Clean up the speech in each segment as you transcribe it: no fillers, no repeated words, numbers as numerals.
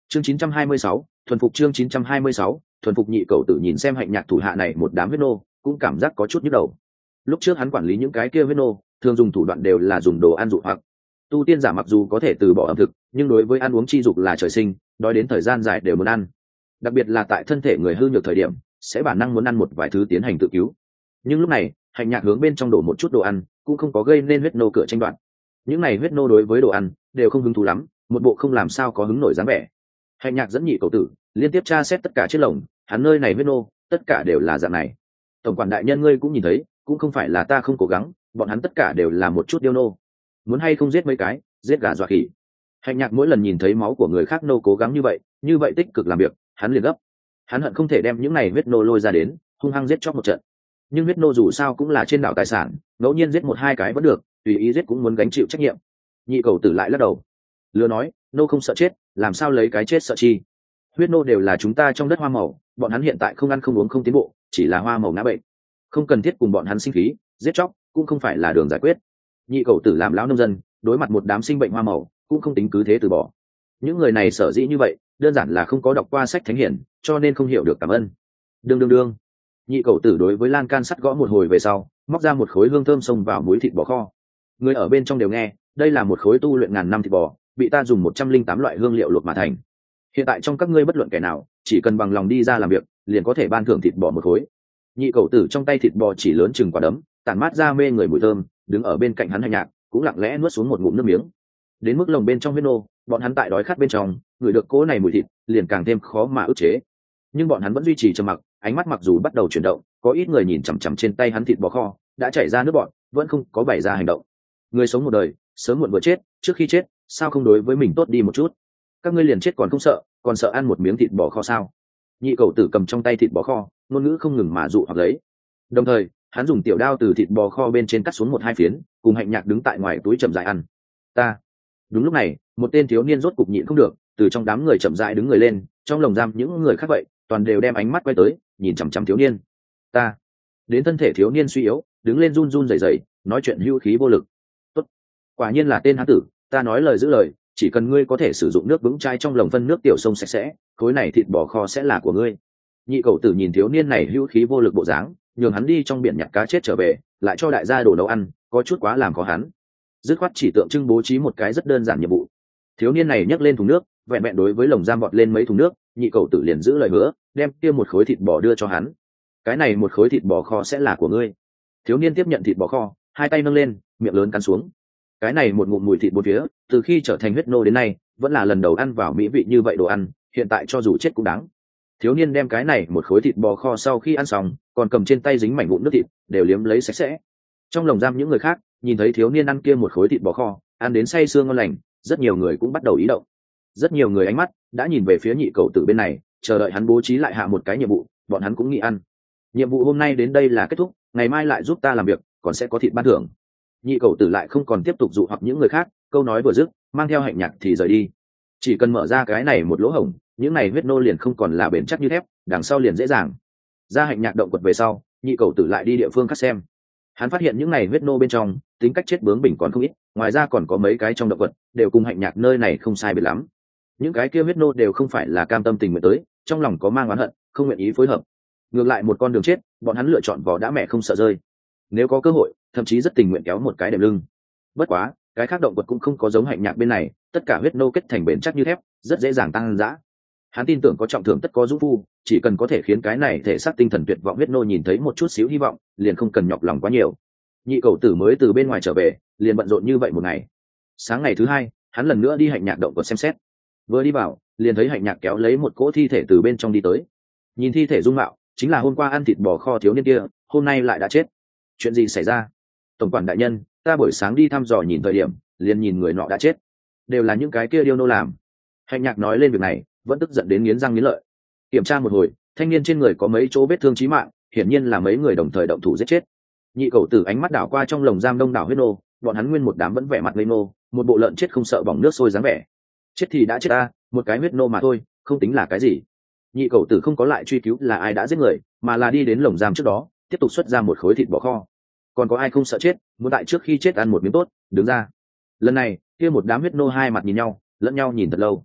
Chương 926, thuần phục. Chương 926, thuần phục. Nhị cầu tử nhìn xem Hạnh Nhạc thủ hạ này một đám huyết nô, cũng cảm giác có chút nhức đầu. Lúc trước hắn quản lý những cái kia huyết nô, thường dùng thủ đoạn đều là dùng đồ ăn dụ hoặc. Tu tiên giả mặc dù có thể từ bỏ ẩm thực, nhưng đối với ăn uống chi dục là trời sinh, đói đến thời gian dài đều muốn ăn. Đặc biệt là tại thân thể người hư nhược thời điểm, sẽ bản năng muốn ăn một vài thứ tiến hành tự cứu. Nhưng lúc này, Hạnh Nhạc hướng bên trong đổ một chút đồ ăn, cũng không có gây nên huyết nô cửa tranh đoạt. Những này huyết nô đối với đồ ăn đều không hứng thú lắm, một bộ không làm sao có hứng nổi dáng vẻ. Hạnh Nhạc dẫn nhị cầu tử liên tiếp tra xét tất cả chiếc lồng, hắn nơi này huyết nô tất cả đều là dạng này. Tổng quản đại nhân ngươi cũng nhìn thấy, cũng không phải là ta không cố gắng, bọn hắn tất cả đều là một chút điêu nô. Muốn hay không giết mấy cái, giết gà dọa khỉ. Hạnh Nhạc mỗi lần nhìn thấy máu của người khác nô cố gắng như vậy tích cực làm việc, hắn liền gấp. Hắn hận không thể đem những này huyết nô lôi ra đến, hung hăng giết chóc một trận. Nhưng huyết nô dù sao cũng là trên đảo tài sản, ngẫu nhiên giết một hai cái vẫn được, tùy ý giết cũng muốn gánh chịu trách nhiệm. Nhị cầu tử lại lắc đầu, lừa nói, nô không sợ chết, làm sao lấy cái chết sợ chi? Huyết nô đều là chúng ta trong đất hoa màu, bọn hắn hiện tại không ăn không uống không tiến bộ, chỉ là hoa màu ngã bệnh, không cần thiết cùng bọn hắn sinh khí, giết chóc cũng không phải là đường giải quyết. Nhị cầu tử làm lão nông dân, đối mặt một đám sinh bệnh hoa màu, cũng không tính cứ thế từ bỏ. Những người này sở dĩ như vậy, đơn giản là không có đọc qua sách thánh hiển, cho nên không hiểu được cảm ơn. Đương. Nhị cầu tử đối với lan can sắt gõ một hồi về sau, móc ra một khối hương thơm xông vào muối thịt bò kho. Người ở bên trong đều nghe, đây là một khối tu luyện ngàn năm thịt bò, bị ta dùng 108 loại hương liệu luộc mà thành. Hiện tại trong các ngươi bất luận kẻ nào, chỉ cần bằng lòng đi ra làm việc, liền có thể ban thưởng thịt bò một khối. Nhị cầu tử trong tay thịt bò chỉ lớn chừng quả đấm, tản mát ra mê người mùi thơm, đứng ở bên cạnh hắn Hạnh Nhạc cũng lặng lẽ nuốt xuống một ngụm nước miếng. Đến mức lồng bên trong huyết nô, bọn hắn tại đói khát bên trong, ngửi được cỗ này mùi thịt, liền càng thêm khó mà ức chế. Nhưng bọn hắn vẫn duy trì trầm mặc, ánh mắt mặc dù bắt đầu chuyển động, có ít người nhìn chằm chằm trên tay hắn thịt bò kho, đã chảy ra nước bọt, vẫn không có bày ra hành động. Người sống một đời, sớm muộn vừa chết, trước khi chết, sao không đối với mình tốt đi một chút? Các ngươi liền chết còn không sợ, còn sợ ăn một miếng thịt bò kho sao? Nhị cầu tử cầm trong tay thịt bò kho, ngôn ngữ không ngừng mà dụ hoặc lấy. Đồng thời, hắn dùng tiểu đao từ thịt bò kho bên trên cắt xuống một hai phiến, cùng Hạnh Nhạc đứng tại ngoài túi chậm rãi ăn. Ta. Đúng lúc này, một tên thiếu niên rốt cục nhịn không được, từ trong đám người chậm rãi đứng người lên, trong lồng giam những người khác vậy, toàn đều đem ánh mắt quay tới, nhìn chằm chằm thiếu niên. Ta. Đến thân thể thiếu niên suy yếu, đứng lên run run rẩy rẩy, nói chuyện hưu khí vô lực. Tốt. Quả nhiên là tên hán tử, ta nói lời giữ lời, chỉ cần ngươi có thể sử dụng nước vững chai trong lồng phân nước tiểu sông sạch sẽ, khối này thịt bò kho sẽ là của ngươi. Nhị cầu tử nhìn thiếu niên này hưu khí vô lực bộ dáng, nhường hắn đi trong biển nhặt cá chết trở về, lại cho đại gia đồ nấu ăn, có chút quá làm khó hắn. Dứt khoát chỉ tượng trưng bố trí một cái rất đơn giản nhiệm vụ. Thiếu niên này nhấc lên thùng nước, vẹn vẹn đối với lồng giam bọt lên mấy thùng nước, nhị cầu tử liền giữ lời hứa, đem kia một khối thịt bò đưa cho hắn. Cái này một khối thịt bò kho sẽ là của ngươi. Thiếu niên tiếp nhận thịt bò kho, hai tay nâng lên, miệng lớn cắn xuống. Cái này một ngụm mùi thịt bốn phía, từ khi trở thành huyết nô đến nay, vẫn là lần đầu ăn vào mỹ vị như vậy đồ ăn, hiện tại cho dù chết cũng đáng. Thiếu niên đem cái này một khối thịt bò kho sau khi ăn xong, còn cầm trên tay dính mảnh vụn nước thịt, đều liếm lấy sạch sẽ. Trong lồng giam những người khác, nhìn thấy thiếu niên ăn kia một khối thịt bò kho, ăn đến say sưa ngon lành, rất nhiều người cũng bắt đầu ý động. Rất nhiều người ánh mắt đã nhìn về phía nhị cầu tử bên này, chờ đợi hắn bố trí lại hạ một cái nhiệm vụ, bọn hắn cũng nghĩ ăn. Nhiệm vụ hôm nay đến đây là kết thúc, ngày mai lại giúp ta làm việc, còn sẽ có thịt ban thưởng. Nhị cầu tử lại không còn tiếp tục dụ hoặc những người khác, câu nói vừa dứt, mang theo Hạnh Nhạc thì rời đi. Chỉ cần mở ra cái này một lỗ hổng, những này huyết nô liền không còn là bền chắc như thép, đằng sau liền dễ dàng. Ra Hạnh Nhạc động quật về sau, nhị cầu tử lại đi địa phương khác xem. Hắn phát hiện những này huyết nô bên trong, tính cách chết bướng bỉnh còn không ít, ngoài ra còn có mấy cái trong động quật đều cùng Hạnh Nhạc nơi này không sai biệt lắm. Những cái kia huyết nô đều không phải là cam tâm tình nguyện tới, trong lòng có mang oán hận, không nguyện ý phối hợp. Ngược lại một con đường chết, bọn hắn lựa chọn vỏ đã mẹ không sợ rơi. Nếu có cơ hội, thậm chí rất tình nguyện kéo một cái đệm lưng. Bất quá, cái khác động vật cũng không có giống Hạnh Nhạc bên này, tất cả huyết nô kết thành bền chắc như thép, rất dễ dàng tăng dã. Hắn tin tưởng có trọng thưởng tất có dũng phu, chỉ cần có thể khiến cái này thể xác tinh thần tuyệt vọng huyết nô nhìn thấy một chút xíu hy vọng, liền không cần nhọc lòng quá nhiều. Nhị cầu tử mới từ bên ngoài trở về, liền bận rộn như vậy một ngày. Sáng ngày thứ hai, hắn lần nữa đi Hạnh Nhạc động vật xem xét. Vừa đi vào, liền thấy Hạnh Nhạc kéo lấy một cỗ thi thể từ bên trong đi tới. Nhìn thi thể dung mạo, chính là hôm qua ăn thịt bò kho thiếu niên kia, hôm nay lại đã chết. Chuyện gì xảy ra? Tổng quản đại nhân, ta buổi sáng đi thăm dò nhìn thời điểm, liền nhìn người nọ đã chết. Đều là những cái kia điêu nô làm. Hạnh Nhạc nói lên việc này, vẫn tức giận đến nghiến răng nghiến lợi. Kiểm tra một hồi, thanh niên trên người có mấy chỗ vết thương chí mạng, hiển nhiên là mấy người đồng thời động thủ giết chết. Nhị cầu tử ánh mắt đảo qua trong lồng giam đông đảo huyết nô, bọn hắn nguyên một đám vẫn vẻ mặt ngây nô, một bộ lợn chết không sợ bỏng nước sôi dáng vẻ. Chết thì đã chết ta, một cái huyết nô mà thôi, không tính là cái gì. Nhị cầu tử không có lại truy cứu là ai đã giết người, mà là đi đến lồng giam trước đó, tiếp tục xuất ra một khối thịt bò kho. Còn có ai không sợ chết, muốn tại trước khi chết ăn một miếng tốt, đứng ra. Lần này, kia một đám huyết nô hai mặt nhìn nhau, lẫn nhau nhìn thật lâu.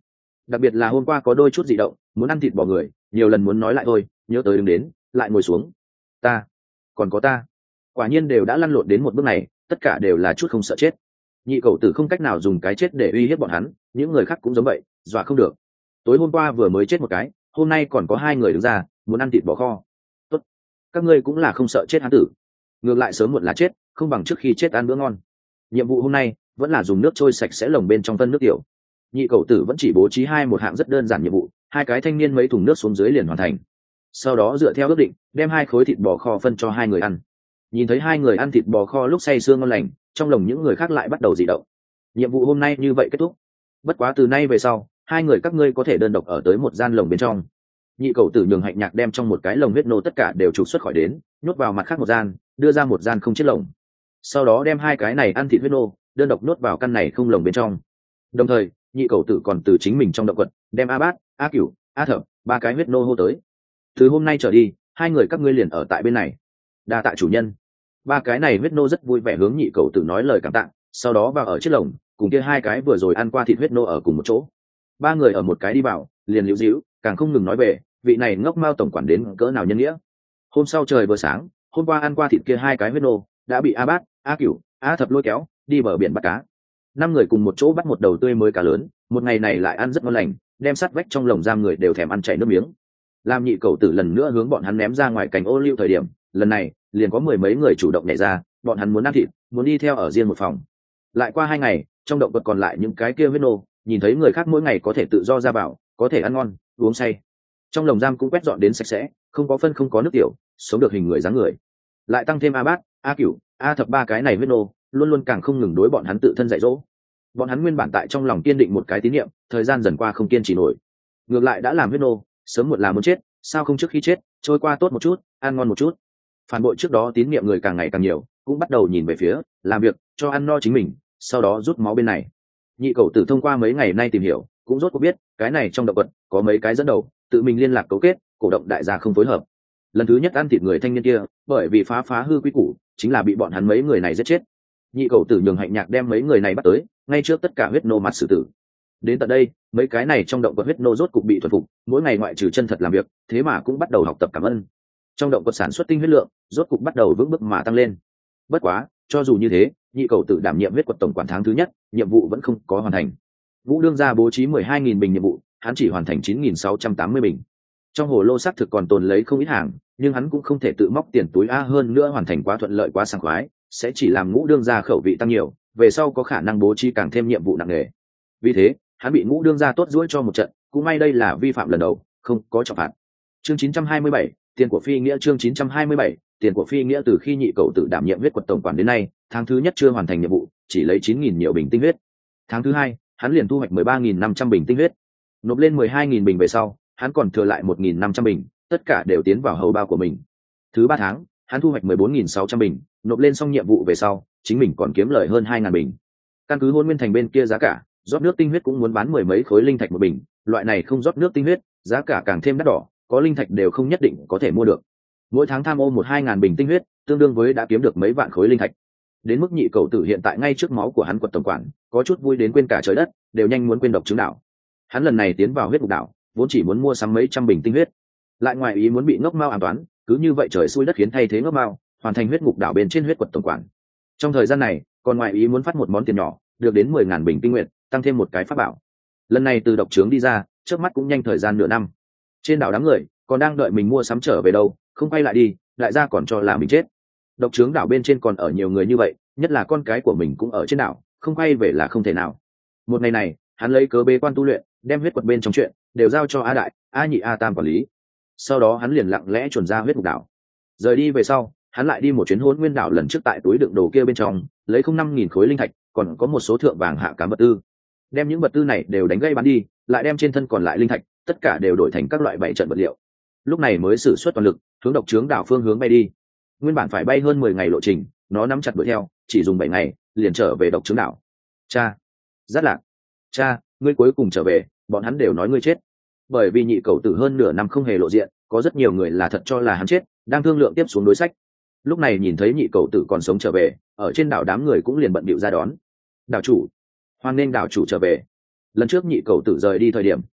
đặc biệt là hôm qua có đôi chút dị động, muốn ăn thịt bò người nhiều lần muốn nói lại thôi, nhớ tới đứng đến lại ngồi xuống. Ta còn có ta, quả nhiên đều đã lăn lộn đến một bước này, tất cả đều là chút không sợ chết. Nhị cầu tử không cách nào dùng cái chết để uy hiếp bọn hắn, những người khác cũng giống vậy, dọa không được. Tối hôm qua vừa mới chết một cái, hôm nay còn có hai người đứng ra muốn ăn thịt bò kho. Tốt, các ngươi cũng là không sợ chết hắn tử, ngược lại sớm muộn là chết, không bằng trước khi chết ăn bữa ngon. Nhiệm vụ hôm nay vẫn là dùng nước trôi sạch sẽ lồng bên trong tân nước tiểu. Nhị cầu tử vẫn chỉ bố trí một hạng rất đơn giản nhiệm vụ, hai cái thanh niên mấy thùng nước xuống dưới liền hoàn thành. Sau đó dựa theo ước định đem hai khối thịt bò kho phân cho hai người ăn. Nhìn thấy hai người ăn thịt bò kho lúc say sưa ngon lành, trong lòng những người khác lại bắt đầu dị động. Nhiệm vụ hôm nay như vậy kết thúc, bất quá từ nay về sau hai người các ngươi có thể đơn độc ở tới một gian lồng bên trong. Nhị cầu tử nhường Hạnh Nhạc đem trong một cái lồng huyết nô tất cả đều trục xuất khỏi đến, nhốt vào mặt khác một gian, đưa ra một gian không chiếc lồng. Sau đó đem hai cái này ăn thịt huyết nô đơn độc nhốt vào căn này không lồng bên trong. Đồng thời nhị cầu tử còn từ chính mình trong động vật đem A Bát, A Cửu, A Thập ba cái huyết nô hô tới. Từ hôm nay trở đi hai người các ngươi liền ở tại bên này. Đa tạ chủ nhân. Ba cái này huyết nô rất vui vẻ hướng nhị cầu tử nói lời cảm tạ, sau đó vào ở chiếc lồng cùng kia hai cái vừa rồi ăn qua thịt huyết nô ở cùng một chỗ. Ba người ở một cái đi vào liền liễu díu, càng không ngừng nói về vị này ngốc mao tổng quản đến cỡ nào nhân nghĩa. Hôm sau trời vừa sáng, hôm qua ăn qua thịt kia hai cái huyết nô đã bị A Bát, A Cửu, A Thập lôi kéo đi bờ biển bắt cá. Năm người cùng một chỗ bắt một đầu tươi mới cá lớn, một ngày này lại ăn rất ngon lành, đem sắt vách trong lồng giam người đều thèm ăn chảy nước miếng. Làm nhị cầu tử lần nữa hướng bọn hắn ném ra ngoài cành ô liu thời điểm, lần này liền có mười mấy người chủ động nhảy ra, bọn hắn muốn ăn thịt, muốn đi theo ở riêng một phòng. Lại qua 2 ngày, trong động vật còn lại những cái kia huyết nô nhìn thấy người khác mỗi ngày có thể tự do ra vào, có thể ăn ngon uống say, trong lồng giam cũng quét dọn đến sạch sẽ, không có phân không có nước tiểu, sống được hình người dáng người. Lại tăng thêm A Bát, A Cửu, A Thập ba cái này huyết nô luôn luôn càng không ngừng đối bọn hắn tự thân dạy dỗ. Bọn hắn nguyên bản tại trong lòng kiên định một cái tín niệm, thời gian dần qua không kiên trì nổi, ngược lại đã làm huyết nô, sớm muộn là muốn chết, sao không trước khi chết trôi qua tốt một chút, ăn ngon một chút. Phản bội trước đó tín niệm người càng ngày càng nhiều, cũng bắt đầu nhìn về phía làm việc cho ăn no chính mình, sau đó rút máu bên này. Nhị cầu tử thông qua mấy ngày nay tìm hiểu, cũng rốt cuộc biết cái này trong động vật có mấy cái dẫn đầu tự mình liên lạc cấu kết, cổ động đại gia không phối hợp. Lần thứ nhất ăn thịt người thanh niên kia, bởi vì phá hư quy củ, chính là bị bọn hắn mấy người này giết chết. Nhị cầu tử nhường Hạnh Nhạc đem mấy người này bắt tới, ngay trước tất cả huyết nô mặt xử tử. Đến tận đây, mấy cái này trong động vật huyết nô rốt cục bị thuần phục, mỗi ngày ngoại trừ chân thật làm việc, thế mà cũng bắt đầu học tập cảm ơn. Trong động vật sản xuất tinh huyết lượng rốt cục bắt đầu vững bước mà tăng lên. Bất quá, cho dù như thế, nhị cầu tử đảm nhiệm huyết quật tổng quản tháng thứ nhất, nhiệm vụ vẫn không có hoàn thành. Vũ đương gia bố trí 12.000 bình nhiệm vụ, hắn chỉ hoàn thành 9.680 bình. Trong hồ lô xác thực còn tồn lấy không ít hàng, nhưng hắn cũng không thể tự móc tiền túi hơn nữa hoàn thành quá thuận lợi quá sảng khoái, sẽ chỉ làm Ngũ đương gia khẩu vị tăng nhiều, về sau có khả năng bố trí càng thêm nhiệm vụ nặng nề. Vì thế, hắn bị Ngũ đương gia tốt duỗi cho một trận, cũng may đây là vi phạm lần đầu, không có trọng phạt. Chương 927, tiền của phi nghĩa. Chương 927, tiền của phi nghĩa. Từ khi nhị cầu tử đảm nhiệm huyết quật tổng quản đến nay, tháng thứ nhất chưa hoàn thành nhiệm vụ, chỉ lấy 9.000 nhiều bình tinh huyết. Tháng thứ hai, hắn liền thu hoạch 13.500 bình tinh huyết. Nộp lên 12.000 bình về sau, hắn còn thừa lại 1.500 bình, tất cả đều tiến vào hầu bao của mình. Thứ ba tháng, hắn thu hoạch 14.600 bình, nộp lên xong nhiệm vụ về sau, chính mình còn kiếm lời hơn 2.000 bình. Căn cứ Hôn Nguyên Thành bên kia giá cả, rót nước tinh huyết cũng muốn bán 10 mấy khối linh thạch một bình, loại này không rót nước tinh huyết, giá cả càng thêm đắt đỏ, có linh thạch đều không nhất định có thể mua được. Mỗi tháng tham ô 1-2 ngàn bình tinh huyết, tương đương với đã kiếm được mấy vạn khối linh thạch. Đến mức nhị cầu tử hiện tại ngay trước máu của hắn quật tổng quản, có chút vui đến quên cả trời đất, đều nhanh muốn quên độc chứng đảo. Hắn lần này tiến vào huyết ngục đảo, vốn chỉ muốn mua sắm mấy trăm bình tinh huyết, lại ngoài ý muốn bị ngốc mao ám toán, cứ như vậy trời xui đất khiến thay thế ngốc mao, hoàn thành huyết ngục đảo bên trên huyết quật tổng quản. Trong thời gian này, còn ngoài ý muốn phát một món tiền nhỏ, được đến 10.000 bình tinh nguyện, tăng thêm một cái pháp bảo. Lần này từ độc trướng đi ra, trước mắt cũng nhanh thời gian nửa năm. Trên đảo đám người còn đang đợi mình mua sắm trở về đâu, không quay lại đi, đại gia còn cho là mình chết. Độc trướng đảo bên trên còn ở nhiều người như vậy, nhất là con cái của mình cũng ở trên đảo, không quay về là không thể nào. Một ngày này, hắn lấy cớ bế quan tu luyện, đem huyết quật bên trong chuyện đều giao cho A Đại, A Nhị, A Tam quản lý. Sau đó hắn liền lặng lẽ chuẩn ra huyết ngục đảo. Rời đi về sau, hắn lại đi một chuyến Hỗn Nguyên đảo, lần trước tại túi đựng đồ kia bên trong lấy 5.000 khối linh thạch, còn có một số thượng vàng hạ cám vật tư. Đem những vật tư này đều đánh gây bán đi, lại đem trên thân còn lại linh thạch tất cả đều đổi thành các loại bảy trận vật liệu. Lúc này mới sử xuất toàn lực hướng độc trướng đảo phương hướng bay đi. Nguyên bản phải bay hơn 10 ngày lộ trình, nó nắm chặt đuổi theo, chỉ dùng 7 ngày liền trở về độc trướng đảo. Cha, rất lạc, cha, ngươi cuối cùng trở về, bọn hắn đều nói ngươi chết. Bởi vì nhị cầu tử hơn nửa năm không hề lộ diện, có rất nhiều người là thật cho là hắn chết, đang thương lượng tiếp xuống đối sách. Lúc này nhìn thấy nhị cầu tử còn sống trở về, ở trên đảo đám người cũng liền bận bịu ra đón. Đảo chủ, hoan nghênh đảo chủ trở về. Lần trước nhị cầu tử rời đi thời điểm,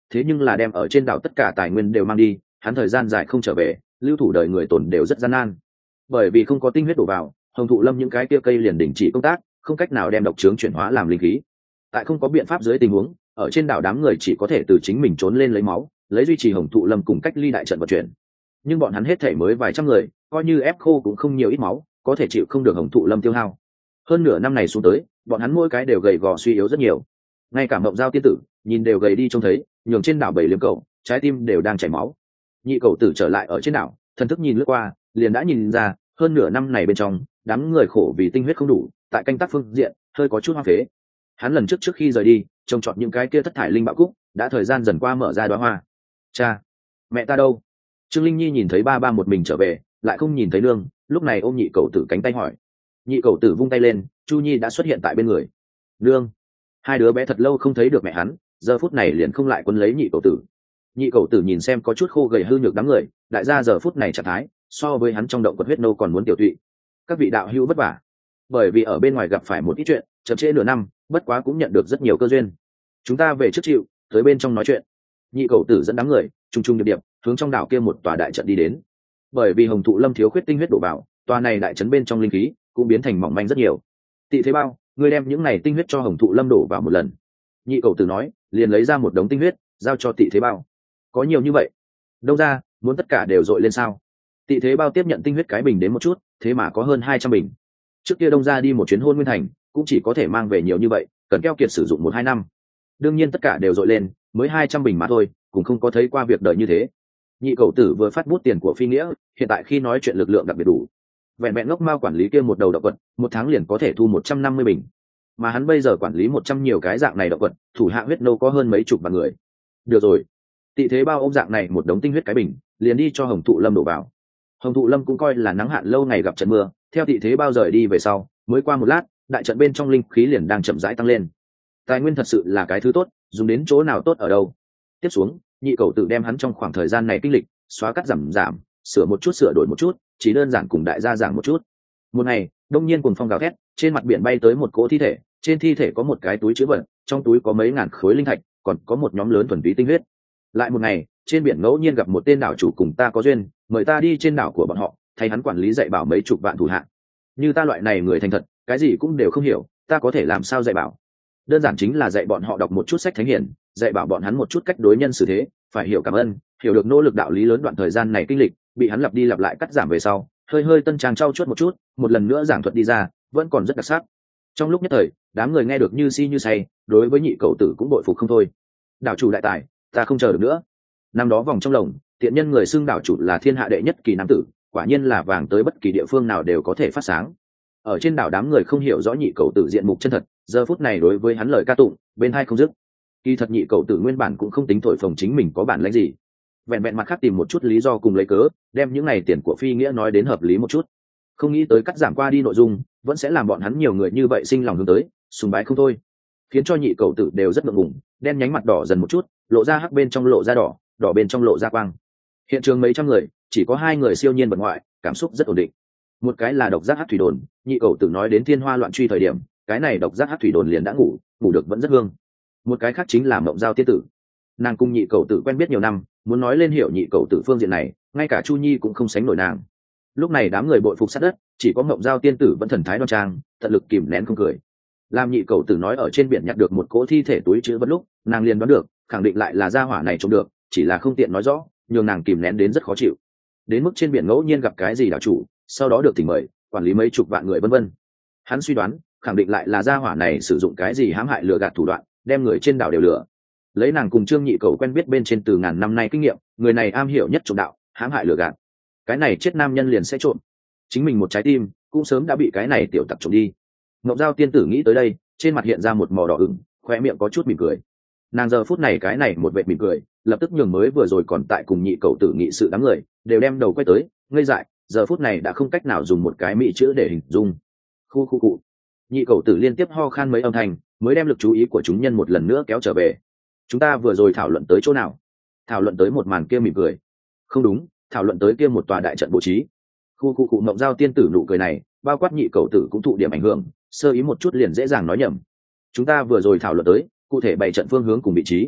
thế nhưng là đem ở trên đảo tất cả tài nguyên đều mang đi, hắn thời gian dài không trở về, lưu thủ đời người tồn đều rất gian nan. Bởi vì không có tinh huyết đổ vào, hồng thụ lâm những cái kia cây liền đình chỉ công tác, không cách nào đem độc trướng chuyển hóa làm linh khí. Tại không có biện pháp dưới tình huống, ở trên đảo đám người chỉ có thể từ chính mình trốn lên lấy máu, lấy duy trì hồng thụ lâm cùng cách ly đại trận vận chuyển. Nhưng bọn hắn hết thể mới vài trăm người, coi như ép khô cũng không nhiều ít máu, có thể chịu không được hồng thụ lâm tiêu hao. Hơn nửa năm này xuống tới, bọn hắn mỗi cái đều gầy gò suy yếu rất nhiều. Ngay cả mộng giao tiên tử nhìn đều gầy đi trông thấy, nhường trên đảo bảy liếm cầu, trái tim đều đang chảy máu. Nhị cầu tử trở lại ở trên đảo, thần thức nhìn lướt qua, liền đã nhìn ra, hơn nửa năm này bên trong, đám người khổ vì tinh huyết không đủ, tại canh tác phương diện hơi có chút hoang phế. Hắn lần trước khi rời đi, trông chọn những cái kia thất thải linh bạo cúc, đã thời gian dần qua mở ra đóa hoa. Cha, mẹ ta đâu? Trương Linh Nhi nhìn thấy ba ba một mình trở về, lại không nhìn thấy nương, lúc này ôm nhị cầu tử cánh tay hỏi. Nhị cầu tử vung tay lên, Chu Nhi đã xuất hiện tại bên người. Nương, hai đứa bé thật lâu không thấy được mẹ hắn, giờ phút này liền không lại quấn lấy nhị cầu tử. Nhị cầu tử nhìn xem có chút khô gầy hư nhược đám người, đại gia giờ phút này trạng thái so với hắn trong động quật huyết nô còn muốn tiểu tụy. Các vị đạo hữu vất vả, bởi vì ở bên ngoài gặp phải một ít chuyện, chậm trễ nửa năm, bất quá cũng nhận được rất nhiều cơ duyên. Chúng ta về trước chịu, tới bên trong nói chuyện. Nhị cầu tử dẫn đám người trung trung điệp điệp hướng trong đảo kia một tòa đại trận đi đến. Bởi vì hồng thụ lâm thiếu khuyết tinh huyết đổ vào, tòa này đại trấn bên trong linh khí cũng biến thành mỏng manh rất nhiều. Tị Thế Bao, ngươi đem những này tinh huyết cho hồng thụ lâm đổ vào một lần. Nhị cầu tử nói, liền lấy ra một đống tinh huyết giao cho Tị Thế Bao. Có nhiều như vậy, đâu ra, muốn tất cả đều dội lên sao? Tị Thế Bao tiếp nhận tinh huyết cái bình đến một chút, thế mà có hơn 200 bình. Trước kia đông ra đi một chuyến Hôn Nguyên Thành cũng chỉ có thể mang về nhiều như vậy, cần keo kiệt sử dụng 1-2 năm. Đương nhiên tất cả đều dội lên, mới 200 bình mà thôi, cũng không có thấy qua việc đời như thế. Nhị cầu tử vừa phát bút tiền của phi nghĩa, hiện tại khi nói chuyện lực lượng đặc biệt đủ. Vẹn vẹn ngốc mao quản lý kia một đầu động vật, một tháng liền có thể thu 150 bình. Mà hắn bây giờ quản lý 100 nhiều cái dạng này động vật, thủ hạ huyết nô có hơn mấy chục vạn người. Được rồi, Tị Thế Bao ôm dạng này một đống tinh huyết cái bình, liền đi cho hồng thụ lâm đổ vào. Hồng thụ lâm cũng coi là nắng hạn lâu ngày gặp trận mưa, theo Tị Thế Bao rời đi về sau, mới qua một lát, đại trận bên trong linh khí liền đang chậm rãi tăng lên. Tài nguyên thật sự là cái thứ tốt, dùng đến chỗ nào tốt ở đâu. Tiếp xuống, nhị cầu tự đem hắn trong khoảng thời gian này kinh lịch xóa cắt giảm, sửa một chút sửa đổi một chút, chỉ đơn giản cùng đại gia giảng một chút. Một ngày, đông nhiên cuồng phong gào thét, trên mặt biển bay tới một cỗ thi thể, trên thi thể có một cái túi chứa vật, trong túi có mấy ngàn khối linh thạch, còn có một nhóm lớn thuần túy tinh huyết. Lại một ngày, trên biển ngẫu nhiên gặp một tên đảo chủ cùng ta có duyên, mời ta đi trên đảo của bọn họ, thay hắn quản lý dạy bảo mấy chục vạn thủ hạ. Như ta loại này người thành thật, cái gì cũng đều không hiểu, ta có thể làm sao dạy bảo? Đơn giản chính là dạy bọn họ đọc một chút sách thánh hiển, dạy bảo bọn hắn một chút cách đối nhân xử thế, phải hiểu cảm ơn, hiểu được nỗ lực đạo lý lớn. Đoạn thời gian này kinh lịch bị hắn lặp đi lặp lại cắt giảm về sau, hơi tân trang trau chuốt một chút, một lần nữa giảng thuật đi ra, vẫn còn rất đặc sắc. Trong lúc nhất thời, đám người nghe được như si như say, đối với nhị cầu tử cũng bội phục không thôi. Đảo chủ đại tài, ta không chờ được nữa. Năm đó vòng trong lồng, tiện nhân người xưng đảo chủ là thiên hạ đệ nhất kỳ nam tử, quả nhiên là vàng tới bất kỳ địa phương nào đều có thể phát sáng. Ở trên đảo đám người không hiểu rõ nhị cầu tử diện mục chân thật, giờ phút này đối với hắn lời ca tụng bên hai không dứt. Kỳ thật nhị cầu tử nguyên bản cũng không tính thổi phồng chính mình có bản lĩnh gì, vẹn vẹn mặt khác tìm một chút lý do cùng lấy cớ, đem những này tiền của phi nghĩa nói đến hợp lý một chút. Không nghĩ tới cắt giảm qua đi nội dung, vẫn sẽ làm bọn hắn nhiều người như vậy sinh lòng hướng tới, sùng bái không thôi, khiến cho nhị cầu tử đều rất ngượng ngùng, đen nhánh mặt đỏ dần một chút, lộ ra hắc bên trong lộ ra đỏ, đỏ bên trong lộ ra quang. Hiện trường mấy trăm người, chỉ có 2 người siêu nhiên bật ngoại, cảm xúc rất ổn định. Một cái là độc giác hắc thủy đồn, nhị cầu tử nói đến thiên hoa loạn truy thời điểm, cái này độc giác hắc thủy đồn liền đã ngủ được vẫn rất hương. Một cái khác chính là mộng giao tiên tử, nàng cùng nhị cầu tử quen biết nhiều năm, muốn nói lên hiểu nhị cầu tử phương diện này, ngay cả Chu Nhi cũng không sánh nổi nàng. Lúc này đám người bội phục sát đất, chỉ có mộng giao tiên tử vẫn thần thái đoan trang, tận lực kìm nén không cười. Làm nhị cầu tử nói ở trên biển nhặt được một cỗ thi thể túi chứa vật lúc, nàng liền đoán được, khẳng định lại là gia hỏa này trông được, chỉ là không tiện nói rõ, nhường nàng kìm nén đến rất khó chịu. Đến mức trên biển ngẫu nhiên gặp cái gì đảo chủ, sau đó được thỉnh mời, quản lý mấy chục vạn người vân vân. Hắn suy đoán, khẳng định lại là gia hỏa này sử dụng cái gì hãm hại lừa gạt thủ đoạn, đem người trên đảo đều lừa. Lấy nàng cùng Trương Nhị Cầu quen biết bên trên từ ngàn năm nay kinh nghiệm, người này am hiểu nhất trộm đạo, hãm hại lừa gạt. Cái này chết nam nhân liền sẽ trộm, chính mình một trái tim cũng sớm đã bị cái này tiểu tặc trộm đi. Ngọc Giao tiên tử nghĩ tới đây, trên mặt hiện ra một màu đỏ ửng, khoe miệng có chút mỉm cười. Nàng giờ phút này cái này một vệt mỉm cười, lập tức nhường mới vừa rồi còn tại cùng Nhị Cầu tử nghị sự đám người đều đem đầu quay tới, ngây dại, giờ phút này đã không cách nào dùng một cái mỹ chữ để hình dung. Khu khu cụ. Nhị Cầu tử liên tiếp ho khan mấy âm thanh, mới đem lực chú ý của chúng nhân một lần nữa kéo trở về. Chúng ta vừa rồi thảo luận tới chỗ nào? Thảo luận tới một màn kia mỉm cười. Không đúng, thảo luận tới kia một tòa đại trận bố trí. Khu khu cụ. Ngọc Giao tiên tử nụ cười này, bao quát Nhị Cầu tử cũng thụ điểm ảnh hưởng, sơ ý một chút liền dễ dàng nói nhầm. Chúng ta vừa rồi thảo luận tới, cụ thể bày trận phương hướng cùng vị trí.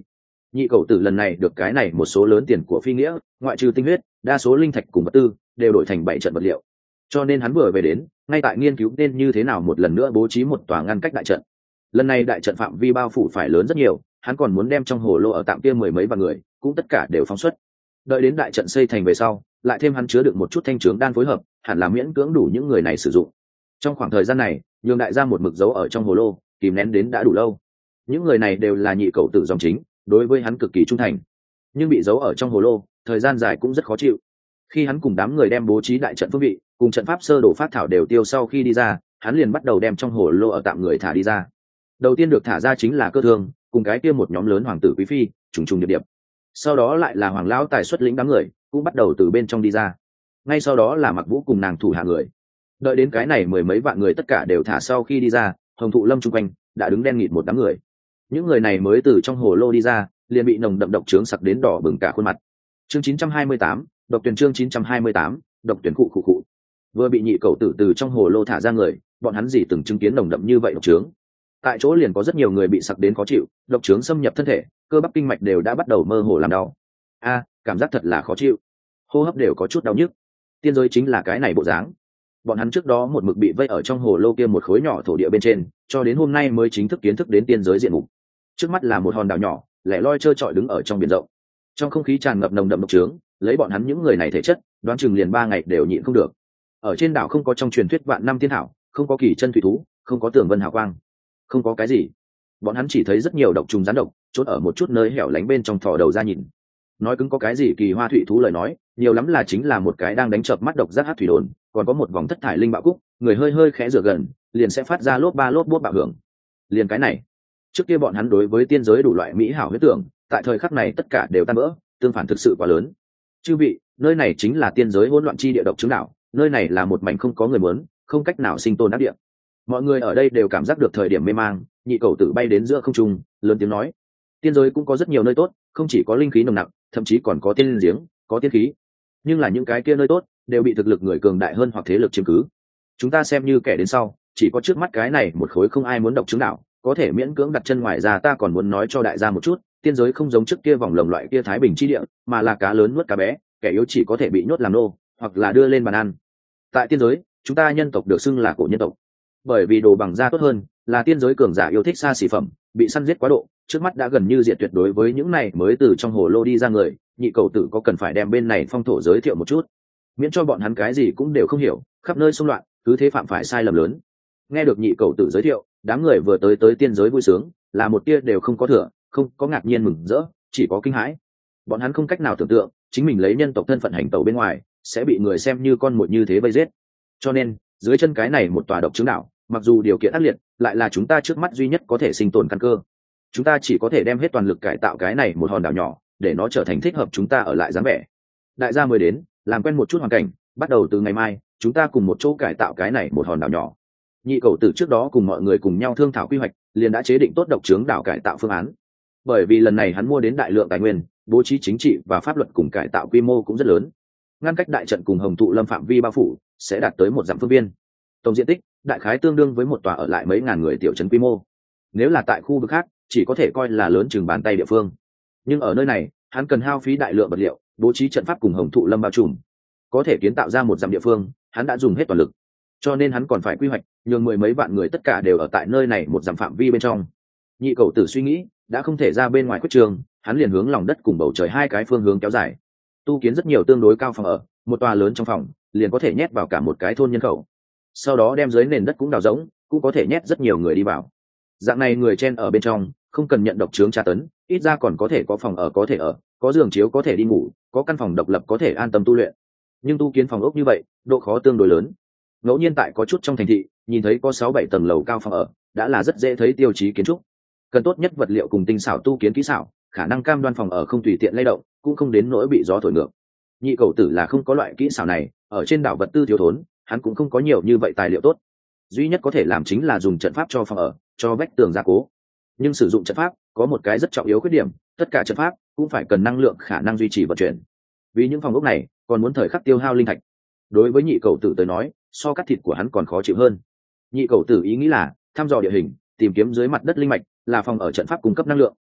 Nhị cầu tử lần này được cái này một số lớn tiền của phi nghĩa, ngoại trừ tinh huyết, đa số linh thạch cùng vật tư đều đổi thành 7 trận vật liệu. Cho nên hắn vừa về đến, ngay tại nghiên cứu nên như thế nào một lần nữa bố trí một tòa ngăn cách đại trận. Lần này đại trận phạm vi bao phủ phải lớn rất nhiều, hắn còn muốn đem trong hồ lô ở tạm kia 10 mấy vạn người, cũng tất cả đều phóng xuất. Đợi đến đại trận xây thành về sau, lại thêm hắn chứa được một chút thanh trướng đan phối hợp, hẳn là miễn cưỡng đủ những người này sử dụng. Trong khoảng thời gian này, nhường đại gia một mực dấu ở trong hồ lô, kìm nén đến đã đủ lâu. Những người này đều là nhị cầu tử dòng chính, đối với hắn cực kỳ trung thành, nhưng bị giấu ở trong hồ lô thời gian dài cũng rất khó chịu. Khi hắn cùng đám người đem bố trí đại trận phương vị cùng trận pháp sơ đồ phát thảo đều tiêu sau khi đi ra, hắn liền bắt đầu đem trong hồ lô ở tạm người thả đi ra. Đầu tiên được thả ra chính là Cơ Thương cùng cái kia một nhóm lớn hoàng tử quý phi trùng trùng điệp điệp, sau đó lại là hoàng lão tài xuất lĩnh đám người cũng bắt đầu từ bên trong đi ra, ngay sau đó là Mặc Vũ cùng nàng thủ hạ người. Đợi đến cái này 10 mấy vạn người tất cả đều thả sau khi đi ra, Hồng Thụ Lâm chung quanh đã đứng đen nghịt một đám người. Những người này mới từ trong hồ lô đi ra, liền bị nồng đậm độc trướng sặc đến đỏ bừng cả khuôn mặt. Chương 928, độc tuyển chương 928, độc tuyển cụ cụ cụ. Vừa bị nhị cầu tử từ trong hồ lô thả ra người, bọn hắn gì từng chứng kiến nồng đậm như vậy độc trướng. Tại chỗ liền có rất nhiều người bị sặc đến khó chịu, độc trướng xâm nhập thân thể, cơ bắp kinh mạch đều đã bắt đầu mơ hồ làm đau. Cảm giác thật là khó chịu, hô hấp đều có chút đau nhức. Tiên giới chính là cái này bộ dáng. Bọn hắn trước đó một mực bị vây ở trong hồ lô kia một khối nhỏ thổ địa bên trên, cho đến hôm nay mới chính thức kiến thức đến tiên giới diện mục. Trước mắt là một hòn đảo nhỏ, lẻ loi trơ trọi đứng ở trong biển rộng. Trong không khí tràn ngập nồng đậm độc trướng, lấy bọn hắn những người này thể chất, đoán chừng liền 3 ngày đều nhịn không được. Ở trên đảo không có trong truyền thuyết vạn năm thiên thảo, không có kỳ chân thủy thú, không có tường vân hào quang, không có cái gì. Bọn hắn chỉ thấy rất nhiều độc trùng rắn độc, trốn ở một chút nơi hẻo lánh bên trong thò đầu ra nhìn. Nói cứng có cái gì kỳ hoa thủy thú lời nói, nhiều lắm là chính là một cái đang đánh chợp mắt độc giác hát thủy đồn, còn có một vòng thất thải linh bạo cúc, người hơi hơi khẽ rửa gần, liền sẽ phát ra lốp ba lốp bốt bạo hưởng. Liền cái này, trước kia bọn hắn đối với tiên giới đủ loại mỹ hảo huyết tưởng, tại thời khắc này tất cả đều tan vỡ, tương phản thực sự quá lớn. Chư vị, nơi này chính là tiên giới hỗn loạn chi địa độc chứng đảo, nơi này là một mảnh không có người muốn, không cách nào sinh tồn đắc địa. Mọi người ở đây đều cảm giác được thời điểm mê mang, nhị cầu tử bay đến giữa không trung, lớn tiếng nói: tiên giới cũng có rất nhiều nơi tốt, không chỉ có linh khí nồng nặc, thậm chí còn có tiên giếng, có tiên khí. Nhưng là những cái kia nơi tốt đều bị thực lực người cường đại hơn hoặc thế lực chiếm cứ. Chúng ta xem như kẻ đến sau, chỉ có trước mắt cái này một khối không ai muốn độc chứng đảo, có thể miễn cưỡng đặt chân ngoài ra. Ta còn muốn nói cho đại gia một chút, tiên giới không giống trước kia vòng lồng loại kia thái bình chi địa, mà là cá lớn nuốt cá bé, kẻ yếu chỉ có thể bị nhốt làm nô, hoặc là đưa lên bàn ăn. Tại tiên giới, chúng ta nhân tộc được xưng là cổ nhân tộc, bởi vì đồ bằng da tốt hơn, là tiên giới cường giả yêu thích xa xỉ phẩm, bị săn giết quá độ, trước mắt đã gần như diệt tuyệt. Đối với những này mới từ trong hồ lô đi ra người, nhị cầu tử có cần phải đem bên này phong thổ giới thiệu một chút, miễn cho bọn hắn cái gì cũng đều không hiểu, khắp nơi xung loạn, cứ thế phạm phải sai lầm lớn. Nghe được nhị cầu tử giới thiệu, đám người vừa tới tiên giới vui sướng, là một tia đều không có thừa, không có ngạc nhiên mừng rỡ, chỉ có kinh hãi. Bọn hắn không cách nào tưởng tượng chính mình lấy nhân tộc thân phận hành tẩu bên ngoài sẽ bị người xem như con mồi như thế vây giết. Cho nên dưới chân cái này một tòa độc chứng đảo, mặc dù điều kiện ác liệt, lại là chúng ta trước mắt duy nhất có thể sinh tồn căn cơ. Chúng ta chỉ có thể đem hết toàn lực cải tạo cái này một hòn đảo nhỏ, để nó trở thành thích hợp chúng ta ở lại dáng vẻ. Đại gia mới đến, làm quen một chút hoàn cảnh, bắt đầu từ ngày mai chúng ta cùng một chỗ cải tạo cái này một hòn đảo nhỏ. Nhị cầu tử trước đó cùng mọi người cùng nhau thương thảo quy hoạch, liền đã chế định tốt độc trướng đảo cải tạo phương án. Bởi vì lần này hắn mua đến đại lượng tài nguyên, bố trí chính trị và pháp luật cùng cải tạo quy mô cũng rất lớn. Ngăn cách đại trận cùng Hồng Thụ Lâm phạm vi bao phủ sẽ đạt tới 1 dặm phương viên. Tổng diện tích đại khái tương đương với một tòa ở lại mấy ngàn người tiểu trấn quy mô. Nếu là tại khu vực khác, chỉ có thể coi là lớn chừng bàn tay địa phương. Nhưng ở nơi này, hắn cần hao phí đại lượng vật liệu, bố trí trận pháp cùng Hồng Thụ Lâm bao trùm. Có thể kiến tạo ra 1 dặm địa phương, hắn đã dùng hết toàn lực. Cho nên hắn còn phải quy hoạch, nhường 10 mấy vạn người tất cả đều ở tại nơi này 1 dặm phạm vi bên trong. Nhị cầu tử suy nghĩ, đã không thể ra bên ngoài quyết trường, hắn liền hướng lòng đất cùng bầu trời 2 cái phương hướng kéo dài. Tu kiến rất nhiều tương đối cao phòng ở, một tòa lớn trong phòng liền có thể nhét vào cả một cái thôn nhân khẩu. Sau đó đem dưới nền đất cũng đào rỗng, cũng có thể nhét rất nhiều người đi vào. Dạng này người chen ở bên trong, không cần nhận độc trướng tra tấn, ít ra còn có thể có phòng ở có thể ở, có giường chiếu có thể đi ngủ, có căn phòng độc lập có thể an tâm tu luyện. Nhưng tu kiến phòng ốc như vậy, độ khó tương đối lớn. Ngẫu nhiên tại có chút trong thành thị, nhìn thấy có 6-7 tầng lầu cao phòng ở, đã là rất dễ thấy tiêu chí kiến trúc. Cần tốt nhất vật liệu cùng tinh xảo tu kiến kỹ xảo, khả năng cam đoan phòng ở không tùy tiện lay động, cũng không đến nỗi bị gió thổi ngược. Nhị cầu tử là không có loại kỹ xảo này, ở trên đảo vật tư thiếu thốn, hắn cũng không có nhiều như vậy tài liệu tốt. Duy nhất có thể làm chính là dùng trận pháp cho phòng ở, cho vách tường gia cố. Nhưng sử dụng trận pháp có một cái rất trọng yếu khuyết điểm, tất cả trận pháp cũng phải cần năng lượng khả năng duy trì vận chuyển. Vì những phòng ốc này còn muốn thời khắc tiêu hao linh thạch. Đối với nhị cầu tử tới nói, so cắt thịt của hắn còn khó chịu hơn. Nhị cầu tử ý nghĩ là thăm dò địa hình, tìm kiếm dưới mặt đất linh mạch, là phòng ở trận pháp cung cấp năng lượng.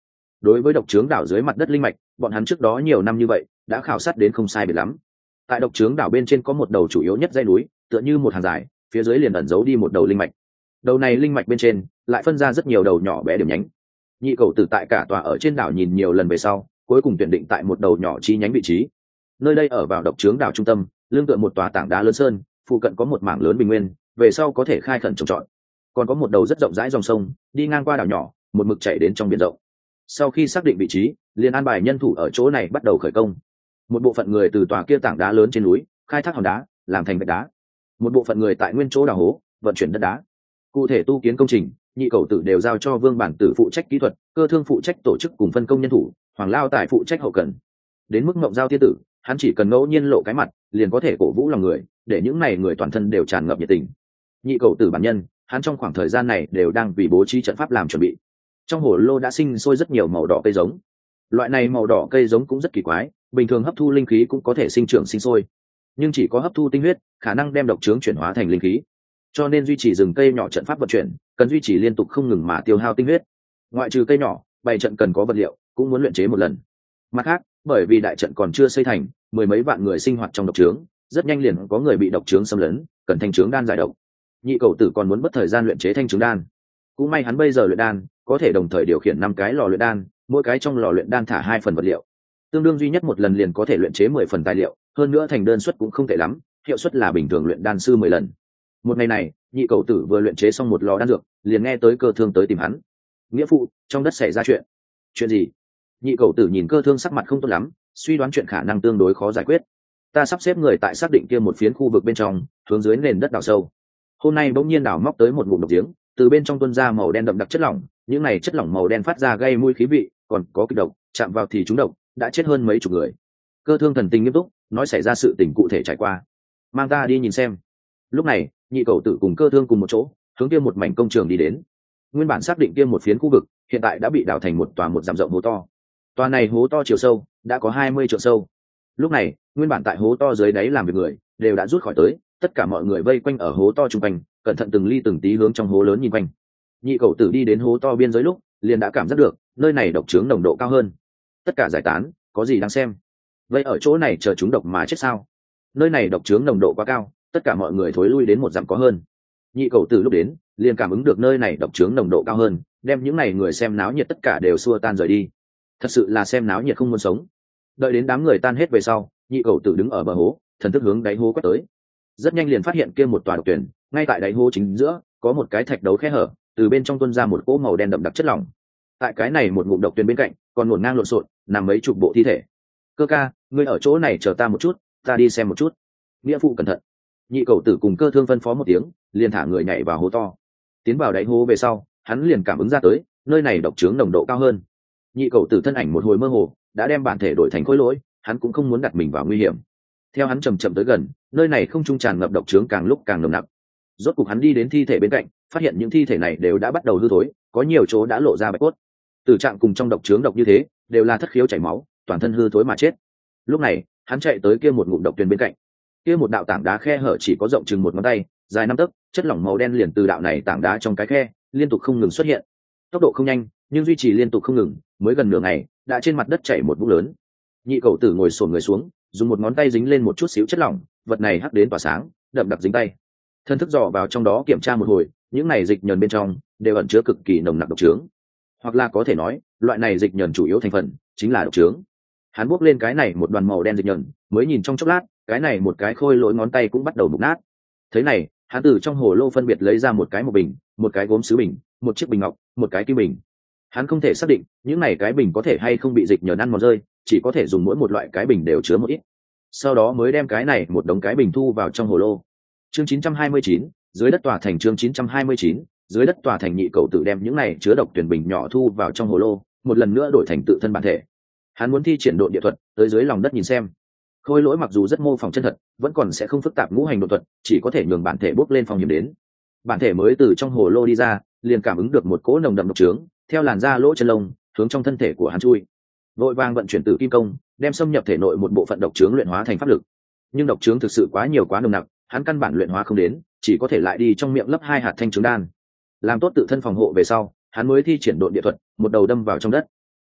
đối với độc trướng đảo dưới mặt đất linh mạch, bọn hắn trước đó nhiều năm như vậy đã khảo sát đến không sai biệt lắm. Tại độc trướng đảo bên trên có một đầu chủ yếu nhất dãy núi, tựa như một hàng dài, phía dưới liền ẩn giấu đi một đầu linh mạch. Đầu này linh mạch bên trên lại phân ra rất nhiều đầu nhỏ bé điểm nhánh. Nhị cầu tử tại cả tòa ở trên đảo nhìn nhiều lần về sau, cuối cùng tuyển định tại một đầu nhỏ chi nhánh vị trí. Nơi đây ở vào độc trướng đảo trung tâm, lưng tựa một tòa tảng đá lớn sơn, phụ cận có một mảng lớn bình nguyên, về sau có thể khai khẩn trồng trọt. Còn có một đầu rất rộng rãi dòng sông đi ngang qua đảo nhỏ, một mực chảy đến trong biển rộng. Sau khi xác định vị trí, liền an bài nhân thủ ở chỗ này bắt đầu khởi công. Một bộ phận người từ tòa kia tảng đá lớn trên núi khai thác hòn đá làm thành vách đá, một bộ phận người tại nguyên chỗ đào hố vận chuyển đất đá. Cụ thể tu kiến công trình, nhị cầu tử đều giao cho Vương Bản Tử phụ trách kỹ thuật, Cơ Thương phụ trách tổ chức cùng phân công nhân thủ, Hoàng Lao tại phụ trách hậu cần. Đến mức Mộng Giao tiên tử, hắn chỉ cần ngẫu nhiên lộ cái mặt liền có thể cổ vũ lòng người, để những này người toàn thân đều tràn ngập nhiệt tình. Nhị cầu tử bản nhân, hắn trong khoảng thời gian này đều đang vì bố trí trận pháp làm chuẩn bị. Trong hồ lô đã sinh sôi rất nhiều màu đỏ cây giống. Loại này màu đỏ cây giống cũng rất kỳ quái, bình thường hấp thu linh khí cũng có thể sinh trưởng sinh sôi, nhưng chỉ có hấp thu tinh huyết khả năng đem độc trướng chuyển hóa thành linh khí, cho nên duy trì rừng cây nhỏ trận pháp vận chuyển cần duy trì liên tục không ngừng mà tiêu hao tinh huyết. Ngoại trừ cây nhỏ, bày trận cần có vật liệu cũng muốn luyện chế một lần. Mặt khác, bởi vì đại trận còn chưa xây thành, mười mấy vạn người sinh hoạt trong độc trướng, rất nhanh liền có người bị độc trướng xâm lấn, cần thanh trướng đan giải độc. Nhị cầu tử còn muốn mất thời gian luyện chế thanh trướng đan. Cũng may hắn bây giờ luyện đan có thể đồng thời điều khiển 5 cái lò luyện đan, mỗi cái trong lò luyện đan thả 2 phần vật liệu, tương đương duy nhất một lần liền có thể luyện chế 10 phần tài liệu, hơn nữa thành đơn suất cũng không tệ lắm, hiệu suất là bình thường luyện đan sư 10 lần. Một ngày này, nhị cầu tử vừa luyện chế xong một lò đan dược, liền nghe tới Cơ Thương tới tìm hắn. Nghĩa phụ, trong đất xảy ra chuyện. Chuyện gì? Nhị cầu tử nhìn Cơ Thương sắc mặt không tốt lắm, suy đoán chuyện khả năng tương đối khó giải quyết. Ta sắp xếp người tại xác định kia một phiến khu vực bên trong, hướng dưới nền đất đào sâu. Hôm nay bỗng nhiên đào móc tới một ngụm độc giếng, từ bên trong tuôn ra màu đen đậm đặc chất lỏng, những này chất lỏng màu đen phát ra gây mùi khí vị, còn có kịch độc, chạm vào thì trúng độc, đã chết hơn mấy chục người. Cơ Thương thần tình nghiêm túc nói xảy ra sự tình cụ thể trải qua, mang ta đi nhìn xem. Lúc này, nhị cầu tử cùng Cơ Thương cùng một chỗ hướng kia một mảnh công trường đi đến. Nguyên bản xác định kia một phiến khu vực hiện tại đã bị đào thành một dặm rộng hố to. Tòa này hố to chiều sâu đã có 20 trượng sâu. Lúc này, nguyên bản tại hố to dưới đáy làm việc người đều đã rút khỏi tới, tất cả mọi người vây quanh ở hố to trung quanh, cẩn thận từng ly từng tí hướng trong hố lớn nhìn quanh. Nhị cầu tử đi đến hố to biên giới lúc, liền đã cảm giác được nơi này độc trướng nồng độ cao hơn. Tất cả giải tán, có gì đáng xem? Vậy ở chỗ này chờ chúng độc mà chết sao? Nơi này độc trướng nồng độ quá cao, tất cả mọi người thối lui đến một dặm có hơn. Nhị cầu tử lúc đến liền cảm ứng được nơi này độc trướng nồng độ cao hơn, đem những này người xem náo nhiệt tất cả đều xua tan rời đi. Thật sự là xem náo nhiệt không muốn sống. Đợi đến đám người tan hết về sau, nhị cầu tử đứng ở bờ hố, thần thức hướng đáy hố quét tới. Rất nhanh liền phát hiện kia một tòa độc tuyển, ngay tại đáy hố chính giữa có một cái thạch đấu khe hở, từ bên trong tuôn ra một cỗ màu đen đậm đặc chất lỏng. Tại cái này một ngụm độc tuyển bên cạnh còn ngổn ngang lộn xộn nằm mấy chục bộ thi thể. Cơ ca, ngươi ở chỗ này chờ ta một chút, ta đi xem một chút. Nghĩa phụ cẩn thận. Nhị cầu tử cùng Cơ Thương phân phó một tiếng, liền thả người nhảy vào hố to. Tiến vào đáy hố về sau, hắn liền cảm ứng ra tới nơi này độc trướng nồng độ cao hơn. Nhị cầu tử thân ảnh một hồi mơ hồ đã đem bản thể đổi thành khối lỗi, hắn cũng không muốn đặt mình vào nguy hiểm. Theo hắn chậm chậm tới gần, nơi này không trung tràn ngập độc trướng càng lúc càng nồng nặc. Rốt cục hắn đi đến thi thể bên cạnh, phát hiện những thi thể này đều đã bắt đầu hư thối, có nhiều chỗ đã lộ ra bạch cốt. Tử trạng cùng trong độc trướng độc như thế, đều là thất khiếu chảy máu, toàn thân hư thối mà chết. Lúc này, hắn chạy tới kia một ngụm độc tuyền bên cạnh. Kia một đạo tảng đá khe hở chỉ có rộng chừng một ngón tay, dài 5 tấc, chất lỏng màu đen liền từ đạo này tảng đá trong cái khe liên tục không ngừng xuất hiện. Tốc độ không nhanh, nhưng duy trì liên tục không ngừng, mới gần nửa ngày, đã trên mặt đất chảy một vũng lớn. Nhị cầu tử ngồi xổm người xuống, dùng một ngón tay dính lên một chút xíu chất lỏng, vật này hắc đến tỏa sáng, đậm đặc dính tay. Thân thức dò vào trong đó kiểm tra một hồi, những này dịch nhờn bên trong đều ẩn chứa cực kỳ nồng nặc độc trướng, hoặc là có thể nói, loại này dịch nhờn chủ yếu thành phần chính là độc trướng. Hắn buốc lên cái này một đoàn màu đen dịch nhờn, mới nhìn trong chốc lát, cái này một cái khôi lỗi ngón tay cũng bắt đầu mục nát. Thế này, hắn từ trong hồ lô phân biệt lấy ra một cái một bình, một cái gốm sứ bình, một chiếc bình ngọc, một cái kim bình. Hắn không thể xác định những này cái bình có thể hay không bị dịch nhờn ăn mòn rơi, chỉ có thể dùng mỗi một loại cái bình đều chứa một ít. Sau đó mới đem cái này một đống cái bình thu vào trong hồ lô. Chương 929, dưới đất tòa thành. Chương 929, dưới đất tòa thành. Nhị cầu tự đem những này chứa độc tuyển bình nhỏ thu vào trong hồ lô, một lần nữa đổi thành tự thân bản thể. Hắn muốn thi triển độ địa thuật tới dưới lòng đất nhìn xem. Khôi lỗi mặc dù rất mô phỏng chân thật, vẫn còn sẽ không phức tạp ngũ hành độ thuật, chỉ có thể nhường bản thể bốc lên phòng hiểm đến. Bản thể mới từ trong hồ lô đi ra, liền cảm ứng được một cỗ nồng đậm độc trướng, theo làn da lỗ chân lông hướng trong thân thể của hắn chui. Vội vàng vận chuyển tử kim công, đem xâm nhập thể nội một bộ phận độc trướng luyện hóa thành pháp lực. Nhưng độc trướng thực sự quá nhiều quá nồng nặc, hắn căn bản luyện hóa không đến, chỉ có thể lại đi trong miệng lấp 2 hạt thanh trướng đan. Làm tốt tự thân phòng hộ về sau, hắn mới thi triển độ địa thuật, một đầu đâm vào trong đất.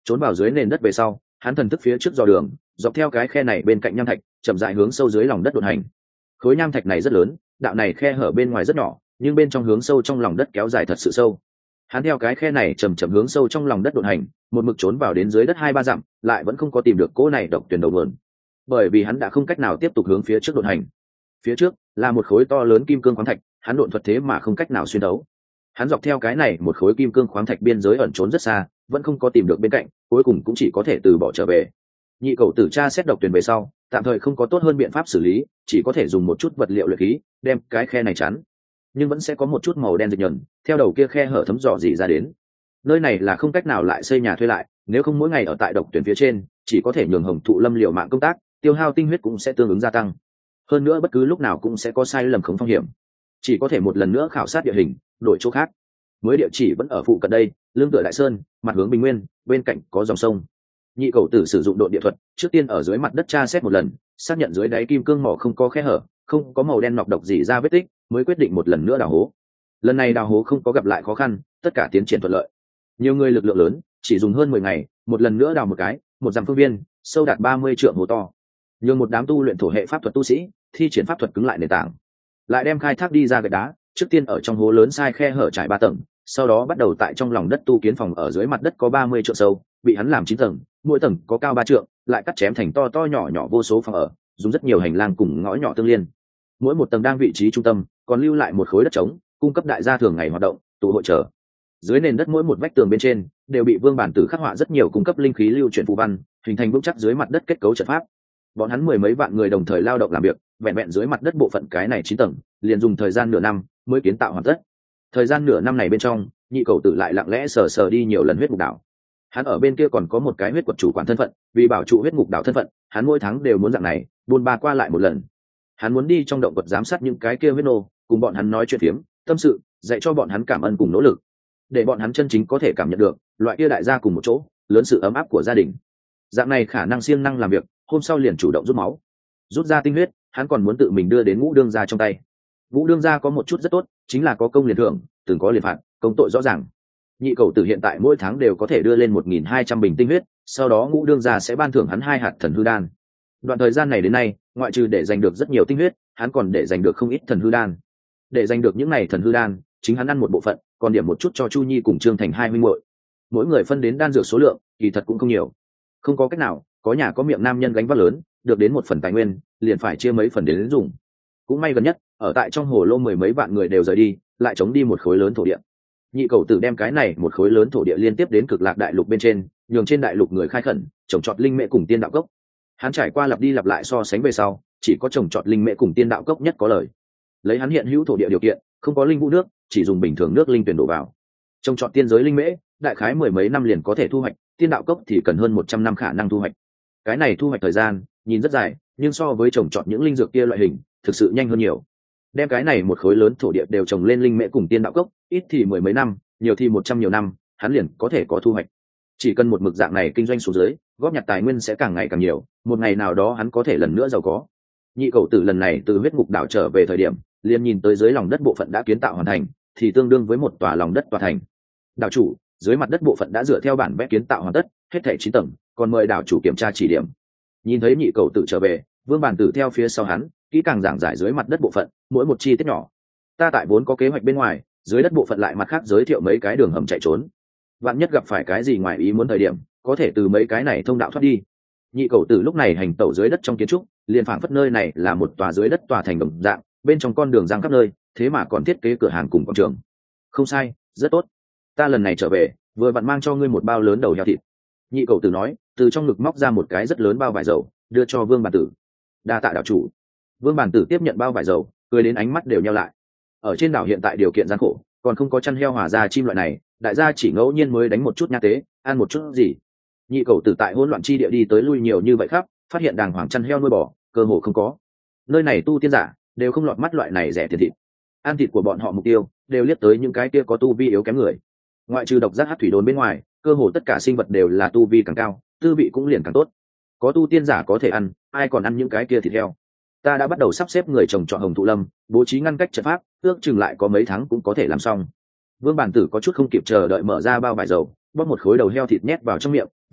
Trốn vào dưới nền đất về sau, hắn thần thức phía trước dò đường, dọc theo cái khe này bên cạnh nham thạch chậm rãi hướng sâu dưới lòng đất đột hành. Khối nham thạch này rất lớn, đạo này khe hở bên ngoài rất nhỏ, nhưng bên trong hướng sâu trong lòng đất kéo dài thật sự sâu. Hắn theo cái khe này chậm chậm hướng sâu trong lòng đất đột hành, một mực trốn vào đến dưới đất 2-3 dặm, lại vẫn không có tìm được cỗ này độc tuyển đầu nguồn. Bởi vì hắn đã không cách nào tiếp tục hướng phía trước đột hành. Phía trước là một khối to lớn kim cương khoáng thạch, hắn độn thuật thế mà không cách nào xuyên đấu. Hắn dọc theo cái này một khối kim cương khoáng thạch biên giới ẩn trốn rất xa, vẫn không có tìm được bên cạnh, cuối cùng cũng chỉ có thể từ bỏ trở về. Nhị cầu tử tra xét độc tuyển về sau, tạm thời không có tốt hơn biện pháp xử lý, chỉ có thể dùng một chút vật liệu luyện khí đem cái khe này chắn, nhưng vẫn sẽ có một chút màu đen dịch nhờn theo đầu kia khe hở thấm dò dỉ ra đến. Nơi này là không cách nào lại xây nhà thuê lại, nếu không mỗi ngày ở tại độc tuyển phía trên chỉ có thể nhường Hồng Thụ Lâm liều mạng công tác, tiêu hao tinh huyết cũng sẽ tương ứng gia tăng. Hơn nữa bất cứ lúc nào cũng sẽ có sai lầm không phong hiểm, chỉ có thể một lần nữa khảo sát địa hình, đổi chỗ khác. Mới địa chỉ vẫn ở phụ cận đây, lưng tựa đại sơn, mặt hướng bình nguyên, bên cạnh có dòng sông. Nhị cầu tử sử dụng độ địa thuật, trước tiên ở dưới mặt đất tra xét một lần, xác nhận dưới đáy kim cương mỏ không có khe hở, không có màu đen nọc độc gì ra vết tích, mới quyết định một lần nữa đào hố. Lần này đào hố không có gặp lại khó khăn, tất cả tiến triển thuận lợi. Nhiều người lực lượng lớn, chỉ dùng hơn 10 ngày, một lần nữa đào một cái, một dặm phương viên, sâu đạt 30 trượng hố to. Nhưng một đám tu luyện thổ hệ pháp thuật tu sĩ, thi triển pháp thuật cứng lại nền tảng, lại đem khai thác đi ra gạch đá, trước tiên ở trong hố lớn sai khe hở trải 3 tầng, sau đó bắt đầu tại trong lòng đất tu kiến phòng ở dưới mặt đất có 30 trượng sâu, bị hắn làm 9 tầng, mỗi tầng có cao 3 trượng, lại cắt chém thành to to nhỏ nhỏ vô số phòng ở, dùng rất nhiều hành lang cùng ngõ nhỏ tương liên. Mỗi một tầng đang vị trí trung tâm, còn lưu lại một khối đất trống, cung cấp đại gia thường ngày hoạt động, tụ hội chờ. Dưới nền đất mỗi một vách tường bên trên đều bị Vương Bản Tử khắc họa rất nhiều cung cấp linh khí lưu chuyển phù văn, hình thành vững chắc dưới mặt đất kết cấu trận pháp. Bọn hắn mười mấy vạn người đồng thời lao động làm việc, vẹn vẹn dưới mặt đất bộ phận cái này 9 tầng, liền dùng thời gian nửa năm mới kiến tạo hoàn tất. Thời gian nửa năm này bên trong, nhị cầu tử lại lặng lẽ sờ sờ đi nhiều lần huyết ngục đảo. Hắn ở bên kia còn có một cái huyết quật chủ quản thân phận, vì bảo trụ huyết ngục đảo thân phận, hắn mỗi tháng đều muốn dạng này buôn ba qua lại một lần. Hắn muốn đi trong động vật giám sát những cái kia huyết nô, cùng bọn hắn nói chuyện phiếm, tâm sự, dạy cho bọn hắn cảm ơn cùng nỗ lực, để bọn hắn chân chính có thể cảm nhận được loại kia đại gia cùng một chỗ lớn sự ấm áp của gia đình. Dạng này khả năng siêng năng làm việc, hôm sau liền chủ động rút máu, rút ra tinh huyết, hắn còn muốn tự mình đưa đến Ngũ đương gia trong tay. Ngũ đương gia có một chút rất tốt, chính là có công liền thưởng, từng có liền phạt, công tội rõ ràng. Nhị cầu tử hiện tại mỗi tháng đều có thể đưa lên 1.200 bình tinh huyết, sau đó Ngũ đương gia sẽ ban thưởng hắn 2 hạt thần hư đan. Đoạn thời gian này đến nay, ngoại trừ để giành được rất nhiều tinh huyết, hắn còn để giành được không ít thần hư đan. Để giành được những này thần hư đan, chính hắn ăn một bộ phận, còn điểm một chút cho Chu Nhi cùng Trương Thành hai huynh muội. Mỗi người phân đến đan dược số lượng, kỳ thật cũng không nhiều. Không có cách nào, có nhà có miệng nam nhân gánh vác lớn, được đến một phần tài nguyên, liền phải chia mấy phần đến dùng. Cũng may gần nhất, ở tại trong hồ lô mười mấy vạn người đều rời đi, lại chống đi một khối lớn thổ địa. Nhị cầu tử đem cái này một khối lớn thổ địa liên tiếp đến Cực Lạc đại lục bên trên, nhường trên đại lục người khai khẩn, trồng trọt linh mễ cùng tiên đạo cốc. Hắn trải qua lặp đi lặp lại so sánh về sau, chỉ có trồng trọt linh mễ cùng tiên đạo cốc nhất có lời. Lấy hắn hiện hữu thổ địa điều kiện, không có linh vũ nước, chỉ dùng bình thường nước linh tuyển đổ vào. Trồng trọt tiên giới linh mễ, đại khái mười mấy năm liền có thể thu hoạch, tiên đạo cốc thì cần hơn 100 năm khả năng thu hoạch. Cái này thu hoạch thời gian nhìn rất dài, nhưng so với trồng trọt những linh dược kia loại hình, thực sự nhanh hơn nhiều. Đem cái này một khối lớn thổ địa đều trồng lên linh mễ cùng tiên đạo cốc, ít thì mười mấy năm, nhiều thì 100 nhiều năm, hắn liền có thể có thu hoạch. Chỉ cần một mực dạng này kinh doanh xuống dưới, góp nhặt tài nguyên sẽ càng ngày càng nhiều, một ngày nào đó hắn có thể lần nữa giàu có. Nhị cầu tử lần này từ huyết ngục đảo trở về thời điểm, liền nhìn tới dưới lòng đất bộ phận đã kiến tạo hoàn thành, thì tương đương với một tòa lòng đất tòa thành. Đảo chủ, dưới mặt đất bộ phận đã dựa theo bản vẽ kiến tạo hoàn tất, hết thảy 9 tầng, còn mời đảo chủ kiểm tra chỉ điểm. Nhìn thấy nhị cầu tử trở về, Vương Bản Tử theo phía sau hắn, kỹ càng giảng giải dưới mặt đất bộ phận, mỗi một chi tiết nhỏ. Ta tại vốn có kế hoạch bên ngoài, dưới đất bộ phận lại mặt khác giới thiệu mấy cái đường hầm chạy trốn. Vạn nhất gặp phải cái gì ngoài ý muốn thời điểm, có thể từ mấy cái này thông đạo thoát đi. Nhị cầu tử lúc này hành tẩu dưới đất trong kiến trúc, liền phảng phất nơi này là một tòa dưới đất tòa thành đồng dạng, bên trong con đường giang khắp nơi, thế mà còn thiết kế cửa hàng cùng quảng trường. Không sai, rất tốt. Ta lần này trở về, vừa vặn mang cho ngươi một bao lớn đầu heo thịt. Nhị cầu tử nói, từ trong ngực móc ra một cái rất lớn bao vải dầu, đưa cho Vương Bản Tử. Đa tạ đạo chủ. Vương Bản Tử tiếp nhận bao vải dầu, cười đến ánh mắt đều nheo lại. Ở trên đảo hiện tại điều kiện gian khổ, còn không có chăn heo hòa ra chim loại này, đại gia chỉ ngẫu nhiên mới đánh một chút nha tế, ăn một chút gì. Nhị cầu tử tại hỗn loạn chi địa đi tới lui nhiều như vậy khắp, phát hiện đàng hoàng chăn heo nuôi bò, cơ hồ không có. Nơi này tu tiên giả đều không lọt mắt loại này rẻ tiền thịt. Ăn thịt của bọn họ mục tiêu đều liếc tới những cái kia có tu vi yếu kém người. Ngoại trừ độc giác hắc thủy đồn bên ngoài, cơ hồ tất cả sinh vật đều là tu vi càng cao, tư vị cũng liền càng tốt. Có tu tiên giả có thể ăn, ai còn ăn những cái kia thịt heo. Ta đã bắt đầu sắp xếp người trồng trọt Hồng Thụ Lâm, bố trí ngăn cách trận pháp, ước chừng lại có mấy tháng cũng có thể làm xong. Vương Bản Tử có chút không kịp chờ đợi mở ra bao vải dầu, bóp một khối đầu heo thịt nhét vào trong miệng,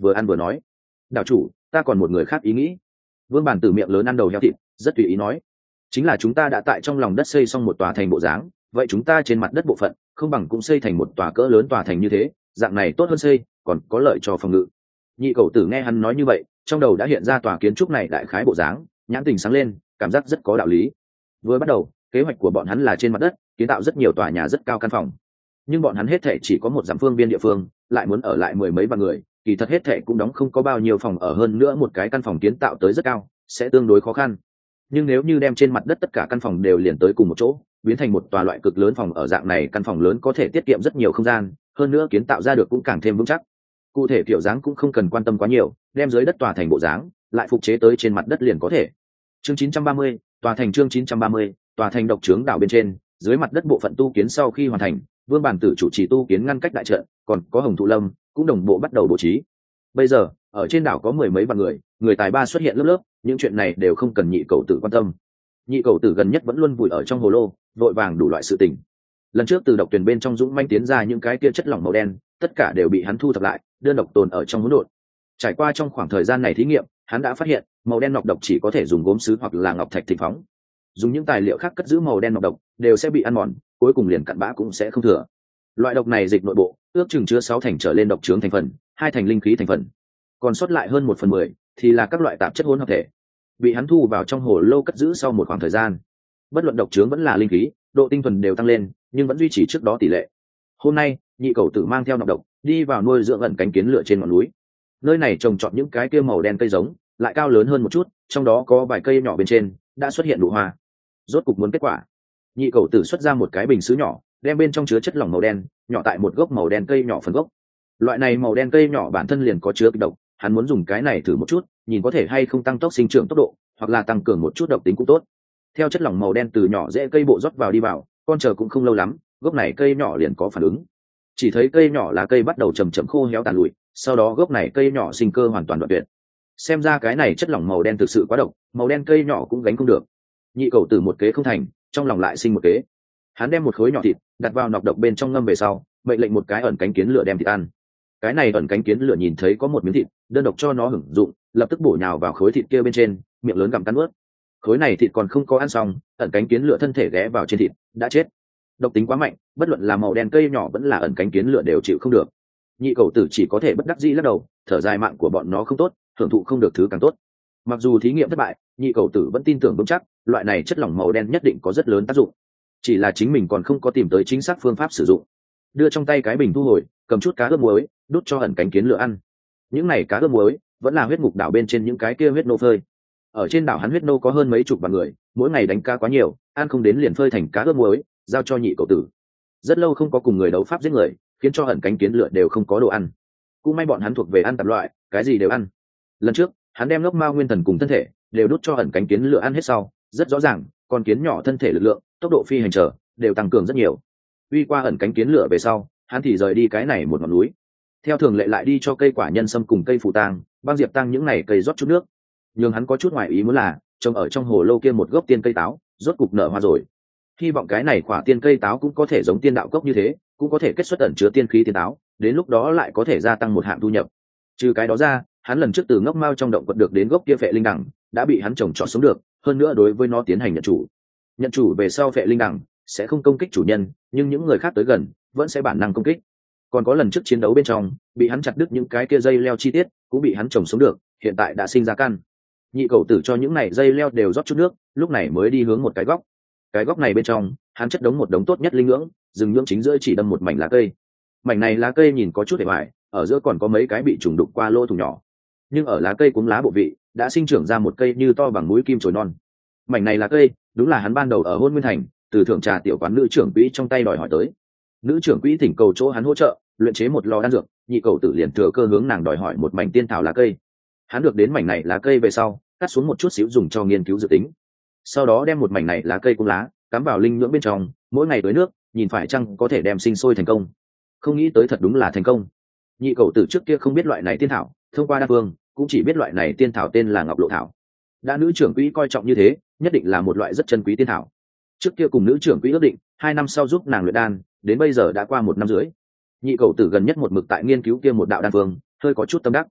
vừa ăn vừa nói: đạo chủ, ta còn một người khác ý nghĩ. Vương Bản Tử miệng lớn ăn đầu heo thịt, rất tùy ý nói: chính là chúng ta đã tại trong lòng đất xây xong một tòa thành bộ dáng, vậy chúng ta trên mặt đất bộ phận không bằng cũng xây thành một tòa cỡ lớn tòa thành như thế, dạng này tốt hơn xây, còn có lợi cho phòng ngự. Nhị Cẩu Tử nghe hắn nói như vậy, trong đầu đã hiện ra tòa kiến trúc này đại khái bộ dáng, nhãn tình sáng lên, cảm giác rất có đạo lý. Vừa bắt đầu, kế hoạch của bọn hắn là trên mặt đất kiến tạo rất nhiều tòa nhà rất cao căn phòng, nhưng bọn hắn hết thệ chỉ có một dặm phương biên địa phương, lại muốn ở lại mười mấy vạn người, kỳ thật hết thệ cũng đóng không có bao nhiêu phòng ở, hơn nữa một cái căn phòng kiến tạo tới rất cao sẽ tương đối khó khăn. Nhưng nếu như đem trên mặt đất tất cả căn phòng đều liền tới cùng một chỗ, biến thành một tòa loại cực lớn phòng ở, dạng này căn phòng lớn có thể tiết kiệm rất nhiều không gian, hơn nữa kiến tạo ra được cũng càng thêm vững chắc. Cụ thể kiểu dáng cũng không cần quan tâm quá nhiều, đem dưới đất tòa thành bộ dáng lại phục chế tới trên mặt đất liền có thể. Chương 930, tòa thành. Chương 930, tòa thành. Độc trướng đảo bên trên, dưới mặt đất bộ phận tu kiến sau khi hoàn thành, Vương Bản Tử chủ trì tu kiến ngăn cách đại trận, còn có Hồng Thụ Lâm cũng đồng bộ bắt đầu bố trí. Bây giờ ở trên đảo có mười mấy vạn người, người tài ba xuất hiện lớp lớp, những chuyện này đều không cần Nhị Cẩu Tử quan tâm. Nhị Cẩu Tử gần nhất vẫn luôn vùi ở trong hồ lô, vội vàng đủ loại sự tình. Lần trước từ độc tuyển bên trong dũng manh tiến ra những cái kia chất lỏng màu đen, tất cả đều bị hắn thu thập lại, đơn độc tồn ở trong hỗn độn. Trải qua trong khoảng thời gian này thí nghiệm, hắn đã phát hiện màu đen nọc độc chỉ có thể dùng gốm sứ hoặc là ngọc thạch thịnh phóng, dùng những tài liệu khác cất giữ màu đen nọc độc đều sẽ bị ăn mòn, cuối cùng liền cặn bã cũng sẽ không thừa. Loại độc này dịch nội bộ ước chừng chứa 6 thành trở lên độc trướng thành phần, 2 thành linh khí thành phần, còn sót lại hơn 1/10 thì là các loại tạp chất hỗn hợp thể, bị hắn thu vào trong hồ lô cất giữ. Sau một khoảng thời gian, bất luận độc trướng vẫn là linh khí, độ tinh thuần đều tăng lên, nhưng vẫn duy trì trước đó tỷ lệ. Hôm nay, Nhị Cẩu Tử mang theo nọc độc đi vào nuôi dưỡng ẩn cánh kiến lửa trên ngọn núi. Nơi này trồng trọt những cái kia màu đen cây giống, lại cao lớn hơn một chút, trong đó có vài cây nhỏ bên trên đã xuất hiện nụ hoa. Rốt cục muốn kết quả, Nhị Cẩu Tử xuất ra một cái bình sứ nhỏ, đem bên trong chứa chất lỏng màu đen nhỏ tại một gốc màu đen cây nhỏ phần gốc. Loại này màu đen cây nhỏ bản thân liền có chứa kịch độc, hắn muốn dùng cái này thử một chút, nhìn có thể hay không tăng tốc sinh trưởng tốc độ, hoặc là tăng cường một chút độc tính cũng tốt. Theo chất lỏng màu đen từ nhỏ rễ cây bộ rót vào đi vào, con chờ cũng không lâu lắm, gốc này cây nhỏ liền có phản ứng. Chỉ thấy cây nhỏ lá cây bắt đầu chầm chậm khô héo tàn lụi, sau đó gốc này cây nhỏ sinh cơ hoàn toàn đoạn tuyệt. Xem ra cái này chất lỏng màu đen thực sự quá độc, màu đen cây nhỏ cũng gánh không được. Nhị Cẩu Tử một kế không thành, trong lòng lại sinh một kế. Hắn đem một khối nhỏ thịt đặt vào nọc độc bên trong ngâm về sau, mệnh lệnh một cái ẩn cánh kiến lửa đem thịt ăn. Cái này ẩn cánh kiến lửa nhìn thấy có một miếng thịt đơn độc cho nó hưởng dụng, lập tức bổ nhào vào khối thịt kia bên trên, miệng lớn gặm cắn ướt. Khối này thịt còn không có ăn xong, ẩn cánh kiến lửa thân thể ghé vào trên thịt đã chết. Độc tính quá mạnh, bất luận là màu đen cây nhỏ vẫn là ẩn cánh kiến lửa đều chịu không được. Nhị Cẩu Tử chỉ có thể bất đắc dĩ lắc đầu, thở dài, mạng của bọn nó không tốt, hưởng thụ không được thứ càng tốt. Mặc dù thí nghiệm thất bại, Nhị Cẩu Tử vẫn tin tưởng vững chắc loại này chất lỏng màu đen nhất định có rất lớn tác dụng, chỉ là chính mình còn không có tìm tới chính xác phương pháp sử dụng. Đưa trong tay cái bình thu hồi, cầm chút cá ướp muối đút cho ẩn cánh kiến lửa ăn. Những này cá ướp muối vẫn là huyết ngục đảo bên trên những cái kia huyết nô phơi. Ở trên đảo hắn huyết nô có hơn mấy chục vạn người, mỗi ngày đánh cá quá nhiều, ăn không đến liền phơi thành cá ướp muối giao cho Nhị Cẩu Tử. Rất lâu không có cùng người đấu pháp giết người, khiến cho ẩn cánh kiến lửa đều không có đồ ăn. Cũng may bọn hắn thuộc về ăn tạp loại, cái gì đều ăn. Lần trước hắn đem Ngốc Mao nguyên thần cùng thân thể đều đút cho ẩn cánh kiến lửa ăn hết sau, rất rõ ràng con kiến nhỏ thân thể lực lượng, tốc độ phi hành trở đều tăng cường rất nhiều. Uy qua ẩn cánh kiến lửa về sau, hắn thì rời đi cái này một ngọn núi, theo thường lệ lại đi cho cây quả nhân sâm cùng cây phù tang, băng diệp tăng những này cây rót chút nước. Nhưng hắn có chút ngoài ý muốn là trồng ở trong hồ lô kia một gốc tiên cây táo rốt cục nở hoa rồi. Hy vọng cái này quả tiên cây táo cũng có thể giống tiên đạo cốc như thế, cũng có thể kết xuất ẩn chứa tiên khí tiên táo, đến lúc đó lại có thể gia tăng một hạng thu nhập. Trừ cái đó ra, hắn lần trước từ Ngốc Mao trong động quật được đến gốc kia phệ linh đằng đã bị hắn trồng trọt xuống được, hơn nữa đối với nó tiến hành nhận chủ về sau, phệ linh đằng sẽ không công kích chủ nhân, nhưng những người khác tới gần vẫn sẽ bản năng công kích. Còn có lần trước chiến đấu bên trong bị hắn chặt đứt những cái kia dây leo chi tiết cũng bị hắn trồng xuống được, hiện tại đã sinh ra căn. Nhị Cẩu Tử cho những này dây leo đều rót chút nước, lúc này mới đi hướng một cái góc. Cái góc này bên trong hắn chất đống một đống tốt nhất linh ngưỡng, rừng nhưỡng chính giữa chỉ đâm một mảnh lá cây. Mảnh này lá cây nhìn có chút hề hoài, ở giữa còn có mấy cái bị trùng đục qua lỗ thủng nhỏ, nhưng ở lá cây cuống lá bộ vị đã sinh trưởng ra một cây như to bằng mũi kim chồi non. Mảnh này lá cây đúng là hắn ban đầu ở Hôn Nguyên Thành từ thượng trà tiểu quán nữ trưởng quỹ trong tay đòi hỏi tới. Nữ trưởng quỹ thỉnh cầu chỗ hắn hỗ trợ luyện chế một lò đan dược, Nhị Cẩu Tử liền thừa cơ hướng nàng đòi hỏi một mảnh tiên thảo lá cây. Hắn được đến mảnh này lá cây về sau, cắt xuống một chút xíu dùng cho nghiên cứu dự tính, sau đó đem một mảnh này lá cây cuống lá cắm vào linh nhưỡng bên trong, mỗi ngày tưới nước, nhìn phải chăng có thể đem sinh sôi thành công. Không nghĩ tới thật đúng là thành công. Nhị Cẩu Tử trước kia không biết loại này tiên thảo, thông qua đa phương cũng chỉ biết loại này tiên thảo tên là ngọc lộ thảo. Đã nữ trưởng quỹ coi trọng như thế, nhất định là một loại rất chân quý tiên thảo. Trước kia cùng nữ trưởng quỹ ước định 2 năm sau giúp nàng luyện đan, đến bây giờ đã qua 1 năm rưỡi. Nhị Cẩu Tử gần nhất một mực tại nghiên cứu kia một đạo đan phương, hơi có chút tâm đắc.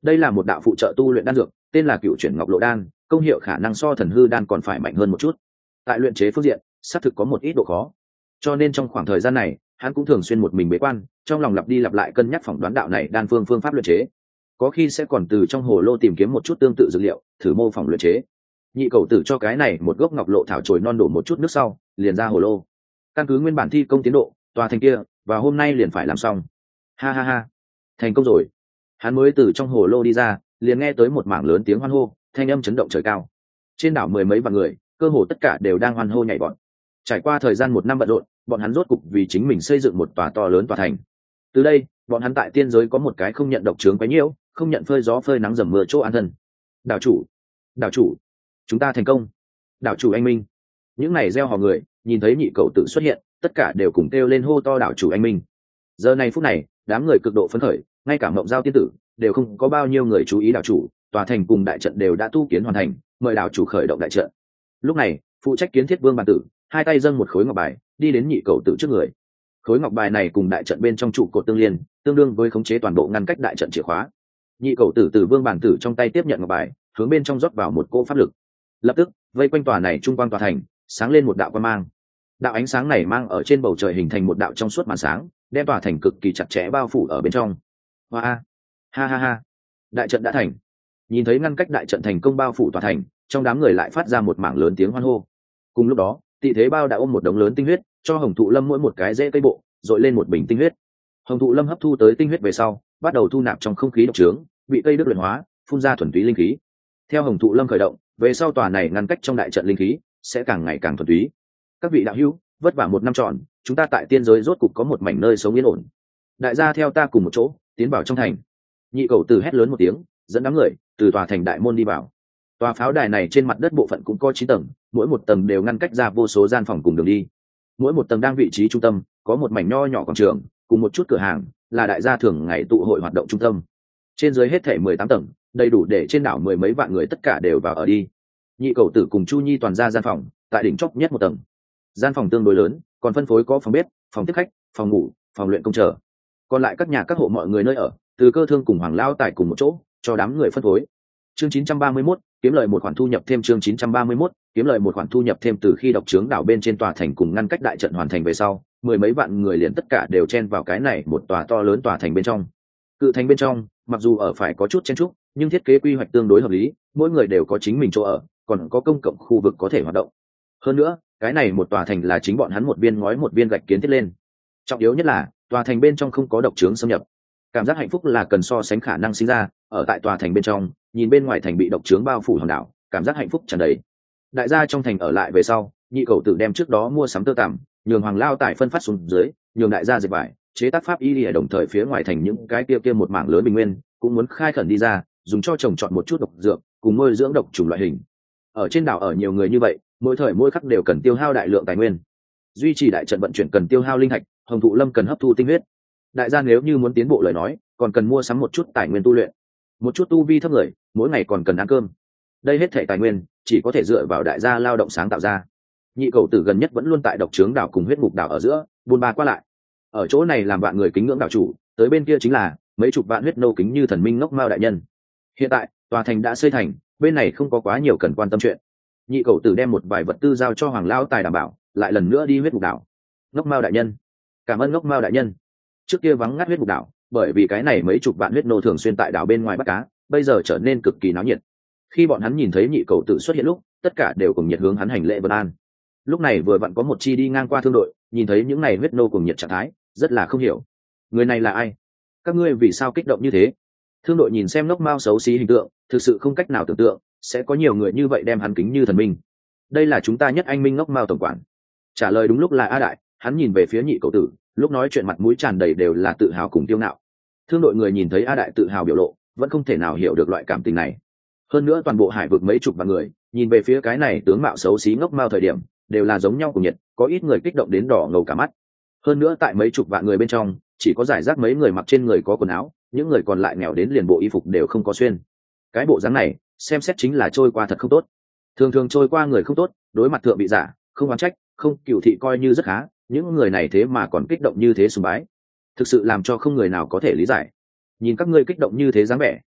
đây là một đạo phụ trợ tu luyện đan dược, tên là Cựu Chuyển Ngọc Lộ Đan, công hiệu khả năng so Thần Hư Đan còn phải mạnh hơn một chút. Tại luyện chế phương diện xác thực có một ít độ khó, cho nên trong khoảng thời gian này hắn cũng thường xuyên một mình bế quan, trong lòng lặp đi lặp lại cân nhắc phỏng đoán đạo này đan phương pháp luyện chế, có khi sẽ còn từ trong hồ lô tìm kiếm một chút tương tự dược liệu thử mô phỏng luyện chế. Nhị cầu tử cho cái này một gốc ngọc lộ thảo chồi non đổ một chút nước sau liền ra hồ lô, căn cứ nguyên bản thi công tiến độ tòa thành kia và hôm nay liền phải làm xong. Ha ha ha, thành công rồi. Hắn mới từ trong hồ lô đi ra liền nghe tới một mảng lớn tiếng hoan hô, thanh âm chấn động trời cao. Trên đảo mười mấy vạn người cơ hồ tất cả đều đang hoan hô nhảy vọt. Trải qua thời gian một năm bận rộn, bọn hắn rốt cục vì chính mình xây dựng một tòa to lớn tòa thành. Từ đây bọn hắn tại tiên giới có một cái không nhận độc trướng quấy nhiễu, không nhận phơi gió phơi nắng dầm mưa chỗ an thân. Đảo chủ, đảo chủ, chúng ta thành công. Đảo chủ anh minh. Những này gieo hò người nhìn thấy nhị cậu tự xuất hiện, tất cả đều cùng kêu lên hô to đảo chủ anh minh. Giờ này phút này đám người cực độ phấn khởi, ngay cả mộng giao tiên tử đều không có bao nhiêu người chú ý đảo chủ. Tòa thành cùng đại trận đều đã tu kiến hoàn thành, mời đảo chủ khởi động đại trận. Lúc này phụ trách kiến thiết vương bàn tử hai tay dâng một khối ngọc bài đi đến nhị cậu tự trước người. Khối ngọc bài này cùng đại trận bên trong trụ cột tương liên, tương đương với khống chế toàn bộ ngăn cách đại trận chìa khóa. Nhị cậu tử từ vương bàn tử trong tay tiếp nhận ngọc bài, hướng bên trong rót vào một cỗ pháp lực. Lập tức vây quanh tòa này trung quang tòa thành sáng lên một đạo quang mang. Đạo ánh sáng này mang ở trên bầu trời hình thành một đạo trong suốt màn sáng, đem tòa thành cực kỳ chặt chẽ bao phủ ở bên trong. Hoa, ha ha ha, đại trận đã thành. Nhìn thấy ngăn cách đại trận thành công bao phủ tòa thành, trong đám người lại phát ra một mảng lớn tiếng hoan hô. Cùng lúc đó Tị Thế Bao đã ôm một đống lớn tinh huyết, cho Hồng Thụ Lâm mỗi một cái rễ cây bộ dội lên một bình tinh huyết. Hồng Thụ Lâm hấp thu tới tinh huyết về sau, bắt đầu thu nạp trong không khí độc trướng, bị cây đức luyện hóa, phun ra thuần túy linh khí. Theo Hồng Thụ Lâm khởi động, về sau tòa này ngăn cách trong đại trận linh khí sẽ càng ngày càng thuần túy. Các vị đạo hữu, vất vả một năm tròn, chúng ta tại tiên giới rốt cục có một mảnh nơi sống yên ổn. Đại gia theo ta cùng một chỗ tiến vào trong thành. Nhị cầu tử hét lớn một tiếng, dẫn đám người từ tòa thành đại môn đi vào. Tòa pháo đài này trên mặt đất bộ phận cũng có 9 tầng, mỗi một tầng đều ngăn cách ra vô số gian phòng cùng đường đi. Mỗi một tầng đang vị trí trung tâm có một mảnh nho nhỏ quảng trường cùng một chút cửa hàng, là đại gia thường ngày tụ hội hoạt động trung tâm. Trên dưới hết thể 18 tầng, đầy đủ để trên đảo mười mấy vạn người tất cả đều vào ở đi. Nhị cầu tử cùng Chu Nhi toàn ra gian phòng tại đỉnh chóp nhất một tầng. Gian phòng tương đối lớn, còn phân phối có phòng bếp, phòng tiếp khách, phòng ngủ, phòng luyện công chờ. Còn lại các nhà các hộ mọi người nơi ở, từ cơ thương cùng hoàng lao tài cùng một chỗ cho đám người phân phối. Chương 931, kiếm lợi một khoản thu nhập thêm. Chương 931, kiếm lợi một khoản thu nhập thêm. Từ khi độc trướng đảo bên trên tòa thành cùng ngăn cách đại trận hoàn thành về sau, mười mấy vạn người liền tất cả đều chen vào cái này một tòa to lớn tòa thành bên trong. Cự thành bên trong mặc dù ở phải có chút chen trúc, nhưng thiết kế quy hoạch tương đối hợp lý, mỗi người đều có chính mình chỗ ở, còn có công cộng khu vực có thể hoạt động. Hơn nữa cái này một tòa thành là chính bọn hắn một viên ngói một viên gạch kiến thiết lên. Trọng yếu nhất là tòa thành bên trong không có độc trướng xâm nhập. Cảm giác hạnh phúc là cần so sánh khả năng sinh ra ở tại tòa thành bên trong, nhìn bên ngoài thành bị độc trướng bao phủ hòn đảo, cảm giác hạnh phúc tràn đầy. Đại gia trong thành ở lại về sau, nhị cầu tử đem trước đó mua sắm tơ tằm, nhường hoàng lao tải phân phát xuống dưới, nhường đại gia dệt vải chế tác pháp y, đồng thời phía ngoài thành những cái kia một mảng lớn bình nguyên cũng muốn khai khẩn đi ra, dùng cho trồng trọt một chút độc dược cùng nuôi dưỡng độc trùng loại hình. Ở trên đảo ở nhiều người như vậy, mỗi thời mỗi khắc đều cần tiêu hao đại lượng tài nguyên. Duy trì đại trận vận chuyển cần tiêu hao linh thạch, Hồng Thụ Lâm cần hấp thu tinh huyết. Đại gia nếu như muốn tiến bộ lời nói, còn cần mua sắm một chút tài nguyên tu luyện. Một chút tu vi thấp người mỗi ngày còn cần ăn cơm. Đây hết thảy tài nguyên chỉ có thể dựa vào đại gia lao động sáng tạo ra. Nhị cầu tử gần nhất vẫn luôn tại độc trướng đảo cùng huyết ngục đảo ở giữa buôn ba qua lại. Ở chỗ này làm vạn người kính ngưỡng đảo chủ, tới bên kia chính là mấy chục vạn huyết nô kính như thần minh Ngốc Mao đại nhân. Hiện tại tòa thành đã xây thành, bên này không có quá nhiều cần quan tâm chuyện. Nhị cầu tử đem một vài vật tư giao cho hoàng lao tài đảm bảo, lại lần nữa đi huyết ngục đảo. Ngốc Mao đại nhân, cảm ơn Ngốc Mao đại nhân. Trước kia vắng ngắt huyết ngục đảo, bởi vì cái này mấy chục vạn huyết nô thường xuyên tại đảo bên ngoài bắt cá, bây giờ trở nên cực kỳ náo nhiệt. Khi bọn hắn nhìn thấy nhị cầu tử xuất hiện lúc, tất cả đều cùng nhiệt hướng hắn hành lễ vân an. Lúc này vừa vặn có một chi đi ngang qua thương đội, nhìn thấy những này huyết nô cùng nhiệt trạng thái, rất là không hiểu. Người này là ai? Các ngươi vì sao kích động như thế? Thương đội nhìn xem Ngốc Mao xấu xí hình tượng, thực sự không cách nào tưởng tượng sẽ có nhiều người như vậy đem hắn kính như thần minh. Đây là chúng ta nhất anh minh Ngốc Mao tổng quản. Trả lời đúng lúc là A Đại, hắn nhìn về phía nhị cầu tử, lúc nói chuyện mặt mũi tràn đầy đều là tự hào cùng kiêu ngạo. Thương đội người nhìn thấy A Đại tự hào biểu lộ, vẫn không thể nào hiểu được loại cảm tình này. Hơn nữa toàn bộ hải vực mấy chục vạn người nhìn về phía cái này tướng mạo xấu xí Ngốc Mao thời điểm đều là giống nhau cùng nhiệt, có ít người kích động đến đỏ ngầu cả mắt. Hơn nữa tại mấy chục vạn người bên trong chỉ có giải rác mấy người mặc trên người có quần áo, những người còn lại nghèo đến liền bộ y phục đều không có xuyên. Cái bộ dáng này xem xét chính là trôi qua thật không tốt. Thường thường trôi qua người không tốt, đối mặt thượng bị giả, không oán trách, không cửu thị coi như rất khá, những người này thế mà còn kích động như thế sùng bái, thực sự làm cho không người nào có thể lý giải. Nhìn các ngươi kích động như thế dáng vẻ,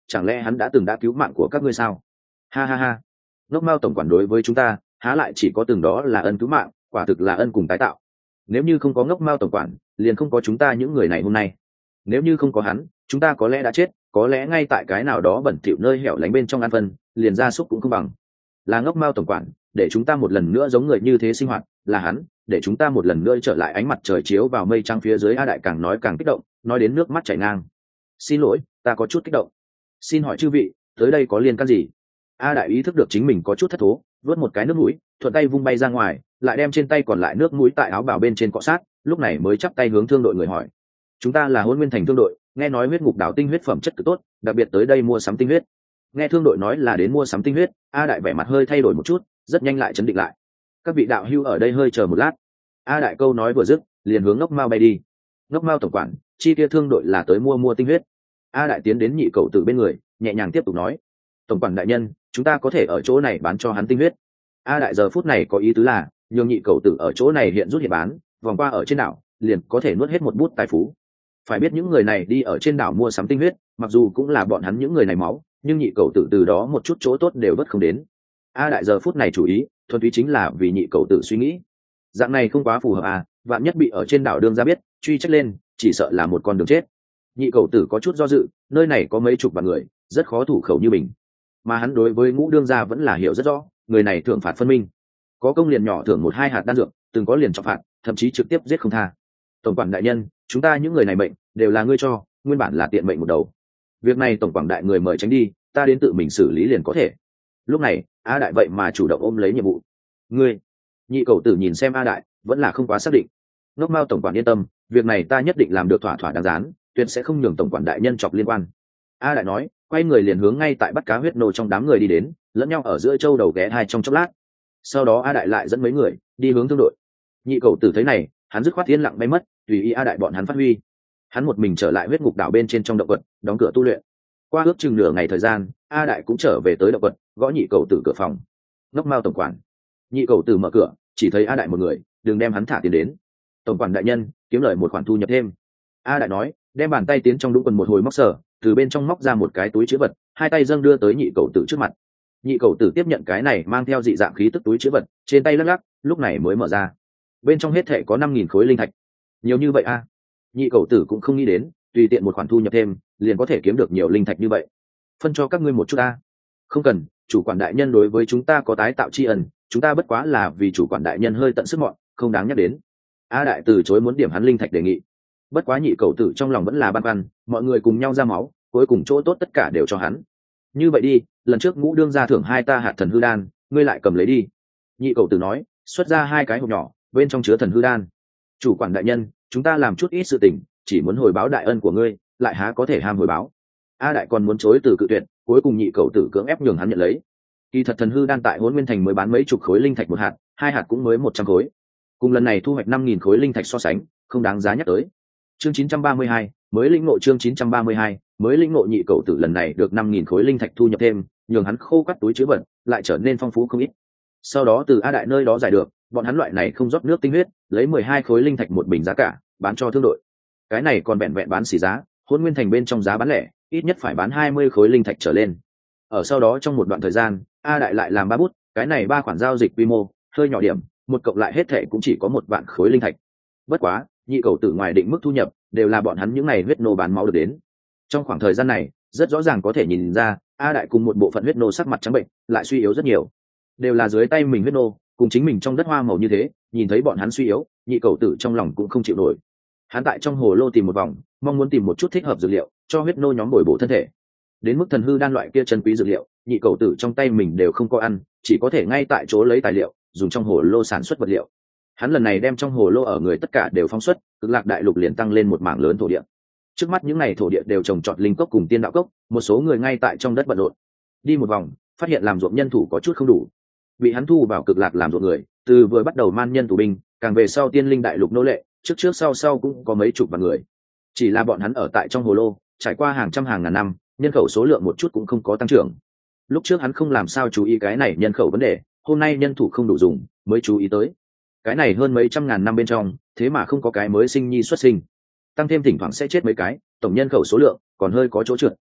chẳng lẽ hắn đã cứu mạng của các ngươi sao? Ha ha ha, ngốc mao tổng quản đối với chúng ta há lại chỉ có từng đó là ân cứu mạng, quả thực là ân cùng tái tạo. Nếu như không có ngốc mao tổng quản, liền không có chúng ta những người này hôm nay. Nếu như không có hắn, chúng ta có lẽ đã chết, có lẽ ngay tại cái nào đó bẩn thỉu nơi hẻo lánh bên trong ăn phân, liền gia súc cũng không bằng. Là ngốc mao tổng quản để chúng ta một lần nữa giống người như thế sinh hoạt, là hắn để chúng ta một lần nữa trở lại ánh mặt trời chiếu vào mây trắng phía dưới. A Đại càng nói càng kích động, nói đến nước mắt chảy ngang. Xin lỗi, ta có chút kích động. Xin hỏi chư vị, tới đây có liên can gì? A Đại ý thức được chính mình có chút thất thố, vớt một cái nước mũi, thuận tay vung bay ra ngoài, lại đem trên tay còn lại nước mũi tại áo bào bên trên cọ sát, lúc này mới chắp tay hướng thương đội người hỏi: chúng ta là Hôn Nguyên Thành thương đội, nghe nói huyết ngục đảo tinh huyết phẩm chất cực tốt, đặc biệt tới đây mua sắm tinh huyết. Nghe thương đội nói là đến mua sắm tinh huyết, A Đại vẻ mặt hơi thay đổi một chút, rất nhanh lại chấn định lại. Các vị đạo hữu ở đây hơi chờ một lát. A Đại câu nói vừa dứt, liền hướng Ngốc Mao bay đi. Ngốc Mao tổng quản, chi kia thương đội là tới mua tinh huyết. A Đại tiến đến Nhị Cẩu Tử bên người, nhẹ nhàng tiếp tục nói: tổng quản đại nhân, chúng ta có thể ở chỗ này bán cho hắn tinh huyết. A Đại giờ phút này có ý tứ là nhường Nhị Cẩu Tử ở chỗ này hiện rút hiện bán, vòng qua ở trên đảo liền có thể nuốt hết một bút tài phú. Phải biết những người này đi ở trên đảo mua sắm tinh huyết, mặc dù cũng là bọn hắn những người này máu, nhưng Nhị Cẩu Tử từ đó một chút chỗ tốt đều vất không đến. A Đại giờ phút này chủ ý thuần túy chính là vì Nhị Cẩu Tử suy nghĩ. Dạng này không quá phù hợp à, vạn nhất bị ở trên đảo đương ra biết, truy trách lên, chỉ sợ là một con đường chết. Nhị Cẩu Tử có chút do dự, nơi này có mấy chục vạn người, rất khó thủ khẩu như mình. Mà hắn đối với Ngũ đương gia vẫn là hiểu rất rõ, người này thưởng phạt phân minh, có công liền nhỏ thưởng 1-2 hạt đan dược, từng có liền trọng phạt, thậm chí trực tiếp giết không tha. Tổng quản đại nhân, chúng ta những người này mệnh đều là ngươi cho, nguyên bản là tiện mệnh một đầu. Việc này tổng quản đại người mời tránh đi, ta đến tự mình xử lý liền có thể. Lúc này A Đại vậy mà chủ động ôm lấy nhiệm vụ. Ngươi? Nhị Cẩu Tử nhìn xem A Đại, vẫn là không quá xác định. Ngốc Mao tổng quản yên tâm, việc này ta nhất định làm được thỏa thỏa đáng rán, tuyệt sẽ không nhường tổng quản đại nhân chọc liên quan. A Đại nói, quay người liền hướng ngay tại bắt cá huyết nô trong đám người đi đến, lẫn nhau ở giữa châu đầu ghé hai trong chốc lát. Sau đó A Đại lại dẫn mấy người đi hướng thương đội. Nhị Cẩu Tử thấy này, hắn dứt khoát yên lặng bay mất, tùy ý A Đại bọn hắn phát huy. Hắn một mình trở lại huyết ngục đảo bên trên trong động vật, đóng cửa tu luyện. Qua ước chừng nửa ngày thời gian, A Đại cũng trở về tới động vật, gõ Nhị Cẩu Tử cửa phòng. Ngốc Mao tổng quản. Nhị Cẩu Tử mở cửa, chỉ thấy A Đại một người, đừng đem hắn thả tiền đến. Tổng quản đại nhân, kiếm lời một khoản thu nhập thêm. A Đại nói, đem bàn tay tiến trong đũng quần một hồi móc sờ, từ bên trong móc ra một cái túi chứa vật, hai tay dâng đưa tới Nhị Cẩu Tử trước mặt. Nhị Cẩu Tử tiếp nhận cái này mang theo dị dạng khí tức túi chứa vật, trên tay lắc lắc, lúc này mới mở ra. Bên trong hết thảy có 5.000 khối linh thạch. Nhiều như vậy a? Nhị Cẩu Tử cũng không nghĩ đến, tùy tiện một khoản thu nhập thêm, liền có thể kiếm được nhiều linh thạch như vậy. Phân cho các ngươi một chút a. Không cần, chủ quản đại nhân đối với chúng ta có tái tạo tri ân, chúng ta bất quá là vì chủ quản đại nhân hơi tận sức mọn, không đáng nhắc đến. A Đại từ chối muốn điểm hắn linh thạch đề nghị. Bất quá Nhị Cẩu Tử trong lòng vẫn là băn khoăn, mọi người cùng nhau ra máu, cuối cùng chỗ tốt tất cả đều cho hắn. Như vậy đi, lần trước Ngũ đương gia thưởng 2 ta hạt thần hư đan, ngươi lại cầm lấy đi. Nhị Cẩu Tử nói, xuất ra 2 cái hộp nhỏ, bên trong chứa thần hư đan. Chủ quản đại nhân, chúng ta làm chút ít sự tình, chỉ muốn hồi báo đại ân của ngươi, lại há có thể ham hồi báo. A Đại còn muốn chối từ cự tuyệt, cuối cùng Nhị Cẩu Tử cưỡng ép nhường hắn nhận lấy. Kỳ thật thần hư đan tại Hỗn Nguyên Thành mới bán mấy chục khối linh thạch một hạt, 2 hạt cũng mới 100 khối. Cùng lần này thu hoạch 5.000 khối linh thạch so sánh, không đáng giá nhắc tới. Chương 932, mới lĩnh ngộ chương 932, mới lĩnh ngộ. Nhị Cẩu Tử lần này được 5.000 khối linh thạch thu nhập thêm, nhường hắn khô cắt túi chứa vật, lại trở nên phong phú không ít. Sau đó từ A Đại nơi đó giải được, bọn hắn loại này không rót nước tinh huyết, lấy 12 khối linh thạch một bình giá cả, bán cho thương đội. Cái này còn vẹn vẹn bán xỉ giá, Hỗn Nguyên Thành bên trong giá bán lẻ, ít nhất phải bán 20 khối linh thạch trở lên. Ở sau đó trong một đoạn thời gian, A Đại lại làm 3 bút, cái này 3 khoản giao dịch quy mô hơi nhỏ điểm, một cộng lại hết thệ cũng chỉ có 1 vạn khối linh thạch. Bất quá, Nhị Cẩu Tử ngoài định mức thu nhập, đều là bọn hắn những này huyết nô bán máu được đến. Trong khoảng thời gian này, rất rõ ràng có thể nhìn ra, A Đại cùng một bộ phận huyết nô sắc mặt trắng bệnh, lại suy yếu rất nhiều. Đều là dưới tay mình huyết nô, cùng chính mình trong đất hoa màu như thế, nhìn thấy bọn hắn suy yếu, Nhị Cẩu Tử trong lòng cũng không chịu nổi. Hắn tại trong hồ lô tìm một vòng, mong muốn tìm một chút thích hợp dược liệu cho huyết nô nhóm bồi bổ thân thể. Đến mức thần hư đan loại kia chân quý dược liệu, Nhị Cẩu Tử trong tay mình đều không có ăn, chỉ có thể ngay tại chỗ lấy tài liệu, dùng trong hồ lô sản xuất vật liệu. Hắn lần này đem trong hồ lô ở người tất cả đều phóng xuất, Cực Lạc đại lục liền tăng lên một mảng lớn thổ địa. Trước mắt những này thổ địa đều trồng trọt linh cốc cùng tiên đạo cốc, một số người ngay tại trong đất bận rộn. Đi một vòng, phát hiện làm ruộng nhân thủ có chút không đủ. Bị hắn thu vào Cực Lạc làm ruộng người, từ vừa bắt đầu man nhân tù binh, càng về sau tiên linh đại lục nô lệ, trước sau cũng có mấy chục vạn người. Chỉ là bọn hắn ở tại trong hồ lô, trải qua hàng trăm hàng ngàn năm, nhân khẩu số lượng một chút cũng không có tăng trưởng. Lúc trước hắn không làm sao chú ý cái này nhân khẩu vấn đề, hôm nay nhân thủ không đủ dùng, mới chú ý tới. Cái này hơn mấy trăm ngàn năm bên trong, thế mà không có cái mới sinh nhi xuất sinh. Tăng thêm thỉnh thoảng sẽ chết mấy cái, tổng nhân khẩu số lượng còn hơi có chỗ trượt.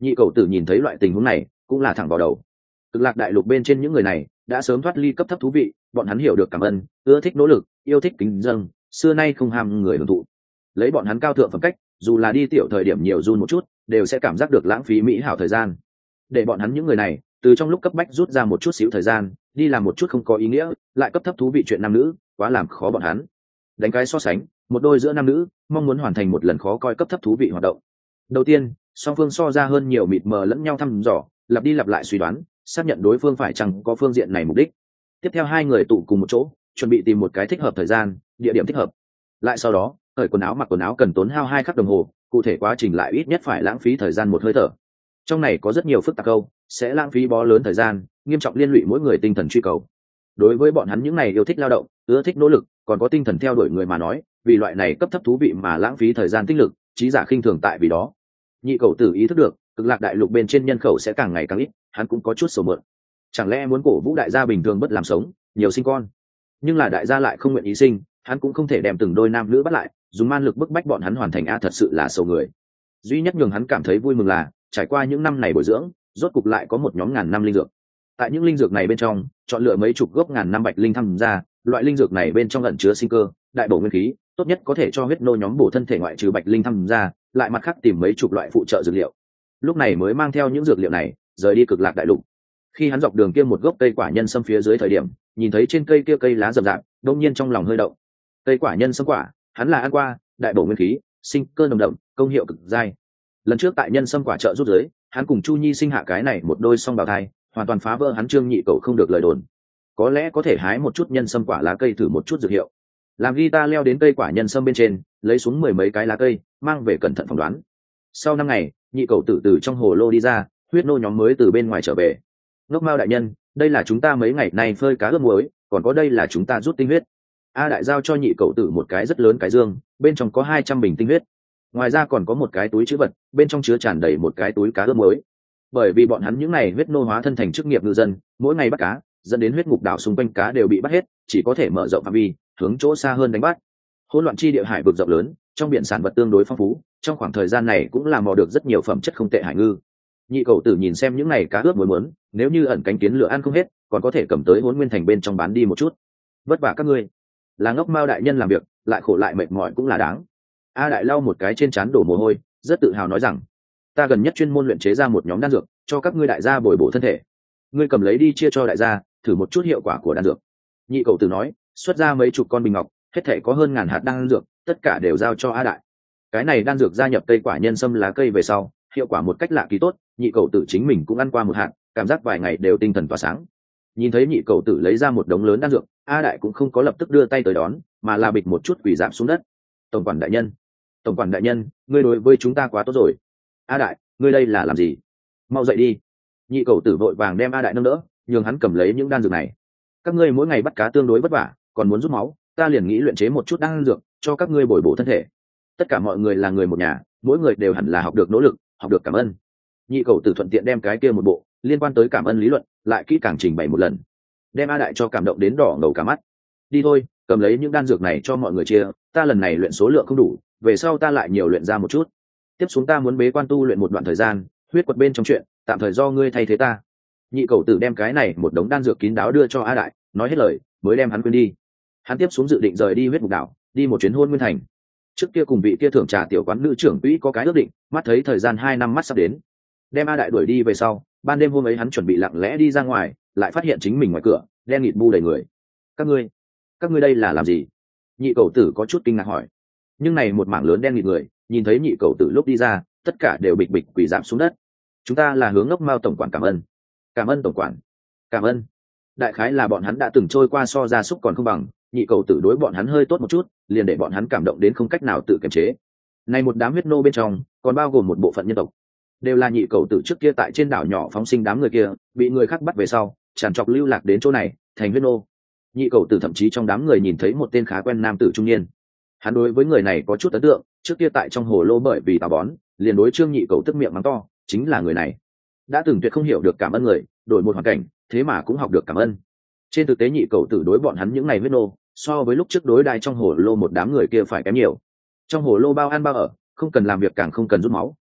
Nhị cầu tử nhìn thấy loại tình huống này cũng là thẳng vào đầu. Cực lạc đại lục bên trên những người này đã sớm thoát ly cấp thấp thú vị, bọn hắn hiểu được cảm ơn, ưa thích nỗ lực, yêu thích kính dâng, xưa nay không ham người hưởng thụ. Lấy bọn hắn cao thượng phẩm cách, dù là đi tiểu thời điểm nhiều run một chút đều sẽ cảm giác được lãng phí mỹ hảo thời gian. Để bọn hắn những người này từ trong lúc cấp bách rút ra một chút xíu thời gian đi làm một chút không có ý nghĩa lại cấp thấp thú vị chuyện nam nữ, quá làm khó bọn hắn. Đánh cái so sánh, một đôi giữa nam nữ mong muốn hoàn thành một lần khó coi cấp thấp thú vị hoạt động. Đầu tiên, song phương so ra hơn nhiều mịt mờ lẫn nhau thăm dò, lặp đi lặp lại suy đoán, xác nhận đối phương phải chăng có phương diện này mục đích. Tiếp theo hai người tụ cùng một chỗ, chuẩn bị tìm một cái thích hợp thời gian, địa điểm thích hợp. Lại sau đó, cởi quần áo mặc quần áo cần tốn hao 2 khắc đồng hồ, cụ thể quá trình lại ít nhất phải lãng phí thời gian 1 hơi thở. Trong này có rất nhiều phức tạp câu, sẽ lãng phí bó lớn thời gian, nghiêm trọng liên lụy mỗi người tinh thần truy cầu. Đối với bọn hắn những này yêu thích lao động, ưa thích nỗ lực, còn có tinh thần theo đuổi người mà nói, vì loại này cấp thấp thú vị mà lãng phí thời gian tinh lực, trí giả khinh thường tại vì đó. Nhị cầu tử ý thức được, cực lạc đại lục bên trên nhân khẩu sẽ càng ngày càng ít, hắn cũng có chút sầu mượn. Chẳng lẽ muốn cổ vũ đại gia bình thường bất làm sống, nhiều sinh con? Nhưng là đại gia lại không nguyện ý sinh, hắn cũng không thể đem từng đôi nam nữ bắt lại, dùng man lực bức bách bọn hắn hoàn thành thật sự là sầu người. Duy nhất nhường hắn cảm thấy vui mừng là, trải qua những năm này bồi dưỡng, rốt cục lại có một nhóm ngàn năm linh dược. Tại những linh dược này bên trong, chọn lựa mấy chục gốc ngàn năm bạch linh tham gia, loại linh dược này bên trong ẩn chứa sinh cơ, đại bổ nguyên khí, tốt nhất có thể cho huyết nô nhóm bổ thân thể ngoại trừ bạch linh tham gia, lại mặt khác tìm mấy chục loại phụ trợ dược liệu. Lúc này mới mang theo những dược liệu này, rời đi cực lạc đại lục. Khi hắn dọc đường kia một gốc cây quả nhân sâm phía dưới thời điểm, nhìn thấy trên cây kia cây lá rậm rạp, đột nhiên trong lòng hơi động. Cây quả nhân sâm quả, hắn là ăn qua, đại bổ nguyên khí, sinh cơ nồng đậm, công hiệu cực dai. Lần trước tại nhân sâm quả trợ giúp dưới, hắn cùng Chu Nhi sinh hạ cái này một đôi song bào thai, hoàn toàn phá vỡ hắn Trương Nhị Cầu không được lời đồn. Có lẽ có thể hái một chút nhân sâm quả lá cây thử một chút dược hiệu. Làm Gita leo đến cây quả nhân sâm bên trên, lấy xuống 10 mấy cái lá cây, mang về cẩn thận phỏng đoán. Sau 5 ngày, Nhị Cầu từ trong hồ lô đi ra, huyết nô nhóm mới từ bên ngoài trở về. Ngốc Mao đại nhân, đây là chúng ta mấy ngày nay phơi cá ướp muối, còn có đây là chúng ta rút tinh huyết. A đại giao cho Nhị Cầu tử một cái rất lớn cái dương, bên trong có 200 bình tinh huyết. Ngoài ra còn có một cái túi trữ vật, bên trong chứa tràn đầy một cái túi cá ướp muối. Bởi vì bọn hắn những này huyết nô hóa thân thành chức nghiệp ngư dân, mỗi ngày bắt cá, dẫn đến huyết ngục đảo xung quanh cá đều bị bắt hết, chỉ có thể mở rộng phạm vi, hướng chỗ xa hơn đánh bắt. Hỗn loạn chi địa hải vực rộng lớn, trong biển sản vật tương đối phong phú, trong khoảng thời gian này cũng làm mò được rất nhiều phẩm chất không tệ hải ngư. Nhị Cầu tử nhìn xem những này cá ướp muối muốn, nếu như ẩn cánh kiến lửa ăn không hết, còn có thể cầm tới Hỗn Nguyên thành bên trong bán đi một chút. Vất vả các ngươi. Là Ngốc Mao đại nhân làm việc, lại khổ lại mệt mỏi cũng là đáng. A đại lau một cái trên trán đổ mồ hôi, rất tự hào nói rằng, ta gần nhất chuyên môn luyện chế ra một nhóm đan dược, cho các ngươi đại gia bồi bổ thân thể. Ngươi cầm lấy đi chia cho đại gia, thử một chút hiệu quả của đan dược. Nhị Cầu tử nói, xuất ra mấy chục con bình ngọc, hết thể có hơn ngàn hạt đan dược, tất cả đều giao cho A đại. Cái này đan dược gia nhập cây quả nhân sâm lá cây về sau, hiệu quả một cách lạ kỳ tốt. Nhị Cầu tử chính mình cũng ăn qua một hạt, cảm giác vài ngày đều tinh thần tỏa sáng. Nhìn thấy Nhị Cầu tử lấy ra một đống lớn đan dược, A đại cũng không có lập tức đưa tay tới đón, mà là bịch một chút quỳ giảm xuống đất. Tổng quản đại nhân, tổng quản đại nhân, ngươi đối với chúng ta quá tốt rồi. A đại, ngươi đây là làm gì? Mau dậy đi. Nhị Cầu tử vội vàng đem A đại nâng đỡ, nhường hắn cầm lấy những đan dược này. Các ngươi mỗi ngày bắt cá tương đối vất vả, còn muốn rút máu, ta liền nghĩ luyện chế một chút đan dược cho các ngươi bồi bổ thân thể. Tất cả mọi người là người một nhà, mỗi người đều hẳn là học được nỗ lực, học được cảm ơn. Nhị Cầu tử thuận tiện đem cái kia một bộ liên quan tới cảm ơn lý luận lại kỹ càng trình bày một lần, đem A đại cho cảm động đến đỏ ngầu cả mắt. Đi thôi, cầm lấy những đan dược này cho mọi người chia, ta lần này luyện số lượng không đủ, về sau ta lại nhiều luyện ra một chút. Tiếp xuống ta muốn bế quan tu luyện một đoạn thời gian, huyết quật bên trong chuyện tạm thời do ngươi thay thế ta. Nhị Cầu tử đem cái này một đống đan dược kín đáo đưa cho A đại, nói hết lời mới đem hắn quên đi. Hắn tiếp xuống dự định rời đi huyết ngục đảo, đi một chuyến Hôn Nguyên thành. Trước kia cùng vị kia thưởng trà tiểu quán nữ trưởng quỹ có cái ước định, mắt thấy thời gian 2 năm mắt sắp đến, đem A đại đuổi đi về sau, ban đêm hôm ấy hắn chuẩn bị lặng lẽ đi ra ngoài, lại phát hiện chính mình ngoài cửa đen nghịt bu đầy người. Các ngươi đây là làm gì? Nhị Cầu tử có chút kinh ngạc hỏi. Nhưng này một mảng lớn đen nghịt người, nhìn thấy Nhị Cầu tử lúc đi ra, tất cả đều bịch bịch quỳ rạp xuống đất. Chúng ta là hướng Ngốc Mao tổng quản cảm ơn. Cảm ơn tổng quản. Cảm ơn. Đại khái là bọn hắn đã từng trôi qua so gia súc còn không bằng, Nhị Cầu tử đối bọn hắn hơi tốt một chút, liền để bọn hắn cảm động đến không cách nào tự kiềm chế. Này một đám huyết nô bên trong, còn bao gồm một bộ phận nhân tộc, đều là Nhị Cầu tử trước kia tại trên đảo nhỏ phóng sinh đám người kia, bị người khác bắt về sau, tràn trọc lưu lạc đến chỗ này, thành huyết nô. Nhị Cầu tử thậm chí trong đám người nhìn thấy một tên khá quen nam tử trung niên. Hắn đối với người này có chút ấn tượng, trước kia tại trong hồ lô bởi vì tà bón, liền đối Trương Nhị Cầu tức miệng mắng to, chính là người này. Đã từng tuyệt không hiểu được cảm ơn người, đổi một hoàn cảnh, thế mà cũng học được cảm ơn. Trên thực tế Nhị Cầu tử đối bọn hắn những này huyết nô, so với lúc trước đối đai trong hồ lô một đám người kia phải kém nhiều. Trong hồ lô bao ăn bao ở, không cần làm việc càng không cần rút máu.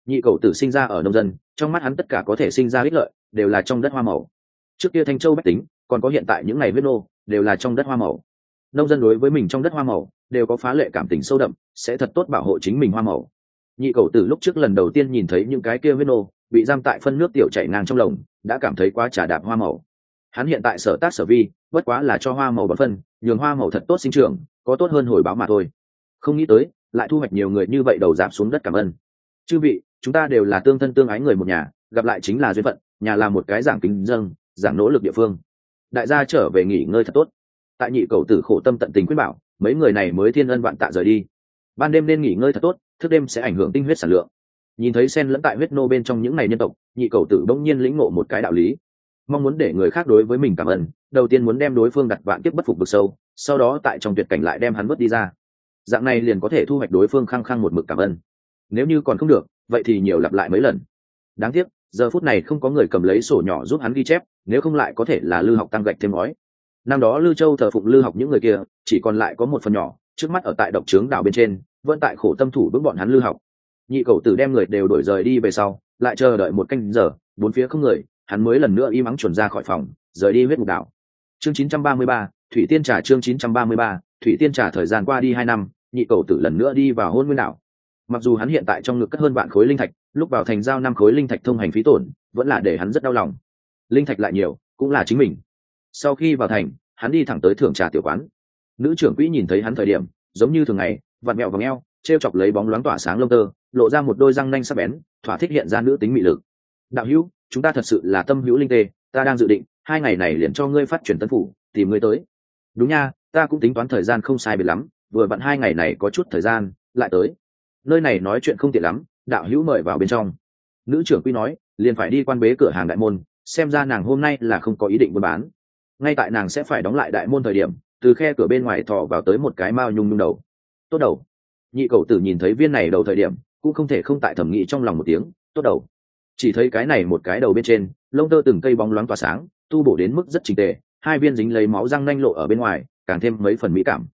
Nhị cầu tử sinh ra ở nông dân, trong mắt hắn tất cả có thể sinh ra ích lợi đều là trong đất hoa màu. Trước kia Thanh Châu bách tính, còn có hiện tại những ngày huyết nô, đều là trong đất hoa màu. Nông dân đối với mình trong đất hoa màu đều có phá lệ cảm tình sâu đậm, sẽ thật tốt bảo hộ chính mình hoa màu. Nhị cầu tử lúc trước lần đầu tiên nhìn thấy những cái kia huyết nô bị giam tại phân nước tiểu chảy ngang trong lồng, đã cảm thấy quá trà đạp hoa màu. Hắn hiện tại sở tác sở vi bất quá là cho hoa màu bón phân, nhường hoa màu thật tốt sinh trưởng, có tốt hơn hồi báo mà thôi. Không nghĩ tới lại thu hoạch nhiều người như vậy đầu giảm xuống đất cảm ơn. Chư vị, chúng ta đều là tương thân tương ái người một nhà, gặp lại chính là duyên phận, nhà là một cái giảng kính dâng, giảng nỗ lực địa phương. Đại gia trở về nghỉ ngơi thật tốt. Tại nhị cầu tử khổ tâm tận tình khuyên bảo, mấy người này mới thiên ân vạn tạ rời đi. Ban đêm nên nghỉ ngơi thật tốt, thức đêm sẽ ảnh hưởng tinh huyết sản lượng. Nhìn thấy sen lẫn tại huyết nô bên trong những ngày nhân tộc, nhị cầu tử bỗng nhiên lĩnh ngộ một cái đạo lý. Mong muốn để người khác đối với mình cảm ơn, đầu tiên muốn đem đối phương đặt vạn kiếp bất phục vực sâu, sau đó tại trong tuyệt cảnh lại đem hắn vớt đi ra. Dạng này liền có thể thu hoạch đối phương khăng khăng một mực cảm ơn. Nếu như còn không được, vậy thì nhiều lặp lại mấy lần. Đáng tiếc giờ phút này không có người cầm lấy sổ nhỏ giúp hắn ghi chép, nếu không lại có thể là Lư Học tăng gạch thêm ngói. Năm đó Lư Châu thờ phụng Lư Học những người kia chỉ còn lại có một phần nhỏ, trước mắt ở tại độc trướng đảo bên trên, vẫn tại khổ tâm thủ bước bọn hắn Lư Học. Nhị cầu tử đem người đều đổi rời đi về sau, lại chờ đợi một canh giờ, bốn phía không người, hắn mới lần nữa im ắng chuẩn ra khỏi phòng, rời đi huyết ngục đảo. Chương 933, Thủy Tiên Trà. Chương 933, Thủy Tiên Trà. Thời gian qua đi 2 năm, nhị cầu tử lần nữa đi vào Hôn Nguyên đảo. Mặc dù hắn hiện tại trong ngực cất hơn vạn khối linh thạch, lúc vào thành giao 5 khối linh thạch thông hành phí tổn, vẫn là để hắn rất đau lòng. Linh thạch lại nhiều, cũng là chính mình. Sau khi vào thành, hắn đi thẳng tới thưởng trà tiểu quán. Nữ trưởng quỹ nhìn thấy hắn thời điểm, giống như thường ngày, vặn mẹo vòng eo, treo chọc lấy bóng loáng tỏa sáng lông tơ, lộ ra một đôi răng nanh sắc bén, thỏa thích hiện ra nữ tính mị lực. Đạo hữu, chúng ta thật sự là tâm hữu linh tê, ta đang dự định 2 ngày này liền cho ngươi phát triển tân phủ, tìm ngươi tới. Đúng nha, ta cũng tính toán thời gian không sai biệt lắm, vừa vặn 2 ngày này có chút thời gian, lại tới. Nơi này nói chuyện không tiện lắm, đạo hữu mời vào bên trong. Nữ trưởng quỹ nói, liền phải đi quan bế cửa hàng đại môn, xem ra nàng hôm nay là không có ý định buôn bán. Ngay tại nàng sẽ phải đóng lại đại môn thời điểm, từ khe cửa bên ngoài thò vào tới một cái mao nhung nhung đầu. Tốt đầu. Nhị cầu tử nhìn thấy viên này đầu thời điểm, cũng không thể không tại thẩm nghĩ trong lòng một tiếng, tốt đầu. Chỉ thấy cái này một cái đầu bên trên, lông tơ từng cây bóng loáng tỏa sáng, tu bổ đến mức rất chỉnh tề, 2 viên dính lấy máu răng nanh lộ ở bên ngoài, càng thêm mấy phần mỹ cảm.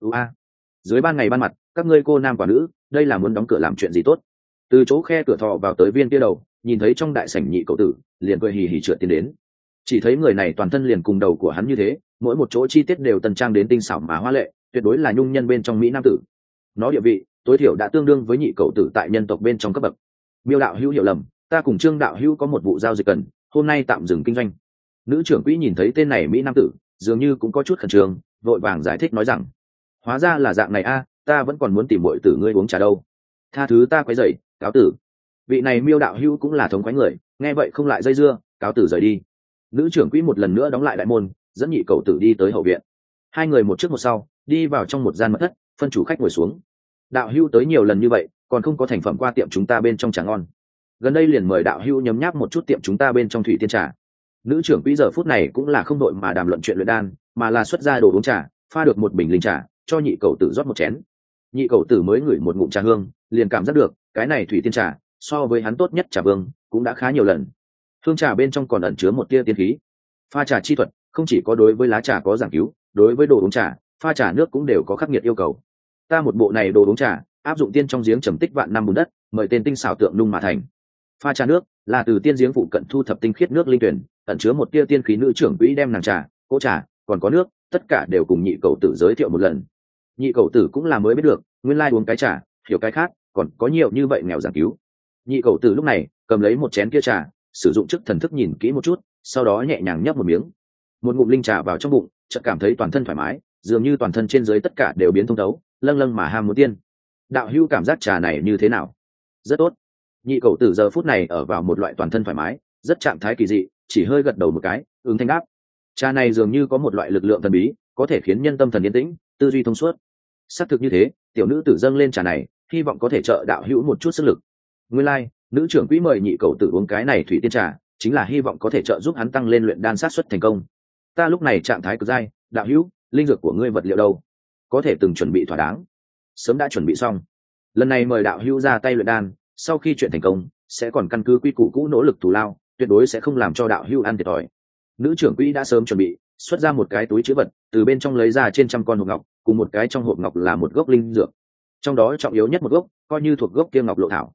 Dưới ban ngày ban mặt, các ngươi cô nam quả nữ, đây là muốn đóng cửa làm chuyện gì tốt? Từ chỗ khe cửa thò vào tới viên kia đầu, nhìn thấy trong đại sảnh nhị cậu tử, liền cười hì hì trượt tiến đến. Chỉ thấy người này toàn thân liền cùng đầu của hắn như thế, mỗi một chỗ chi tiết đều tần trang đến tinh xảo mà hoa lệ, tuyệt đối là nhung nhân bên trong mỹ nam tử. Nó địa vị tối thiểu đã tương đương với nhị cậu tử tại nhân tộc bên trong cấp bậc. Miêu đạo hữu hiểu lầm, ta cùng Trương đạo hữu có một vụ giao dịch cần, hôm nay tạm dừng kinh doanh. Nữ trưởng quỹ nhìn thấy tên này mỹ nam tử, dường như cũng có chút khẩn trương, vội vàng giải thích nói rằng: hóa ra là dạng này a, ta vẫn còn muốn tìm muội tử ngươi uống trà đâu. Tha thứ ta quấy rầy, cáo tử. Vị này Miêu đạo hữu cũng là thống khoái người, nghe vậy không lại dây dưa, cáo tử rời đi. Nữ trưởng quỹ một lần nữa đóng lại đại môn, dẫn nhị cậu tử đi tới hậu viện. 2 người một trước một sau đi vào trong một gian mật thất, phân chủ khách ngồi xuống. Đạo hữu tới nhiều lần như vậy, còn không có thành phẩm qua tiệm chúng ta bên trong trà ngon, gần đây liền mời đạo hữu nhấm nháp một chút tiệm chúng ta bên trong Thủy Tiên Trà. Nữ trưởng quỹ giờ phút này cũng là không đội mà đàm luận chuyện luyện đan, mà là xuất ra đồ uống trà, pha được một bình linh trà, cho nhị cậu tử rót một chén. Nhị cậu tử mới ngửi một ngụm trà hương, liền cảm giác được cái này Thủy Tiên Trà so với hắn tốt nhất trà vương cũng đã khá nhiều lần. Hương trà bên trong còn ẩn chứa một tia tiên khí. Pha trà chi thuật không chỉ có đối với lá trà có giảng cứu, đối với đồ uống trà, pha trà nước cũng đều có khắc nghiệt yêu cầu. Ta một bộ này đồ uống trà, áp dụng tiên trong giếng trầm tích vạn năm bùn đất, mời tên tinh xảo tượng nung mà thành. Pha trà nước là từ tiên giếng phụ cận thu thập tinh khiết nước linh tuyển, ẩn chứa một tia tiên khí. Nữ trưởng quỹ đem nàng trà, cỗ trà, còn có nước, tất cả đều cùng nhị cậu tử giới thiệu một lần. Nhị cậu tử cũng là mới biết được, nguyên lai uống cái trà, hiểu cái khác, còn có nhiều như vậy nghèo giảng cứu. Nhị cậu tử lúc này cầm lấy một chén kia trà, sử dụng chức thần thức nhìn kỹ một chút, sau đó nhẹ nhàng nhấp một miếng. Một ngụm linh trà vào trong bụng, chợt cảm thấy toàn thân thoải mái, dường như toàn thân trên dưới tất cả đều biến thông thấu, lâng lâng mà ham muốn tiên. Đạo hữu cảm giác trà này như thế nào? Rất tốt. Nhị cậu tử giờ phút này ở vào một loại toàn thân thoải mái, rất trạng thái kỳ dị, chỉ hơi gật đầu một cái, ứng thanh đáp. Trà này dường như có một loại lực lượng thần bí, có thể khiến nhân tâm thần yên tĩnh, tư duy thông suốt. Xác thực như thế, tiểu nữ tử dâng lên trà này, hy vọng có thể trợ đạo hữu một chút sức lực. Nguyên lai, nữ trưởng quỹ mời nhị cậu tử uống cái này Thủy Tiên Trà, chính là hy vọng có thể trợ giúp hắn tăng lên luyện đan sát suất thành công. Ta lúc này trạng thái cực dai, đạo hữu, linh dược của ngươi vật liệu đâu? Có thể từng chuẩn bị thỏa đáng. Sớm đã chuẩn bị xong. Lần này mời đạo hữu ra tay luyện đan, sau khi chuyện thành công, sẽ còn căn cứ quy củ cũ nỗ lực thù lao, tuyệt đối sẽ không làm cho đạo hữu ăn thiệt thòi. Nữ trưởng quỹ đã sớm chuẩn bị, xuất ra một cái túi trữ vật, từ bên trong lấy ra trên trăm con hộp ngọc, cùng một cái trong hộp ngọc là một gốc linh dược. Trong đó trọng yếu nhất một gốc, coi như thuộc gốc kia ngọc lộ thảo.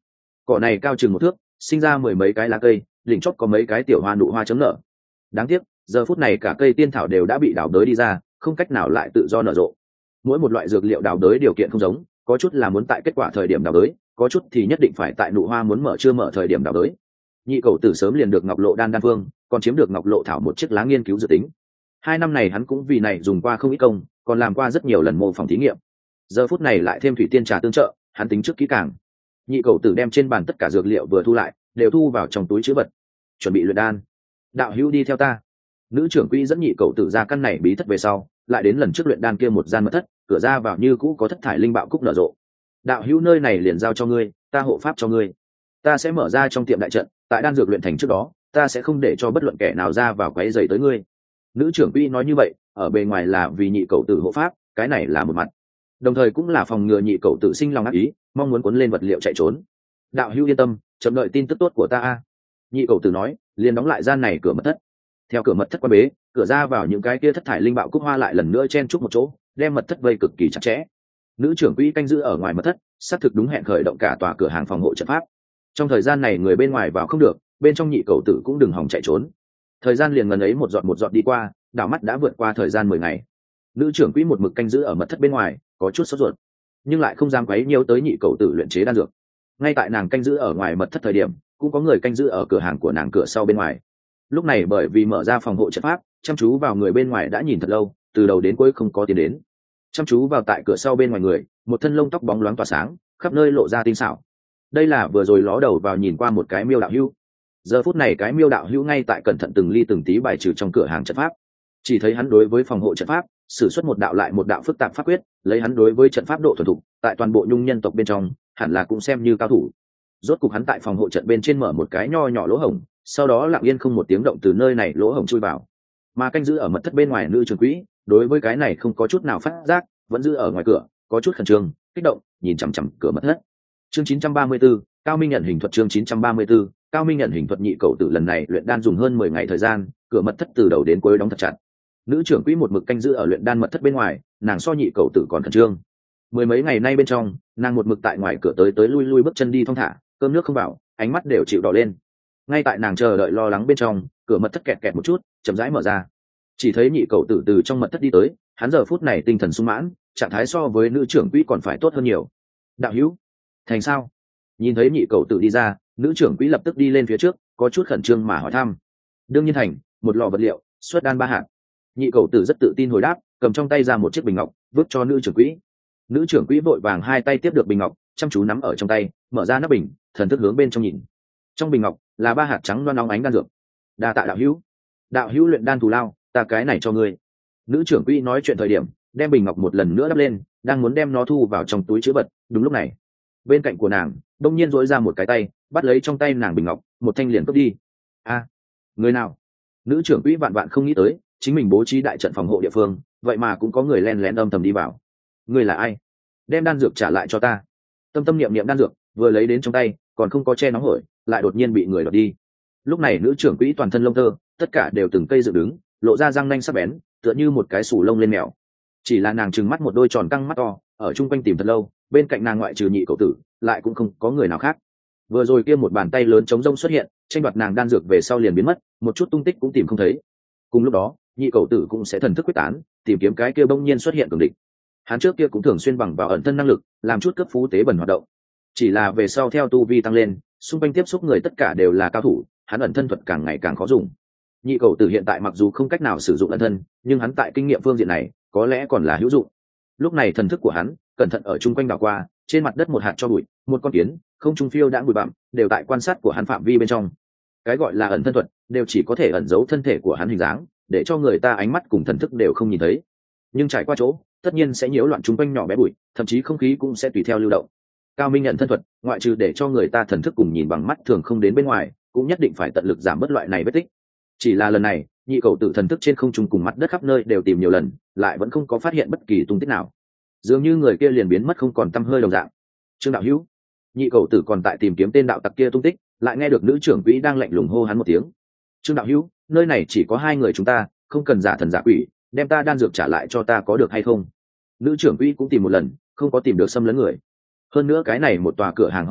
cỏ này cao chừng 1 thước, sinh ra 10 mấy cái lá cây, đỉnh chóp có mấy cái tiểu hoa nụ hoa chấm nở. Đáng tiếc giờ phút này cả cây tiên thảo đều đã bị đào đới đi ra, không cách nào lại tự do nở rộ. Mỗi một loại dược liệu đào đới điều kiện không giống, có chút là muốn tại kết quả thời điểm đào đới, có chút thì nhất định phải tại nụ hoa muốn mở chưa mở thời điểm đào đới. Nhị cầu tử sớm liền được ngọc lộ đan phương, còn chiếm được ngọc lộ thảo một chiếc lá nghiên cứu dự tính. 2 năm này hắn cũng vì này dùng qua không ít công, còn làm qua rất nhiều lần mô phỏng thí nghiệm. Giờ phút này lại thêm thủy tiên trà tương trợ, hắn tính trước kỹ càng. Nhị cầu tử đem trên bàn tất cả dược liệu vừa thu lại, đều thu vào trong túi trữ vật, chuẩn bị luyện đan. Đạo hữu đi theo ta. Nữ trưởng quỹ dẫn nhị cầu tử ra căn này bí thất về sau, lại đến lần trước luyện đan kia một gian mật thất, cửa ra vào như cũ có thất thải linh bạo cúc nở rộ. Đạo hữu nơi này liền giao cho ngươi, ta hộ pháp cho ngươi. Ta sẽ mở ra trong tiệm đại trận, tại đan dược luyện thành trước đó, ta sẽ không để cho bất luận kẻ nào ra vào quấy rầy tới ngươi. Nữ trưởng quỹ nói như vậy, ở bề ngoài là vì nhị cầu tử hộ pháp, cái này là một mặt, đồng thời cũng là phòng ngừa nhị cầu tử sinh lòng ác ý, mong muốn cuốn lên vật liệu chạy trốn. Đạo hữu yên tâm, chậm đợi tin tức tốt của ta a. Nhị cầu tử nói, liền đóng lại gian này cửa mật thất. Theo cửa mật thất quan bế, cửa ra vào những cái kia thất thải linh bạo cúc hoa lại lần nữa chen chúc một chỗ, đem mật thất vây cực kỳ chặt chẽ. Nữ trưởng quỹ canh giữ ở ngoài mật thất, xác thực đúng hẹn khởi động cả tòa cửa hàng phòng hộ trận pháp. Trong thời gian này người bên ngoài vào không được, bên trong nhị cầu tử cũng đừng hòng chạy trốn. Thời gian liền ngần ấy một giọt đi qua, đảo mắt đã vượt qua thời gian 10 ngày. Nữ trưởng quỹ một mực canh giữ ở mật thất bên ngoài, có chút sốt ruột, nhưng lại không dám quấy nhiễu tới nhị cầu tử luyện chế đan dược. Ngay tại nàng canh giữ ở ngoài mật thất thời điểm, cũng có người canh giữ ở cửa hàng của nàng cửa sau bên ngoài. Lúc này bởi vì mở ra phòng hộ trận pháp, chăm chú vào người bên ngoài đã nhìn thật lâu, từ đầu đến cuối không có tiến đến. Chăm chú vào tại cửa sau bên ngoài người, một thân lông tóc bóng loáng tỏa sáng, khắp nơi lộ ra tinh xảo. Đây là vừa rồi ló đầu vào nhìn qua một cái miêu đạo hữu. Giờ phút này cái miêu đạo hữu ngay tại cẩn thận từng ly từng tí bài trừ trong cửa hàng trận pháp. Chỉ thấy hắn đối với phòng hộ trận pháp sử xuất một đạo lại một đạo phức tạp pháp quyết, lấy hắn đối với trận pháp độ thuần thục, tại toàn bộ nhung nhân tộc bên trong hẳn là cũng xem như cao thủ. Rốt cục hắn tại phòng hộ trận bên trên mở một cái nho nhỏ lỗ hổng, sau đó lặng yên không một tiếng động từ nơi này lỗ hổng chui vào. Mà canh giữ ở mật thất bên ngoài nữ trưởng quỹ đối với cái này không có chút nào phát giác, vẫn giữ ở ngoài cửa, có chút khẩn trương kích động nhìn chằm chằm cửa mật thất. Chương 934, Cao Minh nhận hình thuật. Chương 934, Cao Minh nhận hình thuật. Nhị cầu tử lần này luyện đan dùng hơn 10 ngày thời gian, cửa mật thất từ đầu đến cuối đóng thật chặt. Nữ trưởng quỹ một mực canh giữ ở luyện đan mật thất bên ngoài, nàng so nhị cầu tử còn khẩn trương. 10 mấy ngày nay bên trong, nàng một mực tại ngoài cửa tới lui lui bước chân đi thong thả, cơm nước không vào, ánh mắt đều chịu đỏ lên. Ngay tại nàng chờ đợi lo lắng bên trong, cửa mật thất kẹt kẹt một chút, chậm rãi mở ra. Chỉ thấy nhị cầu tử từ trong mật thất đi tới, hắn giờ phút này tinh thần sung mãn, trạng thái so với nữ trưởng quỹ còn phải tốt hơn nhiều. Đạo hữu, thành sao? Nhìn thấy nhị cầu tử đi ra, nữ trưởng quỹ lập tức đi lên phía trước, có chút khẩn trương mà hỏi thăm. Đương nhiên thành, một lọ vật liệu, xuất đan 3 hạt. Nhị cầu tử rất tự tin hồi đáp, cầm trong tay ra một chiếc bình ngọc, vứt cho nữ trưởng quỹ. Nữ trưởng quỹ vội vàng hai tay tiếp được bình ngọc, chăm chú nắm ở trong tay, mở ra nắp bình, thần thức hướng bên trong nhìn. Trong bình ngọc là 3 hạt trắng loang óng ánh đan dược. Đa tạ đạo hữu. Đạo hữu luyện đan thù lao, ta cái này cho ngươi. Nữ trưởng quỹ nói chuyện thời điểm, đem bình ngọc một lần nữa đắp lên, đang muốn đem nó thu vào trong túi trữ vật. Đúng lúc này, bên cạnh của nàng đông nhiên dỗi ra một cái tay, bắt lấy trong tay nàng bình ngọc, một thanh liền cướp đi. A, người nào? Nữ trưởng quỹ vạn vạn không nghĩ tới, chính mình bố trí đại trận phòng hộ địa phương, vậy mà cũng có người len lén âm thầm đi vào. Người là ai? Đem đan dược trả lại cho ta. Tâm tâm niệm niệm đan dược vừa lấy đến trong tay, còn không có che nóng hổi, lại đột nhiên bị người đoạt đi. Lúc này nữ trưởng quỹ toàn thân lông tơ, tất cả đều từng cây dựng đứng, lộ ra răng nanh sắc bén, tựa như một cái sù lông lên mèo. Chỉ là nàng trừng mắt một đôi tròn căng mắt to, ở chung quanh tìm thật lâu, bên cạnh nàng ngoại trừ nhị cậu tử, lại cũng không có người nào khác. Vừa rồi kia một bàn tay lớn chống rông xuất hiện, tranh đoạt nàng đan dược về sau liền biến mất, một chút tung tích cũng tìm không thấy. Cùng lúc đó, nhị cậu tử cũng sẽ thần thức quyết tán, tìm kiếm cái kia bỗng nhiên xuất hiện cường địch. Hắn trước kia cũng thường xuyên bằng vào ẩn thân năng lực, làm chút cấp phú tế bẩn hoạt động. Chỉ là về sau theo tu vi tăng lên, xung quanh tiếp xúc người tất cả đều là cao thủ, hắn ẩn thân thuật càng ngày càng khó dùng. Nhị cầu tử hiện tại mặc dù không cách nào sử dụng ẩn thân, nhưng hắn tại kinh nghiệm phương diện này có lẽ còn là hữu dụng. Lúc này thần thức của hắn cẩn thận ở chung quanh đảo qua, trên mặt đất một hạt cho bụi, một con kiến, không trung phiêu đã bụi bặm, đều tại quan sát của hắn phạm vi bên trong. Cái gọi là ẩn thân thuật, đều chỉ có thể ẩn giấu thân thể của hắn hình dáng, để cho người ta ánh mắt cùng thần thức đều không nhìn thấy. Nhưng trải qua chỗ, tất nhiên sẽ nhiễu loạn chung quanh nhỏ bé bụi, thậm chí không khí cũng sẽ tùy theo lưu động. Cao minh nhận thân thuật, ngoại trừ để cho người ta thần thức cùng nhìn bằng mắt thường không đến bên ngoài, cũng nhất định phải tận lực giảm bớt loại này vết tích. Chỉ là lần này, nhị cầu tử thần thức trên không trung cùng mặt đất khắp nơi đều tìm nhiều lần, lại vẫn không có phát hiện bất kỳ tung tích nào. Dường như người kia liền biến mất không còn tăm hơi đồng dạng. Trương đạo hữu, nhị cầu tử còn tại tìm kiếm tên đạo tặc kia tung tích, lại nghe được nữ trưởng quỹ đang lạnh lùng hô hắn một tiếng. Trương đạo hữu, nơi này chỉ có 2 người chúng ta, không cần giả thần giả quỷ, đem ta đan dược trả lại cho ta có được hay không? Nữ trưởng quỹ cũng tìm một lần, không có tìm được xâm lấn người. Hơn nữa cái này một tòa cửa hàng hậu viện,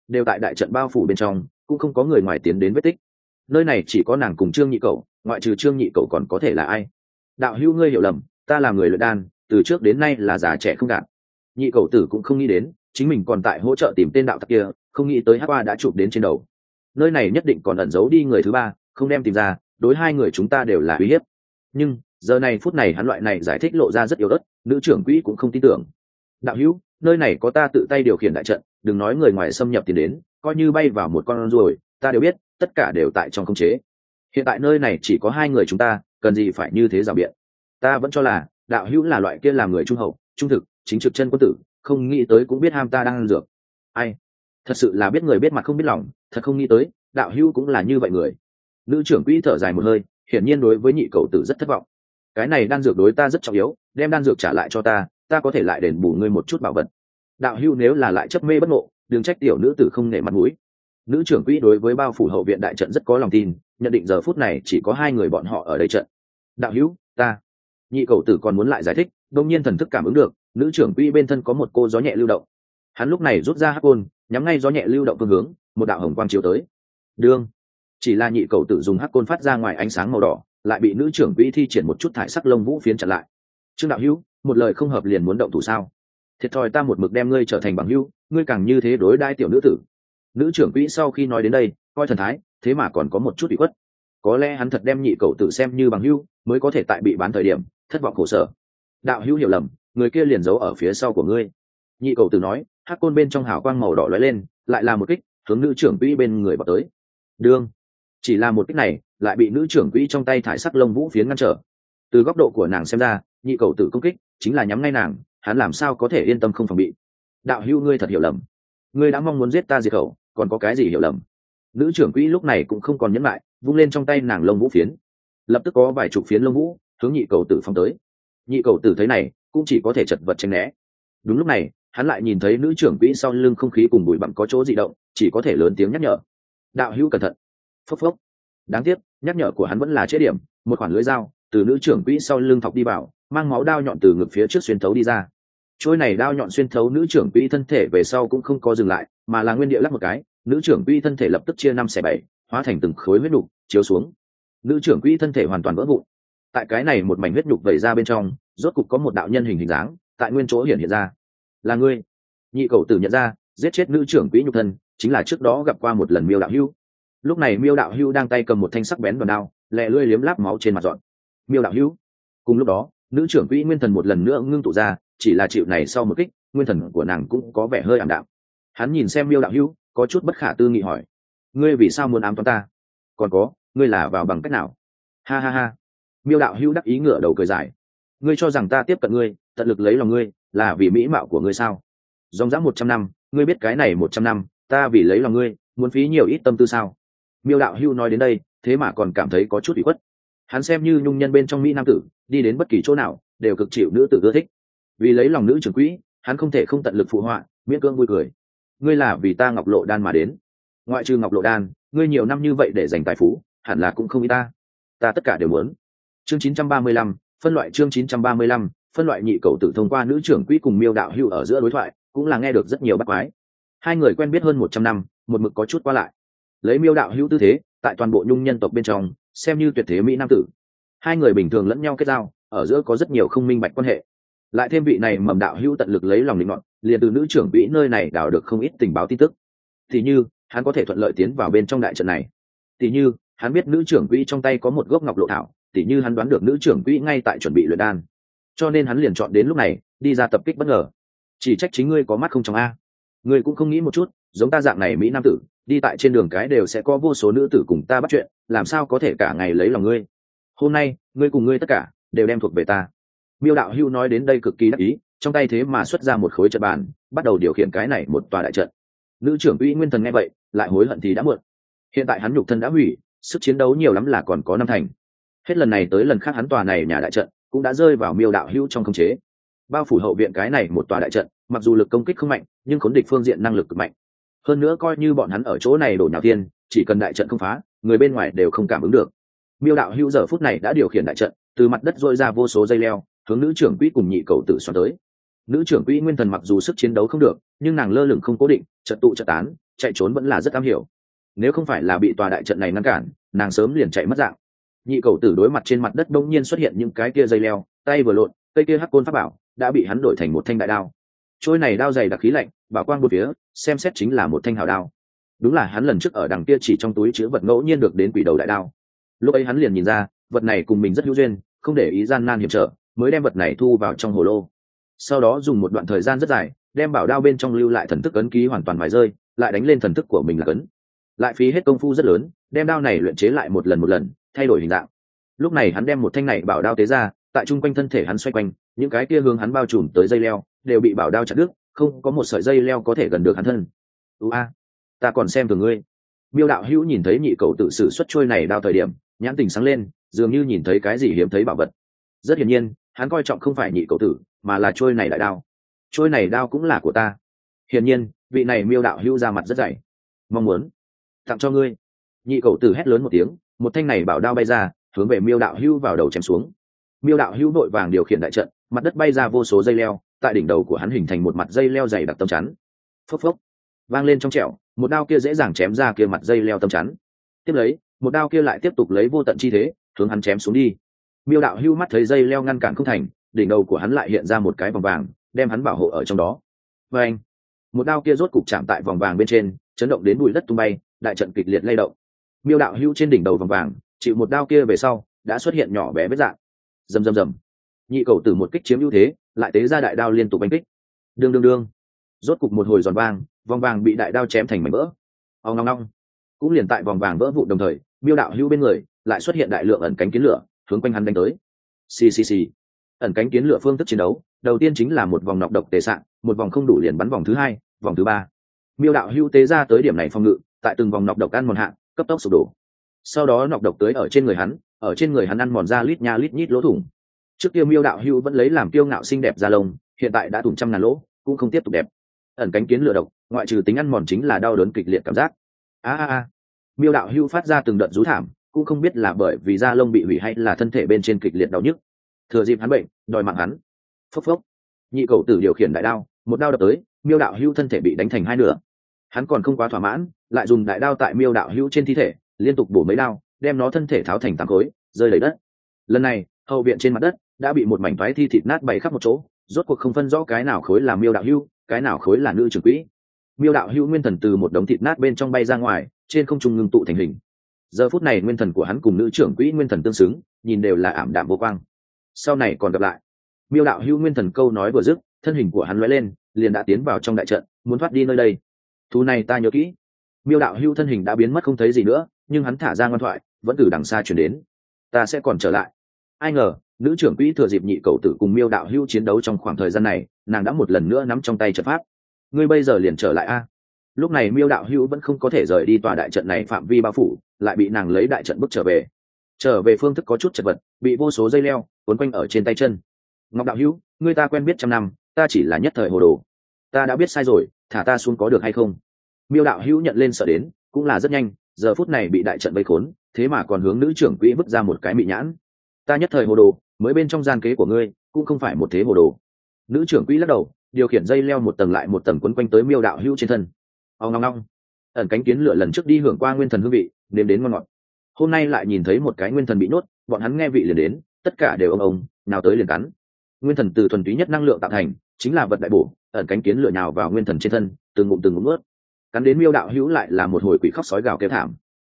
đều tại đại trận bao phủ bên trong, cũng không có người ngoài tiến đến vết tích. Nơi này chỉ có nàng cùng Trương Nhị Cẩu, ngoại trừ Trương Nhị Cẩu còn có thể là ai? Đạo hữu ngươi hiểu lầm, ta là người luyện đan, từ trước đến nay là già trẻ không gạt. Nhị Cẩu tử cũng không nghĩ đến, chính mình còn tại hỗ trợ tìm tên đạo tặc kia, không nghĩ tới hắc qua đã chụp đến trên đầu. Nơi này nhất định còn ẩn giấu đi người thứ ba, không đem tìm ra, đối hai người chúng ta đều là uy hiếp. Nhưng giờ này phút này hắn loại này giải thích lộ ra rất yếu ớt, nữ trưởng quỹ cũng không tin tưởng. Đạo hữu, nơi này có ta tự tay điều khiển đại trận, đừng nói người ngoài xâm nhập tiền đến, coi như bay vào một con ruồi, ta đều biết, tất cả đều tại trong khống chế. Hiện tại nơi này chỉ có hai người chúng ta, cần gì phải như thế rào biện. Ta vẫn cho là đạo hữu là loại kia làm người trung hậu, trung thực, chính trực chân quân tử, không nghĩ tới cũng biết ham ta đang ăn dược. Ai, thật sự là biết người biết mặt không biết lòng, thật không nghĩ tới đạo hữu cũng là như vậy người. Nữ trưởng quỹ thở dài một hơi, hiển nhiên đối với Nhị Cẩu tử rất thất vọng. Cái này đan dược đối ta rất trọng yếu, đem đan dược trả lại cho ta, ta có thể lại đền bù ngươi một chút bảo vật. Đạo hữu nếu là lại chấp mê bất ngộ, đừng trách tiểu nữ tử không nể mặt mũi. Nữ trưởng quỹ đối với bao phủ hậu viện đại trận rất có lòng tin, nhận định giờ phút này chỉ có hai người bọn họ ở đây trận. Đạo hữu, ta. Nhị Cẩu tử còn muốn lại giải thích, đột nhiên thần thức cảm ứng được, nữ trưởng quỹ bên thân có một cô gió nhẹ lưu động. Hắn lúc này rút ra hắc côn, nhắm ngay gió nhẹ lưu động phương hướng, một đạo hồng quang chiếu tới. Đương, chỉ là Nhị Cẩu tử dùng hắc côn phát ra ngoài ánh sáng màu đỏ, lại bị nữ trưởng quỹ thi triển một chút thải sắc lông vũ phiến chặn lại. Trương đạo hữu, một lời không hợp liền muốn động thủ sao? Thiệt thòi ta một mực đem ngươi trở thành bằng hữu, ngươi càng như thế đối đãi tiểu nữ tử. Nữ trưởng quỹ sau khi nói đến đây, coi thần thái, thế mà còn có một chút bị khuất. Có lẽ hắn thật đem Nhị Cẩu tử xem như bằng hữu, mới có thể tại bị bán thời điểm thất vọng khổ sở. Đạo hữu hiểu lầm, người kia liền giấu ở phía sau của ngươi. Nhị Cẩu tử nói, hắc côn bên trong hào quang màu đỏ lóe lên, lại là một kích, hướng nữ trưởng quỹ bên người vào tới. Đương, chỉ là một kích này, lại bị nữ trưởng quỹ trong tay thải sắc lông vũ phiến ngăn trở. Từ góc độ của nàng xem ra, Nhị Cẩu tử công kích chính là nhắm ngay nàng, hắn làm sao có thể yên tâm không phòng bị. Đạo hữu ngươi thật hiểu lầm, ngươi đã mong muốn giết ta diệt khẩu, còn có cái gì hiểu lầm. Nữ trưởng quỹ lúc này cũng không còn nhẫn lại, vung lên trong tay nàng lông vũ phiến, lập tức có vài chục phiến lông vũ hướng Nhị Cẩu tử phóng tới. Nhị Cẩu tử thấy này cũng chỉ có thể chật vật tránh né. Đúng lúc này hắn lại nhìn thấy nữ trưởng quỹ sau lưng không khí cùng bụi bặm có chỗ dị động, chỉ có thể lớn tiếng nhắc nhở. Đạo hữu cẩn thận. Phốc phốc. Đáng tiếc nhắc nhở của hắn vẫn là chế điểm, một khoản lưỡi dao từ nữ trưởng quỹ sau lưng thọc đi vào, mang máu đao nhọn từ ngực phía trước xuyên thấu đi ra. Trôi này đao nhọn xuyên thấu nữ trưởng quỹ thân thể về sau cũng không có dừng lại, mà là nguyên địa lắc một cái, nữ trưởng quỹ thân thể lập tức chia 5/7, hóa thành từng khối huyết nhục chiếu xuống. Nữ trưởng quỹ thân thể hoàn toàn vỡ vụn. Tại cái này một mảnh huyết nhục vẩy ra bên trong, rốt cục có một đạo nhân hình dáng tại nguyên chỗ hiện ra. Là ngươi. Nhị Cẩu tử nhận ra, giết chết nữ trưởng quỹ nhục thân chính là trước đó gặp qua một lần Miêu đạo hữu. Lúc này Miêu đạo hữu đang tay cầm một thanh sắc bén đòn đao, lẹ lưỡi liếm láp máu trên mặt dọn. Miêu đạo hữu. Cùng lúc đó, nữ trưởng quỹ nguyên thần một lần nữa ngưng tụ ra, chỉ là chịu này sau một kích, nguyên thần của nàng cũng có vẻ hơi ảm đạm. Hắn nhìn xem Miêu đạo hữu, có chút bất khả tư nghị hỏi: ngươi vì sao muốn ám toán ta? Còn có, ngươi là vào bằng cách nào? Ha ha ha. Miêu đạo hữu đắc ý ngửa đầu cười dài. Ngươi cho rằng ta tiếp cận ngươi, tận lực lấy lòng ngươi, là vì mỹ mạo của ngươi sao? Dòng dã 100 năm, ngươi biết cái này 100 năm, ta vì lấy lòng ngươi, muốn phí nhiều ít tâm tư sao? Miêu đạo hữu nói đến đây, thế mà còn cảm thấy có chút ủy khuất. Hắn xem như nhung nhân bên trong mỹ nam tử, đi đến bất kỳ chỗ nào đều cực chịu nữ tử ưa thích. Vì lấy lòng nữ trưởng quỹ, hắn không thể không tận lực phụ họa, miễn cưỡng vui cười. Ngươi là vì ta Ngọc Lộ Đan mà đến. Ngoại trừ Ngọc Lộ Đan, ngươi nhiều năm như vậy để giành tài phú, hẳn là cũng không ý ta. Ta tất cả đều muốn. Chương 935, phân loại chương 935, phân loại. Nhị Cẩu tử thông qua nữ trưởng quỹ cùng Miêu đạo hữu ở giữa đối thoại, cũng là nghe được rất nhiều bắt quái. Hai người quen biết hơn 100 năm, một mực có chút qua lại. Lấy Miêu đạo hữu tư thế, tại toàn bộ nhung nhân tộc bên trong, xem như tuyệt thế mỹ nam tử. Hai người bình thường lẫn nhau kết giao, ở giữa có rất nhiều không minh bạch quan hệ. Lại thêm vị này Mầm đạo hữu tận lực lấy lòng định ngọn, liền từ nữ trưởng quỹ nơi này đào được không ít tình báo tin tức. Thì như, hắn có thể thuận lợi tiến vào bên trong đại trận này. Thì như, hắn biết nữ trưởng quỹ trong tay có một gốc ngọc lộ thảo, thì như hắn đoán được nữ trưởng quỹ ngay tại chuẩn bị luyện đan. Cho nên hắn liền chọn đến lúc này, đi ra tập kích bất ngờ. Chỉ trách chính ngươi có mắt không trong a. Ngươi cũng không nghĩ một chút, giống ta dạng này mỹ nam tử, đi tại trên đường cái đều sẽ có vô số nữ tử cùng ta bắt chuyện, làm sao có thể cả ngày lấy lòng ngươi. Hôm nay, ngươi cùng ngươi tất cả đều đem thuộc về ta. Miêu đạo hữu nói đến đây cực kỳ đắc ý, trong tay thế mà xuất ra một khối trận bàn, bắt đầu điều khiển cái này một tòa đại trận. Nữ trưởng quỹ nguyên thần nghe vậy, lại hối hận thì đã muộn. Hiện tại hắn nhục thân đã hủy, sức chiến đấu nhiều lắm là còn có 5 thành. Hết lần này tới lần khác hắn tòa này nhà đại trận cũng đã rơi vào Miêu đạo hữu trong khống chế. Bao phủ hậu viện cái này một tòa đại trận, mặc dù lực công kích không mạnh, nhưng khốn địch phương diện năng lực cực mạnh. Hơn nữa coi như bọn hắn ở chỗ này đổ nhào tiên, chỉ cần đại trận không phá, người bên ngoài đều không cảm ứng được. Miêu đạo hữu giờ phút này đã điều khiển đại trận, từ mặt đất dội ra vô số dây leo, hướng nữ trưởng quỹ cùng Nhị Cẩu tử xoắn tới. Nữ trưởng quỹ nguyên thần mặc dù sức chiến đấu không được, nhưng nàng lơ lửng không cố định, trận tụ trận tán, chạy trốn vẫn là rất am hiểu. Nếu không phải là bị tòa đại trận này ngăn cản, nàng sớm liền chạy mất dạng. Nhị cầu tử đối mặt trên mặt đất bỗng nhiên xuất hiện những cái kia dây leo, tay vừa lộn, cây kia hắc côn pháp bảo đã bị hắn đổi thành một thanh đại đao. Trôi này đao dày đặc khí lạnh, bảo quang bốn phía, xem xét chính là một thanh hảo đao. Đúng là hắn lần trước ở đằng kia chỉ trong túi chứa vật ngẫu nhiên được đến quỷ đầu đại đao. Lúc ấy hắn liền nhìn ra, vật này cùng mình rất hữu duyên, không để ý gian nan hiểm trở, mới đem vật này thu vào trong hồ lô. Sau đó dùng một đoạn thời gian rất dài, đem bảo đao bên trong lưu lại thần thức ấn ký hoàn toàn mài rơi, lại đánh lên thần thức của mình là cấn. Lại phí hết công phu rất lớn, đem đao này luyện chế lại một lần, thay đổi hình dạng. Lúc này hắn đem một thanh này bảo đao tế ra, tại trung quanh thân thể hắn xoay quanh, những cái kia hướng hắn bao trùm tới dây leo đều bị bảo đao chặt đứt, không có một sợi dây leo có thể gần được hắn thân. Ta còn xem thường ngươi. Miêu đạo hữu nhìn thấy nhị cầu tự sử xuất trôi này đao thời điểm, nhãn tình sáng lên, dường như nhìn thấy cái gì hiếm thấy bảo vật. Rất hiển nhiên, hắn coi trọng không phải nhị cầu tử, mà là trôi này đại đao. Trôi này đao cũng là của ta. Hiển nhiên, vị này Miêu đạo hữu ra mặt rất dày, mong muốn tặng cho ngươi. Nhị cầu tử hét lớn một tiếng, một thanh này bảo đao bay ra, hướng về Miêu đạo hữu vào đầu chém xuống. Miêu đạo hữu vội vàng điều khiển đại trận, mặt đất bay ra vô số dây leo, tại đỉnh đầu của hắn hình thành một mặt dây leo dày đặc tấm chắn. Phốc phốc, vang lên trong trẻo, một đao kia dễ dàng chém ra kia mặt dây leo tấm chắn. Tiếp lấy, một đao kia lại tiếp tục lấy vô tận chi thế, hướng hắn chém xuống đi. Miêu đạo hưu mắt thấy dây leo ngăn cản không thành, đỉnh đầu của hắn lại hiện ra một cái vòng vàng, đem hắn bảo hộ ở trong đó. Và anh, một đao kia rốt cục chạm tại vòng vàng bên trên, chấn động đến bụi đất tung bay, đại trận kịch liệt lay động. Miêu đạo hưu trên đỉnh đầu vòng vàng, chịu một đao kia về sau, đã xuất hiện nhỏ bé vết rạn. Rầm rầm rầm. Nhị cầu tử một kích chiếm ưu thế, lại tế ra đại đao liên tục đánh kích. Đương đương đương. Rốt cục một hồi giòn vang, vòng vàng bị đại đao chém thành mảnh vỡ. Ong ong ong. Cũng liền tại vòng vàng vỡ vụn đồng thời, Miêu đạo hưu bên người lại xuất hiện đại lượng ẩn cánh kiến lửa, hướng quanh hắn đánh tới. Xì xì xì. Ẩn cánh kiến lửa phương thức chiến đấu, đầu tiên chính là một vòng nọc độc tề sạng, một vòng không đủ liền bắn vòng thứ hai, vòng thứ ba. Miêu đạo hưu tế ra tới điểm này phòng ngự, tại từng vòng nọc độc ăn mòn hạ, cấp tốc sụp đổ. Sau đó nọc độc tới ở trên người hắn ăn mòn ra lít nha lít nhít lỗ thủng. Trước kia Miêu đạo hưu vẫn lấy làm kiêu ngạo xinh đẹp da lông, hiện tại đã thủng trăm ngàn lỗ, cũng không tiếp tục đẹp. Ẩn cánh kiến lửa độc, ngoại trừ tính ăn mòn chính là đau đớn kịch liệt cảm giác. Miêu đạo hưu phát ra từng đợt rú thảm, cũng không biết là bởi vì da lông bị hủy hay là thân thể bên trên kịch liệt đau nhức. Thừa dịp hắn bệnh, đòi mạng hắn. Phốc phốc. Nhị cầu tử điều khiển đại đao, một đao đập tới, Miêu đạo hưu thân thể bị đánh thành hai nửa. Hắn còn không quá thỏa mãn, lại dùng đại đao tại Miêu đạo hưu trên thi thể liên tục bổ mấy đao, đem nó thân thể tháo thành tám khối, rơi đầy đất. Lần này, hậu viện trên mặt đất đã bị một mảnh vái thi thịt nát bày khắp một chỗ, rốt cuộc không phân rõ cái nào khối là Miêu đạo hưu, cái nào khối là nữ trưởng quỹ. Miêu đạo hưu nguyên thần từ một đống thịt nát bên trong bay ra ngoài, trên không trung ngưng tụ thành hình. Giờ phút này nguyên thần của hắn cùng nữ trưởng quỹ nguyên thần tương xứng, nhìn đều là ảm đạm vô quang. Sau này còn gặp lại. Miêu đạo hưu nguyên thần câu nói vừa dứt, thân hình của hắn lóe lên, liền đã tiến vào trong đại trận, muốn thoát đi nơi đây. Thú này ta nhớ kỹ. Miêu đạo hưu thân hình đã biến mất không thấy gì nữa, nhưng hắn thả ra ngoan thoại vẫn từ đằng xa truyền đến. Ta sẽ còn trở lại. Ai ngờ, nữ trưởng quỹ thừa dịp nhị cầu tử cùng Miêu đạo hưu chiến đấu trong khoảng thời gian này, nàng đã một lần nữa nắm trong tay trận pháp. Ngươi bây giờ liền trở lại a. Lúc này Miêu đạo hưu vẫn không có thể rời đi tòa đại trận này phạm vi bao phủ, lại bị nàng lấy đại trận bức trở về phương thức có chút chật vật, bị vô số dây leo cuốn quanh ở trên tay chân. Ngọc đạo hưu, ngươi ta quen biết trăm năm, ta chỉ là nhất thời hồ đồ, ta đã biết sai rồi, thả ta xuống có được hay không? Miêu đạo hưu nhận lên sợ đến, cũng là rất nhanh, giờ phút này bị đại trận vây khốn, thế mà còn hướng nữ trưởng quỹ vứt ra một cái mị nhãn. Ta nhất thời hồ đồ, mới bên trong gian kế của ngươi, cũng không phải một thế hồ đồ. Nữ trưởng quỹ lắc đầu, điều khiển dây leo một tầng lại một tầng quấn quanh tới Miêu đạo hưu trên thân. Ong ong ong. Ẩn cánh kiến lửa lần trước đi hưởng qua nguyên thần hương vị, nếm đến ngon ngọt. Hôm nay lại nhìn thấy một cái nguyên thần bị nhốt, bọn hắn nghe vị liền đến, tất cả đều ông nào tới liền cắn. Nguyên thần từ thuần túy nhất năng lượng tạo thành, chính là vật đại bổ. Ẩn cánh kiến lửa nhào vào nguyên thần trên thân, từng ngụm nuốt. Cắn đến Miêu đạo hữu lại là một hồi quỷ khóc sói gào kêu thảm.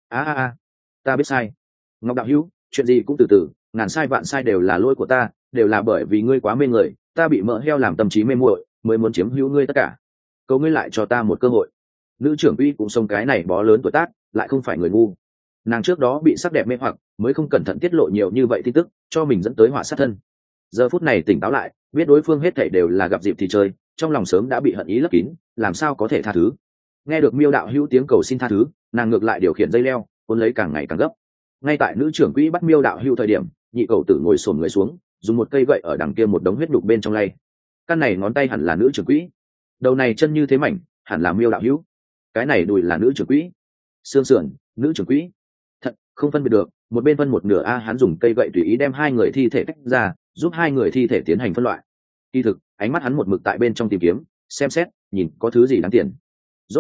Ta biết sai. Ngọc đạo hữu, chuyện gì cũng từ từ, ngàn sai vạn sai đều là lỗi của ta, đều là bởi vì ngươi quá mê người, ta bị mỡ heo làm tâm trí mê muội, mới muốn chiếm hữu ngươi tất cả. Cầu ngươi lại cho ta một cơ hội. Nữ trưởng uy cũng xông cái này bó lớn tuổi tác, lại không phải người ngu. Nàng trước đó bị sắc đẹp mê hoặc, mới không cẩn thận tiết lộ nhiều như vậy tin tức, cho mình dẫn tới họa sát thân. Giờ phút này tỉnh táo lại, biết đối phương hết thảy đều là gặp dịp thì chơi, trong lòng sớm đã bị hận ý lấp kín, làm sao có thể tha thứ. Nghe được Miêu đạo hữu tiếng cầu xin tha thứ, nàng ngược lại điều khiển dây leo, cuốn lấy càng ngày càng gấp. Ngay tại nữ trưởng quỹ bắt Miêu đạo hữu thời điểm, nhị cầu tử ngồi xổm người xuống, dùng một cây gậy ở đằng kia một đống huyết đục bên trong lay. Căn này ngón tay hẳn là nữ trưởng quỹ, đầu này chân như thế mảnh, hẳn là Miêu đạo hữu. Cái này đùi là nữ trưởng quỹ, xương sườn, nữ trưởng quỹ. Thật không phân biệt được, một bên phân một nửa hắn dùng cây gậy tùy ý đem hai người thi thể tách ra, giúp hai người thi thể tiến hành phân loại. Kỳ thực, ánh mắt hắn một mực tại bên trong tìm kiếm, xem xét, nhìn có thứ gì đáng tiền. Rốt cục,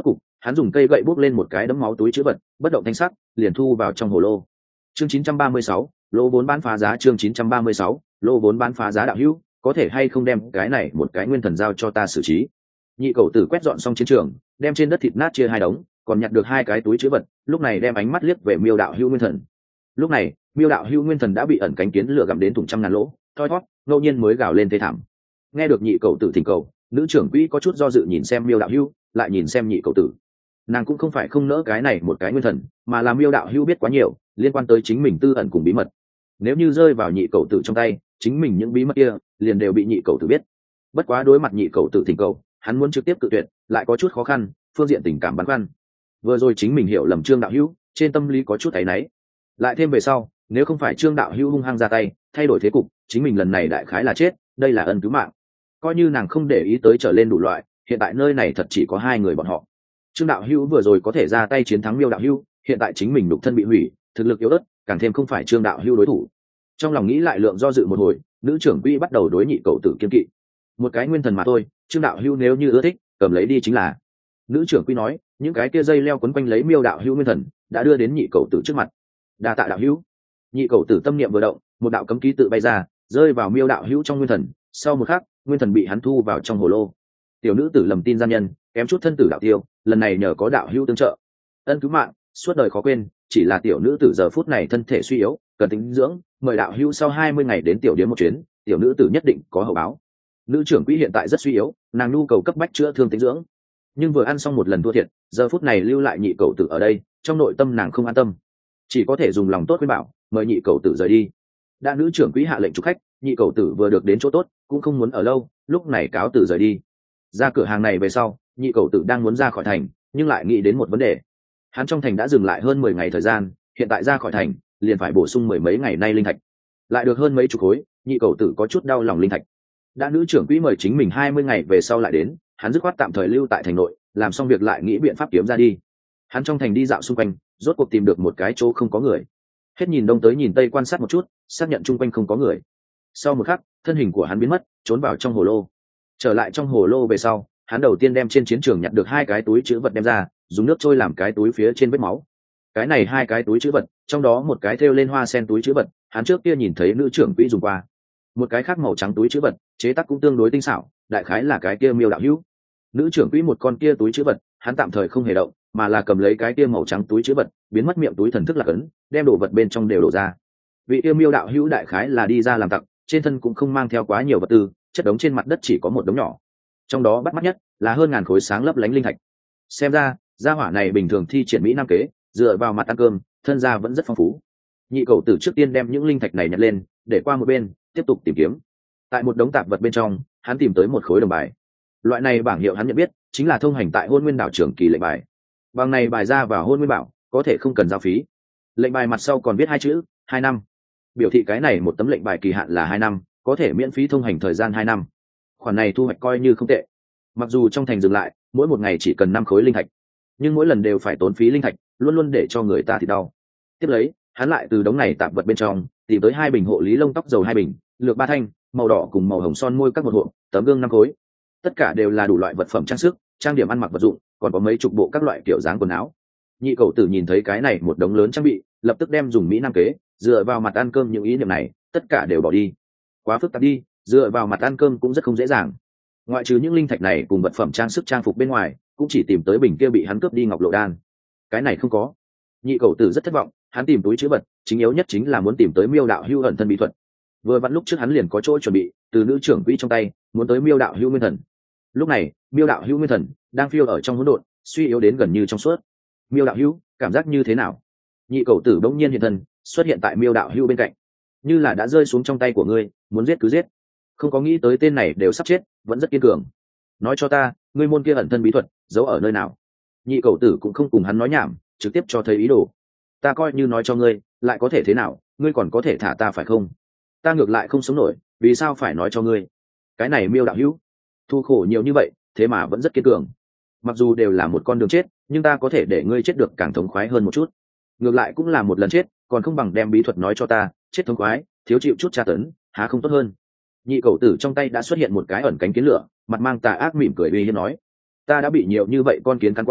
Hắn dùng cây gậy bốc lên một cái đấm máu túi chữ vật, bất động thanh sắc liền thu vào trong hồ lô. Chương 936, lô vốn bán phá giá. Chương 936, lô vốn bán phá giá. Đạo hữu, có thể hay không đem cái này một cái nguyên thần giao cho ta xử trí? Nhị cầu tử quét dọn xong chiến trường, đem trên đất thịt nát chia hai đống, còn nhặt được hai cái túi chữ vật, lúc này đem ánh mắt liếc về Miêu đạo hữu nguyên thần. Lúc này Miêu đạo hữu nguyên thần đã bị ẩn cánh kiến lửa gặm đến thủng trăm ngàn lỗ, thoi thót ngẫu nhiên mới gào lên thê thảm. Nghe được nhị cầu tử thỉnh cầu, nữ trưởng quỹ có chút do dự nhìn xem Miêu đạo hữu, lại nhìn xem nhị cầu tử. Nàng cũng không phải không nỡ cái này một cái nguyên thần, mà là Miêu đạo hữu biết quá nhiều liên quan tới chính mình tư ẩn cùng bí mật, nếu như rơi vào nhị cầu tử trong tay, chính mình những bí mật kia liền đều bị nhị cầu tử biết. Bất quá đối mặt nhị cầu tử thỉnh cầu, hắn muốn trực tiếp cự tuyệt lại có chút khó khăn, phương diện tình cảm băn khoăn. Vừa rồi chính mình hiểu lầm Trương đạo hữu, trên tâm lý có chút áy náy. Lại thêm về sau, nếu không phải Trương đạo hữu hung hăng ra tay thay đổi thế cục, chính mình lần này đại khái là chết, đây là ân cứu mạng. Coi như nàng không để ý tới trở lên đủ loại, hiện tại nơi này thật chỉ có hai người bọn họ. Trương đạo hữu vừa rồi có thể ra tay chiến thắng Miêu đạo hữu, hiện tại chính mình đục thân bị hủy, thực lực yếu ớt, càng thêm không phải Trương đạo hữu đối thủ. Trong lòng nghĩ lại lượng do dự một hồi, nữ trưởng quỹ bắt đầu đối nhị cầu tử kiên kỵ. Một cái nguyên thần mà thôi, Trương đạo hữu nếu như ưa thích, cầm lấy đi chính là. Nữ trưởng quỹ nói, những cái kia dây leo quấn quanh lấy Miêu đạo hữu nguyên thần đã đưa đến nhị cầu tử trước mặt. Đa tạ đạo hữu. Nhị cầu tử tâm niệm vừa động, một đạo cấm ký tự bay ra, rơi vào Miêu đạo hữu trong nguyên thần. Sau một khắc, nguyên thần bị hắn thu vào trong hồ lô. Tiểu nữ tử lầm tin gian nhân, kém chút thân tử đạo tiêu, lần này nhờ có đạo hữu tương trợ, ân cứu mạng suốt đời khó quên. Chỉ là tiểu nữ tử giờ phút này thân thể suy yếu, cần tính dưỡng, mời đạo hữu sau 20 ngày đến tiểu điếm một chuyến, tiểu nữ tử nhất định có hậu báo. Nữ trưởng quỹ hiện tại rất suy yếu, nàng nhu cầu cấp bách chữa thương tính dưỡng, nhưng vừa ăn xong một lần thua thiệt, giờ phút này lưu lại nhị cầu tử ở đây, trong nội tâm nàng không an tâm, chỉ có thể dùng lòng tốt khuyên bảo, mời nhị cầu tử rời đi. Đã nữ trưởng quỹ hạ lệnh chụp khách, nhị cầu tử vừa được đến chỗ tốt, cũng không muốn ở lâu, lúc này cáo tử rời đi. Ra cửa hàng này về sau, nhị cầu tử đang muốn ra khỏi thành, nhưng lại nghĩ đến một vấn đề. Hắn trong thành đã dừng lại hơn 10 ngày thời gian, hiện tại ra khỏi thành liền phải bổ sung mười mấy ngày nay linh thạch, lại được hơn mấy chục khối, nhị cầu tử có chút đau lòng linh thạch. Đã nữ trưởng quỹ mời chính mình 20 ngày về sau lại đến, hắn dứt khoát tạm thời lưu tại thành nội, làm xong việc lại nghĩ biện pháp kiếm ra đi. Hắn trong thành đi dạo xung quanh, rốt cuộc tìm được một cái chỗ không có người, hết nhìn đông tới nhìn tây quan sát một chút, xác nhận chung quanh không có người. Sau một khắc, thân hình của hắn biến mất, trốn vào trong hồ lô. Trở lại trong hồ lô về sau, hắn đầu tiên đem trên chiến trường nhặt được hai cái túi chứa vật đem ra, dùng nước trôi làm cái túi phía trên vết máu. Cái này hai cái túi chứa vật, trong đó một cái thêu lên hoa sen túi chứa vật, hắn trước kia nhìn thấy nữ trưởng quỹ dùng qua. Một cái khác màu trắng túi chứa vật, chế tác cũng tương đối tinh xảo, đại khái là cái kia Miêu đạo hữu. Nữ trưởng quỹ một con kia túi chứa vật, hắn tạm thời không hề động, mà là cầm lấy cái kia màu trắng túi chứa vật, biến mất miệng túi thần thức lạc ấn, đem đồ vật bên trong đều đổ ra. Vị kia Miêu đạo hữu đại khái là đi ra làm tặc, trên thân cũng không mang theo quá nhiều vật tư, chất đống trên mặt đất chỉ có một đống nhỏ. Trong đó bắt mắt nhất là hơn ngàn khối sáng lấp lánh linh thạch. Xem ra, gia hỏa này bình thường thi triển mỹ nam kế, dựa vào mặt ăn cơm, thân gia vẫn rất phong phú. Nhị cầu tử trước tiên đem những linh thạch này nhặt lên, để qua một bên, tiếp tục tìm kiếm. Tại một đống tạp vật bên trong, hắn tìm tới một khối đồng bài. Loại này bảng hiệu hắn nhận biết, chính là thông hành tại Hôn Nguyên đảo trưởng kỳ lệnh bài. Bằng này bài ra vào Hôn Nguyên bảo, có thể không cần giao phí. Lệnh bài mặt sau còn viết hai chữ, 2 năm. Biểu thị cái này một tấm lệnh bài kỳ hạn là 2 năm, có thể miễn phí thông hành thời gian 2 năm. Khoản này thu hoạch coi như không tệ. Mặc dù trong thành dừng lại, mỗi một ngày chỉ cần 5 khối linh thạch, nhưng mỗi lần đều phải tốn phí linh thạch, luôn luôn để cho người ta thì đau. Tiếp lấy, hắn lại từ đống này tạp vật bên trong tìm tới 2 bình hộ lý lông tóc dầu 2 bình, lược 3 thanh, màu đỏ cùng màu hồng son môi các một hộp, tấm gương 5 khối. Tất cả đều là đủ loại vật phẩm trang sức, trang điểm ăn mặc vật dụng, còn có mấy chục bộ các loại kiểu dáng quần áo. Nhị cầu tử nhìn thấy cái này một đống lớn trang bị, lập tức đem dùng mỹ nam kế, dựa vào mặt ăn cơm những ý niệm này, tất cả đều bỏ đi. Quá phức tạp đi, dựa vào mặt ăn cơm cũng rất không dễ dàng. Ngoại trừ những linh thạch này cùng vật phẩm trang sức trang phục bên ngoài, cũng chỉ tìm tới bình kia bị hắn cướp đi ngọc lộ đan. Cái này không có. Nhị cầu tử rất thất vọng, hắn tìm túi chữ vật, chính yếu nhất chính là muốn tìm tới Miêu đạo hữu ẩn thân bí thuật. Vừa vặn lúc trước hắn liền có chỗ chuẩn bị, từ nữ trưởng quỹ trong tay, muốn tới Miêu đạo hữu nguyên thần. Lúc này, Miêu đạo hữu nguyên thần đang phiêu ở trong hỗn độn, suy yếu đến gần như trong suốt. Miêu đạo hữu, cảm giác như thế nào? Nhị cầu tử bỗng nhiên hiện thân, xuất hiện tại Miêu đạo hữu bên cạnh, như là đã rơi xuống trong tay của ngươi, muốn giết cứ giết. Không có nghĩ tới tên này đều sắp chết, vẫn rất kiên cường. Nói cho ta, ngươi môn kia ẩn thân bí thuật giấu ở nơi nào? Nhị cầu tử cũng không cùng hắn nói nhảm, trực tiếp cho thấy ý đồ. Ta coi như nói cho ngươi, lại có thể thế nào? Ngươi còn có thể thả ta phải không? Ta ngược lại không sống nổi, vì sao phải nói cho ngươi? Cái này Miêu đạo hữu, thu khổ nhiều như vậy, thế mà vẫn rất kiên cường. Mặc dù đều là một con đường chết, nhưng ta có thể để ngươi chết được càng thống khoái hơn một chút. Ngược lại cũng là một lần chết, còn không bằng đem bí thuật nói cho ta, chết thống khoái, thiếu chịu chút tra tấn, há không tốt hơn? Nhị cầu tử trong tay đã xuất hiện một cái ẩn cánh kiến lửa, mặt mang tà ác mỉm cười uy hiếp nói: ta đã bị nhiều như vậy con kiến cắn qua,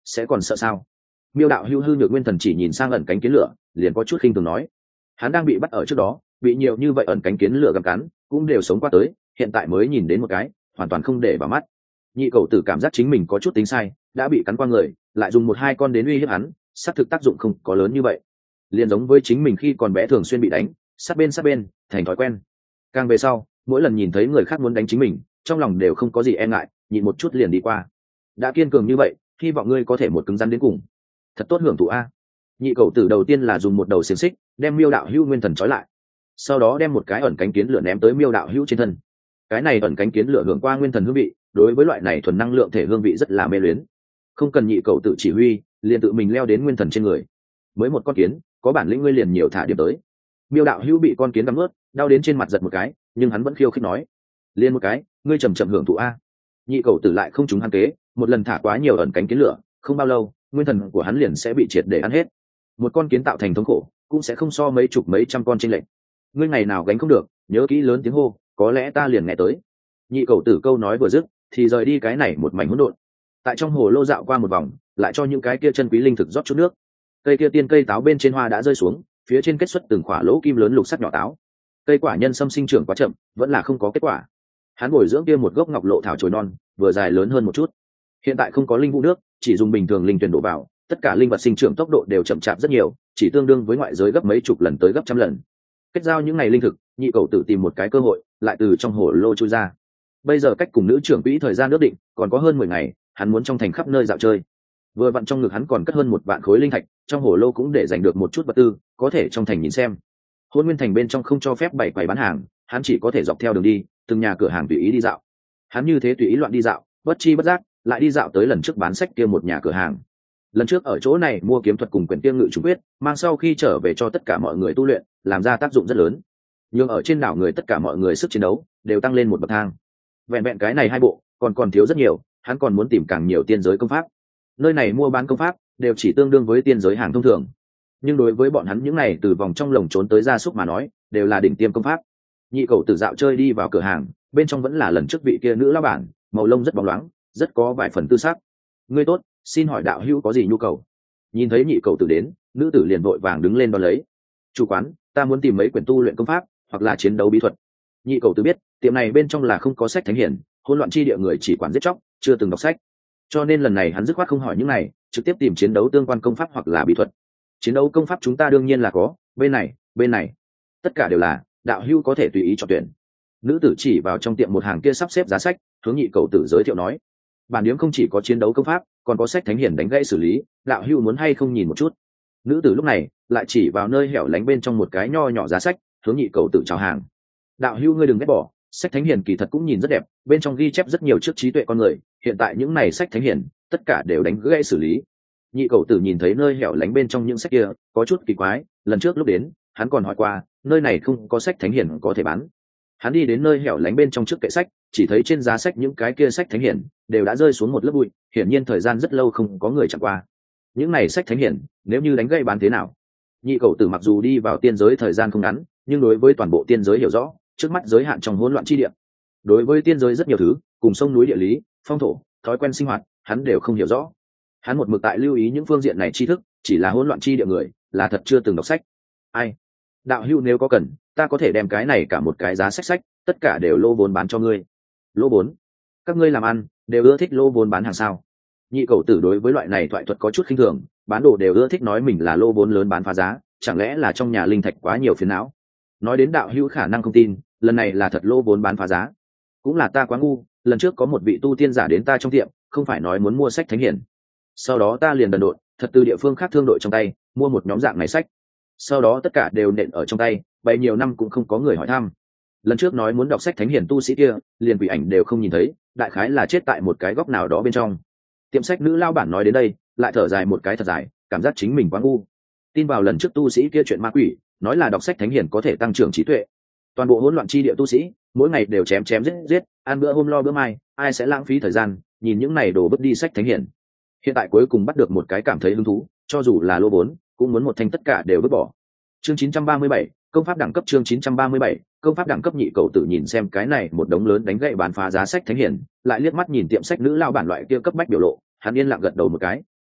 sẽ còn sợ sao? Miêu đạo hưu hư nhược nguyên thần chỉ nhìn sang ẩn cánh kiến lửa, liền có chút khinh thường nói, hắn đang bị bắt ở trước đó, bị nhiều như vậy ẩn cánh kiến lửa gặm cắn, cũng đều sống qua tới, hiện tại mới nhìn đến một cái, hoàn toàn không để vào mắt. Nhị cầu tử cảm giác chính mình có chút tính sai, đã bị cắn qua người, lại dùng 1-2 con đến uy hiếp hắn, xác thực tác dụng không có lớn như vậy. Liền giống với chính mình khi còn bé thường xuyên bị đánh, sát bên, thành thói quen. Càng về sau, mỗi lần nhìn thấy người khác muốn đánh chính mình, trong lòng đều không có gì e ngại, nhịn một chút liền đi qua. Đã kiên cường như vậy, hy vọng ngươi có thể một cứng rắn đến cùng. Thật tốt hưởng thụ a. Nhị cầu tử đầu tiên là dùng một đầu xiềng xích đem Miêu đạo hữu nguyên thần trói lại, sau đó đem một cái ẩn cánh kiến lửa ném tới Miêu đạo hữu trên thân. Cái này ẩn cánh kiến lửa hưởng qua nguyên thần hương vị, đối với loại này thuần năng lượng thể hương vị rất là mê luyến. Không cần nhị cầu tự chỉ huy, liền tự mình leo đến nguyên thần trên người. Mới một con kiến, có bản lĩnh ngươi liền nhiều thả điểm tới. Miêu đạo hữu bị con kiến cắn ướt, đau đến trên mặt giật một cái, nhưng hắn vẫn khiêu khích nói, liền một cái, ngươi chậm chậm hưởng thụ a. Nhị cầu tử lại không trúng hắn kế, một lần thả quá nhiều ẩn cánh kiến lửa, không bao lâu, nguyên thần của hắn liền sẽ bị triệt để ăn hết. Một con kiến tạo thành thống khổ, cũng sẽ không so mấy chục mấy trăm con chênh lệch. Ngươi ngày nào gánh không được, nhớ kỹ lớn tiếng hô, có lẽ ta liền nghe tới. Nhị cầu tử câu nói vừa dứt, thì rời đi cái này một mảnh hỗn độn. Tại trong hồ lô dạo qua một vòng, lại cho những cái kia chân quý linh thực rót chút nước. Cây kia tiên cây táo bên trên hoa đã rơi xuống, phía trên kết xuất từng khỏa lỗ kim lớn lục sắc nhỏ táo. Cây quả nhân sâm sinh trưởng quá chậm, vẫn là không có kết quả. Hắn bồi dưỡng kia một gốc ngọc lộ thảo chồi non, vừa dài lớn hơn một chút. Hiện tại không có linh vũ nước, chỉ dùng bình thường linh tuyển đổ vào, tất cả linh vật sinh trưởng tốc độ đều chậm chạp rất nhiều, chỉ tương đương với ngoại giới gấp mấy chục lần tới gấp trăm lần. Kết giao những ngày linh thực, nhị cầu tự tìm một cái cơ hội, lại từ trong hồ lô chui ra. Bây giờ cách cùng nữ trưởng quỹ thời gian ước định còn có hơn 10 ngày, hắn muốn trong thành khắp nơi dạo chơi. Vừa vặn trong ngực hắn còn cất hơn 1 vạn khối linh thạch, trong hồ lô cũng để dành được một chút vật tư, có thể trong thành nhìn xem. Hôn Nguyên thành bên trong không cho phép bày quầy bán hàng, hắn chỉ có thể dọc theo đường đi, từng nhà cửa hàng tùy ý đi dạo. Hắn như thế tùy ý loạn đi dạo, bất chi bất giác lại đi dạo tới lần trước bán sách kia một nhà cửa hàng. Lần trước ở chỗ này mua kiếm thuật cùng quyển tiên ngự trùng quyết, mang sau khi trở về cho tất cả mọi người tu luyện, làm ra tác dụng rất lớn. Nhưng ở trên đảo người tất cả mọi người sức chiến đấu đều tăng lên một bậc thang. Vẹn vẹn cái này 2 bộ, còn thiếu rất nhiều, hắn còn muốn tìm càng nhiều tiên giới công pháp. Nơi này mua bán công pháp đều chỉ tương đương với tiên giới hàng thông thường, nhưng đối với bọn hắn những này từ vòng trong lồng trốn tới gia súc mà nói, đều là đỉnh tiêm công pháp. Nhị cầu tử dạo chơi đi vào cửa hàng, bên trong vẫn là lần trước vị kia nữ lão bản, màu lông rất bóng loáng, rất có vài phần tư sắc. Ngươi tốt, xin hỏi đạo hữu có gì nhu cầu? Nhìn thấy nhị cầu tử đến, nữ tử liền vội vàng đứng lên đón lấy. Chủ quán, ta muốn tìm mấy quyển tu luyện công pháp hoặc là chiến đấu bí thuật. Nhị cầu tử biết tiệm này bên trong là không có sách thánh hiển, hỗn loạn chi địa người chỉ quản giết chóc, chưa từng đọc sách, cho nên lần này hắn dứt khoát không hỏi những này, trực tiếp tìm chiến đấu tương quan công pháp hoặc là bí thuật. Chiến đấu công pháp chúng ta đương nhiên là có, bên này tất cả đều là, đạo hữu có thể tùy ý chọn tuyển. Nữ tử chỉ vào trong tiệm một hàng kia sắp xếp giá sách, hướng nhị cầu tử giới thiệu nói, bản điếm không chỉ có chiến đấu công pháp, còn có sách thánh hiển đánh gãy xử lý, đạo hữu muốn hay không nhìn một chút? Nữ tử lúc này lại chỉ vào nơi hẻo lánh bên trong một cái nho nhỏ giá sách, hướng nhị cầu tử chào hàng. Đạo hữu ngươi đừng ghét bỏ, sách thánh hiển kỳ thật cũng nhìn rất đẹp, bên trong ghi chép rất nhiều trước trí tuệ con người, hiện tại những này sách thánh hiển tất cả đều đánh gãy xử lý. Nhị cầu tử nhìn thấy nơi hẻo lánh bên trong những sách kia, có chút kỳ quái, lần trước lúc đến hắn còn hỏi qua, nơi này không có sách thánh hiển có thể bán. Hắn đi đến nơi hẻo lánh bên trong trước kệ sách, chỉ thấy trên giá sách những cái kia sách thánh hiển đều đã rơi xuống một lớp bụi, hiển nhiên thời gian rất lâu không có người chạm qua. Những này sách thánh hiển nếu như đánh gãy bán thế nào? Nhị cầu tử mặc dù đi vào tiên giới thời gian không ngắn, nhưng đối với toàn bộ tiên giới hiểu rõ, trước mắt giới hạn trong hỗn loạn chi địa. Đối với tiên giới rất nhiều thứ, cùng sông núi địa lý, phong thổ, thói quen sinh hoạt, hắn đều không hiểu rõ. Hắn một mực tại lưu ý những phương diện này tri thức, chỉ là hỗn loạn chi địa người, là thật chưa từng đọc sách. Ai? Đạo hữu nếu có cần, ta có thể đem cái này cả một cái giá sách, tất cả đều lô vốn bán cho ngươi. Lô vốn? Các ngươi làm ăn đều ưa thích lô vốn bán hàng sao? Nhị cầu tử đối với loại này thoại thuật có chút khinh thường, bán đồ đều ưa thích nói mình là lô vốn lớn bán phá giá, chẳng lẽ là trong nhà linh thạch quá nhiều phiền não? Nói đến đạo hữu khả năng không tin, lần này là thật lô vốn bán phá giá. Cũng là ta quá ngu, lần trước có một vị tu tiên giả đến ta trong tiệm, không phải nói muốn mua sách thánh hiển. Sau đó ta liền đần độn, thật từ địa phương khác thương đội trong tay mua một nhóm dạng này sách, sau đó tất cả đều nện ở trong tay, bày nhiều năm cũng không có người hỏi thăm. Lần trước nói muốn đọc sách thánh hiển tu sĩ kia, liền quỷ ảnh đều không nhìn thấy, đại khái là chết tại một cái góc nào đó bên trong. Tiệm sách nữ lao bản nói đến đây, lại thở dài một cái thật dài, cảm giác chính mình quá ngu. Tin vào lần trước tu sĩ kia chuyện ma quỷ, nói là đọc sách thánh hiển có thể tăng trưởng trí tuệ. Toàn bộ hỗn loạn chi địa tu sĩ, mỗi ngày đều chém giết, ăn bữa hôm lo bữa mai, ai sẽ lãng phí thời gian nhìn những này đổ vứt đi sách thánh hiển. Hiện tại cuối cùng bắt được một cái cảm thấy hứng thú, cho dù là lô vốn, cũng muốn một thanh tất cả đều vứt bỏ. Chương 937, công pháp đẳng cấp. Chương 937, công pháp đẳng cấp. Nhị cầu tử nhìn xem cái này một đống lớn đánh gậy bán phá giá sách thánh hiển, lại liếc mắt nhìn tiệm sách nữ lao bản loại kia cấp bách biểu lộ, hắn yên lặng gật đầu một cái.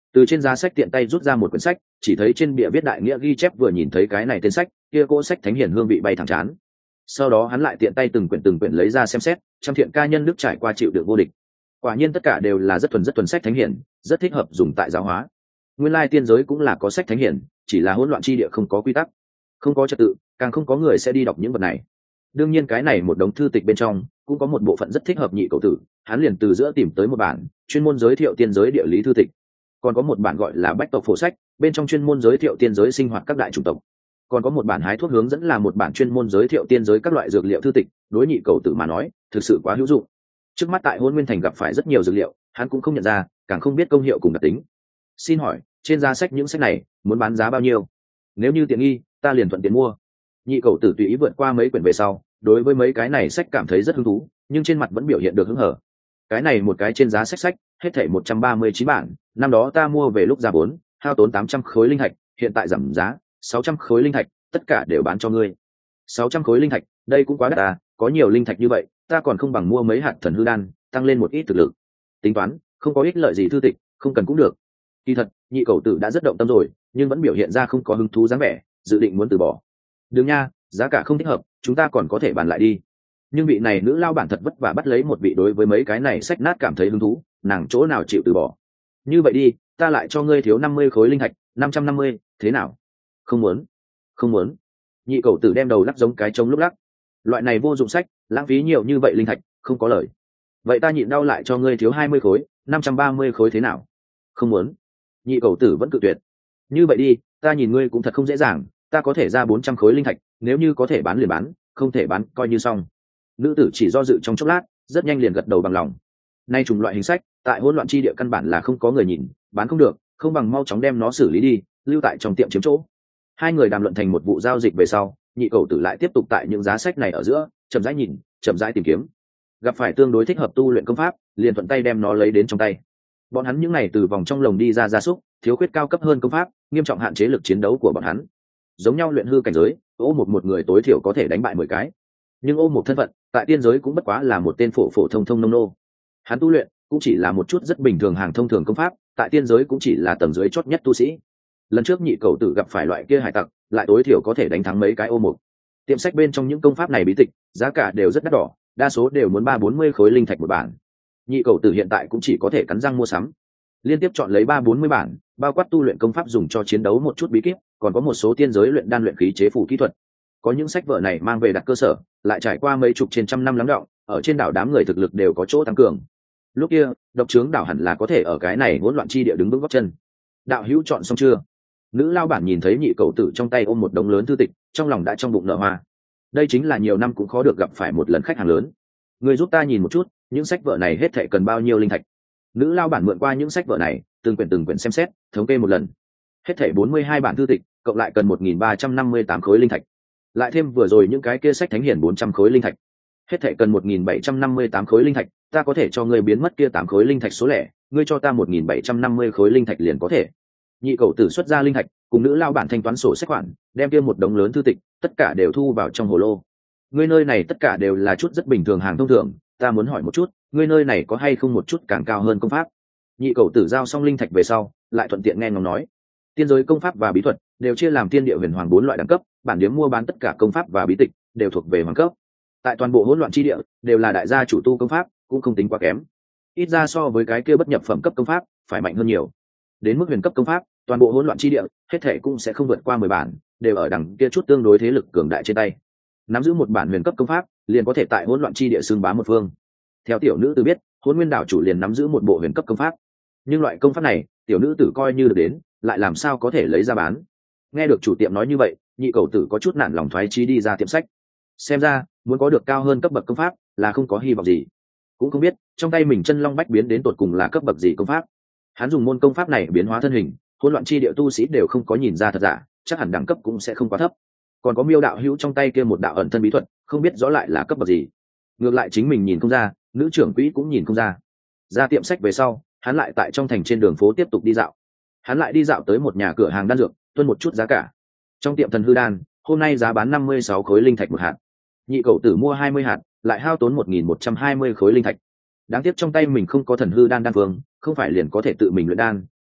Từ trên giá sách tiện tay rút ra một quyển sách, chỉ thấy trên bìa viết đại nghĩa ghi chép, vừa nhìn thấy cái này tên sách, kia cỗ sách thánh hiển hương vị bay thẳng chán. Sau đó hắn lại tiện tay từng quyển lấy ra xem xét, trăm thiện ca nhân đức trải qua chịu đựng vô địch. Quả nhiên tất cả đều là rất thuần sách thánh hiển, rất thích hợp dùng tại giáo hóa. Nguyên lai tiên giới cũng là có sách thánh hiển, chỉ là hỗn loạn chi địa không có quy tắc, không có trật tự, càng không có người sẽ đi đọc những vật này. Đương nhiên cái này một đống thư tịch bên trong cũng có một bộ phận rất thích hợp Nhị Cậu Tử, hắn liền từ giữa tìm tới một bản chuyên môn giới thiệu tiên giới địa lý thư tịch, còn có một bản gọi là bách tộc phổ sách, bên trong chuyên môn giới thiệu tiên giới sinh hoạt các đại chủng tộc, còn có một bản hái thuốc hướng dẫn là một bản chuyên môn giới thiệu tiên giới các loại dược liệu thư tịch. Đối Nhị Cậu Tử mà nói thực sự quá hữu dụng. Trước mắt tại Hôn Nguyên Thành gặp phải rất nhiều dược liệu, hắn cũng không nhận ra, càng không biết công hiệu cùng đặc tính. Xin hỏi trên giá sách những sách này muốn bán giá bao nhiêu? Nếu như tiện nghi ta liền thuận tiện mua. Nhị Cậu Tử tùy ý vượt qua mấy quyển về sau, đối với mấy cái này sách cảm thấy rất hứng thú, nhưng trên mặt vẫn biểu hiện được hứng hở. Cái này một cái trên giá sách hết thảy 139 bản, năm đó ta mua về lúc ra vốn hao tốn 800 khối linh thạch, hiện tại giảm giá 600 khối linh thạch, tất cả đều bán cho ngươi. 600 khối linh thạch, đây cũng quá đắt à, có nhiều linh thạch như vậy, ta còn không bằng mua mấy hạt thần hư đan, tăng lên một ít thực lực. Tính toán, không có ích lợi gì thư tịch, không cần cũng được. Kỳ thật, Nhị Cậu Tử đã rất động tâm rồi, nhưng vẫn biểu hiện ra không có hứng thú dáng vẻ, dự định muốn từ bỏ. Đừng nha, giá cả không thích hợp, chúng ta còn có thể bàn lại đi. Nhưng vị này nữ lao bản thật vất vả bắt lấy một vị đối với mấy cái này sách nát cảm thấy hứng thú, nàng chỗ nào chịu từ bỏ. Như vậy đi, ta lại cho ngươi thiếu 50 khối linh thạch, 550, thế nào? Không muốn, không muốn. Nhị Cậu Tử đem đầu lắc giống cái trống lúc lắc. Loại này vô dụng sách, lãng phí nhiều như vậy linh thạch, không có lời. Vậy ta nhịn đau lại cho ngươi thiếu 20 khối, 530 khối thế nào? Không muốn. Nhị Cậu Tử vẫn cự tuyệt. Như vậy đi, ta nhìn ngươi cũng thật không dễ dàng, ta có thể ra 400 khối linh thạch, nếu như có thể bán liền bán, không thể bán coi như xong. Nữ tử chỉ do dự trong chốc lát, rất nhanh liền gật đầu bằng lòng. Nay trùng loại hình sách tại hỗn loạn chi địa căn bản là không có người nhìn, bán không được, không bằng mau chóng đem nó xử lý đi, lưu tại trong tiệm chiếm chỗ. Hai người đàm luận thành một vụ giao dịch về sau, Nhị Cậu Tử lại tiếp tục tại những giá sách này ở giữa chậm rãi nhìn, chậm rãi tìm kiếm. Gặp phải tương đối thích hợp tu luyện công pháp, liền thuận tay đem nó lấy đến trong tay. Bọn hắn những này từ vòng trong lồng đi ra gia súc, thiếu khuyết cao cấp hơn công pháp, nghiêm trọng hạn chế lực chiến đấu của bọn hắn. Giống nhau luyện hư cảnh giới, ô một người tối thiểu có thể đánh bại 10 cái, nhưng ô một thân phận tại tiên giới cũng bất quá là một tên phổ thông nông nô. Hắn tu luyện cũng chỉ là một chút rất bình thường hàng thông thường công pháp, tại tiên giới cũng chỉ là tầng dưới chót nhất tu sĩ. Lần trước Nhị Cậu Tử gặp phải loại kia hải tặc, lại tối thiểu có thể đánh thắng mấy cái ô một. Tiệm sách bên trong những công pháp này bí tịch, giá cả đều rất đắt đỏ, đa số đều muốn 340 khối linh thạch một bản. Nhị Cậu Tử hiện tại cũng chỉ có thể cắn răng mua sắm, liên tiếp chọn lấy 340 bản, bao quát tu luyện công pháp dùng cho chiến đấu một chút bí kíp, còn có một số tiên giới luyện đan luyện khí chế phù kỹ thuật. Có những sách vở này mang về đặt cơ sở, lại trải qua mấy chục trên trăm năm lắng đọng, ở trên đảo đám người thực lực đều có chỗ tăng cường. Lúc kia, độc trướng đảo hẳn là có thể ở cái này hỗn loạn chi địa đứng vững gót chân. Đạo hữu chọn xong chưa? Nữ lao bản nhìn thấy Nhị Cậu Tử trong tay ôm một đống lớn thư tịch, trong lòng đã trong bụng nở hoa. Đây chính là nhiều năm cũng khó được gặp phải một lần khách hàng lớn. Người giúp ta nhìn một chút, những sách vở này hết thảy cần bao nhiêu linh thạch? Nữ lao bản mượn qua những sách vở này, từng quyển xem xét, thống kê một lần. Hết thảy 42 bản thư tịch, cộng lại cần 1358 khối linh thạch. Lại thêm vừa rồi những cái kia sách thánh hiển 400 khối linh thạch. Hết thảy cần 1758 khối linh thạch, ta có thể cho ngươi biến mất kia 8 khối linh thạch số lẻ, ngươi cho ta 1750 khối linh thạch liền có thể. Nhị Cậu Tử xuất ra linh thạch, cùng nữ lao bản thanh toán sổ sách khoản, đem kia một đống lớn thư tịch, tất cả đều thu vào trong hồ lô. Ngươi nơi này tất cả đều là chút rất bình thường hàng thông thường, ta muốn hỏi một chút, ngươi nơi này có hay không một chút càng cao hơn công pháp? Nhị Cậu Tử giao xong linh thạch về sau, lại thuận tiện nghe ngóng nói, tiên giới công pháp và bí thuật đều chia làm tiên địa huyền hoàng 4 loại đẳng cấp, bản điếm mua bán tất cả công pháp và bí tịch đều thuộc về hoàng cấp. Tại toàn bộ hỗn loạn chi địa đều là đại gia chủ tu công pháp, cũng không tính quá kém. Ít ra so với cái kia bất nhập phẩm cấp công pháp phải mạnh hơn nhiều. Đến mức huyền cấp công pháp, toàn bộ hỗn loạn chi địa hết thể cũng sẽ không vượt qua 10 bản, đều ở đẳng kia chút tương đối thế lực cường đại trên tay. Nắm giữ một bản huyền cấp công pháp, liền có thể tại hỗn loạn chi địa xưng bá một phương. Theo tiểu nữ tử biết, Hỗn Nguyên đảo chủ liền nắm giữ một bộ huyền cấp công pháp, nhưng loại công pháp này tiểu nữ tử coi như được đến, lại làm sao có thể lấy ra bán? Nghe được chủ tiệm nói như vậy, Nhị Cậu Tử có chút nản lòng thoái chí đi ra tiệm sách. Xem ra muốn có được cao hơn cấp bậc công pháp là không có hy vọng gì. Cũng không biết trong tay mình chân long bách biến đến tột cùng là cấp bậc gì công pháp. Hắn dùng môn công pháp này biến hóa thân hình, hỗn loạn chi địa tu sĩ đều không có nhìn ra thật giả, chắc hẳn đẳng cấp cũng sẽ không quá thấp. Còn có Miêu đạo hữu trong tay kia một đạo ẩn thân bí thuật, không biết rõ lại là cấp bậc gì. Ngược lại chính mình nhìn không ra, nữ trưởng quỹ cũng nhìn không ra. Ra tiệm sách về sau, hắn lại tại trong thành trên đường phố tiếp tục đi dạo. Hắn lại đi dạo tới một nhà cửa hàng đan dược, tuân một chút giá cả. Trong tiệm thần hư đan, hôm nay giá bán 56 khối linh thạch một hạt. Nhị Cậu Tử mua 20 hạt, lại hao tốn 1120 khối linh thạch. Đáng tiếc trong tay mình không có thần hư đan đan phương, không phải liền có thể tự mình luyện đan,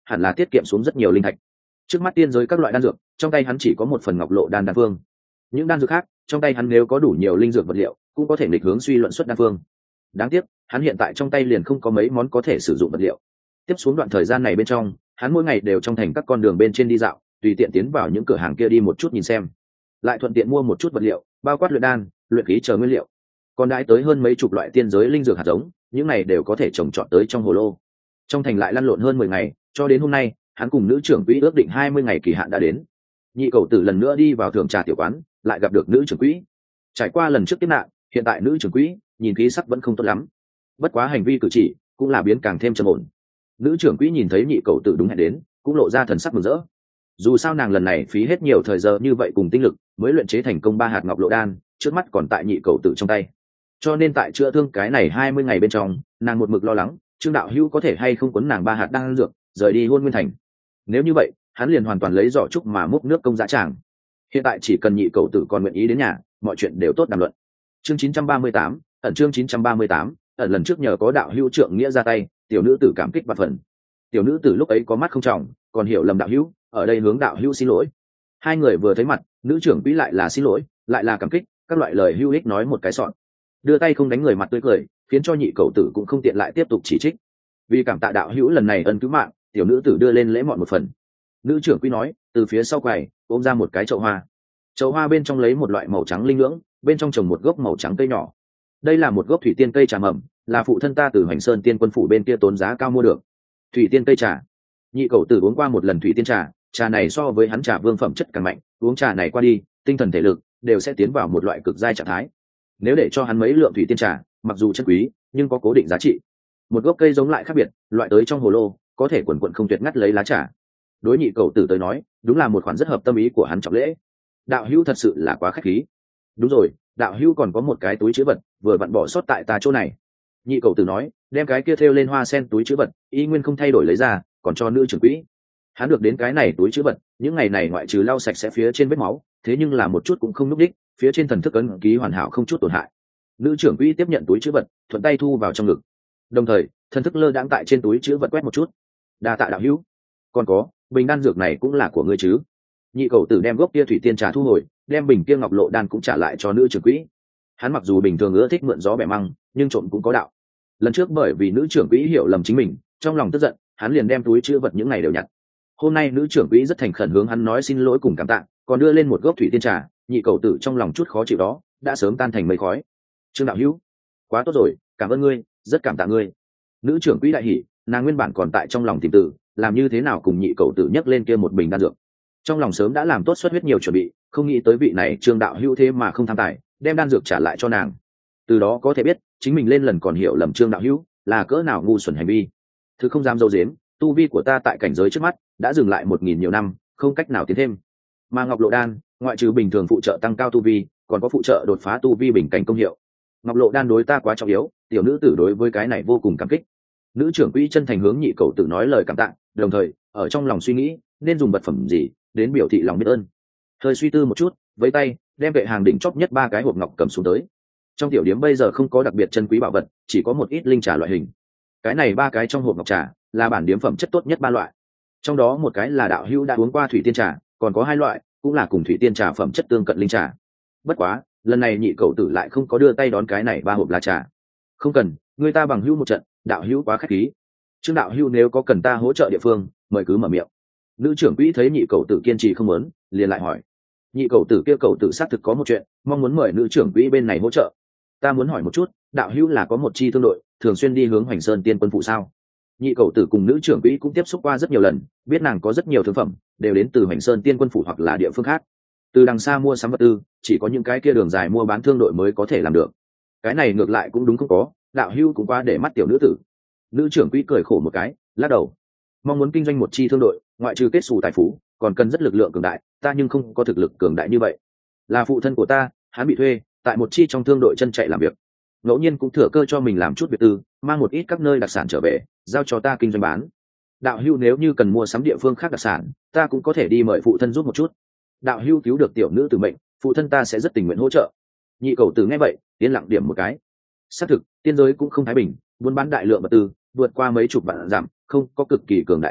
hẳn là tiết kiệm xuống rất nhiều linh thạch. Trước mắt tiên giới các loại đan dược, trong tay hắn chỉ có một phần ngọc lộ đan phương. Những đan dược khác, trong tay hắn nếu có đủ nhiều linh dược vật liệu, cũng có thể nghịch hướng suy luận xuất đan phương. Đáng tiếc, hắn hiện tại trong tay liền không có mấy món có thể sử dụng vật liệu. Tiếp xuống đoạn thời gian này bên trong, hắn mỗi ngày đều trong thành các con đường bên trên đi dạo, tùy tiện tiến vào những cửa hàng kia đi một chút nhìn xem, lại thuận tiện mua một chút vật liệu, bao quát luyện đan, luyện khí chờ nguyên liệu. Còn đãi tới hơn mấy chục loại tiên giới linh dược hạt giống, những này đều có thể trồng trọt tới trong hồ lô. Trong thành lại lăn lộn hơn 10 ngày, cho đến hôm nay, hắn cùng nữ trưởng quỹ ước định 20 ngày kỳ hạn đã đến. Nhị cầu tử lần nữa đi vào thưởng trà tiểu quán, lại gặp được nữ trưởng quỹ. Trải qua lần trước kiếp nạn, hiện tại nữ trưởng quỹ nhìn khí sắc vẫn không tốt lắm, bất quá hành vi cử chỉ cũng là biến càng thêm trầm ổn. Nữ trưởng quỹ nhìn thấy nhị cầu tử đúng hẹn đến, cũng lộ ra thần sắc mừng rỡ. Dù sao nàng lần này phí hết nhiều thời giờ như vậy cùng tinh lực mới luyện chế thành công 3 hạt ngọc lộ đan, trước mắt còn tại nhị cầu tử trong tay, cho nên tại chữa thương cái này 20 ngày bên trong, nàng một mực lo lắng Trương đạo hữu có thể hay không quấn nàng 3 hạt đan dược rời đi Hôn Nguyên Thành. Nếu như vậy, hắn liền hoàn toàn lấy giỏ trúc mà múc nước công dã tràng. Hiện tại chỉ cần nhị cầu tử còn nguyện ý đến nhà, mọi chuyện đều tốt đàm luận. Chương 938, chương 938, lần trước nhờ có đạo hữu trượng nghĩa ra tay, tiểu nữ tử cảm kích vạn phần. Tiểu nữ tử lúc ấy có mắt không tròng, còn hiểu lầm đạo hữu, ở đây hướng đạo hữu xin lỗi. Hai người vừa thấy mặt, nữ trưởng quỹ lại là xin lỗi, lại là cảm kích, các loại lời hữu ích nói một cái sọn. Đưa tay không đánh người mặt tươi cười, khiến cho nhị cầu tử cũng không tiện lại tiếp tục chỉ trích. Vì cảm tạ đạo hữu lần này ân cứu mạng, tiểu nữ tử đưa lên lễ mọn một phần. Nữ trưởng quỹ nói, từ phía sau quầy ôm ra một cái chậu hoa. Chậu hoa bên trong lấy một loại màu trắng linh ngưỡng, bên trong trồng một gốc màu trắng cây nhỏ. Đây là một gốc thủy tiên cây trà mầm, là phụ thân ta từ Hoành Sơn Tiên Quân phủ bên kia tốn giá cao mua được. Thủy tiên cây trà. Nhị cầu tử uống qua một lần thủy tiên trà, trà này so với hắn trà vương phẩm chất càng mạnh, uống trà này qua đi, tinh thần thể lực đều sẽ tiến vào một loại cực giai trạng thái. Nếu để cho hắn mấy lượng thủy tiên trà, mặc dù chân quý, nhưng có cố định giá trị. Một gốc cây giống lại khác biệt, loại tới trong hồ lô, có thể quần quần không tuyệt ngắt lấy lá trà. Đối nhị cầu tử tới nói, đúng là một khoản rất hợp tâm ý của hắn trọng lễ. Đạo hữu thật sự là quá khách khí. Đúng rồi, đạo hữu còn có một cái túi trữ vật, vừa vặn bỏ sót tại ta chỗ này. Nhị cầu tử nói, đem cái kia thêu lên hoa sen túi trữ vật, y nguyên không thay đổi lấy ra, còn cho nữ trưởng quỹ. Hắn được đến cái này túi trữ vật, những ngày này ngoại trừ lau sạch sẽ phía trên vết máu, thế nhưng là một chút cũng không núc đích, phía trên thần thức ấn ký hoàn hảo không chút tổn hại. Nữ trưởng quỹ tiếp nhận túi trữ vật, thuận tay thu vào trong ngực, đồng thời thần thức lơ đãng tại trên túi trữ vật quét một chút. Đa tạ đạo hữu. Còn có, bình đan dược này cũng là của ngươi chứ? Nhị cầu tử đem gốc kia thủy tiên trà thu hồi, đem bình kia ngọc lộ đan cũng trả lại cho nữ trưởng quỹ. Hắn mặc dù bình thường ưa thích mượn gió bẻ măng, nhưng trộm cũng có đạo. Lần trước bởi vì nữ trưởng quỹ hiểu lầm chính mình, trong lòng tức giận, hắn liền đem túi trữ vật những ngày đều nhặt. Hôm nay nữ trưởng quỹ rất thành khẩn hướng hắn nói xin lỗi cùng cảm tạ, còn đưa lên một gốc thủy tiên trà. Nhị cầu tử trong lòng chút khó chịu đó đã sớm tan thành mây khói. Trương đạo hữu, quá tốt rồi, cảm ơn ngươi, rất cảm tạ ngươi. Nữ trưởng quỹ đại hỉ, nàng nguyên bản còn tại trong lòng tìm tử, làm như thế nào cùng nhị cầu tử nhấc lên kia một bình đan dược. Trong lòng sớm đã làm tốt xuất huyết nhiều chuẩn bị, không nghĩ tới vị này Trương đạo hữu thế mà không tham tài, đem đan dược trả lại cho nàng. Từ đó có thể biết chính mình lên lần còn hiểu lầm Trương đạo hữu là cỡ nào ngu xuẩn hành vi. Thứ không dám dâu dếm, tu vi của ta tại cảnh giới trước mắt đã dừng lại 1000 nhiều năm, không cách nào tiến thêm. Mà ngọc lộ đan, ngoại trừ bình thường phụ trợ tăng cao tu vi, còn có phụ trợ đột phá tu vi bình cảnh công hiệu. Ngọc lộ đan đối ta quá trọng yếu, tiểu nữ tử đối với cái này vô cùng cảm kích. Nữ trưởng quỹ chân thành hướng nhị cầu tử nói lời cảm tạ, đồng thời ở trong lòng suy nghĩ nên dùng vật phẩm gì đến biểu thị lòng biết ơn. Hơi suy tư một chút, với tay đem kệ hàng đỉnh chóp nhất 3 cái hộp ngọc cầm xuống tới. Trong tiểu điếm bây giờ không có đặc biệt chân quý bảo vật, chỉ có một ít linh trà loại hình. Cái này 3 cái trong hộp ngọc trà là bản điếm phẩm chất tốt nhất 3 loại. Trong đó một cái là đạo hữu đã uống qua thủy tiên trà, còn có 2 loại cũng là cùng thủy tiên trà phẩm chất tương cận linh trà. Bất quá lần này nhị cầu tử lại không có đưa tay đón cái này 3 hộp lá trà. Không cần, người ta bằng hữu một trận, đạo hữu quá khách khí. Trương đạo hữu nếu có cần ta hỗ trợ địa phương, mời cứ mở miệng. Nữ trưởng quỹ thấy nhị cầu tử kiên trì không muốn, liền lại hỏi. Nhị cầu tử kia cầu tử xác thực có một chuyện, mong muốn mời nữ trưởng quỹ bên này hỗ trợ. Ta muốn hỏi một chút, đạo hữu là có một chi thương đội, thường xuyên đi hướng Hoành Sơn Tiên Quân phụ sao? Nhị cầu tử cùng nữ trưởng quỹ cũng tiếp xúc qua rất nhiều lần, biết nàng có rất nhiều thương phẩm đều đến từ Hoành Sơn Tiên Quân phủ hoặc là địa phương khác. Từ đằng xa mua sắm vật tư, chỉ có những cái kia đường dài mua bán thương đội mới có thể làm được. Cái này ngược lại cũng đúng không có, đạo hữu cũng qua để mắt tiểu nữ tử. Nữ trưởng quỹ cười khổ một cái, lắc đầu. Mong muốn kinh doanh một chi thương đội, ngoại trừ kết xù tài phú, còn cần rất lực lượng cường đại, ta nhưng không có thực lực cường đại như vậy. Là phụ thân của ta, hắn bị thuê tại một chi trong thương đội chân chạy làm việc, ngẫu nhiên cũng thừa cơ cho mình làm chút việc tư, mang một ít các nơi đặc sản trở về, giao cho ta kinh doanh bán. Đạo hữu nếu như cần mua sắm địa phương khác đặc sản, ta cũng có thể đi mời phụ thân giúp một chút. Đạo hữu cứu được tiểu nữ tử mệnh, phụ thân ta sẽ rất tình nguyện hỗ trợ. Nhị cầu tử nghe vậy, yên lặng điểm một cái. Xác thực, tiên giới cũng không thái bình, buôn bán đại lượng vật tư, vượt qua mấy chục vạn dặm, không có cực kỳ cường đại thực lực,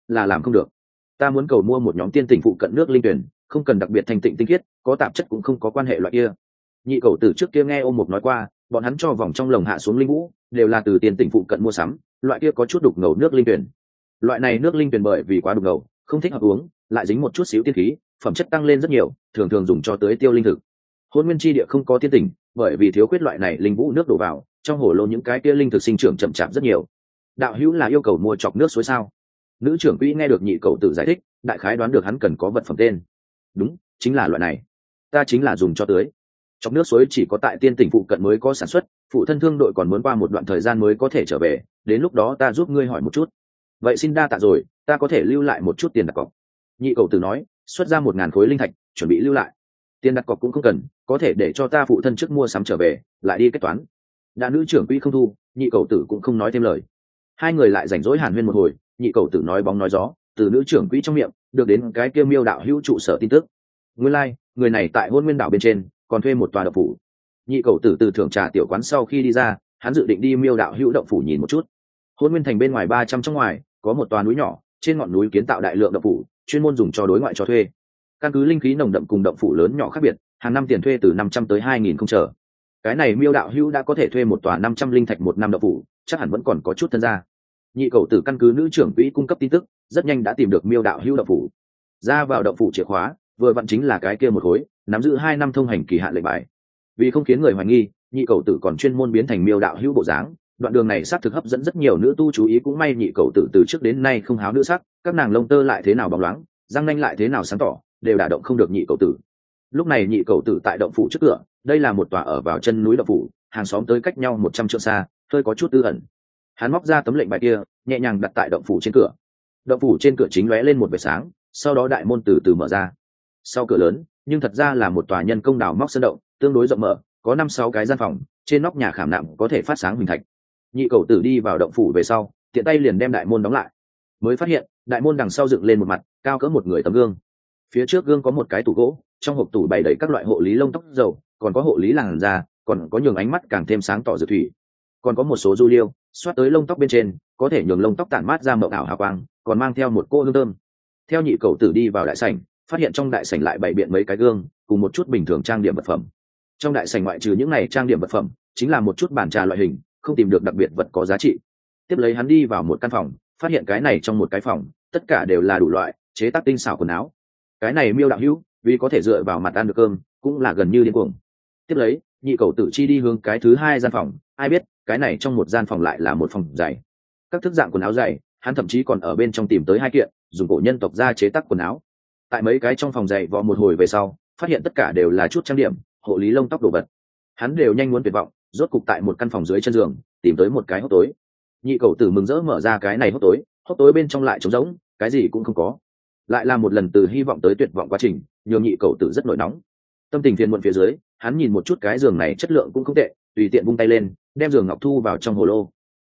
là làm không được. Ta muốn cầu mua một nhóm tiên tỉnh phụ cận nước linh tuyển, không cần đặc biệt thành tịnh tinh khiết, có tạp chất cũng không có quan hệ loại kia. Nhị cầu tử trước kia nghe ôm mục nói qua, bọn hắn cho vòng trong lồng hạ xuống linh vũ đều là từ tiên tỉnh phụ cận mua sắm, loại kia có chút đục ngầu nước linh tuyển. Loại này nước linh tuyển bởi vì quá đục ngầu, không thích hợp uống, lại dính một chút xíu tiên khí, phẩm chất tăng lên rất nhiều, thường thường dùng cho tưới tiêu linh thực. Hôn nguyên chi địa không có tiên tỉnh, bởi vì thiếu khuyết loại này linh vũ nước đổ vào, trong hồ lô những cái kia linh thực sinh trưởng chậm chạp rất nhiều. Đạo hữu là yêu cầu mua chọc nước suối sao? Nữ trưởng quỹ nghe được nhị cầu tử giải thích, đại khái đoán được hắn cần có vật phẩm tên. Đúng, chính là loại này. Ta chính là dùng cho tưới. Chọc nước suối chỉ có tại tiên tỉnh phụ cận mới có sản xuất, phụ thân thương đội còn muốn qua một đoạn thời gian mới có thể trở về, đến lúc đó ta giúp ngươi hỏi một chút. Vậy xin đa tạ rồi, ta có thể lưu lại một chút tiền đặt cọc. Nhị cầu tử nói, xuất ra 1.000 khối linh thạch, chuẩn bị lưu lại. Tiền đặt cọc cũng không cần, có thể để cho ta phụ thân trước mua sắm trở về, lại đi kết toán. Đã nữ trưởng quỹ không thu, nhị cầu tử cũng không nói thêm lời. Hai người lại rảnh rỗi hàn huyên một hồi, nhị cầu tử nói bóng nói gió, từ nữ trưởng quỹ trong miệng được đến cái kia Miêu đạo hữu trụ sở tin tức. Nguyên lai, người này tại Hôn Nguyên đảo bên trên còn thuê một tòa động phủ. Nhị cầu tử từ thưởng trà tiểu quán sau khi đi ra, hắn dự định đi Miêu đạo hữu động phủ nhìn một chút. Hôn Nguyên thành bên ngoài 300 trong ngoài có một tòa núi nhỏ, trên ngọn núi kiến tạo đại lượng động phủ, chuyên môn dùng cho đối ngoại cho thuê. Căn cứ linh khí nồng đậm cùng động phủ lớn nhỏ khác biệt, hàng năm tiền thuê từ 500 tới 2.000 không chờ. Cái này Miêu đạo hữu đã có thể thuê một tòa 500 linh thạch một năm động phủ, chắc hẳn vẫn còn có chút thân gia. Nhị cầu tử căn cứ nữ trưởng quỹ cung cấp tin tức, rất nhanh đã tìm được Miêu đạo hữu động phủ. Ra vào động phủ chìa khóa vừa vặn chính là cái kia một khối, nắm giữ 2 năm thông hành kỳ hạn lệnh bài. Vì không khiến người hoài nghi, nhị cầu tử còn chuyên môn biến thành Miêu đạo hữu bộ dáng. Đoạn đường này xác thực hấp dẫn rất nhiều nữ tu chú ý, cũng may nhị cầu tử từ trước đến nay không háo nữ sắc, các nàng lông tơ lại thế nào bóng loáng, răng nanh lại thế nào sáng tỏ, đều đả động không được nhị cầu tử. Lúc này nhị cầu tử tại động phủ trước cửa, đây là một tòa ở vào chân núi động phủ, hàng xóm tới cách nhau 100 trượng xa, hơi có chút tư ẩn. Hắn móc ra tấm lệnh bài kia, nhẹ nhàng đặt tại động phủ trên cửa. Động phủ trên cửa chính lóe lên một vệt sáng, sau đó đại môn từ từ mở ra. Sau cửa lớn, nhưng thật ra là một tòa nhân công đào móc sơn động, tương đối rộng mở, có 5-6 cái gian phòng, trên nóc nhà khảm nạm có thể phát sáng huỳnh thạch. Nhị cầu tử đi vào động phủ về sau, tiện tay liền đem đại môn đóng lại. Mới phát hiện, đại môn đằng sau dựng lên một mặt, cao cỡ một người tấm gương. Phía trước gương có một cái tủ gỗ, trong hộp tủ bày đầy các loại hộ lý lông tóc dầu, còn có hộ lý làn da, còn có nhường ánh mắt càng thêm sáng tỏ dược thủy. Còn có một số du liêu, xoát tới lông tóc bên trên, có thể nhường lông tóc tản mát ra mộng ảo hào quang, còn mang theo một cỗ hương thơm. Theo nhị cầu tử đi vào đại sảnh, phát hiện trong đại sảnh lại bày biện mấy cái gương, cùng một chút bình thường trang điểm vật phẩm. Trong đại sảnh ngoại trừ những này trang điểm vật phẩm, chính là một chút bàn trà loại hình, không tìm được đặc biệt vật có giá trị. Tiếp lấy hắn đi vào một căn phòng, phát hiện cái này trong một cái phòng, tất cả đều là đủ loại chế tác tinh xảo quần áo. Cái này Miêu đạo hữu, vì có thể dựa vào mặt ăn được cơm, cũng là gần như điên cuồng. Tiếp lấy, nhị cầu tử chi đi hướng cái thứ hai gian phòng, ai biết cái này trong một gian phòng lại là một phòng giày. Các thức dạng quần áo giày, hắn thậm chí còn ở bên trong tìm tới 2 kiện dùng cổ nhân tộc ra chế tác quần áo. Tại mấy cái trong phòng giày vò một hồi về sau, phát hiện tất cả đều là chút trang điểm, hộ lý lông tóc đồ vật. Hắn đều nhanh muốn tuyệt vọng, rốt cục tại một căn phòng dưới chân giường tìm tới một cái hốc tối. Nhị cầu tử mừng rỡ mở ra cái này hốc tối bên trong lại trống rỗng, cái gì cũng không có. Lại là một lần từ hy vọng tới tuyệt vọng quá trình, nhường nhị cầu tử rất nổi nóng. Tâm tình phiền muộn phía dưới, hắn nhìn một chút cái giường này chất lượng cũng không tệ, tùy tiện vung tay lên, đem giường ngọc thu vào trong hồ lô.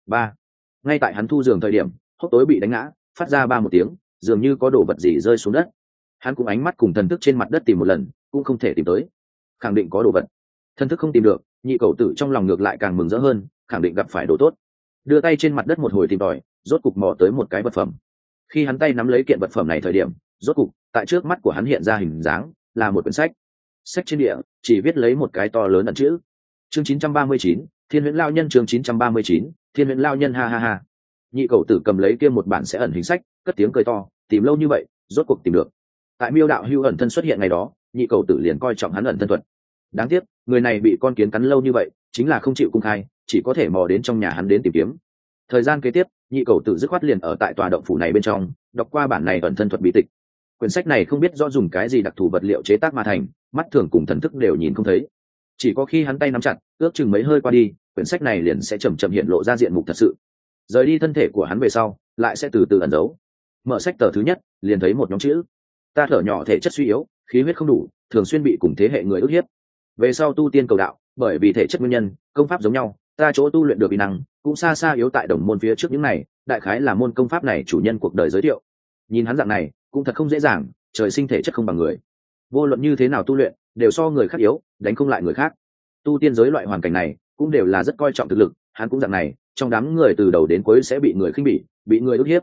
Ngay tại hắn thu giường thời điểm, hốc tối bị đánh ngã, phát ra một tiếng, dường như có đồ vật gì rơi xuống đất. Hắn cũng ánh mắt cùng thần thức trên mặt đất tìm một lần, cũng không thể tìm tới. Khẳng định có đồ vật. Thần thức không tìm được, nhị cầu tử trong lòng ngược lại càng mừng rỡ hơn, khẳng định gặp phải đồ tốt. Đưa tay trên mặt đất một hồi tìm tòi, rốt cục mò tới một cái vật phẩm. Khi hắn tay nắm lấy kiện vật phẩm này thời điểm, rốt cục tại trước mắt của hắn hiện ra hình dáng là một quyển sách. Sách trên địa chỉ viết lấy một cái to lớn ẩn chữ. Chương 939, Thiên Huyễn Lao Nhân. Chương 939, Thiên Huyễn Lao Nhân. Ha ha ha. Nhị cầu tử cầm lấy kia một bản sẽ ẩn hình sách, cất tiếng cười to, tìm lâu như vậy, rốt cuộc tìm được. Tại Miêu đạo hữu ẩn thân xuất hiện ngày đó, nhị cầu tử liền coi trọng hắn ẩn thân thuật. Đáng tiếc, người này bị con kiến cắn lâu như vậy, chính là không chịu cung khai, chỉ có thể mò đến trong nhà hắn đến tìm kiếm. Thời gian kế tiếp, nhị cầu tử dứt khoát liền ở tại tòa động phủ này bên trong, đọc qua bản này ẩn thân thuật bí tịch. Quyển sách này không biết do dùng cái gì đặc thù vật liệu chế tác mà thành, mắt thường cùng thần thức đều nhìn không thấy. Chỉ có khi hắn tay nắm chặt, ước chừng mấy hơi qua đi, quyển sách này liền sẽ chậm chậm hiện lộ ra diện mục thật sự. Rời đi thân thể của hắn về sau, lại sẽ từ từ ẩn giấu. Mở sách tờ thứ nhất, liền thấy một nhóm chữ: ta thở nhỏ thể chất suy yếu, khí huyết không đủ, thường xuyên bị cùng thế hệ người ức hiếp. Về sau tu tiên cầu đạo, bởi vì thể chất nguyên nhân, công pháp giống nhau, ta chỗ tu luyện được uy năng cũng xa xa yếu tại đồng môn phía trước những này, đại khái là môn công pháp này chủ nhân cuộc đời giới thiệu. Nhìn hắn dạng này, cũng thật không dễ dàng, trời sinh thể chất không bằng người. Vô luận như thế nào tu luyện, đều so người khác yếu, đánh không lại người khác. Tu tiên giới loại hoàn cảnh này, cũng đều là rất coi trọng thực lực, hắn cũng dạng này, trong đám người từ đầu đến cuối sẽ bị người khinh bỉ, bị người ức hiếp.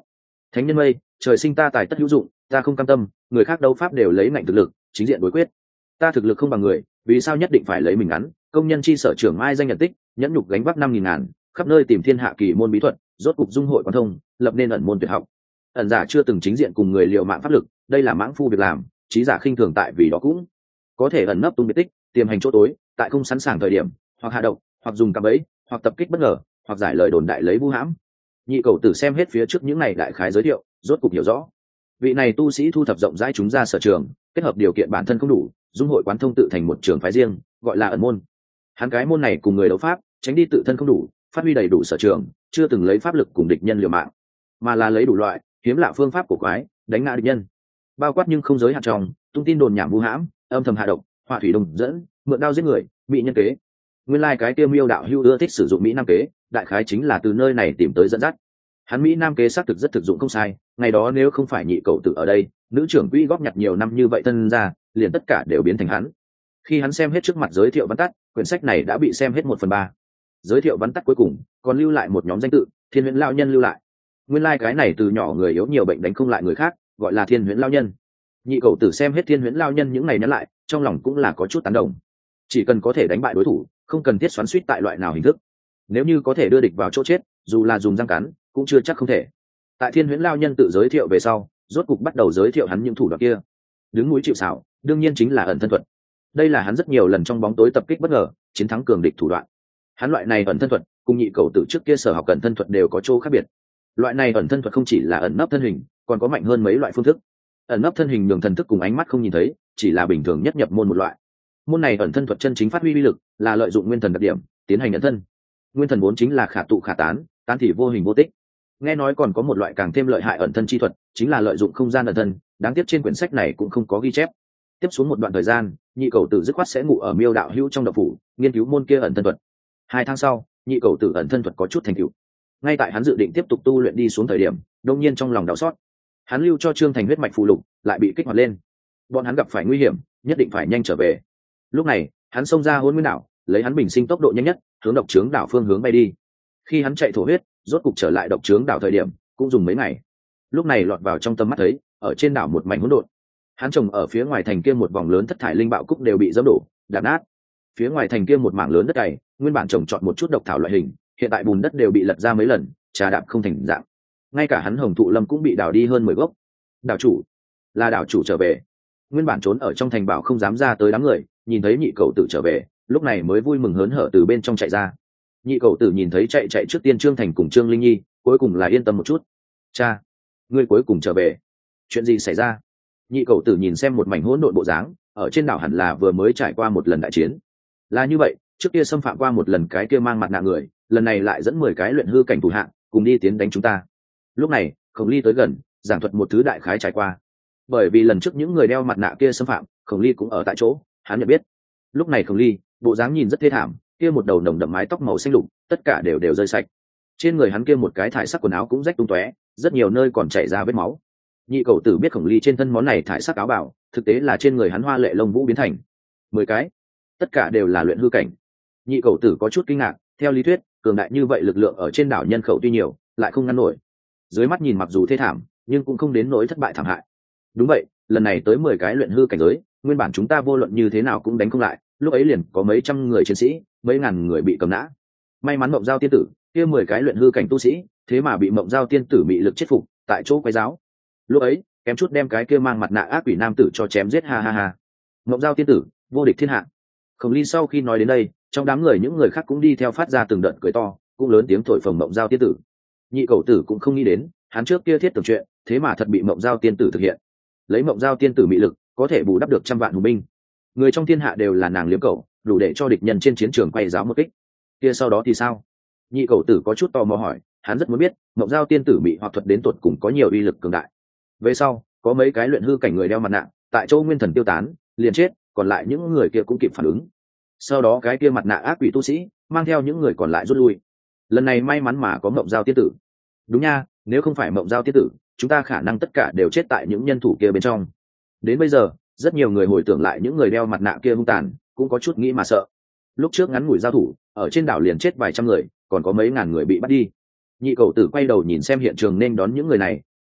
Thánh nhân mây, trời sinh ta tài tất hữu dụng, ta không cam tâm người khác đấu pháp đều lấy ngạnh thực lực chính diện đối quyết, ta thực lực không bằng người, vì sao nhất định phải lấy mình ngắn? Công nhân chi sở trưởng mai danh nhận tích, nhẫn nhục gánh vác 5.000 ngàn, khắp nơi tìm thiên hạ kỳ môn bí thuật, rốt cục dung hội quan thông, lập nên ẩn môn tuyệt học. Ẩn giả chưa từng chính diện cùng người liều mạng pháp lực, đây là mãng phu việc làm, trí giả khinh thường tại vì đó cũng có thể ẩn nấp tung biệt tích, tiềm hành chỗ tối, tại không sẵn sàng thời điểm, hoặc hạ độc, hoặc dùng cạm bẫy, hoặc tập kích bất ngờ, hoặc giải lời đồn đại lấy vu hãm. Nhị cầu tử xem hết phía trước những này đại khái giới thiệu, rốt cục hiểu rõ. Vị này tu sĩ thu thập rộng rãi chúng ra sở trường, kết hợp điều kiện bản thân không đủ, dung hội quán thông tự thành một trường phái riêng, gọi là ẩn môn. Hắn cái môn này cùng người đấu pháp, tránh đi tự thân không đủ, phát huy đầy đủ sở trường, chưa từng lấy pháp lực cùng địch nhân liều mạng, mà là lấy đủ loại hiếm lạ phương pháp của quái đánh ngã địch nhân, bao quát nhưng không giới hạn trong tung tin đồn nhảm vu hãm, âm thầm hạ độc, hỏa thủy đồng dẫn, mượn đao giết người, bị nhân kế. Nguyên lai cái kia Miêu đạo hưu ưa thích sử dụng mỹ nam kế, đại khái chính là từ nơi này tìm tới dẫn dắt. Hắn mỹ nam kế xác thực rất thực dụng không sai, ngày đó nếu không phải nhị cầu tử ở đây, nữ trưởng quỹ góp nhặt nhiều năm như vậy thân ra, liền tất cả đều biến thành hắn. Khi hắn xem hết trước mặt giới thiệu vắn tắt, quyển sách này đã bị xem hết 1/3. Giới thiệu vắn tắt cuối cùng còn lưu lại một nhóm danh tự, Thiên Huyễn lão nhân lưu lại. Nguyên lai cái này từ nhỏ người yếu nhiều bệnh đánh không lại người khác, gọi là Thiên Huyễn lão nhân. Nhị cầu tử xem hết Thiên Huyễn lão nhân những này nhắn lại, trong lòng cũng là có chút tán đồng. Chỉ cần có thể đánh bại đối thủ, không cần thiết xoắn xuýt tại loại nào hình thức. Nếu như có thể đưa địch vào chỗ chết, dù là dùng răng cắn, cũng chưa chắc không thể. Tại Thiên Huyễn lão nhân tự giới thiệu về sau, rốt cục bắt đầu giới thiệu hắn những thủ đoạn kia. Đứng núi chịu sào, đương nhiên chính là ẩn thân thuật. Đây là hắn rất nhiều lần trong bóng tối tập kích bất ngờ, chiến thắng cường địch thủ đoạn. Hắn loại này ẩn thân thuật cùng nhị cầu tử trước kia sở học ẩn thân thuật đều có chỗ khác biệt. Loại này ẩn thân thuật không chỉ là ẩn nấp thân hình, còn có mạnh hơn mấy loại phương thức. Ẩn nấp thân hình nhường thần thức cùng ánh mắt không nhìn thấy, chỉ là bình thường nhất nhập môn một loại. Môn này ẩn thân thuật chân chính phát huy uy lực là lợi dụng nguyên thần đặc điểm tiến hành ẩn thân. Nguyên thần vốn chính là khả tụ khả tán, tán thì vô hình vô tích. Nghe nói còn có một loại càng thêm lợi hại ẩn thân chi thuật, chính là lợi dụng không gian ẩn thân, đáng tiếc trên quyển sách này cũng không có ghi chép. Tiếp xuống một đoạn thời gian, nhị cầu tử dứt khoát sẽ ngủ ở Miêu đạo hữu trong động phủ, nghiên cứu môn kia ẩn thân thuật. 2 tháng sau, nhị cầu tử ẩn thân thuật có chút thành tựu. Ngay tại hắn dự định tiếp tục tu luyện đi xuống thời điểm, đột nhiên trong lòng đau xót. Hắn lưu cho Trương Thành huyết mạch phù lục lại bị kích hoạt lên. Bọn hắn gặp phải nguy hiểm, nhất định phải nhanh trở về. Lúc này, hắn xông ra Hỗn Nguyên đảo, lấy hắn bình sinh tốc độ nhanh nhất, hướng Độc Trướng đảo phương hướng bay đi. Khi hắn chạy thổ huyết, rốt cục trở lại Độc Trướng đảo thời điểm, cũng dùng mấy ngày. Lúc này lọt vào trong tầm mắt thấy, ở trên đảo một mảnh hỗn độn. Hắn trồng ở phía ngoài thành kia một vòng lớn thất thải linh bạo cúc đều bị dẫm đổ, đạp nát. Phía ngoài thành kia một mảng lớn đất cày, nguyên bản trồng trọt một chút độc thảo loại hình, hiện tại bùn đất đều bị lật ra mấy lần, trà đạp không thành dạng. Ngay cả hắn hồng thụ lâm cũng bị đào đi hơn 10 gốc. Đảo chủ, là đảo chủ trở về. Nguyên bản trốn ở trong thành bảo không dám ra tới đám người, nhìn thấy nhị cầu tử trở về, lúc này mới vui mừng hớn hở từ bên trong chạy ra. Nhị cầu tử nhìn thấy chạy trước tiên Trương Thành cùng Trương Linh Nhi, cuối cùng là yên tâm một chút. Cha, ngươi cuối cùng trở về, chuyện gì xảy ra? Nhị cầu tử nhìn xem một mảnh hỗn độn bộ dáng, ở trên đảo hẳn là vừa mới trải qua một lần đại chiến. Là như vậy, trước kia xâm phạm qua một lần cái kia mang mặt nạ người, lần này lại dẫn 10 cái luyện hư cảnh thủ hạng cùng đi tiến đánh chúng ta. Lúc này Khổng Ly tới gần, giảng thuật một thứ đại khái trải qua. Bởi vì lần trước những người đeo mặt nạ kia xâm phạm, Khổng Ly cũng ở tại chỗ, hắn nhận biết. Lúc này Khổng Ly bộ dáng nhìn rất thê thảm, kia một đầu nồng đậm mái tóc màu xanh lục, tất cả đều rơi sạch. Trên người hắn kia một cái thải sắc quần áo cũng rách tung tóe, rất nhiều nơi còn chảy ra vết máu. Nhị cầu tử biết Khổng Ly trên thân món này thải sắc áo bảo, thực tế là trên người hắn hoa lệ lông vũ biến thành 10 cái, tất cả đều là luyện hư cảnh. Nhị cầu tử có chút kinh ngạc, theo lý thuyết cường đại như vậy lực lượng ở trên đảo nhân khẩu tuy nhiều, lại không ngăn nổi. Dưới mắt nhìn mặc dù thê thảm, nhưng cũng không đến nỗi thất bại thảm hại. Đúng vậy, lần này tới 10 cái luyện hư cảnh giới, nguyên bản chúng ta vô luận như thế nào cũng đánh không lại, lúc ấy liền có mấy trăm người chiến sĩ, mấy ngàn người bị cầm nã. May mắn Mộng Giao tiên tử, kia 10 cái luyện hư cảnh tu sĩ, thế mà bị Mộng Giao tiên tử bị lực chết phục, tại chỗ quấy giáo. Lúc ấy, kém chút đem cái kia mang mặt nạ ác quỷ nam tử cho chém giết, ha ha ha. Mộng Giao tiên tử, vô địch thiên hạ. Khổng Ly sau khi nói đến đây, trong đám người những người khác cũng đi theo phát ra từng đợt cười to, cũng lớn tiếng thổi phồng Mộng Giao tiên tử. Nhị cầu tử cũng không nghĩ đến, hắn trước kia thiết tưởng chuyện, thế mà thật bị Mộng Giao tiên tử thực hiện. Lấy Mộng Giao tiên tử mị lực, có thể bù đắp được trăm vạn hùng binh. Người trong thiên hạ đều là nàng liếm cầu, đủ để cho địch nhân trên chiến trường quay giáo một kích. Kia sau đó thì sao? Nhị cầu tử có chút tò mò hỏi, hắn rất muốn biết, Mộng Giao tiên tử mị hoặc thuật đến tột cùng có nhiều uy lực cường đại. Về sau, có mấy cái luyện hư cảnh người đeo mặt nạ, tại chỗ nguyên thần tiêu tán, liền chết, còn lại những người kia cũng kịp phản ứng. Sau đó cái kia mặt nạ ác quỷ tu sĩ mang theo những người còn lại rút lui. Lần này may mắn mà có Mộng Giao tiên tử. Đúng nha, nếu không phải Mộng Giao tiên tử, chúng ta khả năng tất cả đều chết tại những nhân thủ kia bên trong. Đến bây giờ, rất nhiều người hồi tưởng lại những người đeo mặt nạ kia hung tàn, cũng có chút nghĩ mà sợ. Lúc trước ngắn ngủi giao thủ, ở trên đảo liền chết vài trăm người, còn có mấy ngàn người bị bắt đi. Nhị cầu tử quay đầu nhìn xem hiện trường nên đón những người này,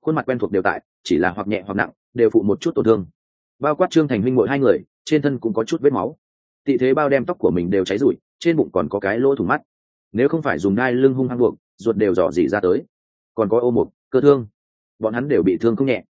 khuôn mặt quen thuộc đều tại, chỉ là hoặc nhẹ hoặc nặng đều phụ một chút tổn thương. Bao quát Trương Thành huynh muội hai người, trên thân cũng có chút vết máu. Tị Thế Bao đem tóc của mình đều cháy rụi, trên bụng còn có cái lỗ thủng mắt, nếu không phải dùng đai lưng hung hăng buộc, ruột đều rò rỉ ra tới. Còn có ô một cơ thương, bọn hắn đều bị thương không nhẹ.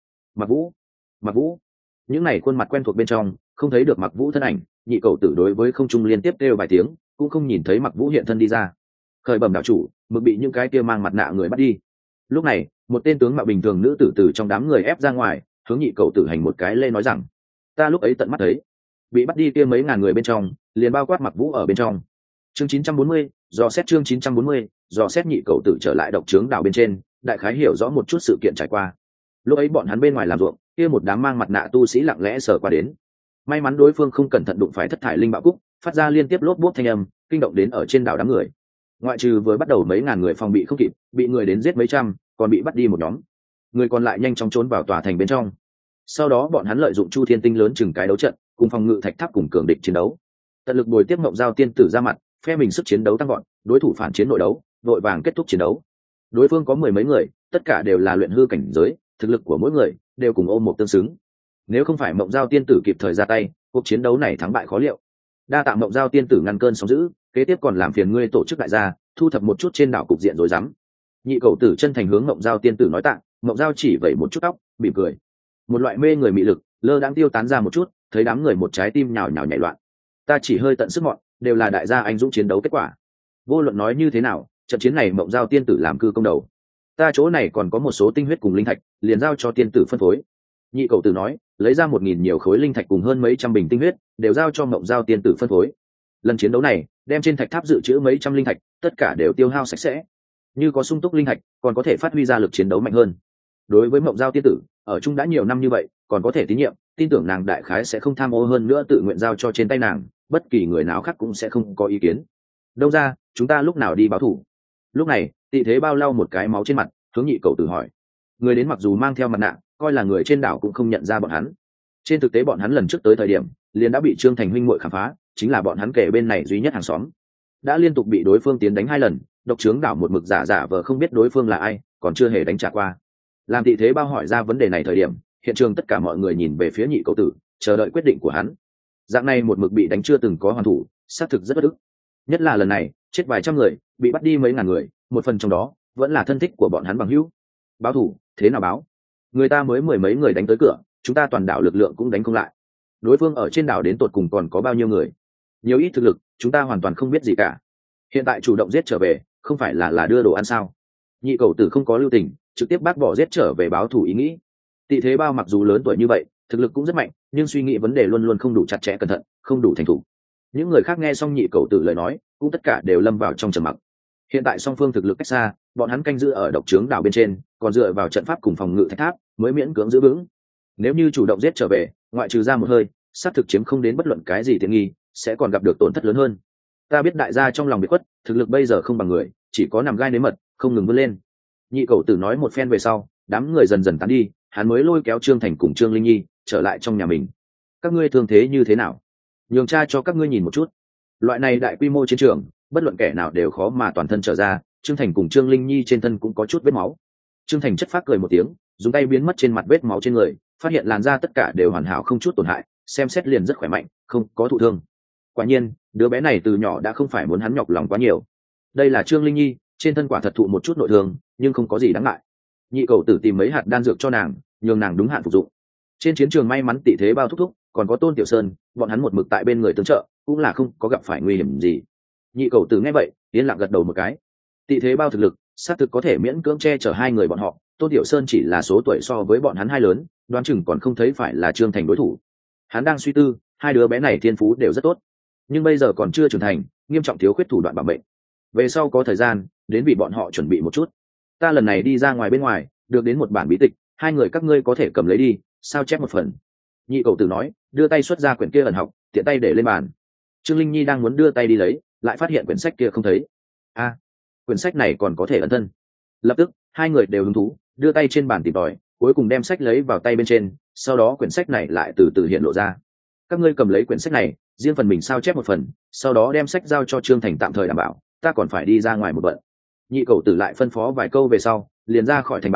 Mặc Vũ, những này khuôn mặt quen thuộc bên trong không thấy được Mặc Vũ thân ảnh. Nhị cầu tử đối với không trung liên tiếp kêu vài tiếng, cũng không nhìn thấy Mặc Vũ hiện thân đi ra. Khởi bẩm đạo chủ, mực bị những cái kia mang mặt nạ người bắt đi. Lúc này một tên tướng mạo bình thường nữ tử từ trong đám người ép ra ngoài, hướng nhị cầu tử hành một cái lê nói rằng: ta lúc ấy tận mắt thấy, bị bắt đi kia mấy ngàn người bên trong liền bao quát Mặc Vũ ở bên trong. Chương 940, dò xét chương 940, dò xét. Nhị cầu tử trở lại độc trướng đảo bên trên, đại khái hiểu rõ một chút sự kiện trải qua. Lúc ấy bọn hắn bên ngoài làm ruộng, kia một đám mang mặt nạ tu sĩ lặng lẽ sờ qua đến. May mắn đối phương không cẩn thận đụng phải thất thải linh bạo cúc, phát ra liên tiếp lốp bốp thanh âm, kinh động đến ở trên đảo đám người. Ngoại trừ vừa bắt đầu mấy ngàn người phòng bị không kịp, bị người đến giết mấy trăm, còn bị bắt đi một nhóm. Người còn lại nhanh chóng trốn vào tòa thành bên trong. Sau đó bọn hắn lợi dụng chu thiên tinh lớn chừng cái đấu trận, cùng phòng ngự thạch tháp cùng cường địch chiến đấu. Tận lực bồi tiếp Mộng Giao tiên tử ra mặt, phe mình sức chiến đấu tăng gọn, đối thủ phản chiến nội đấu, vội vàng kết thúc chiến đấu. Đối phương có mười mấy người, tất cả đều là luyện hư cảnh giới, thực lực của mỗi người đều cùng ôm một tương xứng. Nếu không phải Mộng Giao tiên tử kịp thời ra tay, cuộc chiến đấu này thắng bại khó liệu. Đa tạ Mộng Giao tiên tử ngăn cơn sóng dữ, kế tiếp còn làm phiền ngươi tổ chức đại gia, thu thập một chút trên đảo cục diện rối rắm. Nhị cầu tử chân thành hướng Mộng Giao tiên tử nói tạ. Mộng Giao chỉ vẩy một chút tóc, mỉm cười. Một loại mê người mị lực lơ đãng tiêu tán ra một chút, thấy đám người một trái tim nhào nhào nhảy loạn. Ta chỉ hơi tận sức mọn, đều là đại gia anh dũng chiến đấu kết quả. Vô luận nói như thế nào, trận chiến này Mộng Giao tiên tử làm cư công đầu. Ta chỗ này còn có một số tinh huyết cùng linh thạch, liền giao cho tiên tử phân phối. Nhị cầu tử nói, lấy ra 1000 nhiều khối linh thạch cùng hơn mấy trăm bình tinh huyết, đều giao cho Mộng Giao tiên tử phân phối. Lần chiến đấu này, đem trên thạch tháp dự trữ mấy trăm linh thạch, tất cả đều tiêu hao sạch sẽ. Như có sung túc linh thạch, còn có thể phát huy ra lực chiến đấu mạnh hơn. Đối với Mộng Giao tiên tử, ở chung đã nhiều năm như vậy, còn có thể tín nhiệm, tin tưởng nàng đại khái sẽ không tham ô hơn nữa, tự nguyện giao cho trên tay nàng, bất kỳ người nào khác cũng sẽ không có ý kiến. Đâu ra, chúng ta lúc nào đi báo thủ? Lúc này, Tị Thế Bao lau một cái máu trên mặt, hướng nhị cầu tử hỏi. Người đến mặc dù mang theo mặt nạ, coi là người trên đảo cũng không nhận ra bọn hắn. Trên thực tế bọn hắn lần trước tới thời điểm, liền đã bị Trương Thành huynh muội khám phá, chính là bọn hắn kể bên này duy nhất hàng xóm. Đã liên tục bị đối phương tiến đánh 2 lần, độc trướng đảo một mực giả vờ không biết đối phương là ai, còn chưa hề đánh trả qua. Làm Tị Thế Bao hỏi ra vấn đề này thời điểm, hiện trường tất cả mọi người nhìn về phía nhị cầu tử, chờ đợi quyết định của hắn. Dạng này một mực bị đánh chưa từng có hoàn thủ, xác thực rất bất ức. Nhất là lần này, chết vài trăm người, bị bắt đi mấy ngàn người, một phần trong đó vẫn là thân thích của bọn hắn bằng hữu. Báo thủ, thế nào báo? Người ta mới 10 mấy người đánh tới cửa, chúng ta toàn đảo lực lượng cũng đánh không lại. Đối phương ở trên đảo đến tột cùng còn có bao nhiêu người? Nhiều ít thực lực, chúng ta hoàn toàn không biết gì cả. Hiện tại chủ động giết trở về, không phải là đưa đồ ăn sao? Nhị cầu tử không có lưu tình, trực tiếp bác bỏ giết trở về báo thủ ý nghĩ. Tị Thế Bao mặc dù lớn tuổi như vậy, thực lực cũng rất mạnh, nhưng suy nghĩ vấn đề luôn luôn không đủ chặt chẽ cẩn thận, không đủ thành thục. Những người khác nghe xong nhị cầu tử lời nói, cũng tất cả đều lâm vào trong trầm mặc. Hiện tại song phương thực lực cách xa, bọn hắn canh giữ ở độc trướng đảo bên trên, còn dựa vào trận pháp cùng phòng ngự thạch tháp mới miễn cưỡng giữ vững. Nếu như chủ động giết trở về, ngoại trừ ra một hơi, sát thực chiếm không đến bất luận cái gì tiện nghi, sẽ còn gặp được tổn thất lớn hơn. Ta biết đại gia trong lòng bị khuất, thực lực bây giờ không bằng người, chỉ có nằm gai nếm mật, không ngừng vươn lên. Nhị cầu tử nói một phen về sau, đám người dần dần tán đi, hắn mới lôi kéo Trương Thành cùng Trương Linh Nhi trở lại trong nhà mình. Các ngươi thương thế như thế nào? Nhường cha cho các ngươi nhìn một chút. Loại này đại quy mô chiến trường, bất luận kẻ nào đều khó mà toàn thân trở ra. Trương Thành cùng Trương Linh Nhi trên thân cũng có chút vết máu. Trương Thành chất phác cười một tiếng, dùng tay biến mất trên mặt vết máu trên người, phát hiện làn da tất cả đều hoàn hảo không chút tổn hại, xem xét liền rất khỏe mạnh, không có thụ thương. Quả nhiên, đứa bé này từ nhỏ đã không phải muốn hắn nhọc lòng quá nhiều. Đây là Trương Linh Nhi, trên thân quả thật thụ một chút nội thương, nhưng không có gì đáng ngại. Nhị cầu tử tìm mấy hạt đan dược cho nàng, nhường nàng đúng hạn phục dụng. Trên chiến trường may mắn Tị Thế Bao thúc thúc, còn có Tôn Tiểu Sơn, bọn hắn một mực tại bên người tương trợ, cũng là không có gặp phải nguy hiểm gì. Nhị cầu tử nghe vậy, yên lặng gật đầu một cái. Tị Thế Bao thực lực, xác thực có thể miễn cưỡng che chở hai người bọn họ. Tôn Tiểu Sơn chỉ là số tuổi so với bọn hắn hai lớn, đoán chừng còn không thấy phải là Trương Thành đối thủ. Hắn đang suy tư, hai đứa bé này thiên phú đều rất tốt, nhưng bây giờ còn chưa trưởng thành, nghiêm trọng thiếu khuyết thủ đoạn bảo mệnh. Về sau có thời gian, đến vì bọn họ chuẩn bị một chút. Ta lần này đi ra ngoài bên ngoài, được đến một bản bí tịch, hai người các ngươi có thể cầm lấy đi, sao chép một phần. Nhị cầu tử nói, đưa tay xuất ra quyển kia ẩn học, tiện tay để lên bàn. Trương Linh Nhi đang muốn đưa tay đi lấy, lại phát hiện quyển sách kia không thấy. Quyển sách này còn có thể ẩn thân. Lập tức hai người đều hứng thú, đưa tay trên bàn tìm tòi, cuối cùng đem sách lấy vào tay bên trên, sau đó quyển sách này lại từ từ hiện lộ ra. Các ngươi cầm lấy quyển sách này, riêng phần mình sao chép một phần, sau đó đem sách giao cho Trương Thành tạm thời đảm bảo, ta còn phải đi ra ngoài một bận. Nhị cầu tử lại phân phó vài câu về sau, liền ra khỏi thành bảo,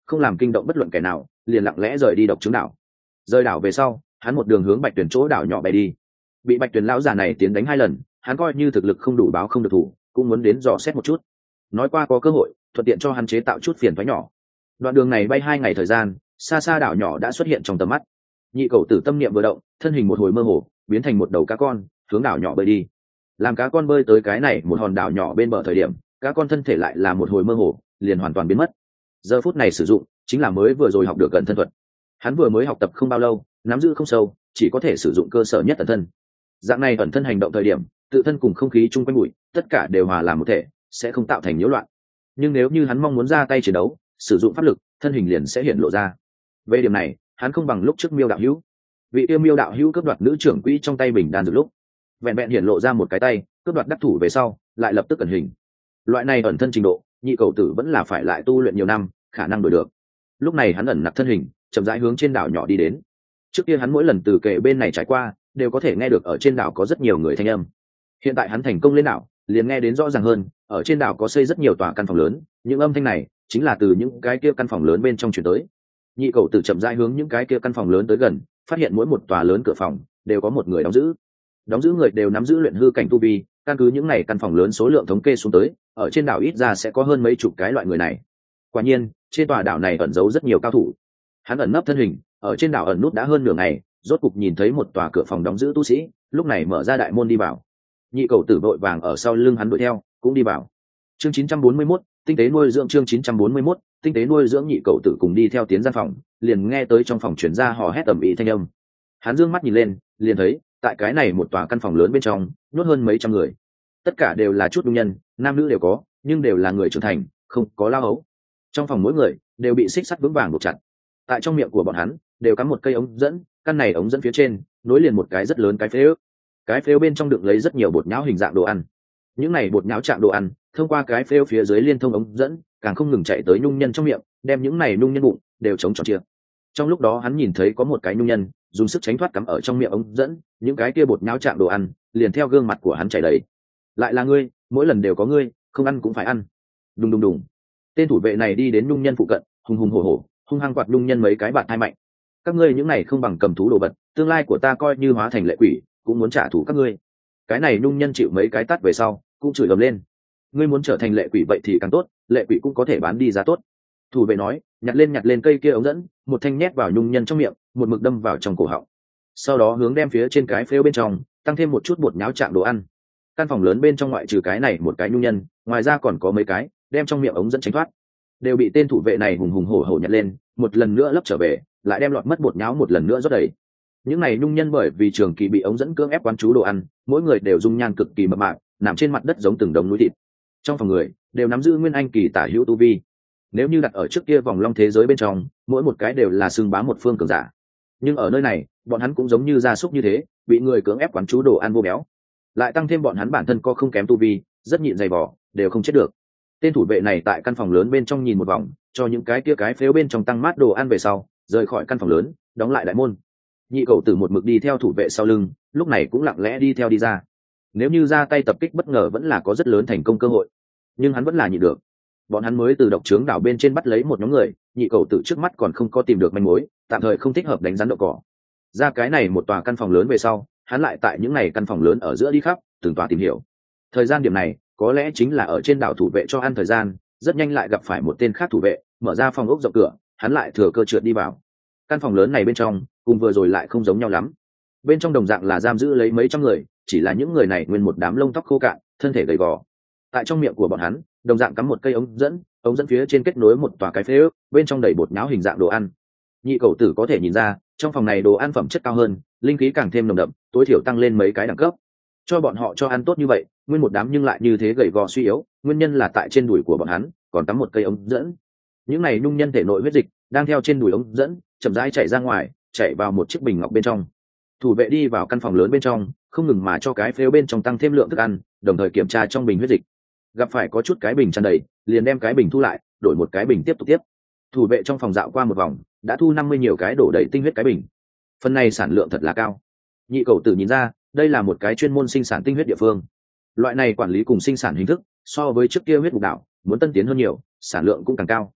không làm kinh động bất luận kẻ nào, liền lặng lẽ rời đi độc trướng đảo. Rời đảo về sau, hắn một đường hướng Bạch Tuyền chỗ đảo nhỏ bay đi. Bị Bạch Tuyền lão già này tiến đánh 2 lần, hắn coi như thực lực không đủ báo không được thủ, cũng muốn đến dò xét một chút. Nói qua có cơ hội, thuận tiện cho hắn chế tạo chút phiền toái nhỏ. Đoạn đường này bay 2 ngày thời gian, xa xa đảo nhỏ đã xuất hiện trong tầm mắt. Nhị Cẩu Tử tâm niệm vừa động, thân hình một hồi mơ hồ, biến thành một đầu cá con, hướng đảo nhỏ bơi đi. Làm cá con bơi tới cái này một hòn đảo nhỏ bên bờ thời điểm, cá con thân thể lại là một hồi mơ hồ, liền hoàn toàn biến mất. Giờ phút này sử dụng chính là mới vừa rồi học được gần thân thuật. Hắn vừa mới học tập không bao lâu, nắm giữ không sâu, chỉ có thể sử dụng cơ sở nhất ẩn thân. Dạng này ẩn thân hành động thời điểm, tự thân cùng không khí chung quanh bụi, tất cả đều hòa làm một thể, sẽ không tạo thành nhiễu loạn. Nhưng nếu như hắn mong muốn ra tay chiến đấu, sử dụng pháp lực, thân hình liền sẽ hiện lộ ra. Về điểm này, hắn không bằng lúc trước Miêu đạo hữu. Vị yêu Miêu đạo hữu cướp đoạt nữ trưởng quỹ trong tay bình đan dược lúc, vẹn vẹn hiện lộ ra một cái tay, cướp đoạt đắc thủ về sau, lại lập tức ẩn hình. Loại này ẩn thân trình độ, Nhị Cẩu Tử vẫn là phải lại tu luyện nhiều năm, khả năng đổi được. Lúc này hắn ẩn nặc thân hình, chậm rãi hướng trên đảo nhỏ đi đến. Trước kia hắn mỗi lần từ kề bên này trải qua, đều có thể nghe được ở trên đảo có rất nhiều người thanh âm. Hiện tại hắn thành công lên đảo, liền nghe đến rõ ràng hơn, ở trên đảo có xây rất nhiều tòa căn phòng lớn, những âm thanh này chính là từ những cái kia căn phòng lớn bên trong truyền tới. Nhị Cẩu Tử chậm rãi hướng những cái kia căn phòng lớn tới gần, phát hiện mỗi một tòa lớn cửa phòng đều có một người đóng giữ. Đóng giữ người đều nắm giữ luyện hư cảnh tu vi, căn cứ những này căn phòng lớn số lượng thống kê xuống tới, ở trên đảo ít ra sẽ có hơn mấy chục cái loại người này. Quả nhiên, trên tòa đảo này ẩn giấu rất nhiều cao thủ. Hắn ẩn nấp thân hình, ở trên đảo ẩn nút đã hơn nửa ngày, rốt cục nhìn thấy một tòa cửa phòng đóng giữ tu sĩ, lúc này mở ra đại môn đi vào. Nhị Cẩu Tử vội vàng ở sau lưng hắn đuổi theo, cũng đi vào. Chương 941, tinh tế nuôi dưỡng chương 941, tinh tế nuôi dưỡng. Nhị Cẩu Tử cùng đi theo tiến gian phòng, liền nghe tới trong phòng truyền ra hò hét ầm ĩ thanh âm. Hắn dương mắt nhìn lên, liền thấy, tại cái này một tòa căn phòng lớn bên trong, nhốt hơn mấy trăm người. Tất cả đều là chút đung nhân, nam nữ đều có, nhưng đều là người trưởng thành, không có lao ấu. Trong phòng mỗi người đều bị xích sắt vững vàng buộc chặt. Tại trong miệng của bọn hắn đều cắm một cây ống dẫn, căn này ống dẫn phía trên nối liền một cái rất lớn cái phếu. Cái phếu bên trong đựng lấy rất nhiều bột nhão hình dạng đồ ăn. Những này bột nhão trạng đồ ăn thông qua cái phếu phía dưới liên thông ống dẫn, càng không ngừng chạy tới nhung nhân trong miệng, đem những này nhung nhân bụng đều chống tròn chia. Trong lúc đó hắn nhìn thấy có một cái nhung nhân dùng sức tránh thoát cắm ở trong miệng ống dẫn, những cái kia bột nhão trạng đồ ăn liền theo gương mặt của hắn chảy đầy. Lại là ngươi, mỗi lần đều có ngươi, không ăn cũng phải ăn. Đùng đùng đùng. Tên thủ vệ này đi đến nhung nhân phụ cận, hùng hùng hổ hổ, hung hăng quạt nhung nhân mấy cái bạt thai mạnh. Các ngươi những này không bằng cầm thú đồ vật, tương lai của ta coi như hóa thành lệ quỷ, cũng muốn trả thù các ngươi. Cái này nhung nhân chịu mấy cái tát về sau, cũng chửi ầm lên. Ngươi muốn trở thành lệ quỷ vậy thì càng tốt, lệ quỷ cũng có thể bán đi giá tốt. Thủ vệ nói, nhặt lên cây kia ống dẫn, một thanh nhét vào nhung nhân trong miệng, một mực đâm vào trong cổ họng. Sau đó hướng đem phía trên cái phếu bên trong tăng thêm một chút bột nháo trạng đồ ăn. Căn phòng lớn bên trong ngoại trừ cái này một cái nhung nhân, ngoài ra còn có mấy cái đem trong miệng ống dẫn tránh thoát, đều bị tên thủ vệ này hùng hùng hổ hổ nhặt lên, một lần nữa lấp trở về, lại đem lọt mất bột nháo một lần nữa rót đầy. Những này nhung nhân bởi vì trường kỳ bị ống dẫn cưỡng ép quán chú đồ ăn, mỗi người đều dung nhan cực kỳ mập mạp, nằm trên mặt đất giống từng đống núi thịt. Trong phòng người đều nắm giữ nguyên anh kỳ tả hữu tu vi. Nếu như đặt ở trước kia vòng long thế giới bên trong, mỗi một cái đều là xưng bá một phương cường giả. Nhưng ở nơi này, bọn hắn cũng giống như gia súc như thế, bị người cưỡng ép quán chú đồ ăn vô béo. Lại tăng thêm bọn hắn bản thân có không kém tu vi, rất nhịn dày vò, đều không chết được. Tên thủ vệ này tại căn phòng lớn bên trong nhìn một vòng, cho những cái kia cái phếu bên trong tăng mát đồ ăn về sau, rời khỏi căn phòng lớn, đóng lại đại môn. Nhị Cẩu Tử một mực đi theo thủ vệ sau lưng, lúc này cũng lặng lẽ đi theo đi ra. Nếu như ra tay tập kích bất ngờ vẫn là có rất lớn thành công cơ hội, nhưng hắn vẫn là nhịn được. Bọn hắn mới từ độc trướng đảo bên trên bắt lấy một nhóm người, Nhị Cẩu Tử trước mắt còn không có tìm được manh mối, tạm thời không thích hợp đánh rắn đậu cỏ. Ra cái này một tòa căn phòng lớn về sau, hắn lại tại những này căn phòng lớn ở giữa đi khắp, từng tòa tìm hiểu. Thời gian điểm này có lẽ chính là ở trên đảo thủ vệ cho ăn thời gian, rất nhanh lại gặp phải một tên khác thủ vệ, mở ra phòng ốc rộng cửa, hắn lại thừa cơ trượt đi vào. Căn phòng lớn này bên trong cùng vừa rồi lại không giống nhau lắm. Bên trong đồng dạng là giam giữ lấy mấy trăm người, chỉ là những người này nguyên một đám lông tóc khô cạn, thân thể gầy gò. Tại trong miệng của bọn hắn đồng dạng cắm một cây ống dẫn phía trên kết nối một tòa cái phế ước, bên trong đầy bột nháo hình dạng đồ ăn. Nhị Cẩu Tử có thể nhìn ra, trong phòng này đồ ăn phẩm chất cao hơn, linh khí càng thêm nồng đậm, tối thiểu tăng lên mấy cái đẳng cấp. Cho bọn họ cho ăn tốt như vậy, nguyên một đám nhưng lại như thế gầy gò suy yếu, nguyên nhân là tại trên đùi của bọn hắn còn cắm một cây ống dẫn. Những này nhung nhân thể nội huyết dịch đang theo trên đùi ống dẫn chậm rãi chảy ra ngoài, chảy vào một chiếc bình ngọc bên trong. Thủ vệ đi vào căn phòng lớn bên trong, không ngừng mà cho cái phếu bên trong tăng thêm lượng thức ăn, đồng thời kiểm tra trong bình huyết dịch. Gặp phải có chút cái bình tràn đầy, liền đem cái bình thu lại, đổi một cái bình tiếp tục tiếp. Thủ vệ trong phòng dạo qua một vòng, đã thu 50 nhiều cái đổ đầy tinh huyết cái bình. Phần này sản lượng thật là cao. Nhị Cẩu Tử nhìn ra, đây là một cái chuyên môn sinh sản tinh huyết địa phương. Loại này quản lý cùng sinh sản hình thức, so với trước kia huyết ngục đảo muốn tân tiến hơn nhiều, sản lượng cũng càng cao.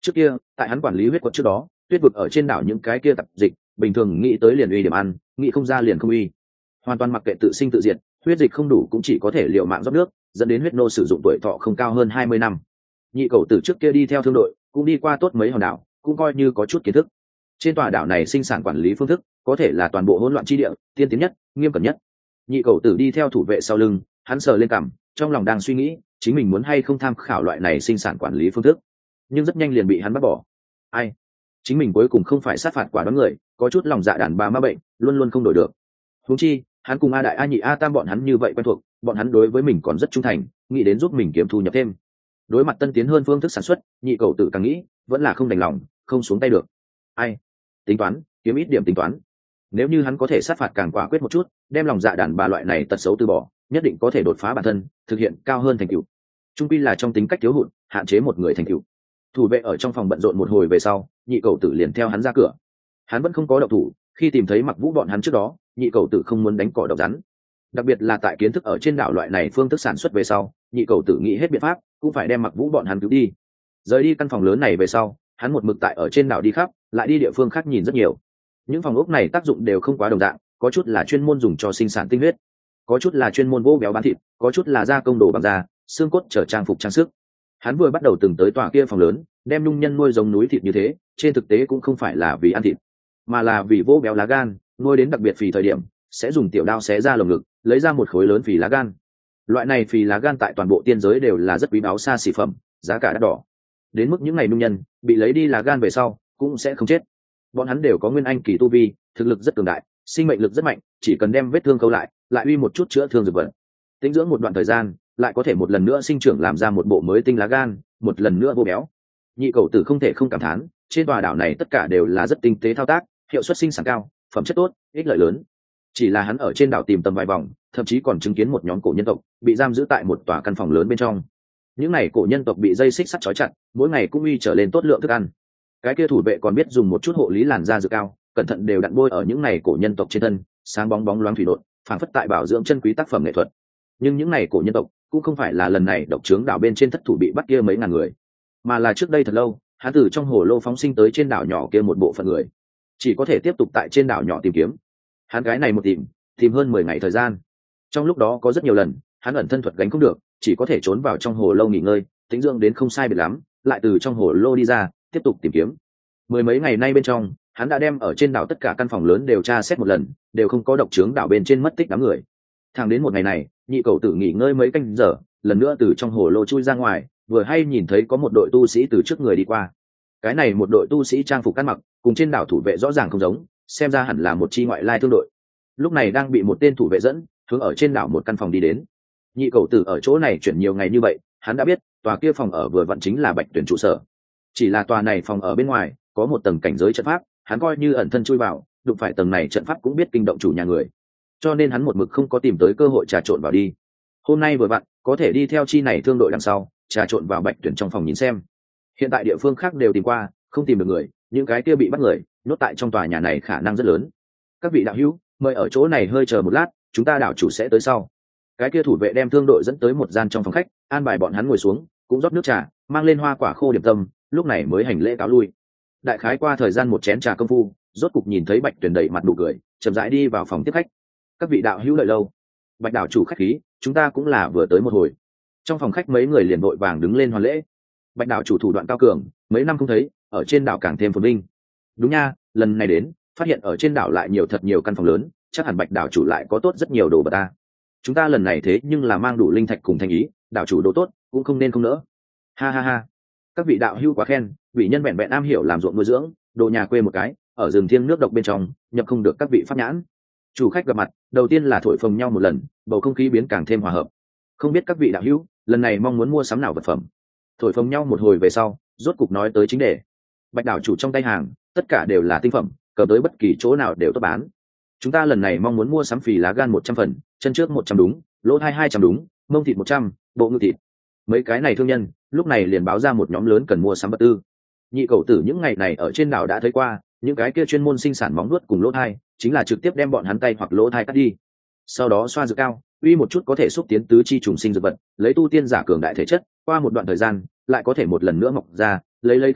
Trước kia tại hắn quản lý huyết quật trước đó, tuyết vực ở trên đảo những cái kia tập dịch bình thường nghĩ tới liền uy điểm ăn, nghĩ không ra liền không uy, hoàn toàn mặc kệ tự sinh tự diệt. Huyết dịch không đủ cũng chỉ có thể liều mạng rót nước, dẫn đến huyết nô sử dụng tuổi thọ không cao hơn 20 năm. Nhị cầu tử trước kia đi theo thương đội cũng đi qua tốt mấy hòn đảo, cũng coi như có chút kiến thức. Trên tòa đảo này sinh sản quản lý phương thức có thể là toàn bộ hỗn loạn chi địa tiên tiến nhất, nghiêm cẩn nhất. Nhị cầu tử đi theo thủ vệ sau lưng, hắn sờ lên cằm, trong lòng đang suy nghĩ chính mình muốn hay không tham khảo loại này sinh sản quản lý phương thức, nhưng rất nhanh liền bị hắn bắt bỏ. Ai, chính mình cuối cùng không phải sát phạt quả đoán người, có chút lòng dạ đàn bà ma bệnh luôn luôn không đổi được. Huống chi hắn cùng A đại A nhị A tam bọn hắn như vậy quen thuộc, bọn hắn đối với mình còn rất trung thành, nghĩ đến giúp mình kiếm thu nhập thêm. Đối mặt tân tiến hơn phương thức sản xuất, nhị cầu tử càng nghĩ vẫn là không đành lòng, không xuống tay được. Ai, tính toán kiếm ít điểm tính toán, nếu như hắn có thể sát phạt càng quả quyết một chút, đem lòng dạ đàn bà loại này tật xấu từ bỏ, nhất định có thể đột phá bản thân, thực hiện cao hơn thành tựu. Trung pi là trong tính cách thiếu hụt, hạn chế một người thành tựu. Thủ vệ ở trong phòng bận rộn một hồi về sau, nhị cầu tử liền theo hắn ra cửa. Hắn vẫn không có động thủ, khi tìm thấy Mặc Vũ bọn hắn trước đó, nhị cầu tử không muốn đánh cỏ độc rắn. Đặc biệt là tại kiến thức ở trên đảo loại này phương thức sản xuất về sau, nhị cầu tử nghĩ hết biện pháp cũng phải đem Mặc Vũ bọn hắn cứu đi. Rời đi căn phòng lớn này về sau, hắn một mực tại ở trên đảo đi khắp, lại đi địa phương khác nhìn rất nhiều. Những phòng ốc này tác dụng đều không quá đồng dạng, có chút là chuyên môn dùng cho sinh sản tinh huyết, có chút là chuyên môn vô béo bán thịt, có chút là gia công đồ bằng da, xương cốt trở trang phục trang sức. Hắn vừa bắt đầu từng tới tòa kia phòng lớn, đem nhung nhân nuôi giống núi thịt như thế, trên thực tế cũng không phải là vì ăn thịt, mà là vì vô béo lá gan, nuôi đến đặc biệt phì thời điểm sẽ dùng tiểu đao xé ra lồng ngực, lấy ra một khối lớn phì lá gan. Loại này phì lá gan tại toàn bộ tiên giới đều là rất quý báu xa xỉ phẩm, giá cả đắt đỏ, đến mức những ngày nhung nhân bị lấy đi lá gan về sau cũng sẽ không chết. Bọn hắn đều có nguyên anh kỳ tu vi, thực lực rất cường đại, sinh mệnh lực rất mạnh, chỉ cần đem vết thương khâu lại, lại uy một chút chữa thương dược vật, tĩnh dưỡng một đoạn thời gian, lại có thể một lần nữa sinh trưởng làm ra một bộ mới tinh lá gan, một lần nữa vô béo. Nhị cầu tử không thể không cảm thán, trên tòa đảo này tất cả đều là rất tinh tế thao tác, hiệu suất sinh sản cao, phẩm chất tốt, ích lợi lớn. Chỉ là hắn ở trên đảo tìm tầm vài vòng, thậm chí còn chứng kiến một nhóm cổ nhân tộc bị giam giữ tại một tòa căn phòng lớn bên trong. Những này cổ nhân tộc bị dây xích sắt trói chặt, mỗi ngày cũng uy trở lên tốt lượng thức ăn. Cái kia thủ vệ còn biết dùng một chút hộ lý làn da dược cao, cẩn thận đều đặn bôi ở những này cổ nhân tộc trên thân, sáng bóng bóng loáng thủy đột, phảng phất tại bảo dưỡng chân quý tác phẩm nghệ thuật. Nhưng những này cổ nhân tộc cũng không phải là lần này độc trướng đảo bên trên thất thủ bị bắt kia mấy ngàn người, mà là trước đây thật lâu, hắn từ trong hồ lô phóng sinh tới trên đảo nhỏ kia một bộ phận người, chỉ có thể tiếp tục tại trên đảo nhỏ tìm kiếm. Hắn cái này một tìm hơn 10 ngày thời gian. Trong lúc đó có rất nhiều lần, hắn ẩn thân thuật gánh không được, chỉ có thể trốn vào trong hồ lô nghỉ ngơi, tĩnh dưỡng đến không sai biệt lắm, lại từ trong hồ lô đi ra, tiếp tục tìm kiếm. 10 mấy ngày nay bên trong, hắn đã đem ở trên đảo tất cả căn phòng lớn đều tra xét một lần, đều không có độc trướng đảo bên trên mất tích đám người. Thẳng đến một ngày này, nhị cầu tử nghỉ ngơi mấy canh giờ, lần nữa từ trong hồ lô chui ra ngoài, vừa hay nhìn thấy có một đội tu sĩ từ trước người đi qua. Cái này một đội tu sĩ trang phục ăn mặc cùng trên đảo thủ vệ rõ ràng không giống, xem ra hẳn là một chi ngoại lai thương đội. Lúc này đang bị một tên thủ vệ dẫn hướng ở trên đảo một căn phòng đi đến. Nhị cầu tử ở chỗ này chuyển nhiều ngày như vậy, hắn đã biết tòa kia phòng ở vừa vặn chính là Bạch Tuyển trụ sở. Chỉ là tòa này phòng ở bên ngoài có một tầng cảnh giới trận pháp, hắn coi như ẩn thân chui vào, đụng phải tầng này trận pháp cũng biết kinh động chủ nhà người, cho nên hắn một mực không có tìm tới cơ hội trà trộn vào đi. Hôm nay vừa vặn có thể đi theo chi này thương đội đằng sau, trà trộn vào Bạch Tuyển trong phòng nhìn xem. Hiện tại địa phương khác đều tìm qua, không tìm được người, những cái kia bị bắt người nhốt tại trong tòa nhà này khả năng rất lớn. Các vị đạo hữu, mời ở chỗ này hơi chờ một lát, chúng ta đảo chủ sẽ tới sau. Cái kia thủ vệ đem thương đội dẫn tới một gian trong phòng khách, an bài bọn hắn ngồi xuống, cũng rót nước trà, mang lên hoa quả khô điểm tâm, lúc này mới hành lễ cáo lui. Đại khái qua thời gian một chén trà công phu, rốt cục nhìn thấy Bạch Tuyển đầy mặt nụ cười, chậm rãi đi vào phòng tiếp khách. Các vị đạo hữu đợi lâu. Bạch đảo chủ khách khí, chúng ta cũng là vừa tới một hồi. Trong phòng khách mấy người liền vội vàng đứng lên hoàn lễ. Bạch đảo chủ thủ đoạn cao cường, mấy năm không thấy, ở trên đảo càng thêm phồn vinh. Đúng nha, lần này đến, phát hiện ở trên đảo lại thật nhiều căn phòng lớn, chắc hẳn Bạch đảo chủ lại có tốt rất nhiều đồ vật ta. Chúng ta lần này thế nhưng là mang đủ linh thạch cùng thành ý, đảo chủ đồ tốt cũng không nên không nỡ. Ha ha ha, các vị đạo hữu quá khen, vị nhân vẹn vẹn am hiểu làm ruộng nuôi dưỡng, đồ nhà quê một cái, ở rừng thiêng nước độc bên trong, nhập không được các vị pháp nhãn. Chủ khách gặp mặt, đầu tiên là thổi phồng nhau một lần, bầu không khí biến càng thêm hòa hợp. Không biết các vị đạo hữu lần này mong muốn mua sắm nào vật phẩm. Thổi phồng nhau một hồi về sau, rốt cục nói tới chính đề. Bạch đảo chủ trong tay hàng tất cả đều là tinh phẩm, cầm tới bất kỳ chỗ nào đều tốt bán. Chúng ta lần này mong muốn mua sắm phì lá gan 100 phần, chân trước 100 đúng, lỗ hai 200 đúng, mông thịt 100, bộ ngực thịt. Mấy cái này thương nhân lúc này liền báo ra một nhóm lớn cần mua sắm vật tư. Nhị cầu tử những ngày này ở trên đảo đã thấy qua, những cái kia chuyên môn sinh sản móng nuốt cùng lỗ thai, chính là trực tiếp đem bọn hắn tay hoặc lỗ thai cắt đi, sau đó xoa dược cao, uy một chút có thể xúc tiến tứ chi trùng sinh dược vật, lấy tu tiên giả cường đại thể chất, qua một đoạn thời gian lại có thể một lần nữa mọc ra, lấy không hết,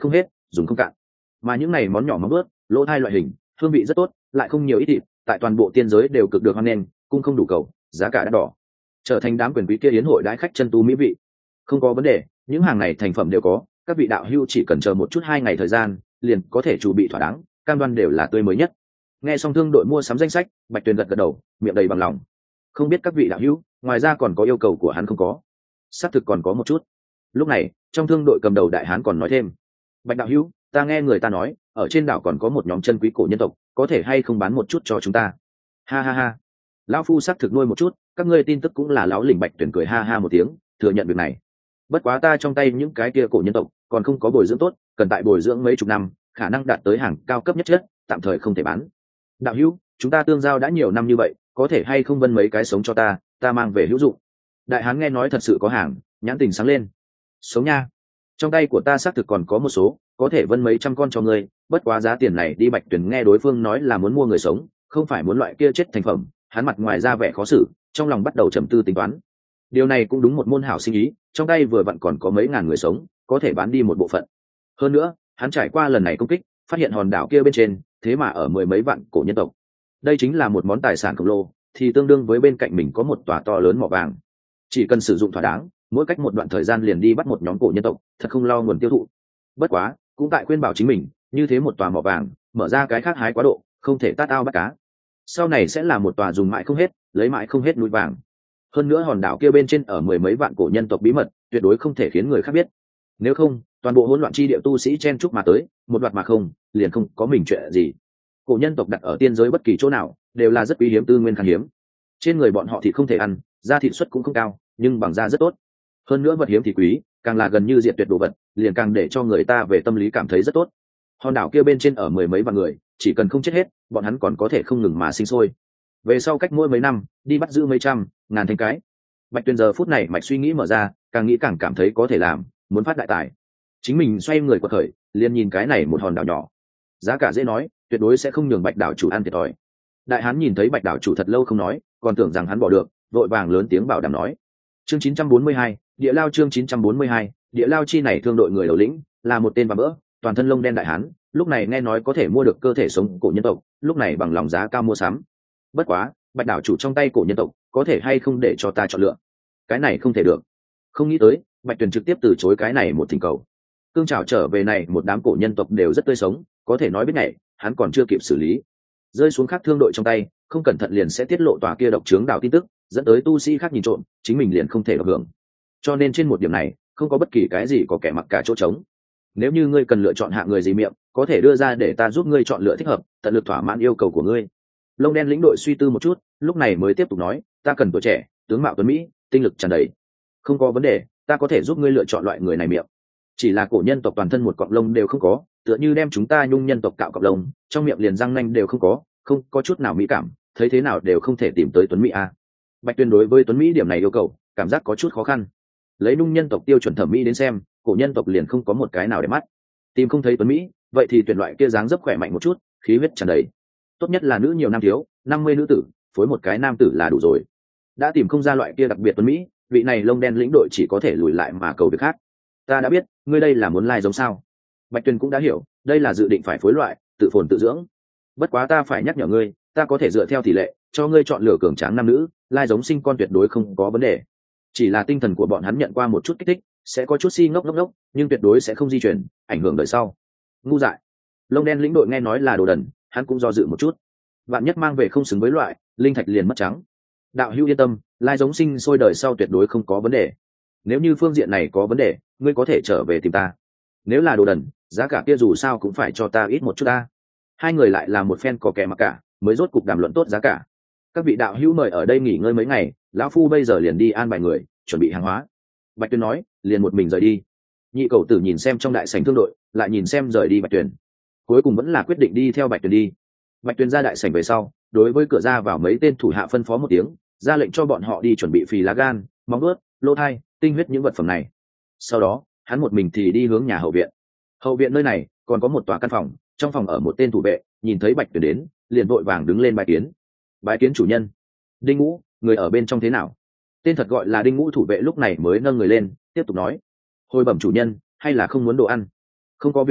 dùng không cạn. Mà những này món nhỏ móng ướt, lỗ thai loại hình, hương vị rất tốt, lại không nhiều ít thịt, tại toàn bộ tiên giới đều cực được hoan nghênh, cung không đủ cầu, giá cả đắt đỏ, trở thành đám quyền quý kia yến hội đãi khách chân tu mỹ vị. Không có vấn đề, những hàng này thành phẩm đều có, các vị đạo hữu chỉ cần chờ một chút 2 ngày thời gian, liền có thể chuẩn bị thỏa đáng, cam đoan đều là tươi mới nhất. Nghe xong thương đội mua sắm danh sách, Bạch Tuyền gật gật đầu, miệng đầy bằng lòng. Không biết các vị đạo hữu, ngoài ra còn có yêu cầu của hắn không có? Xác thực còn có một chút. Lúc này, trong thương đội cầm đầu đại hán còn nói thêm: Bạch đạo hữu, ta nghe người ta nói, ở trên đảo còn có một nhóm chân quý cổ nhân tộc, có thể hay không bán một chút cho chúng ta? Ha ha ha. Lão phu xác thực nuôi một chút, các ngươi tin tức cũng là lão lỉnh. Bạch Tuyền cười ha ha một tiếng, thừa nhận việc này. Bất quá ta trong tay những cái kia cổ nhân tộc còn không có bồi dưỡng tốt, cần tại bồi dưỡng mấy chục năm, khả năng đạt tới hàng cao cấp nhất chất, tạm thời không thể bán. Đạo hữu, chúng ta tương giao đã nhiều năm như vậy, có thể hay không vân mấy cái sống cho ta mang về hữu dụng. Đại hán nghe nói thật sự có hàng, nhãn tình sáng lên. Sống nha, trong tay của ta xác thực còn có một số, có thể vân mấy trăm con cho ngươi, bất quá giá tiền này đi. Bạch Tuyển nghe đối phương nói là muốn mua người sống, không phải muốn loại kia chết thành phẩm, hắn mặt ngoài ra vẻ khó xử, trong lòng bắt đầu trầm tư tính toán. Điều này cũng đúng một môn hảo sinh ý, trong tay vừa vặn còn có mấy ngàn người sống, có thể bán đi một bộ phận. Hơn nữa, hắn trải qua lần này công kích, phát hiện hòn đảo kia bên trên thế mà ở 10 mấy vạn cổ nhân tộc. Đây chính là một món tài sản khổng lồ, thì tương đương với bên cạnh mình có một tòa to lớn mỏ vàng. Chỉ cần sử dụng thỏa đáng, mỗi cách một đoạn thời gian liền đi bắt một nhóm cổ nhân tộc, thật không lo nguồn tiêu thụ. Bất quá, cũng tại khuyên bảo chính mình, như thế một tòa mỏ vàng, mở ra cái khác hái quá độ, không thể tát ao bắt cá. Sau này sẽ là một tòa dùng mãi không hết, lấy mãi không hết núi vàng. Hơn nữa hòn đảo kia bên trên ở 10 mấy vạn cổ nhân tộc bí mật, tuyệt đối không thể khiến người khác biết. Nếu không, toàn bộ hỗn loạn chi địa tu sĩ chen chúc mà tới, một đoạt mà không, liền không có mình chuyện gì. Cổ nhân tộc đặt ở tiên giới bất kỳ chỗ nào, đều là rất quý hiếm tư nguyên khan hiếm. Trên người bọn họ thì không thể ăn, da thịt suất cũng không cao, nhưng bằng da rất tốt. Hơn nữa vật hiếm thì quý, càng là gần như diệt tuyệt đồ vật, liền càng để cho người ta về tâm lý cảm thấy rất tốt. Hòn đảo kia bên trên ở 10 mấy vạn người, chỉ cần không chết hết, bọn hắn còn có thể không ngừng mà sinh sôi. Về sau cách mỗi mấy năm, đi bắt giữ mấy trăm, ngàn thành cái. Bạch Tuyền giờ phút này mạch suy nghĩ mở ra, càng nghĩ càng cảm thấy có thể làm, muốn phát đại tài. Chính mình xoay người quật khởi, liền nhìn cái này một hòn đảo nhỏ, giá cả dễ nói, tuyệt đối sẽ không nhường Bạch đảo chủ ăn thiệt thòi. Đại hán nhìn thấy Bạch đảo chủ thật lâu không nói, còn tưởng rằng hắn bỏ được, vội vàng lớn tiếng bảo đảm nói. Chương 942, địa lao. Chương 942, địa lao. Chi này thương đội người đầu lĩnh là một tên bà bỡ, toàn thân lông đen đại hán, lúc này nghe nói có thể mua được cơ thể sống cổ nhân tộc, lúc này bằng lòng giá cao mua sắm. Bất quá, Bạch đảo chủ trong tay cổ nhân tộc, có thể hay không để cho ta chọn lựa? Cái này không thể được. Không nghĩ tới, Bạch Tuyền trực tiếp từ chối cái này một thỉnh cầu. Cương trào trở về này một đám cổ nhân tộc đều rất tươi sống, có thể nói biết ngày, hắn còn chưa kịp xử lý, rơi xuống khác thương đội trong tay, không cẩn thận liền sẽ tiết lộ tòa kia độc trướng đảo tin tức, dẫn tới tu sĩ khác nhìn trộm, chính mình liền không thể được hưởng. Cho nên trên một điểm này, không có bất kỳ cái gì có kẻ mặc cả chỗ trống. Nếu như ngươi cần lựa chọn hạng người gì miệng, có thể đưa ra để ta giúp ngươi chọn lựa thích hợp, tận lực thỏa mãn yêu cầu của ngươi. Lông đen lĩnh đội suy tư một chút, lúc này mới tiếp tục nói, ta cần tuổi trẻ, tướng mạo tuấn mỹ, tinh lực tràn đầy. Không có vấn đề, ta có thể giúp ngươi lựa chọn loại người này miệng. Chỉ là cổ nhân tộc toàn thân một cọng lông đều không có, tựa như đem chúng ta nhung nhân tộc cạo cọng lông, trong miệng liền răng nanh đều không có chút nào mỹ cảm, thấy thế nào đều không thể tìm tới tuấn mỹ a. Bạch Tuyên đối với tuấn mỹ điểm này yêu cầu, cảm giác có chút khó khăn. Lấy nhung nhân tộc tiêu chuẩn thẩm mỹ đến xem, cổ nhân tộc liền không có một cái nào để mắt. Tìm không thấy tuấn mỹ, vậy thì tuyển loại kia dáng dấp khỏe mạnh một chút, khí huyết tràn đầy. Tốt nhất là nữ nhiều nam thiếu, 50 nữ tử, phối một cái nam tử là đủ rồi. Đã tìm không ra loại kia đặc biệt tuấn mỹ, vị này lông đen lĩnh đội chỉ có thể lùi lại mà cầu việc khác. Ta đã biết, ngươi đây là muốn lai giống sao? Bạch Tuyên cũng đã hiểu, đây là dự định phải phối loại, tự phồn tự dưỡng. Bất quá ta phải nhắc nhở ngươi, ta có thể dựa theo tỷ lệ cho ngươi chọn lựa cường tráng nam nữ, lai giống sinh con tuyệt đối không có vấn đề. Chỉ là tinh thần của bọn hắn nhận qua một chút kích thích, sẽ có chút si ngốc, nhưng tuyệt đối sẽ không di chuyển, ảnh hưởng đời sau. Ngu dại. Lông đen lĩnh đội nghe nói là đồ đần, hắn cũng do dự một chút. Vạn nhất mang về không xứng với loại, linh thạch liền mất trắng. Đạo hữu yên tâm, lai giống sinh sôi đời sau tuyệt đối không có vấn đề. Nếu như phương diện này có vấn đề, ngươi có thể trở về tìm ta. Nếu là đồ đần, giá cả kia dù sao cũng phải cho ta ít một chút ta. Hai người lại là một phen có kẻ mặc cả, mới rốt cục đàm luận tốt giá cả. Các vị đạo hữu mời ở đây nghỉ ngơi mấy ngày, lão phu bây giờ liền đi an bài người, chuẩn bị hàng hóa. Bạch Tuyên nói, liền một mình rời đi. Nhị cầu tử nhìn xem trong đại sảnh thương đội, lại nhìn xem rời đi Bạch Tuyên, cuối cùng vẫn là quyết định đi theo Bạch Tuyên đi. Bạch Tuyên ra đại sảnh về sau, đối với cửa ra vào mấy tên thủ hạ phân phó một tiếng, ra lệnh cho bọn họ đi chuẩn bị phì lá gan, móng ướt, lô thai, tinh huyết những vật phẩm này. Sau đó, hắn một mình thì đi hướng nhà hậu viện. Hậu viện nơi này còn có một tòa căn phòng, trong phòng ở một tên thủ vệ, nhìn thấy Bạch Tuyên đến, liền vội vàng đứng lên bái kiến. Bái kiến chủ nhân. Đinh Ngũ, người ở bên trong thế nào? Tên thật gọi là Đinh Ngũ thủ vệ lúc này mới nâng người lên, tiếp tục nói. Hồi bẩm chủ nhân, hay là không muốn đồ ăn? Không có việc gì,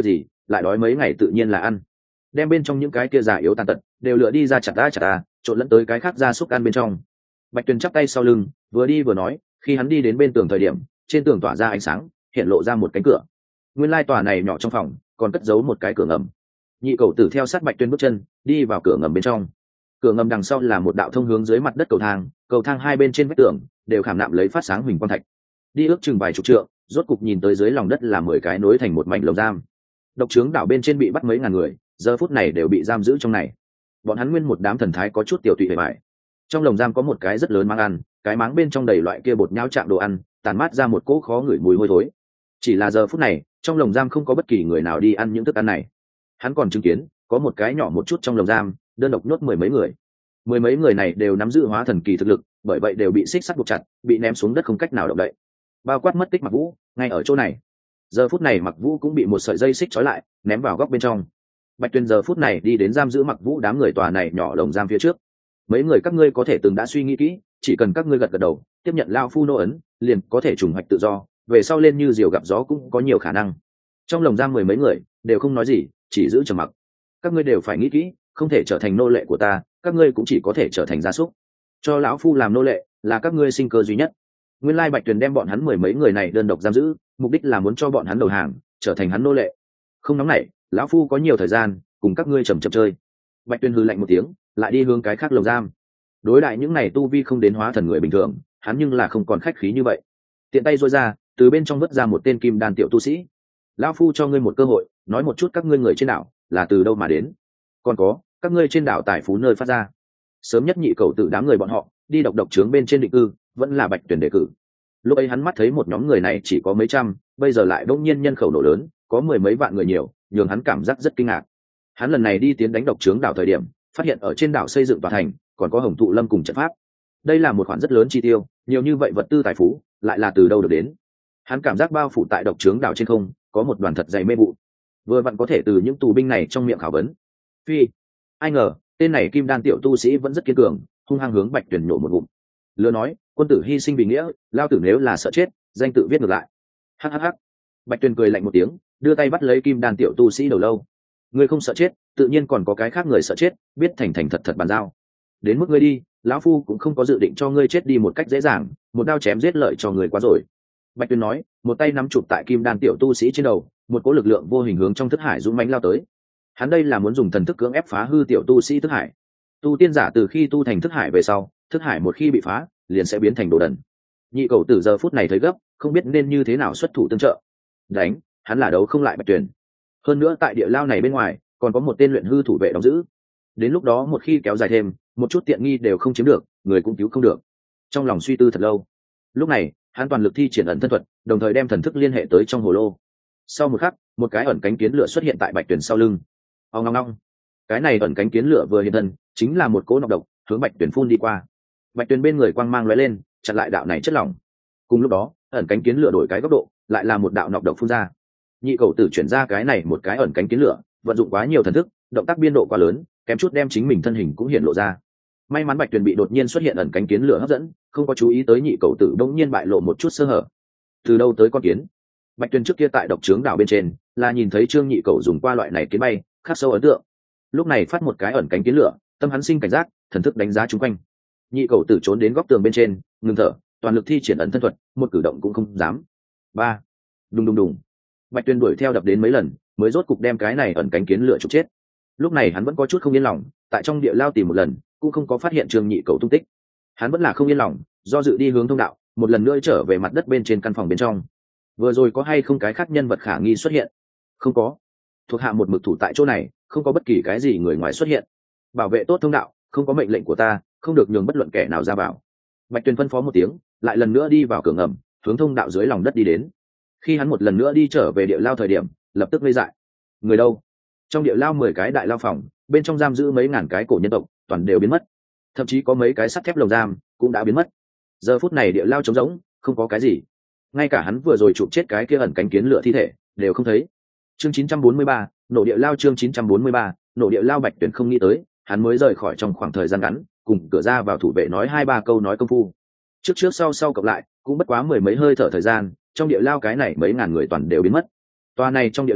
lại đói mấy ngày tự nhiên là ăn. Đem bên trong những cái kia già yếu tàn tật đều lựa đi ra chặt ta trộn lẫn tới cái khác ra xúc ăn bên trong. Bạch Tuyền chắp tay sau lưng, vừa đi vừa nói, khi hắn đi đến bên tường thời điểm, trên tường tỏa ra ánh sáng, hiện lộ ra một cánh cửa. Nguyên lai tòa này nhỏ trong phòng, còn cất giấu một cái cửa ngầm. Nhị Cẩu Tử theo sát Bạch Tuyền bước chân, đi vào cửa ngầm bên trong. Cửa ngầm đằng sau là một đạo thông hướng dưới mặt đất cầu thang hai bên trên vách tường đều khảm nạm lấy phát sáng huỳnh quang thạch. Đi ước chừng vài chục trượng, rốt cục nhìn tới dưới lòng đất là 10 cái nối thành một mảnh lồng giam. Độc trướng đảo bên trên bị bắt mấy ngàn người, giờ phút này đều bị giam giữ trong này. Bọn hắn nguyên một đám thần thái có chút tiểu tụy bề bại. Trong lồng giam có một cái rất lớn máng ăn, cái máng bên trong đầy loại kia bột nhão trạng đồ ăn, tàn mát ra một cỗ khó ngửi mùi hôi thối. Chỉ là giờ phút này, trong lồng giam không có bất kỳ người nào đi ăn những thức ăn này. Hắn còn chứng kiến, có một cái nhỏ một chút trong lồng giam, đơn độc nhốt 10 mấy người. 10 mấy người này đều nắm giữ hóa thần kỳ thực lực, bởi vậy đều bị xích sắt buộc chặt, bị ném xuống đất không cách nào động đậy. Bao quát mất tích Mặc Vũ, ngay ở chỗ này. Giờ phút này Mặc Vũ cũng bị một sợi dây xích trói lại, ném vào góc bên trong. Bạch Tuyền giờ phút này đi đến giam giữ Mặc Vũ đám người tòa này nhỏ lồng giam phía trước. Mấy người các ngươi có thể từng đã suy nghĩ kỹ, chỉ cần các ngươi gật gật đầu, tiếp nhận lao phu nô ấn, liền có thể trùng hoạch tự do, về sau lên như diều gặp gió cũng có nhiều khả năng. Trong lồng giam 10 mấy người đều không nói gì, chỉ giữ trầm mặc. Các ngươi đều phải nghĩ kỹ, không thể trở thành nô lệ của ta, các ngươi cũng chỉ có thể trở thành gia súc. Cho lão phu làm nô lệ là các ngươi sinh cơ duy nhất. Nguyên lai Bạch Tuyền đem bọn hắn 10 mấy người này đơn độc giam giữ, mục đích là muốn cho bọn hắn đầu hàng, trở thành hắn nô lệ. Không nóng nảy, lão phu có nhiều thời gian, cùng các ngươi chậm chậm chơi. Bạch Tuyền hừ lạnh một tiếng, lại đi hướng cái khác lồng giam. Đối đại những này tu vi không đến hóa thần người bình thường, hắn nhưng là không còn khách khí như vậy. Tiện tay duỗi ra, từ bên trong vứt ra một tên kim đan tiểu tu sĩ. Lão phu cho ngươi một cơ hội, nói một chút các ngươi người trên đảo là từ đâu mà đến, còn có các ngươi trên đảo tài phú nơi phát ra. Sớm nhất Nhị Cẩu Tử đám người bọn họ đi độc trướng bên trên định cư, vẫn là Bạch Tuyền đề cử. Lúc ấy hắn mắt thấy một nhóm người này chỉ có mấy trăm, bây giờ lại đột nhiên nhân khẩu nổ lớn, có 10 mấy vạn người nhiều, nhường hắn cảm giác rất kinh ngạc. Hắn lần này đi tiến đánh độc trướng đảo thời điểm, phát hiện ở trên đảo xây dựng tòa thành, còn có Hồng Thụ Lâm cùng trận pháp. Đây là một khoản rất lớn chi tiêu, nhiều như vậy vật tư tài phú, lại là từ đâu được đến? Hắn cảm giác bao phủ tại độc trướng đảo trên không, có một đoàn thật dày mê vụ. Vừa vặn có thể từ những tù binh này trong miệng khảo vấn. Phi, ai ngờ, tên này kim đan tiểu tu sĩ vẫn rất kiên cường, hung hăng hướng Bạch Tuyền nhổ một ngụm. Lừa nói, quân tử hy sinh vì nghĩa, lao tử nếu là sợ chết, danh tự viết ngược lại. Hắc hắc hắc. Bạch Tuyền cười lạnh một tiếng, đưa tay bắt lấy kim đan tiểu tu sĩ đầu lâu. Ngươi không sợ chết, tự nhiên còn có cái khác người sợ chết, biết thành thành thật thật bàn giao. Đến mức ngươi đi, lão phu cũng không có dự định cho ngươi chết đi một cách dễ dàng, một đao chém giết lợi cho người quá rồi. Bạch Tuyền nói, một tay nắm chụp tại kim đan tiểu tu sĩ trên đầu, một cỗ lực lượng vô hình hướng trong thức hải dũng mãnh lao tới. Hắn đây là muốn dùng thần thức cưỡng ép phá hư tiểu tu sĩ thức hải. Tu tiên giả từ khi tu thành thức hải về sau, thức hải một khi bị phá, liền sẽ biến thành đồ đần. Nhị Cẩu Tử giờ phút này thấy gấp, không biết nên như thế nào xuất thủ tương trợ. Đánh, hắn là đấu không lại Bạch Tuyền. Hơn nữa tại địa lao này bên ngoài, còn có một tên luyện hư thủ vệ đóng giữ. Đến lúc đó một khi kéo dài thêm, một chút tiện nghi đều không chiếm được, người cũng cứu không được. Trong lòng suy tư thật lâu, lúc này hắn toàn lực thi triển ẩn thân thuật, đồng thời đem thần thức liên hệ tới trong hồ lô. Sau một khắc, một cái ẩn cánh kiến lửa xuất hiện tại Bạch Tuyền sau lưng. Ong ngong ngong. Cái này ẩn cánh kiến lửa vừa hiện thân, chính là một cỗ nọc độc hướng Bạch Tuyền phun đi qua. Bạch Tuyền bên người quang mang lóe lên, chặn lại đạo này chất lỏng. Cùng lúc đó, ẩn cánh kiến lửa đổi cái góc độ, lại là một đạo nọc độc phun ra. Nhị Cẩu Tử chuyển ra cái này một cái ẩn cánh kiến lửa, vận dụng quá nhiều thần thức, động tác biên độ quá lớn, kém chút đem chính mình thân hình cũng hiện lộ ra. May mắn Bạch Tuyền bị đột nhiên xuất hiện ẩn cánh kiến lửa hấp dẫn, không có chú ý tới Nhị Cẩu Tử bỗng nhiên bại lộ một chút sơ hở. Từ đâu tới con kiến? Bạch Tuyền trước kia tại độc trướng đảo bên trên, là nhìn thấy Trương Nhị Cẩu dùng qua loại này kiến bay, khắc sâu ấn tượng. Lúc này phát một cái ẩn cánh kiến lửa, tâm hắn sinh cảnh giác, thần thức đánh giá chung quanh. Nhị Cẩu Tử trốn đến góc tường bên trên, ngừng thở, toàn lực thi triển ẩn thân thuật, một cử động cũng không dám. Ba, đùng đùng đùng. Bạch Tuyền đuổi theo đập đến mấy lần, mới rốt cục đem cái này ẩn cánh kiến lửa trục chết. Lúc này hắn vẫn có chút không yên lòng, tại trong địa lao tìm một lần, cũng không có phát hiện Trương Nhị Cẩu tung tích. Hắn vẫn là không yên lòng, do dự đi hướng thông đạo, một lần nữa trở về mặt đất bên trên căn phòng bên trong. Vừa rồi có hay không cái khác nhân vật khả nghi xuất hiện? Không có. Thuộc hạ một mực thủ tại chỗ này, không có bất kỳ cái gì người ngoài xuất hiện. Bảo vệ tốt thông đạo, không có mệnh lệnh của ta, không được nhường bất luận kẻ nào ra vào. Bạch Tuyền phân phó một tiếng, lại lần nữa đi vào cửa ngầm, hướng thông đạo dưới lòng đất đi đến. Khi hắn một lần nữa đi trở về địa lao thời điểm, lập tức ngây dại. Người đâu? Trong địa lao 10 cái đại lao phòng, bên trong giam giữ mấy ngàn cái cổ nhân tộc, toàn đều biến mất. Thậm chí có mấy cái sắt thép lồng giam cũng đã biến mất. Giờ phút này địa lao trống rỗng, không có cái gì. Ngay cả hắn vừa rồi chụp chết cái kia ẩn cánh kiến lửa thi thể đều không thấy. Chương 943, nổ địa lao. Chương 943, nổ địa lao. Bạch Tuyền không nghĩ tới, hắn mới rời khỏi trong khoảng thời gian ngắn, cùng cửa ra vào thủ vệ nói 2-3 câu nói công phu. Trước sau cộng lại, cũng bất quá 10 mấy hơi thở thời gian, trong địa lao cái này mấy ngàn người toàn đều biến mất. Tòa này trong địa lao,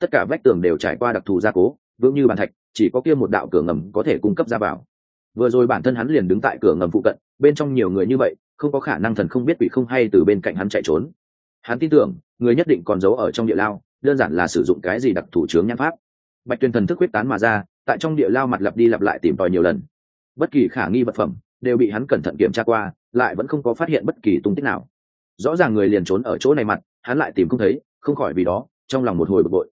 tất cả vách tường đều trải qua đặc thù gia cố vững như bàn thạch, chỉ có kia một đạo cửa ngầm có thể cung cấp ra vào. Vừa rồi bản thân hắn liền đứng tại cửa ngầm phụ cận, bên trong nhiều người như vậy không có khả năng thần không biết quỷ không hay từ bên cạnh hắn chạy trốn. Hắn tin tưởng người nhất định còn giấu ở trong địa lao, đơn giản là sử dụng cái gì đặc thủ chướng nhãn pháp. Bạch Tuyền thần thức quyết tán mà ra, tại trong địa lao mặt lặp đi lặp lại tìm tòi nhiều lần, bất kỳ khả nghi vật phẩm đều bị hắn cẩn thận kiểm tra qua, lại vẫn không có phát hiện bất kỳ tung tích nào. Rõ ràng người liền trốn ở chỗ này mặt, hắn lại tìm không thấy, không khỏi vì đó trong lòng một hồi bực bội.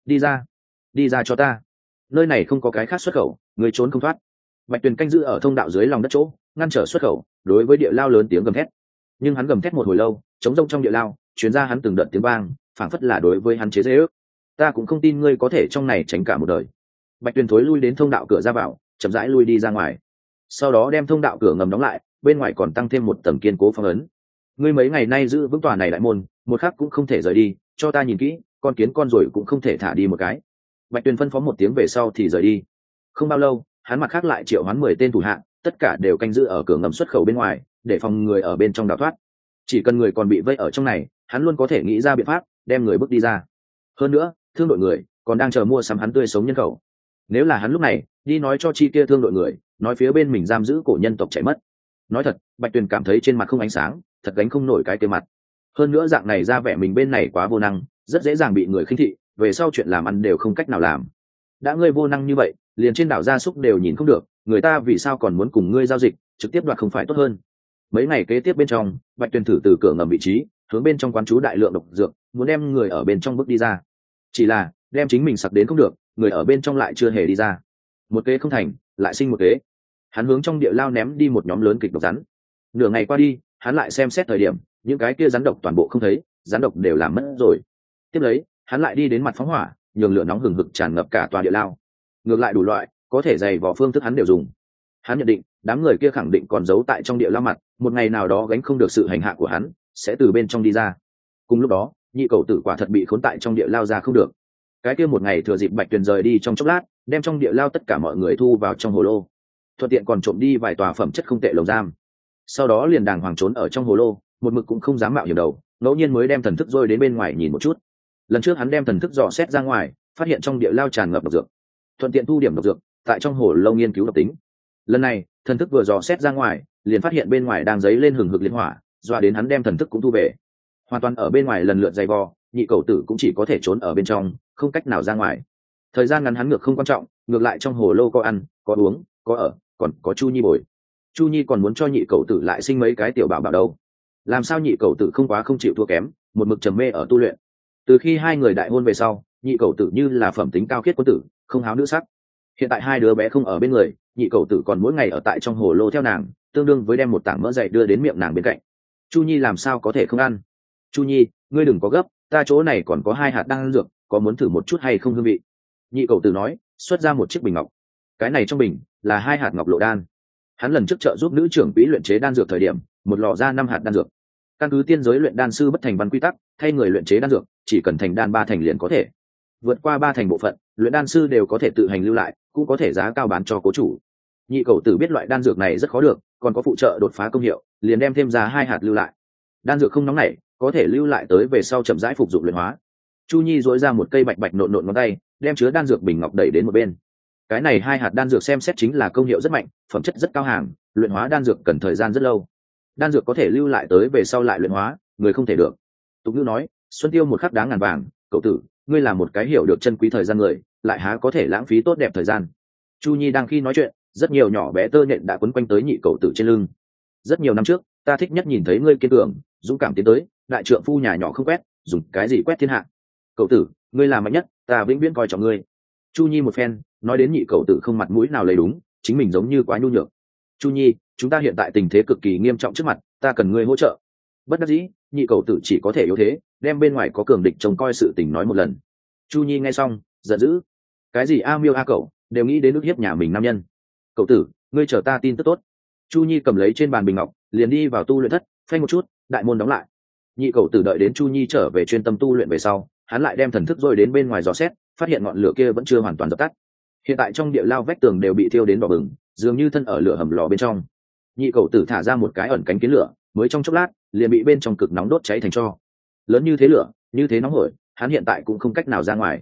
Đi ra cho ta, nơi này không có cái khác xuất khẩu, người trốn không thoát. Bạch Tuyền canh giữ ở thông đạo dưới lòng đất chỗ, ngăn trở xuất khẩu, đối với địa lao lớn tiếng gầm thét. Nhưng hắn gầm thét một hồi lâu, trống rông trong địa lao truyền ra hắn từng đợt tiếng vang, phảng phất là đối với hắn chế giễu. Ta cũng không tin ngươi có thể trong này tránh cả một đời. Bạch Tuyền thối lui đến thông đạo cửa ra vào, chậm rãi lui đi ra ngoài, sau đó đem thông đạo cửa ngầm đóng lại, bên ngoài còn tăng thêm một tầng kiên cố phong ấn. Ngươi mấy ngày nay giữ vững tòa này đại môn, một khắc cũng không thể rời đi, cho ta nhìn kỹ, con kiến con rồi cũng không thể thả đi một cái. Bạch Tuyền phân phó một tiếng về sau thì rời đi. Không bao lâu, hắn mặt khác lại triệu hoán 10 tên thủ hạ, tất cả đều canh giữ ở cửa ngầm xuất khẩu bên ngoài, để phòng người ở bên trong đào thoát. Chỉ cần người còn bị vây ở trong này, hắn luôn có thể nghĩ ra biện pháp đem người bước đi ra. Hơn nữa, thương đội người còn đang chờ mua sắm hắn tươi sống nhân khẩu. Nếu là hắn lúc này đi nói cho chi kia thương đội người, nói phía bên mình giam giữ cổ nhân tộc chạy mất, nói thật, Bạch Tuyền cảm thấy trên mặt không ánh sáng, thật gánh không nổi cái kia mặt. Hơn nữa dạng này ra vẻ mình bên này quá vô năng, rất dễ dàng bị người khinh thị, về sau chuyện làm ăn đều không cách nào làm. Đã ngươi vô năng như vậy, liền trên đảo gia súc đều nhìn không được, người ta vì sao còn muốn cùng ngươi giao dịch, trực tiếp đoạt không phải tốt hơn. Mấy ngày kế tiếp bên trong, Bạch Tuyền thử từ cửa ngầm vị trí hướng bên trong quán trú đại lượng độc dược, muốn đem người ở bên trong bước đi ra. Chỉ là đem chính mình sặc đến không được, người ở bên trong lại chưa hề đi ra. Một kế không thành, lại sinh một kế. Hắn hướng trong địa lao ném đi một nhóm lớn kịch độc rắn. Nửa ngày qua đi, hắn lại xem xét thời điểm, những cái kia rắn độc toàn bộ không thấy, rắn độc đều làm mất rồi. Tiếp lấy, hắn lại đi đến mặt phóng hỏa, nhường lửa nóng hừng hực tràn ngập cả tòa địa lao. Ngược lại đủ loại có thể dày vò phương thức hắn đều dùng. Hắn nhận định đám người kia khẳng định còn giấu tại trong địa lao mặt, một ngày nào đó gánh không được sự hành hạ của hắn, sẽ từ bên trong đi ra. Cùng lúc đó, nhị cầu tử quả thật bị khốn tại trong địa lao ra không được. Cái kia một ngày thừa dịp Bạch Tuyền rời đi trong chốc lát, đem trong địa lao tất cả mọi người thu vào trong hồ lô, thuận tiện còn trộm đi vài tòa phẩm chất không tệ lồng giam. Sau đó liền đàng hoàng trốn ở trong hồ lô, một mực cũng không dám mạo hiểm đầu, ngẫu nhiên mới đem thần thức rôi đến bên ngoài nhìn một chút. Lần trước hắn đem thần thức dò xét ra ngoài, phát hiện trong địa lao tràn ngập độc dược, thuận tiện thu điểm độc dược tại trong hồ lô nghiên cứu độc tính. Lần này thần thức vừa dò xét ra ngoài, liền phát hiện bên ngoài đang dấy lên hừng hực liên hỏa, dọa đến hắn đem thần thức cũng thu về. Hoàn toàn ở bên ngoài lần lượt dày vò, nhị cầu tử cũng chỉ có thể trốn ở bên trong, không cách nào ra ngoài. Thời gian ngắn hắn ngược không quan trọng, ngược lại trong hồ lô có ăn có uống có ở, còn có Chu Nhi bồi. Chu Nhi còn muốn cho nhị cầu tử lại sinh mấy cái tiểu bảo bảo đâu. Làm sao nhị cầu tử không quá không chịu thua kém, một mực trầm mê ở tu luyện. Từ khi hai người đại hôn về sau, nhị cầu tử như là phẩm tính cao khiết quân tử, không háo nữ sắc. Hiện tại hai đứa bé không ở bên người, nhị cầu tử còn mỗi ngày ở tại trong hồ lô theo nàng, tương đương với đem một tảng mỡ dày đưa đến miệng nàng bên cạnh. Chu Nhi làm sao có thể không ăn. Chu Nhi, ngươi đừng có gấp, ta chỗ này còn có 2 hạt đan dược, có muốn thử một chút hay không hương vị? Nhị cầu tử nói, xuất ra một chiếc bình ngọc. Cái này trong bình là 2 hạt ngọc lộ đan. Hắn lần trước trợ giúp nữ trưởng quỹ luyện chế đan dược thời điểm, một lò ra 5 hạt đan dược. Căn cứ tiên giới luyện đan sư bất thành văn quy tắc, thay người luyện chế đan dược chỉ cần thành đan 3 thành liền có thể. Vượt qua 3 thành bộ phận, luyện đan sư đều có thể tự hành lưu lại, cũng có thể giá cao bán cho cố chủ. Nhị cầu tử biết loại đan dược này rất khó được, còn có phụ trợ đột phá công hiệu, liền đem thêm ra 2 hạt lưu lại. Đan dược không nóng nảy, có thể lưu lại tới về sau chậm rãi phục dụng luyện hóa. Chu Nhi dỗi ra một cây bạch bạch nộn nộn ngón tay, đem chứa đan dược bình ngọc đẩy đến một bên. Cái này 2 hạt đan dược xem xét chính là công hiệu rất mạnh, phẩm chất rất cao hàng, luyện hóa đan dược cần thời gian rất lâu. Đan dược có thể lưu lại tới về sau lại luyện hóa, người không thể được. Tục ngữ nói, xuân tiêu một khắc đáng ngàn vàng, cậu tử, ngươi là một cái hiểu được chân quý thời gian người, lại há có thể lãng phí tốt đẹp thời gian. Chu Nhi đang khi nói chuyện, rất nhiều nhỏ bé tơ nhện đã quấn quanh tới nhị cậu tử trên lưng. Rất nhiều năm trước, ta thích nhất nhìn thấy ngươi kiên cường, dũng cảm tiến tới, đại trượng phu nhà nhỏ không quét, dùng cái gì quét thiên hạ. Cậu tử, ngươi là mạnh nhất, ta vĩnh viễn coi trọng ngươi. Chu Nhi một phen nói đến nhị cậu tử không mặt mũi nào lấy đúng, chính mình giống như quá nhu nhược. Chu Nhi, chúng ta hiện tại tình thế cực kỳ nghiêm trọng trước mặt, ta cần ngươi hỗ trợ. Bất đắc dĩ, nhị cậu tử chỉ có thể yếu thế, đem bên ngoài có cường địch trông coi sự tình nói một lần. Chu Nhi nghe xong giận dữ, cái gì a miêu a cậu đều nghĩ đến nước hiếp nhà mình nam nhân. Cậu tử, ngươi chờ ta tin tức tốt. Chu Nhi cầm lấy trên bàn bình ngọc, liền đi vào tu luyện thất, phanh một chút, đại môn đóng lại. Nhị cậu tử đợi đến Chu Nhi trở về chuyên tâm tu luyện về sau, hắn lại đem thần thức rồi đến bên ngoài dò xét, phát hiện ngọn lửa kia vẫn chưa hoàn toàn dập tắt. Hiện tại trong địa lao vách tường đều bị thiêu đến đỏ bừng, dường như thân ở lửa hầm lò bên trong. Nhị cậu tử thả ra một cái ẩn cánh kiến lửa, mới trong chốc lát liền bị bên trong cực nóng đốt cháy thành tro. Lớn như thế lửa, như thế nóng hổi, hắn hiện tại cũng không cách nào ra ngoài.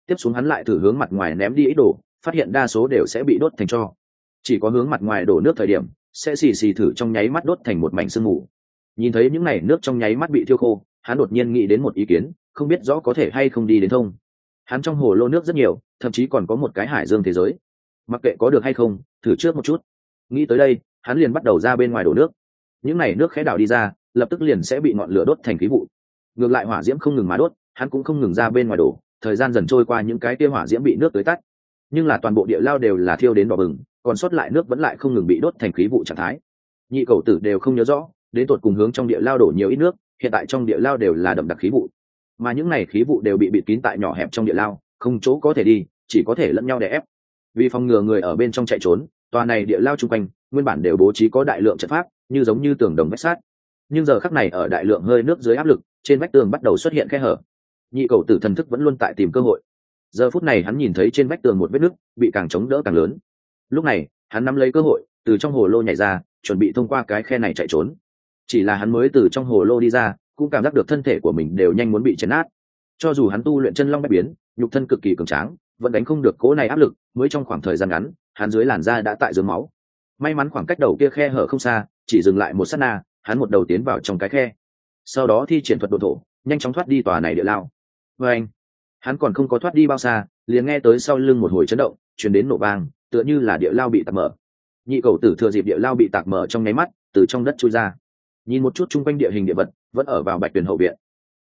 Tiếp xuống hắn lại thử hướng mặt ngoài ném đi ít đồ, phát hiện đa số đều sẽ bị đốt thành tro. Chỉ có hướng mặt ngoài đổ nước thời điểm sẽ xì xì thử trong nháy mắt đốt thành một mảnh sương mù. Nhìn thấy những này nước trong nháy mắt bị thiêu khô, hắn đột nhiên nghĩ đến một ý kiến, không biết rõ có thể hay không đi đến thông. Hắn trong hồ lô nước rất nhiều, thậm chí còn có một cái hải dương thế giới. Mặc kệ có được hay không, thử trước một chút. Nghĩ tới đây, hắn liền bắt đầu ra bên ngoài đổ nước. Những này nước khẽ đảo đi ra, lập tức liền sẽ bị ngọn lửa đốt thành khí vụ. Ngược lại hỏa diễm không ngừng mà đốt, hắn cũng không ngừng ra bên ngoài đổ. Thời gian dần trôi qua, những cái kia hỏa diễm bị nước tưới tắt, nhưng là toàn bộ địa lao đều là thiêu đến đỏ bừng, còn sót lại nước vẫn lại không ngừng bị đốt thành khí vụ trạng thái. Nhị cầu tử đều không nhớ rõ đến tột cùng hướng trong địa lao đổ nhiều ít nước, hiện tại trong địa lao đều là đậm đặc khí vụ, mà những này khí vụ đều bị bịt kín tại nhỏ hẹp trong địa lao, không chỗ có thể đi, chỉ có thể lẫn nhau đè ép. Vì phòng ngừa người ở bên trong chạy trốn, tòa này địa lao chung quanh nguyên bản đều bố trí có đại lượng trận pháp, như giống như tường đồng vách sắt, nhưng giờ khắc này ở đại lượng hơi nước dưới áp lực, trên vách tường bắt đầu xuất hiện khe hở. Nhị cầu tử thần thức vẫn luôn tại tìm cơ hội. Giờ phút này hắn nhìn thấy trên vách tường một vết nứt bị càng chống đỡ càng lớn. Lúc này hắn nắm lấy cơ hội từ trong hồ lô nhảy ra, chuẩn bị thông qua cái khe này chạy trốn. Chỉ là hắn mới từ trong hồ lô đi ra, cũng cảm giác được thân thể của mình đều nhanh muốn bị chấn nát. Cho dù hắn tu luyện chân long bách biến, nhục thân cực kỳ cường tráng, vẫn đánh không được cỗ này áp lực. Mới trong khoảng thời gian ngắn, hắn dưới làn da đã tại dưới máu. May mắn khoảng cách đầu kia khe hở không xa, chỉ dừng lại một sát na, hắn một đầu tiến vào trong cái khe. Sau đó thi triển thuật độ thổ, nhanh chóng thoát đi tòa này địa lao. Và anh, hắn còn không có thoát đi bao xa, liền nghe tới sau lưng một hồi chấn động, truyền đến nổ vang, tựa như là địa lao bị tạc mở. Nhị cầu tử thừa dịp địa lao bị tạc mở trong nháy mắt, từ trong đất chui ra, nhìn một chút chung quanh địa hình địa vật, vẫn ở vào Bạch Tuyền hậu viện.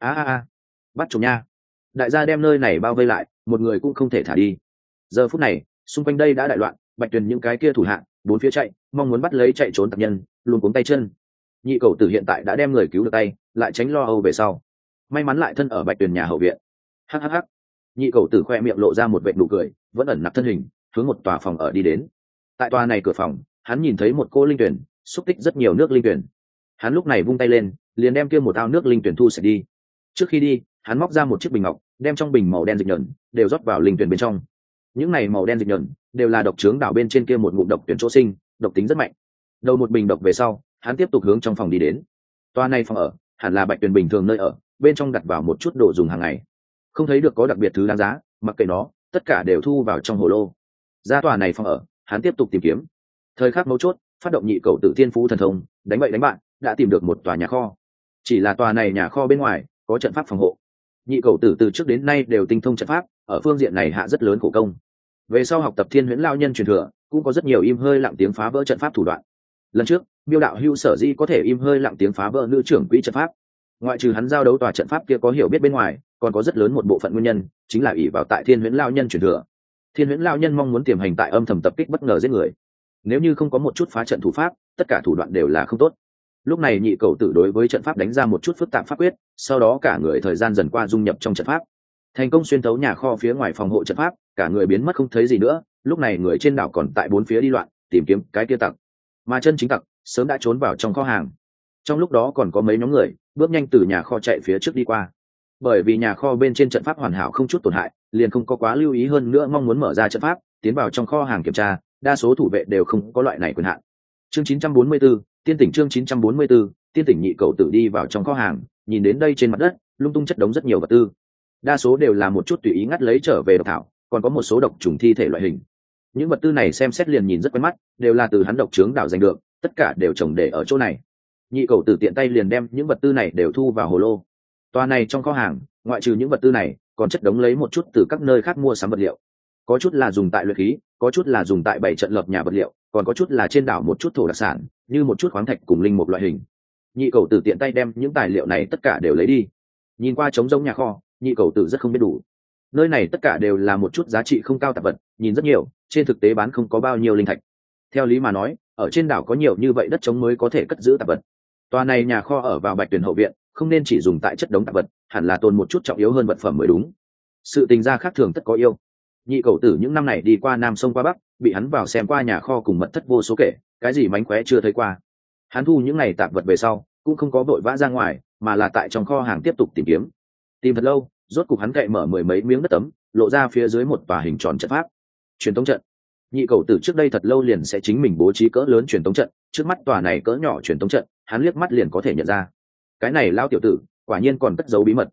Bắt trộm nha! Đại gia đem nơi này bao vây lại, một người cũng không thể thả đi. Giờ phút này, xung quanh đây đã đại loạn, Bạch Tuyền những cái kia thủ hạ bốn phía chạy, mong muốn bắt lấy chạy trốn tặc nhân, luôn cuống tay chân. Nhị cầu tử hiện tại đã đem người cứu được tay, lại tránh lo âu về sau. May mắn lại thân ở Bạch Tuyền nhà hậu viện. Hhh. Nhị cầu tử khoe miệng lộ ra một vệt nụ cười, vẫn ẩn nặc thân hình, hướng một tòa phòng ở đi đến. Tại tòa này cửa phòng, hắn nhìn thấy một cô linh tuyển, xúc tích rất nhiều nước linh tuyển. Hắn lúc này vung tay lên, liền đem kia một ao nước linh tuyển thu sạch đi. Trước khi đi, hắn móc ra một chiếc bình ngọc, đem trong bình màu đen dịch nhẫn đều rót vào linh tuyển bên trong. Những này màu đen dịch nhẫn đều là độc trướng đảo bên trên kia một ngụm độc tuyển chỗ sinh, độc tính rất mạnh. Đầu một bình độc về sau, hắn tiếp tục hướng trong phòng đi đến. Tòa này phòng ở hẳn là Bạch Tuyền bình thường nơi ở, bên trong đặt vào một chút đồ dùng hàng ngày. Không thấy được có đặc biệt thứ đáng giá, mặc kệ nó, tất cả đều thu vào trong hồ lô. Ra tòa này phòng ở, hắn tiếp tục tìm kiếm. Thời khắc mấu chốt, phát động nhị cầu tự thiên phú thần thông, đánh bậy đánh bạn, đã tìm được một tòa nhà kho. Chỉ là tòa này nhà kho bên ngoài có trận pháp phòng hộ. Nhị cầu tử từ trước đến nay đều tinh thông trận pháp, ở phương diện này hạ rất lớn khổ công. Về sau học tập Thiên Huyễn Lão Nhân truyền thừa, cũng có rất nhiều im hơi lặng tiếng phá vỡ trận pháp thủ đoạn. Lần trước, Miêu đạo hưu sở dĩ có thể im hơi lặng tiếng phá vỡ nữ trưởng quỹ trận pháp, ngoại trừ hắn giao đấu tòa trận pháp kia có hiểu biết bên ngoài, còn có rất lớn một bộ phận nguyên nhân chính là ỷ vào tại Thiên Huyễn Lão Nhân truyền thừa. Thiên Huyễn Lão Nhân mong muốn tiềm hành tại âm thầm tập kích bất ngờ giết người, nếu như không có một chút phá trận thủ pháp, tất cả thủ đoạn đều là không tốt. Lúc này nhị cầu tử đối với trận pháp đánh ra một chút phức tạp pháp quyết, sau đó cả người thời gian dần qua dung nhập trong trận pháp, thành công xuyên thấu nhà kho phía ngoài phòng hộ trận pháp, cả người biến mất không thấy gì nữa. Lúc này người trên đảo còn tại bốn phía đi loạn tìm kiếm cái kia tặc, mà chân chính tặc sớm đã trốn vào trong kho hàng. Trong lúc đó còn có mấy nhóm người bước nhanh từ nhà kho chạy phía trước đi qua, bởi vì nhà kho bên trên trận pháp hoàn hảo không chút tổn hại, liền không có quá lưu ý hơn nữa mong muốn mở ra trận pháp tiến vào trong kho hàng kiểm tra. Đa số thủ vệ đều không có loại này quyền hạn. Chương 944, tiên tỉnh. Chương 944, tiên tỉnh. Nhị cầu tử đi vào trong kho hàng, nhìn đến đây trên mặt đất lung tung chất đống rất nhiều vật tư, đa số đều là một chút tùy ý ngắt lấy trở về độc thảo, còn có một số độc trùng thi thể loại hình. Những vật tư này xem xét liền nhìn rất quen mắt, đều là từ hắn độc trướng đảo giành được, tất cả đều trồng để ở chỗ này. Nhị cầu tử tiện tay liền đem những vật tư này đều thu vào hồ lô. Toa này trong kho hàng, ngoại trừ những vật tư này, còn chất đống lấy một chút từ các nơi khác mua sắm vật liệu, có chút là dùng tại luyện khí, có chút là dùng tại bảy trận lập nhà vật liệu, còn có chút là trên đảo một chút thổ đặc sản, như một chút khoáng thạch cùng linh mục loại hình. Nhị cầu tử tiện tay đem những tài liệu này tất cả đều lấy đi. Nhìn qua trống rỗng nhà kho, nhị cầu tử rất không biết đủ. Nơi này tất cả đều là một chút giá trị không cao tạp vật, nhìn rất nhiều, trên thực tế bán không có bao nhiêu linh thạch. Theo lý mà nói, ở trên đảo có nhiều như vậy đất trống mới có thể cất giữ tạp vật. Tòa này nhà kho ở vào Bạch Tuyền hậu viện, không nên chỉ dùng tại chất đống tạp vật, hẳn là tồn một chút trọng yếu hơn vật phẩm mới đúng. Sự tình gia khác thường tất có yêu. Nhị cầu tử những năm này đi qua Nam sông qua Bắc, bị hắn vào xem qua nhà kho cùng mật thất vô số kể, cái gì mánh khóe chưa thấy qua. Hắn thu những này tạp vật về sau, cũng không có vội vã ra ngoài, mà là tại trong kho hàng tiếp tục tìm kiếm. Tìm thật lâu, rốt cục hắn cậy mở mười mấy miếng đất tấm, lộ ra phía dưới một tòa hình tròn trận pháp. Truyền tống trận. Nhị cầu tử trước đây thật lâu liền sẽ chính mình bố trí cỡ lớn truyền tống trận, trước mắt tòa này cỡ nhỏ truyền tống trận, hắn liếc mắt liền có thể nhận ra. Cái này lao tiểu tử, quả nhiên còn cất giấu bí mật.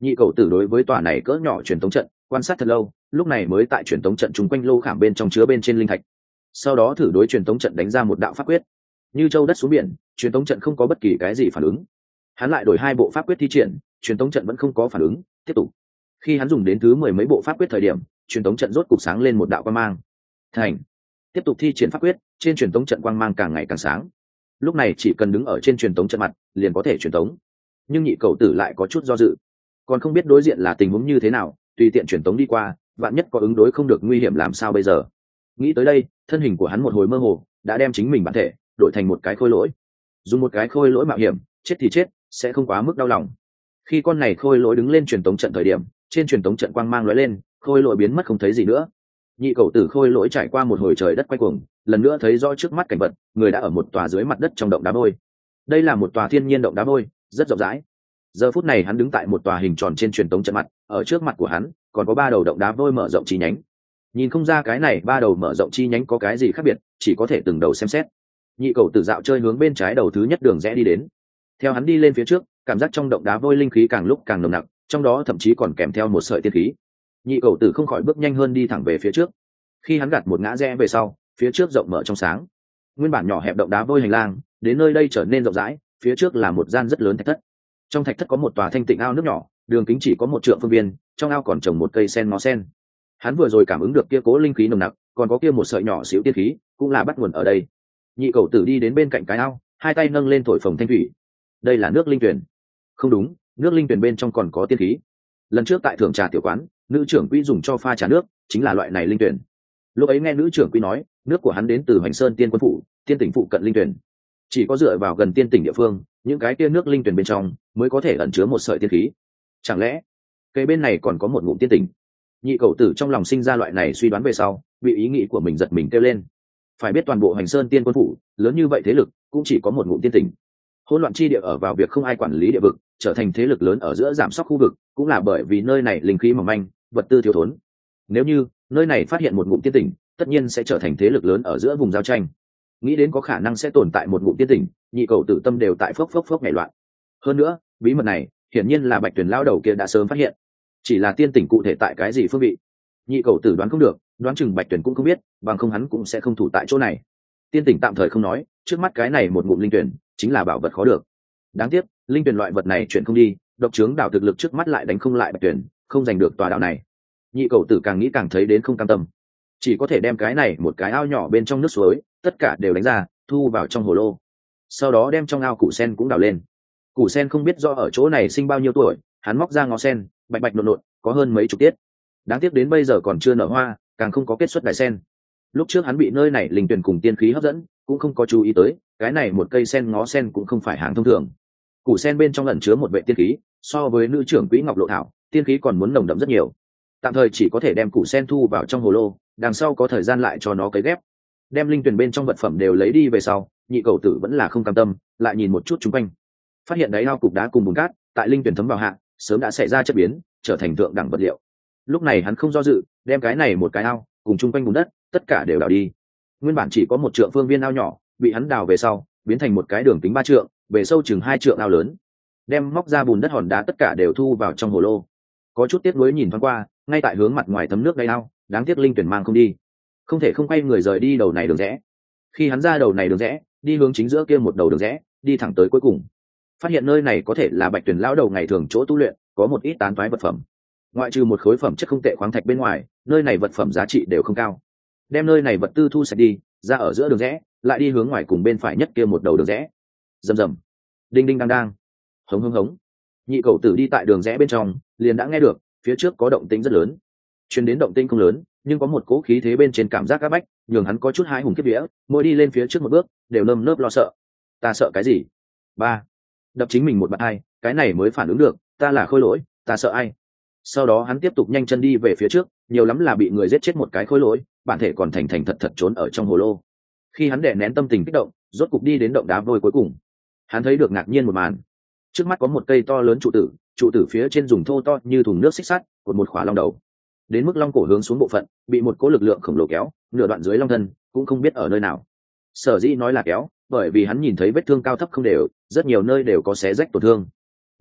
Nhị cầu tử đối với tòa này cỡ nhỏ truyền tống trận quan sát thật lâu, lúc này mới tại truyền tống trận chung quanh lô khảm bên trong chứa bên trên linh thạch, sau đó thử đối truyền tống trận đánh ra một đạo pháp quyết. Như châu đất xuống biển, truyền tống trận không có bất kỳ cái gì phản ứng. Hắn lại đổi 2 bộ pháp quyết thi triển, truyền tống trận vẫn không có phản ứng, tiếp tục. Khi hắn dùng đến thứ 10 mấy bộ pháp quyết thời điểm, truyền tống trận rốt cục sáng lên một đạo quang mang. Thành. Tiếp tục thi triển pháp quyết, trên truyền tống trận quang mang càng ngày càng sáng. Lúc này chỉ cần đứng ở trên truyền tống trận mặt, liền có thể truyền tống. Nhưng nhị cầu tử lại có chút do dự, còn không biết đối diện là tình huống như thế nào, tùy tiện truyền tống đi qua, vạn nhất có ứng đối không được nguy hiểm làm sao bây giờ. Nghĩ tới đây, thân hình của hắn một hồi mơ hồ, đã đem chính mình bản thể đổi thành một cái khôi lỗi. Dùng một cái khôi lỗi mạo hiểm, chết thì chết, sẽ không quá mức đau lòng. Khi con này khôi lỗi đứng lên truyền tống trận thời điểm, trên truyền tống trận quang mang lóe lên, khôi lỗi biến mất không thấy gì nữa. Nhị cầu tử khôi lỗi trải qua một hồi trời đất quay cuồng, lần nữa thấy rõ trước mắt cảnh vật, người đã ở một tòa dưới mặt đất trong động đá vôi. Đây là một tòa thiên nhiên động đá vôi, rất rộng rãi. Giờ phút này hắn đứng tại một tòa hình tròn trên truyền tống trận mặt, ở trước mặt của hắn còn có 3 đầu động đá vôi mở rộng chi nhánh. Nhìn không ra cái này 3 đầu mở rộng chi nhánh có cái gì khác biệt, chỉ có thể từng đầu xem xét. Nhị cầu tử dạo chơi hướng bên trái đầu thứ nhất đường rẽ đi đến. Theo hắn đi lên phía trước, cảm giác trong động đá vôi linh khí càng lúc càng nồng nặc, trong đó thậm chí còn kèm theo một sợi tiên khí. Nhị cầu tử không khỏi bước nhanh hơn đi thẳng về phía trước. Khi hắn gạt một ngã rẽ về sau, phía trước rộng mở trong sáng. Nguyên bản nhỏ hẹp động đá vôi hành lang, đến nơi đây trở nên rộng rãi, phía trước là một gian rất lớn thạch thất. Trong thạch thất có một tòa thanh tịnh ao nước nhỏ, đường kính chỉ có 1 trượng phương viên, trong ao còn trồng một cây sen ngó sen. Hắn vừa rồi cảm ứng được kia cố linh khí nồng nặc, còn có kia một sợi nhỏ xíu tiên khí, cũng là bắt nguồn ở đây. Nhị cầu tử đi đến bên cạnh cái ao, 2 tay nâng lên thổi phồng thanh thủy. Đây là nước linh tuyển. Không đúng, nước linh tuyển bên trong còn có tiên khí. Lần trước tại thưởng trà tiểu quán, nữ trưởng quỹ dùng cho pha trà nước, chính là loại này linh tuyển. Lúc ấy nghe nữ trưởng quỹ nói, nước của hắn đến từ Hoành Sơn Tiên Quân phủ, tiên tỉnh phụ cận linh tuyển. Chỉ có dựa vào gần tiên tỉnh địa phương, những cái kia nước linh tuyển bên trong mới có thể ẩn chứa một sợi tiên khí. Chẳng lẽ cây bên này còn có một ngụm tiên tỉnh? Nhị cầu tử trong lòng sinh ra loại này suy đoán về sau, bị ý nghĩ của mình giật mình kêu lên. Phải biết toàn bộ Hoành Sơn Tiên Quân phủ lớn như vậy thế lực, cũng chỉ có một ngụm tiên tỉnh. Hỗn loạn chi địa ở vào việc không ai quản lý địa vực, trở thành thế lực lớn ở giữa giảm sóc khu vực, cũng là bởi vì nơi này linh khí mỏng manh, vật tư thiếu thốn. Nếu như nơi này phát hiện một ngụm tiên tỉnh, tất nhiên sẽ trở thành thế lực lớn ở giữa vùng giao tranh. Nghĩ đến có khả năng sẽ tồn tại một ngụm tiên tỉnh, nhị cầu tử tâm đều tại phốc phốc phốc nhảy loạn. Hơn nữa, bí mật này hiển nhiên là Bạch Tuyền lao đầu kia đã sớm phát hiện. Chỉ là tiên tỉnh cụ thể tại cái gì phương vị, nhị cầu tử đoán không được, đoán chừng Bạch Tuyền cũng không biết, bằng không hắn cũng sẽ không thủ tại chỗ này. Tiên tỉnh tạm thời không nói, trước mắt cái này một ngụm linh tuyển chính là bảo vật khó được. Đáng tiếc, linh tuyển loại vật này chuyển không đi, độc trướng đảo thực lực trước mắt lại đánh không lại Bạch Tuyền, không giành được tòa đảo này. Nhị cầu tử càng nghĩ càng thấy đến không cam tâm, chỉ có thể đem cái này một cái ao nhỏ bên trong nước suối tất cả đều đánh ra, thu vào trong hồ lô. Sau đó đem trong ao củ sen cũng đào lên. Củ sen không biết do ở chỗ này sinh bao nhiêu tuổi, hắn móc ra ngó sen, bạch bạch nộn nộn, có hơn mấy chục tiết. Đáng tiếc đến bây giờ còn chưa nở hoa, càng không có kết xuất đại sen. Lúc trước hắn bị nơi này linh tuyển cùng tiên khí hấp dẫn, cũng không có chú ý tới, cái này một cây sen ngó sen cũng không phải hàng thông thường. Củ sen bên trong ẩn chứa một vệ tiên khí, so với nữ trưởng quỹ Ngọc Lộ Thảo, tiên khí còn muốn nồng đậm rất nhiều. Tạm thời chỉ có thể đem củ sen thu vào trong hồ lô, đằng sau có thời gian lại cho nó cấy ghép. Đem linh tuyển bên trong vật phẩm đều lấy đi về sau, nhị cầu tử vẫn là không cam tâm, lại nhìn một chút xung quanh, phát hiện đáy ao cục đá cùng bùn cát tại linh tuyển thấm vào hạ sớm đã xảy ra chất biến, trở thành thượng đẳng vật liệu. Lúc này hắn không do dự, đem cái này một cái ao cùng chung quanh bùn đất tất cả đều đào đi. Nguyên bản chỉ có 1 trượng phương viên ao nhỏ, bị hắn đào về sau biến thành một cái đường kính 3 trượng, về sâu chừng 2 trượng ao lớn. Đem móc ra bùn đất hòn đá tất cả đều thu vào trong hồ lô. Có chút tiếc nuối nhìn thoáng qua, ngay tại hướng mặt ngoài thấm nước đáy ao, đáng tiếc linh tuyển mang không đi, không thể không quay người rời đi đầu này đường rẽ. Khi hắn ra đầu này đường rẽ, đi hướng chính giữa kia một đầu đường rẽ, đi thẳng tới cuối cùng, phát hiện nơi này có thể là Bạch Tuyền lão đầu ngày thường chỗ tu luyện, có một ít tán toái vật phẩm. Ngoại trừ một khối phẩm chất không tệ khoáng thạch bên ngoài, nơi này vật phẩm giá trị đều không cao. Đem nơi này vật tư thu sạch đi, ra ở giữa đường rẽ, lại đi hướng ngoài cùng bên phải nhất kia một đầu đường rẽ. Rầm rầm, đinh đinh đang đang, hống hống hống. Nhị cầu tử đi tại đường rẽ bên trong, liền đã nghe được phía trước có động tĩnh rất lớn. Truyền đến động tĩnh không lớn, nhưng có một cỗ khí thế bên trên cảm giác áp bách, nhường hắn có chút hãi hùng kiếp vía, mỗi đi lên phía trước một bước đều nơm nớp lo sợ. Ta sợ cái gì? Ba, đập chính mình một bạt hai, cái này mới phản ứng được, ta là khôi lỗi, ta sợ ai? Sau đó hắn tiếp tục nhanh chân đi về phía trước, nhiều lắm là bị người giết chết một cái khôi lỗi, bản thể còn thành thành thật thật trốn ở trong hồ lô. Khi hắn đè nén tâm tình kích động, rốt cục đi đến động đá vôi cuối cùng, hắn thấy được ngạc nhiên một màn. Trước mắt có một cây to lớn trụ tử phía trên dùng thô to như thùng nước xích sắt cột một khỏa long đầu, đến mức long cổ hướng xuống bộ phận bị một cỗ lực lượng khổng lồ kéo, nửa đoạn dưới long thân cũng không biết ở nơi nào. Sở dĩ nói là kéo, bởi vì hắn nhìn thấy vết thương cao thấp không đều, rất nhiều nơi đều có xé rách tổn thương.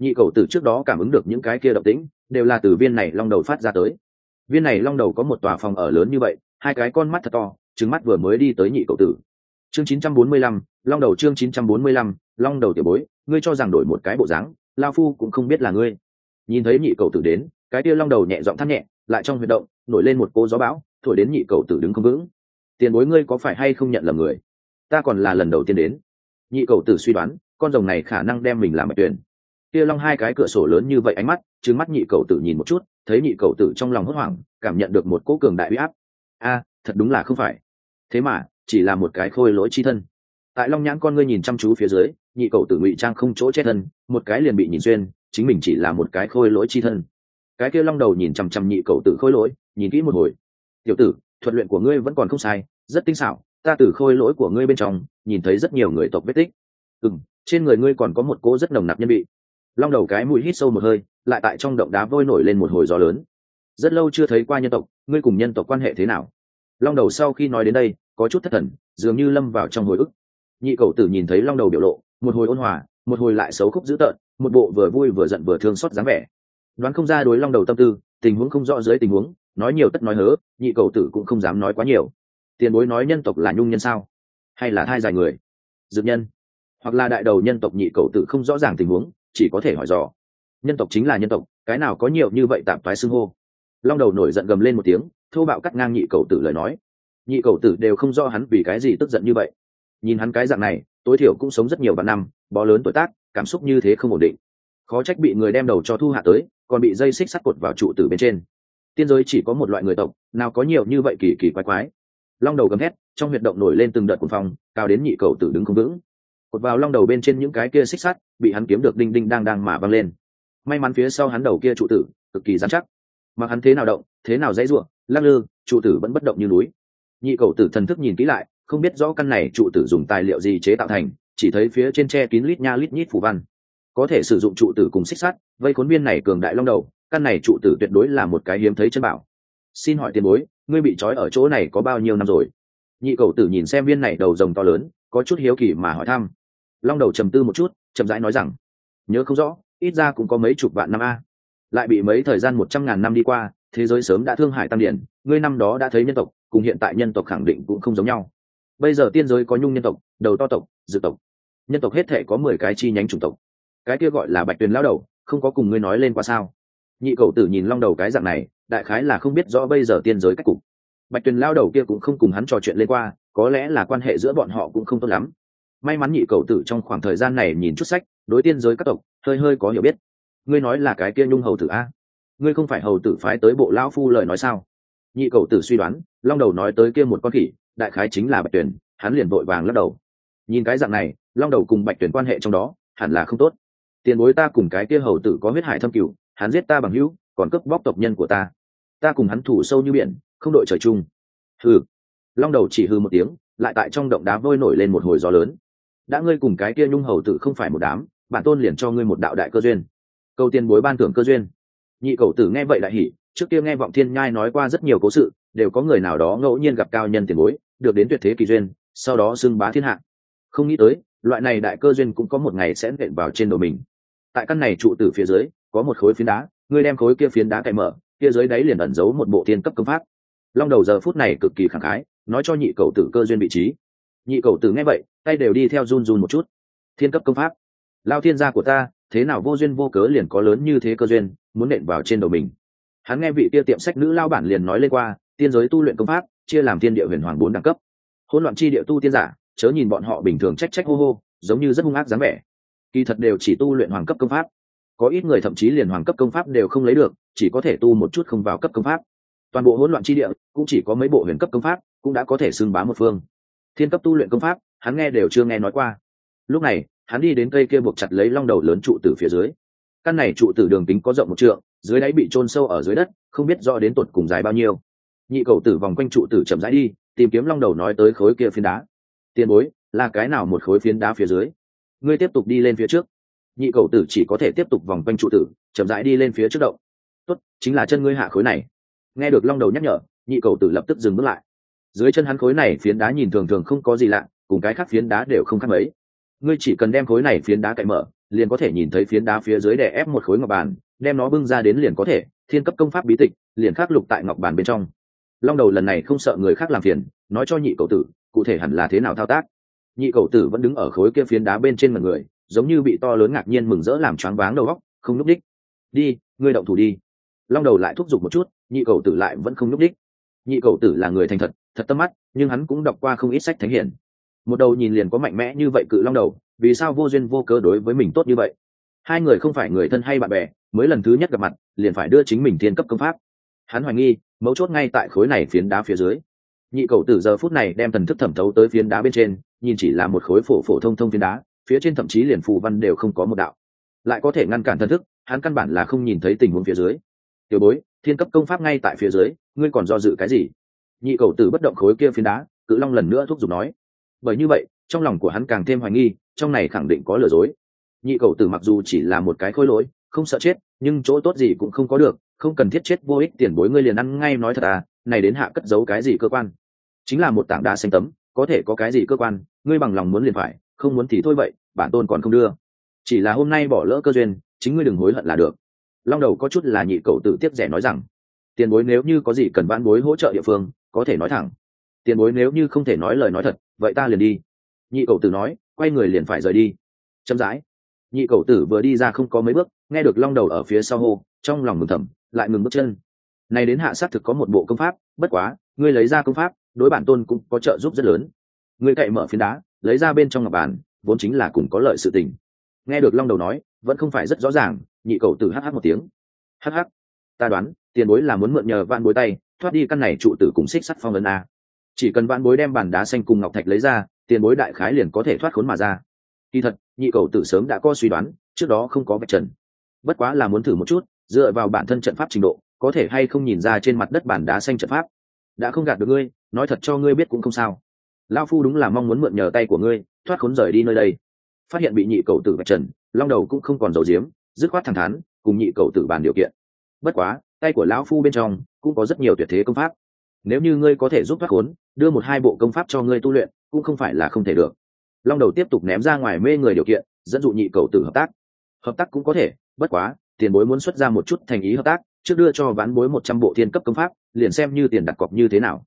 Nhị cầu tử trước đó cảm ứng được những cái kia động tĩnh đều là từ viên này long đầu phát ra tới. Viên này long đầu có một tòa phòng ở lớn như vậy, hai cái con mắt thật to, trứng mắt vừa mới đi tới nhị cầu tử. Chương 945, long đầu. Chương 945, long đầu tiểu bối, ngươi cho rằng đổi một cái bộ dáng, lao phu cũng không biết là ngươi. Nhìn thấy nhị cầu tử đến, cái kia long đầu nhẹ giọng than nhẹ, lại trong huy động nổi lên một cô gió bão, thổi đến nhị cầu tử đứng không vững. Tiền bối, ngươi có phải hay không nhận lầm người? Ta còn là lần đầu tiên đến. Nhị cầu tử suy đoán, con rồng này khả năng đem mình làm bạch tuyển. Kia long hai cái cửa sổ lớn như vậy, ánh mắt trừng mắt nhị cầu tử nhìn một chút, thấy nhị cầu tử trong lòng hốt hoảng, cảm nhận được một cỗ cường đại uy áp. A, thật đúng là không phải. Thế mà chỉ là một cái khôi lỗi chi thân. Tại long nhãn con ngươi nhìn chăm chú phía dưới, nhị cầu tử ngụy trang không chỗ che thân, một cái liền bị nhìn xuyên, chính mình chỉ là một cái khôi lỗi chi thân. Cái kia long đầu nhìn chằm chằm nhị cầu tử khôi lỗi, nhìn kỹ một hồi. Tiểu tử, thuật luyện của ngươi vẫn còn không sai, rất tinh xảo, ta từ khôi lỗi của ngươi bên trong nhìn thấy rất nhiều người tộc vết tích. Trên người ngươi còn có một cỗ rất nồng nặc nhân vị. Long đầu cái mũi hít sâu một hơi, lại tại trong động đá vôi nổi lên một hồi gió lớn. Rất lâu chưa thấy qua nhân tộc, ngươi cùng nhân tộc quan hệ thế nào? Long đầu sau khi nói đến đây có chút thất thần, dường như lâm vào trong hồi ức. Nhị cầu tử nhìn thấy long đầu biểu lộ, một hồi ôn hòa, một hồi lại xấu khúc dữ tợn, một bộ vừa vui vừa giận vừa thương xót dáng vẻ. Đoán không ra đối long đầu tâm tư, tình huống không rõ dưới tình huống, nói nhiều tất nói hớ, nhị cầu tử cũng không dám nói quá nhiều. Tiền bối nói nhân tộc là nhung nhân sao, hay là thai dài người, dược nhân, hoặc là đại đầu nhân tộc? Nhị cầu tử không rõ ràng tình huống, chỉ có thể hỏi dò. Nhân tộc chính là nhân tộc, cái nào có nhiều như vậy tạm toái xưng hô. Long đầu nổi giận gầm lên một tiếng, thô bạo cắt ngang nhị cầu tử lời nói. Nhị cầu tử đều không rõ hắn vì cái gì tức giận như vậy. Nhìn hắn cái dạng này, tối thiểu cũng sống rất nhiều vạn năm, bó lớn tuổi tác, cảm xúc như thế không ổn định. Khó trách bị người đem đầu cho thu hạ tới, còn bị dây xích sắt cột vào trụ tử bên trên. Tiên giới chỉ có một loại người tộc, nào có nhiều như vậy kỳ kỳ quái quái. Long đầu gầm hét, trong huyệt động nổi lên từng đợt cuồng phong, cao đến nhị cầu tử đứng không vững. Cột vào long đầu bên trên những cái kia xích sắt, bị hắn kiếm được đinh đinh đang đang mà văng lên. May mắn phía sau hắn đầu kia trụ tử cực kỳ rắn chắc, mà hắn thế nào động, thế nào dãy ruộng, lắc lư, trụ tử vẫn bất động như núi. Nhị cầu tử thần thức nhìn kỹ lại, không biết rõ căn này trụ tử dùng tài liệu gì chế tạo thành, chỉ thấy phía trên tre kín lít nha lít nhít phù văn. Có thể sử dụng trụ tử cùng xích sắt vây khốn viên này cường đại long đầu, căn này trụ tử tuyệt đối là một cái hiếm thấy chân bảo. Xin hỏi tiền bối, ngươi bị trói ở chỗ này có bao nhiêu năm rồi? Nhị cầu tử nhìn xem viên này đầu rồng to lớn, có chút hiếu kỳ mà hỏi thăm. Long đầu trầm tư một chút, chậm rãi nói rằng, nhớ không rõ, ít ra cũng có mấy chục vạn năm a. Lại bị mấy thời gian 100.000 năm đi qua, thế giới sớm đã thương hại tam điển, ngươi năm đó đã thấy nhân tộc, cùng hiện tại nhân tộc khẳng định cũng không giống nhau. Bây giờ tiên giới có nhung nhân tộc, đầu to tộc, dược tộc, nhân tộc hết thể có 10 cái chi nhánh chủng tộc. Cái kia gọi là bạch tuyền lão đầu, không có cùng ngươi nói lên qua sao? Nhị cầu tử nhìn long đầu cái dạng này, đại khái là không biết rõ bây giờ tiên giới cách cục. Bạch tuyền lão đầu kia cũng không cùng hắn trò chuyện lên qua, có lẽ là quan hệ giữa bọn họ cũng không tốt lắm. May mắn nhị cầu tử trong khoảng thời gian này nhìn chút sách, đối tiên giới các tộc hơi hơi có hiểu biết. Ngươi nói là cái kia nhung hầu tử a? Ngươi không phải hầu tử phái tới bộ lão phu lời nói sao? Nhị cầu tử suy đoán, long đầu nói tới kia một con khỉ, đại khái chính là bạch tuyển, hắn liền vội vàng lắc đầu. Nhìn cái dạng này, long đầu cùng bạch tuyển quan hệ trong đó hẳn là không tốt. Tiền bối, ta cùng cái kia hầu tử có huyết hải thâm cửu, hắn giết ta bằng hữu, còn cướp bóc tộc nhân của ta cùng hắn thủ sâu như biển, không đội trời chung. Hừ. Long đầu chỉ hừ một tiếng, lại tại trong động đá vôi nổi lên một hồi gió lớn. Đã ngươi cùng cái kia nhung hầu tử không phải một đám, bản tôn liền cho ngươi một đạo đại cơ duyên. Cầu tiền bối ban thưởng cơ duyên. Nhị cầu tử nghe vậy đại hỉ, trước kia nghe vọng thiên nhai nói qua rất nhiều cố sự, đều có người nào đó ngẫu nhiên gặp cao nhân tiền bối, được đến tuyệt thế kỳ duyên, sau đó xưng bá thiên hạ. Không nghĩ tới, loại này đại cơ duyên cũng có một ngày sẽ nện vào trên đầu mình. Tại căn này trụ tử phía dưới có một khối phiến đá, ngươi đem khối kia phiến đá cạy mở, kia dưới đáy liền ẩn giấu một bộ thiên cấp công pháp. Long đầu giờ phút này cực kỳ khẳng khái, nói cho nhị cầu tử cơ duyên vị trí. Nhị cầu tử nghe vậy, tay đều đi theo run run một chút. Thiên cấp công pháp? Lao thiên gia của ta, thế nào vô duyên vô cớ liền có lớn như thế cơ duyên, muốn nện vào trên đầu mình. Hắn nghe vị kia tiệm sách nữ lao bản liền nói lên qua, tiên giới tu luyện công pháp chia làm thiên địa huyền hoàng 4 đẳng cấp. Hỗn loạn chi địa tu tiên giả, chớ nhìn bọn họ bình thường trách trách hô hô, giống như rất hung ác dáng vẻ, kỳ thật đều chỉ tu luyện hoàng cấp công pháp. Có ít người thậm chí liền hoàng cấp công pháp đều không lấy được, chỉ có thể tu một chút không vào cấp công pháp. Toàn bộ hỗn loạn chi địa cũng chỉ có mấy bộ huyền cấp công pháp cũng đã có thể xưng bá một phương. Thiên cấp tu luyện công pháp hắn nghe đều chưa nghe nói qua. Lúc này hắn đi đến cây kia buộc chặt lấy long đầu lớn trụ tử phía dưới. Căn này trụ tử đường kính có rộng 1 trượng, dưới đáy bị chôn sâu ở dưới đất, không biết rõ đến tột cùng dài bao nhiêu. Nhị cầu tử vòng quanh trụ tử chậm rãi đi, tìm kiếm long đầu nói tới khối kia phiến đá. Tiền bối, là cái nào một khối phiến đá phía dưới? Ngươi tiếp tục đi lên phía trước. Nhị cầu tử chỉ có thể tiếp tục vòng quanh trụ tử, chậm rãi đi lên phía trước động. Tốt, chính là chân ngươi hạ khối này. Nghe được long đầu nhắc nhở, nhị cầu tử lập tức dừng bước lại. Dưới chân hắn khối này phiến đá nhìn thường thường không có gì lạ, cùng cái khác phiến đá đều không khác mấy. Ngươi chỉ cần đem khối này phiến đá cạy mở, liền có thể nhìn thấy phiến đá phía dưới đè ép một khối ngọc bàn, đem nó bưng ra đến liền có thể thiên cấp công pháp bí tịch liền khắc lục tại ngọc bàn bên trong. Long đầu lần này không sợ người khác làm phiền, nói cho nhị cậu tử cụ thể hẳn là thế nào thao tác. Nhị cậu tử vẫn đứng ở khối kia phiến đá bên trên mặt người, giống như bị to lớn ngạc nhiên mừng rỡ làm choáng váng đầu óc, không núp đích. Đi, ngươi động thủ đi. Long đầu lại thúc giục một chút, nhị cậu tử lại vẫn không núp đích. Nhị cậu tử là người thành thật, thật tâm mắt, nhưng hắn cũng đọc qua không ít sách thánh hiển. Một đầu nhìn liền có mạnh mẽ như vậy cự long đầu, vì sao vô duyên vô cớ đối với mình tốt như vậy? Hai người không phải người thân hay bạn bè, mới lần thứ nhất gặp mặt liền phải đưa chính mình thiên cấp công pháp. Hắn hoài nghi mấu chốt ngay tại khối này phiến đá phía dưới. Nhị cậu tử giờ phút này đem thần thức thẩm thấu tới phiến đá bên trên, nhìn chỉ là một khối phổ phổ thông thông phiến đá, phía trên thậm chí liền phù văn đều không có một đạo, lại có thể ngăn cản thần thức, hắn căn bản là không nhìn thấy tình huống phía dưới. Tiểu bối, thiên cấp công pháp ngay tại phía dưới, ngươi còn do dự cái gì? Nhị cậu tử bất động khối kia phiến đá, cự long lần nữa thúc giục nói. Bởi như vậy, trong lòng của hắn càng thêm hoài nghi, trong này khẳng định có lừa dối. Nhị cậu tử mặc dù chỉ là một cái khối lỗi, không sợ chết, nhưng chỗ tốt gì cũng không có được, không cần thiết chết vô ích. Tiền bối ngươi liền ăn ngay nói thật à, này đến hạ cất giấu cái gì cơ quan? Chính là một tảng đá xanh tấm, có thể có cái gì cơ quan? Ngươi bằng lòng muốn liền phải, không muốn thì thôi vậy, bản tôn còn không đưa. Chỉ là hôm nay bỏ lỡ cơ duyên, chính ngươi đừng hối hận là được. Long đầu có chút là nhị cậu tử tiếc rẻ nói rằng, tiền bối nếu như có gì cần vãn bối hỗ trợ địa phương, có thể nói thẳng. Tiền bối nếu như không thể nói lời nói thật, vậy ta liền đi. Nhị cậu tử nói, quay người liền phải rời đi. Chậm rãi, nhị cậu tử vừa đi ra không có mấy bước, nghe được long đầu ở phía sau hô, trong lòng mừng thầm, lại ngừng bước chân. Này đến hạ sát thực có một bộ công pháp, bất quá ngươi lấy ra công pháp đối bản tôn cũng có trợ giúp rất lớn. Ngươi cậy mở phiến đá, lấy ra bên trong ngọc bàn, vốn chính là cùng có lợi sự tình. Nghe được long đầu nói, vẫn không phải rất rõ ràng, nhị cậu tử hh một tiếng. Hh, ta đoán tiền bối là muốn mượn nhờ vạn bối tay thoát đi căn này trụ tử cùng xích sắt phong ấn a. Chỉ cần vạn bối đem bàn đá xanh cùng ngọc thạch lấy ra, tiền bối đại khái liền có thể thoát khốn mà ra. Kỳ thật nhị cậu tử sớm đã có suy đoán, trước đó không có vạch trần, bất quá là muốn thử một chút, dựa vào bản thân trận pháp trình độ có thể hay không nhìn ra trên mặt đất bàn đá xanh trận pháp. Đã không gạt được ngươi, nói thật cho ngươi biết cũng không sao. Lão phu đúng là mong muốn mượn nhờ tay của ngươi thoát khốn rời đi nơi đây. Phát hiện bị nhị cậu tử vạch trần, long đầu cũng không còn giấu giếm, dứt khoát thẳng thắn cùng nhị cậu tử bàn điều kiện. Bất quá tay của lão phu bên trong cũng có rất nhiều tuyệt thế công pháp, nếu như ngươi có thể giúp thoát khốn, đưa một hai bộ công pháp cho ngươi tu luyện cũng không phải là không thể được. Long đầu tiếp tục ném ra ngoài mê người điều kiện, dẫn dụ nhị cậu tử hợp tác. Hợp tác cũng có thể, bất quá tiền bối muốn xuất ra một chút thành ý hợp tác, trước đưa cho ván bối 100 bộ thiên cấp công pháp, liền xem như tiền đặt cọc như thế nào.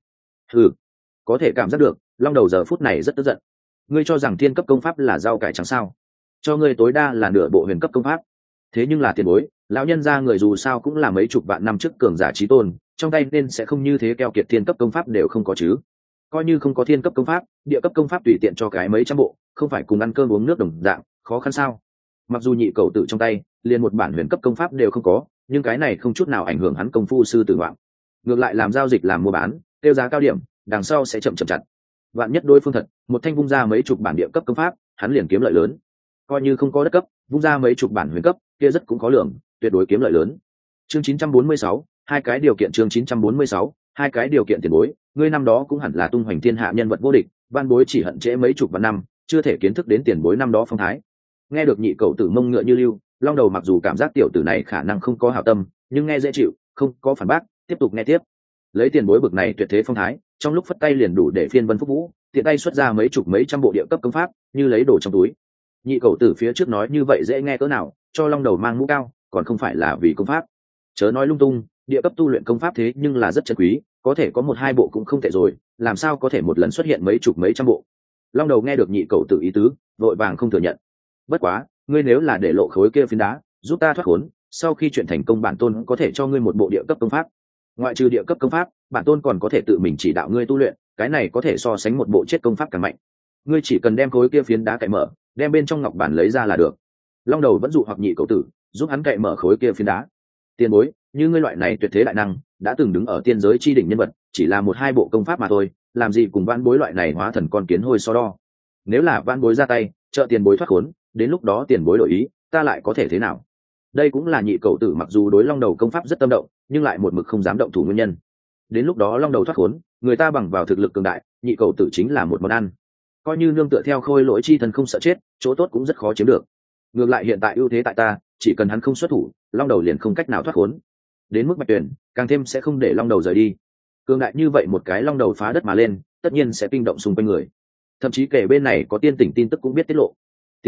Có thể cảm giác được long đầu giờ phút này rất tức giận. Ngươi cho rằng thiên cấp công pháp là rau cải trắng sao? Cho ngươi tối đa là nửa bộ huyền cấp công pháp. Thế nhưng là tiền bối, lão nhân gia người dù sao cũng là mấy chục vạn năm trước cường giả chí tôn, trong tay nên sẽ không như thế keo kiệt thiên cấp công pháp đều không có chứ. Coi như không có thiên cấp công pháp, địa cấp công pháp tùy tiện cho cái mấy trăm bộ, không phải cùng ăn cơm uống nước đồng dạng, khó khăn sao? Mặc dù nhị cậu tử trong tay liền một bản huyền cấp công pháp đều không có, nhưng cái này không chút nào ảnh hưởng hắn công phu sư tử ngoạn. Ngược lại làm giao dịch làm mua bán, tiêu giá cao điểm, đằng sau sẽ chậm chặt. Vạn nhất đối phương thật, một thanh vung ra mấy chục bản địa cấp công pháp, hắn liền kiếm lợi lớn. Coi như không có đất cấp, vung ra mấy chục bản huyền cấp, kia rất cũng khó lường, tuyệt đối kiếm lợi lớn. Chương 946, hai cái điều kiện. Chương 946, hai cái điều kiện. Tiền bối, ngươi năm đó cũng hẳn là tung hoành thiên hạ nhân vật vô địch, van bối chỉ hận trễ mấy chục vạn năm, chưa thể kiến thức đến tiền bối năm đó phong thái. Nghe được nhị cậu tử mông ngựa như lưu, long đầu mặc dù cảm giác tiểu tử này khả năng không có hảo tâm, nhưng nghe dễ chịu, không có phản bác, tiếp tục nghe tiếp. Lấy tiền bối bực này tuyệt thế phong thái, trong lúc phất tay liền đủ để phiên vân phúc vũ, tiện tay xuất ra mấy chục mấy trăm bộ địa cấp công pháp, như lấy đồ trong túi. Nhị cậu tử phía trước nói như vậy dễ nghe cỡ nào, cho long đầu mang mũ cao, còn không phải là vì công pháp. Chớ nói lung tung, địa cấp tu luyện công pháp thế nhưng là rất chân quý, có thể có một hai bộ cũng không tệ rồi, làm sao có thể một lần xuất hiện mấy chục mấy trăm bộ. Long đầu nghe được nhị cậu tử ý tứ, vội vàng không thừa nhận. Bất quá, ngươi nếu là để lộ khối kia phiến đá, giúp ta thoát khốn, sau khi chuyện thành công bản tôn có thể cho ngươi một bộ địa cấp công pháp. Ngoại trừ địa cấp công pháp, bản tôn còn có thể tự mình chỉ đạo ngươi tu luyện, cái này có thể so sánh một bộ chết công pháp càng mạnh. Ngươi chỉ cần đem khối kia phiến đá cậy mở, đem bên trong ngọc bản lấy ra là được. Long đầu vẫn dụ hoặc nhị cậu tử, giúp hắn cậy mở khối kia phiến đá. Tiền bối, như ngươi loại này tuyệt thế đại năng, đã từng đứng ở tiên giới chi đỉnh nhân vật, chỉ là một hai bộ công pháp mà thôi, làm gì cùng vãn bối loại này hóa thần con kiến hôi so đo. Nếu là vãn bối ra tay, trợ tiền bối thoát khốn, đến lúc đó tiền bối đổi ý, ta lại có thể thế nào? Đây cũng là nhị cậu tử mặc dù đối long đầu công pháp rất tâm động, nhưng lại một mực không dám động thủ nguyên nhân. Đến lúc đó long đầu thoát khốn, người ta bằng vào thực lực cường đại, nhị cậu tử chính là một món ăn. Coi như nương tựa theo khôi lỗi chi thần không sợ chết, chỗ tốt cũng rất khó chiếm được. Ngược lại hiện tại ưu thế tại ta, chỉ cần hắn không xuất thủ, long đầu liền không cách nào thoát khốn. Đến mức Bạch Tuyển, càng thêm sẽ không để long đầu rời đi. Cường đại như vậy một cái long đầu phá đất mà lên, tất nhiên sẽ kinh động xung quanh người. Thậm chí kể bên này có tiên tỉnh tin tức cũng biết tiết lộ. Tiền bối,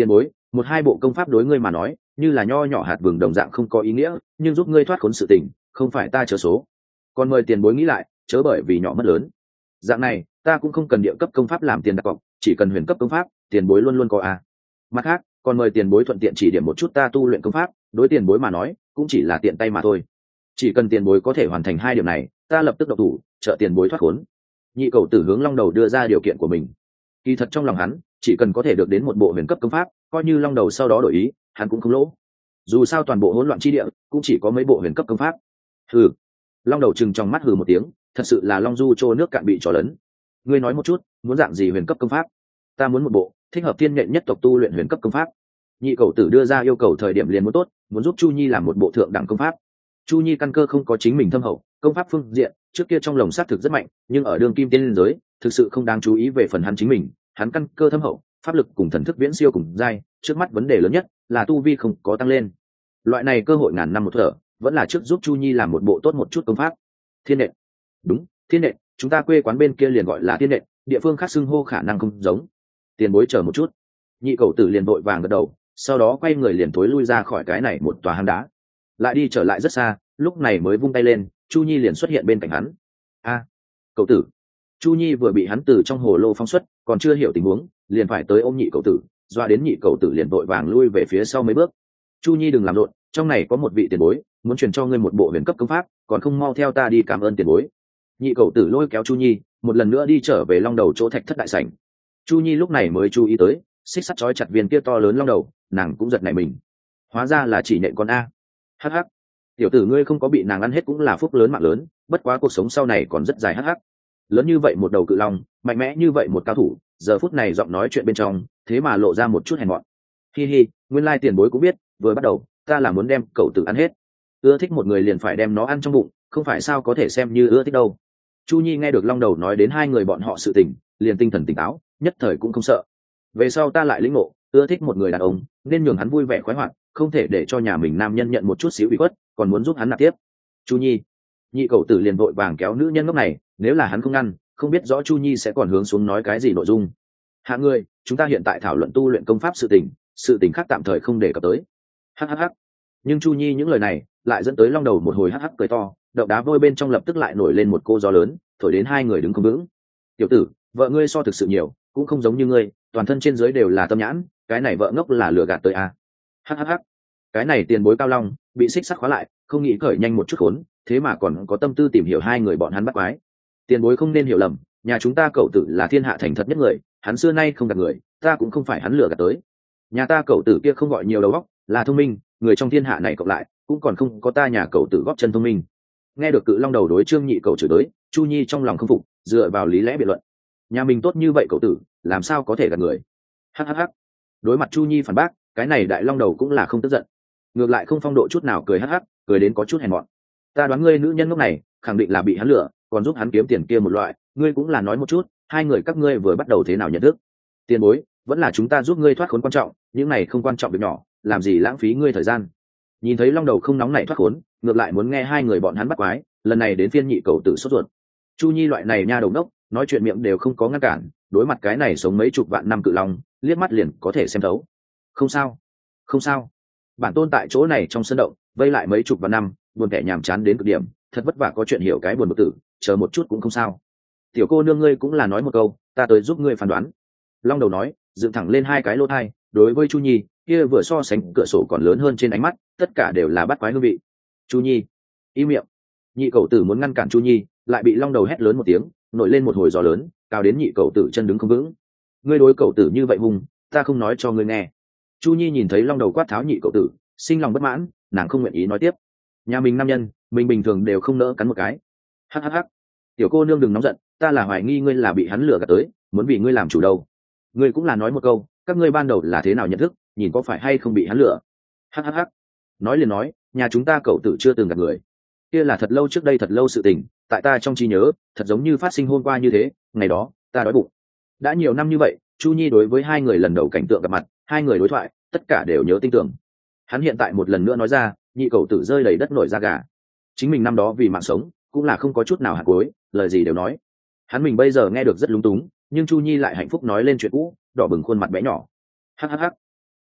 một hai bộ công pháp đối ngươi mà nói như là nho nhỏ hạt vừng đồng dạng không có ý nghĩa, nhưng giúp ngươi thoát khốn sự tình không phải ta chớ số. Còn mời tiền bối nghĩ lại, chớ bởi vì nhỏ mất lớn. Dạng này ta cũng không cần địa cấp công pháp làm tiền đặt cọc, chỉ cần huyền cấp công pháp tiền bối luôn luôn có a. Mặt khác còn mời tiền bối thuận tiện chỉ điểm một chút ta tu luyện công pháp, đối tiền bối mà nói cũng chỉ là tiện tay mà thôi. Chỉ cần tiền bối có thể hoàn thành hai điểm này, ta lập tức độc thủ trợ tiền bối thoát khốn. Nhị cầu tử hướng Long Đầu đưa ra điều kiện của mình. Kỳ thật trong lòng hắn chỉ cần có thể được đến một bộ huyền cấp công pháp, coi như Long Đầu sau đó đổi ý hắn cũng không lỗ. Dù sao toàn bộ hỗn loạn chi địa cũng chỉ có mấy bộ huyền cấp công pháp. Hừ. Long Đầu trừng trong mắt hừ một tiếng, thật sự là Long Du trô nước cạn bị trò lớn. Ngươi nói một chút, muốn dạng gì huyền cấp công pháp? Ta muốn một bộ thích hợp thiên nhện nhất tộc tu luyện huyền cấp công pháp. Nhị cầu tử đưa ra yêu cầu thời điểm liền muốn tốt, muốn giúp Chu Nhi làm một bộ thượng đẳng công pháp. Chu Nhi căn cơ không có chính mình thâm hậu, công pháp phương diện trước kia trong lồng sát thực rất mạnh, nhưng ở đường kim tiên liên giới thực sự không đáng chú ý về phần hắn chính mình. Hắn căn cơ thâm hậu, pháp lực cùng thần thức viễn siêu cùng giai, trước mắt vấn đề lớn nhất là tu vi không có tăng lên. Loại này cơ hội ngàn năm một thở, vẫn là trước giúp Chu Nhi làm một bộ tốt một chút công pháp. Thiên nện. Đúng, thiên nện, chúng ta quê quán bên kia liền gọi là thiên nện, địa phương khác xưng hô khả năng không giống. Tiền bối chờ một chút. Nhị cầu tử liền vội vàng gật đầu, sau đó quay người liền thối lui ra khỏi cái này một tòa hang đá, lại đi trở lại rất xa, lúc này mới vung tay lên, Chu Nhi liền xuất hiện bên cạnh hắn. A, cậu tử. Chu Nhi vừa bị hắn từ trong hồ lô phóng xuất, còn chưa hiểu tình huống, liền phải tới ôm nhị cậu tử, doa đến nhị cậu tử liền vội vàng lui về phía sau mấy bước. Chu Nhi đừng làm rộn, trong này có một vị tiền bối muốn truyền cho ngươi một bộ huyền cấp công pháp, còn không mau theo ta đi cảm ơn tiền bối. Nhị cậu tử lôi kéo Chu Nhi một lần nữa đi trở về Long Đầu chỗ thạch thất đại sảnh. Chu Nhi lúc này mới chú ý tới xích sắt chói chặt viên kia to lớn Long Đầu, nàng cũng giật nảy mình, hóa ra là chỉ nhện con a. Hắc hắc, tiểu tử ngươi không có bị nàng ăn hết cũng là phúc lớn mạng lớn, bất quá cuộc sống sau này còn rất dài. Hắc hắc, lớn như vậy một đầu cự long, mạnh mẽ như vậy một cao thủ, giờ phút này giọng nói chuyện bên trong thế mà lộ ra một chút hèn mọn. Hi hi, nguyên lai tiền bối cũng biết, vừa bắt đầu ta là muốn đem cậu tử ăn hết, ưa thích một người liền phải đem nó ăn trong bụng, không phải sao có thể xem như ưa thích đâu. Chu Nhi nghe được Long Đầu nói đến hai người bọn họ sự tình, liền tinh thần tỉnh táo, nhất thời cũng không sợ. Về sau ta lại lĩnh ngộ, ưa thích một người đàn ông nên nhường hắn vui vẻ khoái hoạt, không thể để cho nhà mình nam nhân nhận một chút xíu bị khuất, còn muốn giúp hắn nạp tiếp. Chu Nhi. Nhị cậu tử liền vội vàng kéo nữ nhân ngốc này, nếu là hắn không ngăn, không biết rõ Chu Nhi sẽ còn hướng xuống nói cái gì nội dung. Hạ ngươi, chúng ta hiện tại thảo luận tu luyện công pháp sự tình khác tạm thời không để cập tới. Hhh. Nhưng Chu Nhi những lời này lại dẫn tới Long Đầu một hồi hắc cười to, đậu đá vôi bên trong lập tức lại nổi lên một cô gió lớn, thổi đến hai người đứng không vững. Tiểu tử, vợ ngươi so thực sự nhiều, cũng không giống như ngươi, toàn thân trên dưới đều là tâm nhãn, cái này vợ ngốc là lừa gạt tới à. Hhh. Cái này tiền bối cao long bị xích sắt khóa lại, không nghĩ cởi nhanh một chút khốn, thế mà còn có tâm tư tìm hiểu hai người bọn hắn bắt quái. Tiền bối không nên hiểu lầm, nhà chúng ta cậu tử là thiên hạ thành thật nhất người, hắn xưa nay không gạt người, ta cũng không phải hắn lừa gạt tới. Nhà ta cậu tử kia không gọi nhiều đầu óc, là thông minh, người trong thiên hạ này cộng lại cũng còn không có ta nhà cậu tử góp chân thông minh. Nghe được cự long đầu đối Trương Nhị cậu chửi tới, Chu Nhi trong lòng không phục, dựa vào lý lẽ biện luận. Nhà mình tốt như vậy cậu tử, làm sao có thể gạt người? Hhh. Đối mặt Chu Nhi phản bác, cái này đại long đầu cũng là không tức giận, ngược lại không phong độ chút nào, cười hắc, cười đến có chút hèn mọn. Ta đoán ngươi nữ nhân lúc này khẳng định là bị hắn lừa, còn giúp hắn kiếm tiền kia một loại, ngươi cũng là nói một chút, hai người các ngươi vừa bắt đầu thế nào nhận thức? Tiền bối, vẫn là chúng ta giúp ngươi thoát khốn quan trọng, những này không quan trọng việc nhỏ, làm gì lãng phí ngươi thời gian. Nhìn thấy long đầu không nóng nảy thoát khốn, ngược lại muốn nghe hai người bọn hắn bắt quái, lần này đến phiên nhị cầu tử sốt ruột. Chu Nhi loại này nha đầu đốc, nói chuyện miệng đều không có ngăn cản, đối mặt cái này sống mấy chục vạn năm cự long, liếc mắt liền có thể xem thấu. Không sao, không sao, bản tôn tại chỗ này trong sân động vây lại mấy chục vạn năm, buồn kẻ nhàm chán đến cực điểm, thật vất vả có chuyện hiểu cái buồn bực tử, chờ một chút cũng không sao. Tiểu cô nương ngươi cũng là nói một câu, ta tới giúp ngươi phán đoán. Long đầu nói, dựng thẳng lên hai cái lỗ thai, đối với Chu Nhi kia vừa so sánh cửa sổ còn lớn hơn trên ánh mắt, tất cả đều là bắt quái hương vị. Chu Nhi, im miệng. Nhị cầu tử muốn ngăn cản Chu Nhi, lại bị long đầu hét lớn một tiếng, nổi lên một hồi gió lớn, cao đến nhị cầu tử chân đứng không vững. Ngươi đối cầu tử như vậy hùng, ta không nói cho ngươi nghe. Chu Nhi nhìn thấy long đầu quát tháo nhị cầu tử, sinh lòng bất mãn, nàng không nguyện ý nói tiếp. Nhà mình nam nhân, mình bình thường đều không nỡ cắn một cái. Hhh. Tiểu cô nương đừng nóng giận, ta là hoài nghi ngươi là bị hắn lừa gạt tới, muốn vì ngươi làm chủ đâu. Ngươi cũng là nói một câu, các ngươi ban đầu là thế nào nhận thức, nhìn có phải hay không bị hắn lừa. Hhh. Nói liền nói, nhà chúng ta cậu tử chưa từng gặp người, kia là thật lâu trước đây, thật lâu sự tình, tại ta trong trí nhớ thật giống như phát sinh hôm qua như thế. Ngày đó ta đói bụng, đã nhiều năm như vậy. Chu Nhi đối với hai người lần đầu cảnh tượng gặp mặt, hai người đối thoại, tất cả đều nhớ tinh tường. Hắn hiện tại một lần nữa nói ra, nhị cậu tử rơi đầy đất nổi da gà. Chính mình năm đó vì mạng sống cũng là không có chút nào hạt cối, lời gì đều nói. Hắn mình bây giờ nghe được rất lúng túng, nhưng Chu Nhi lại hạnh phúc nói lên chuyện cũ, đỏ bừng khuôn mặt bé nhỏ. Hhh.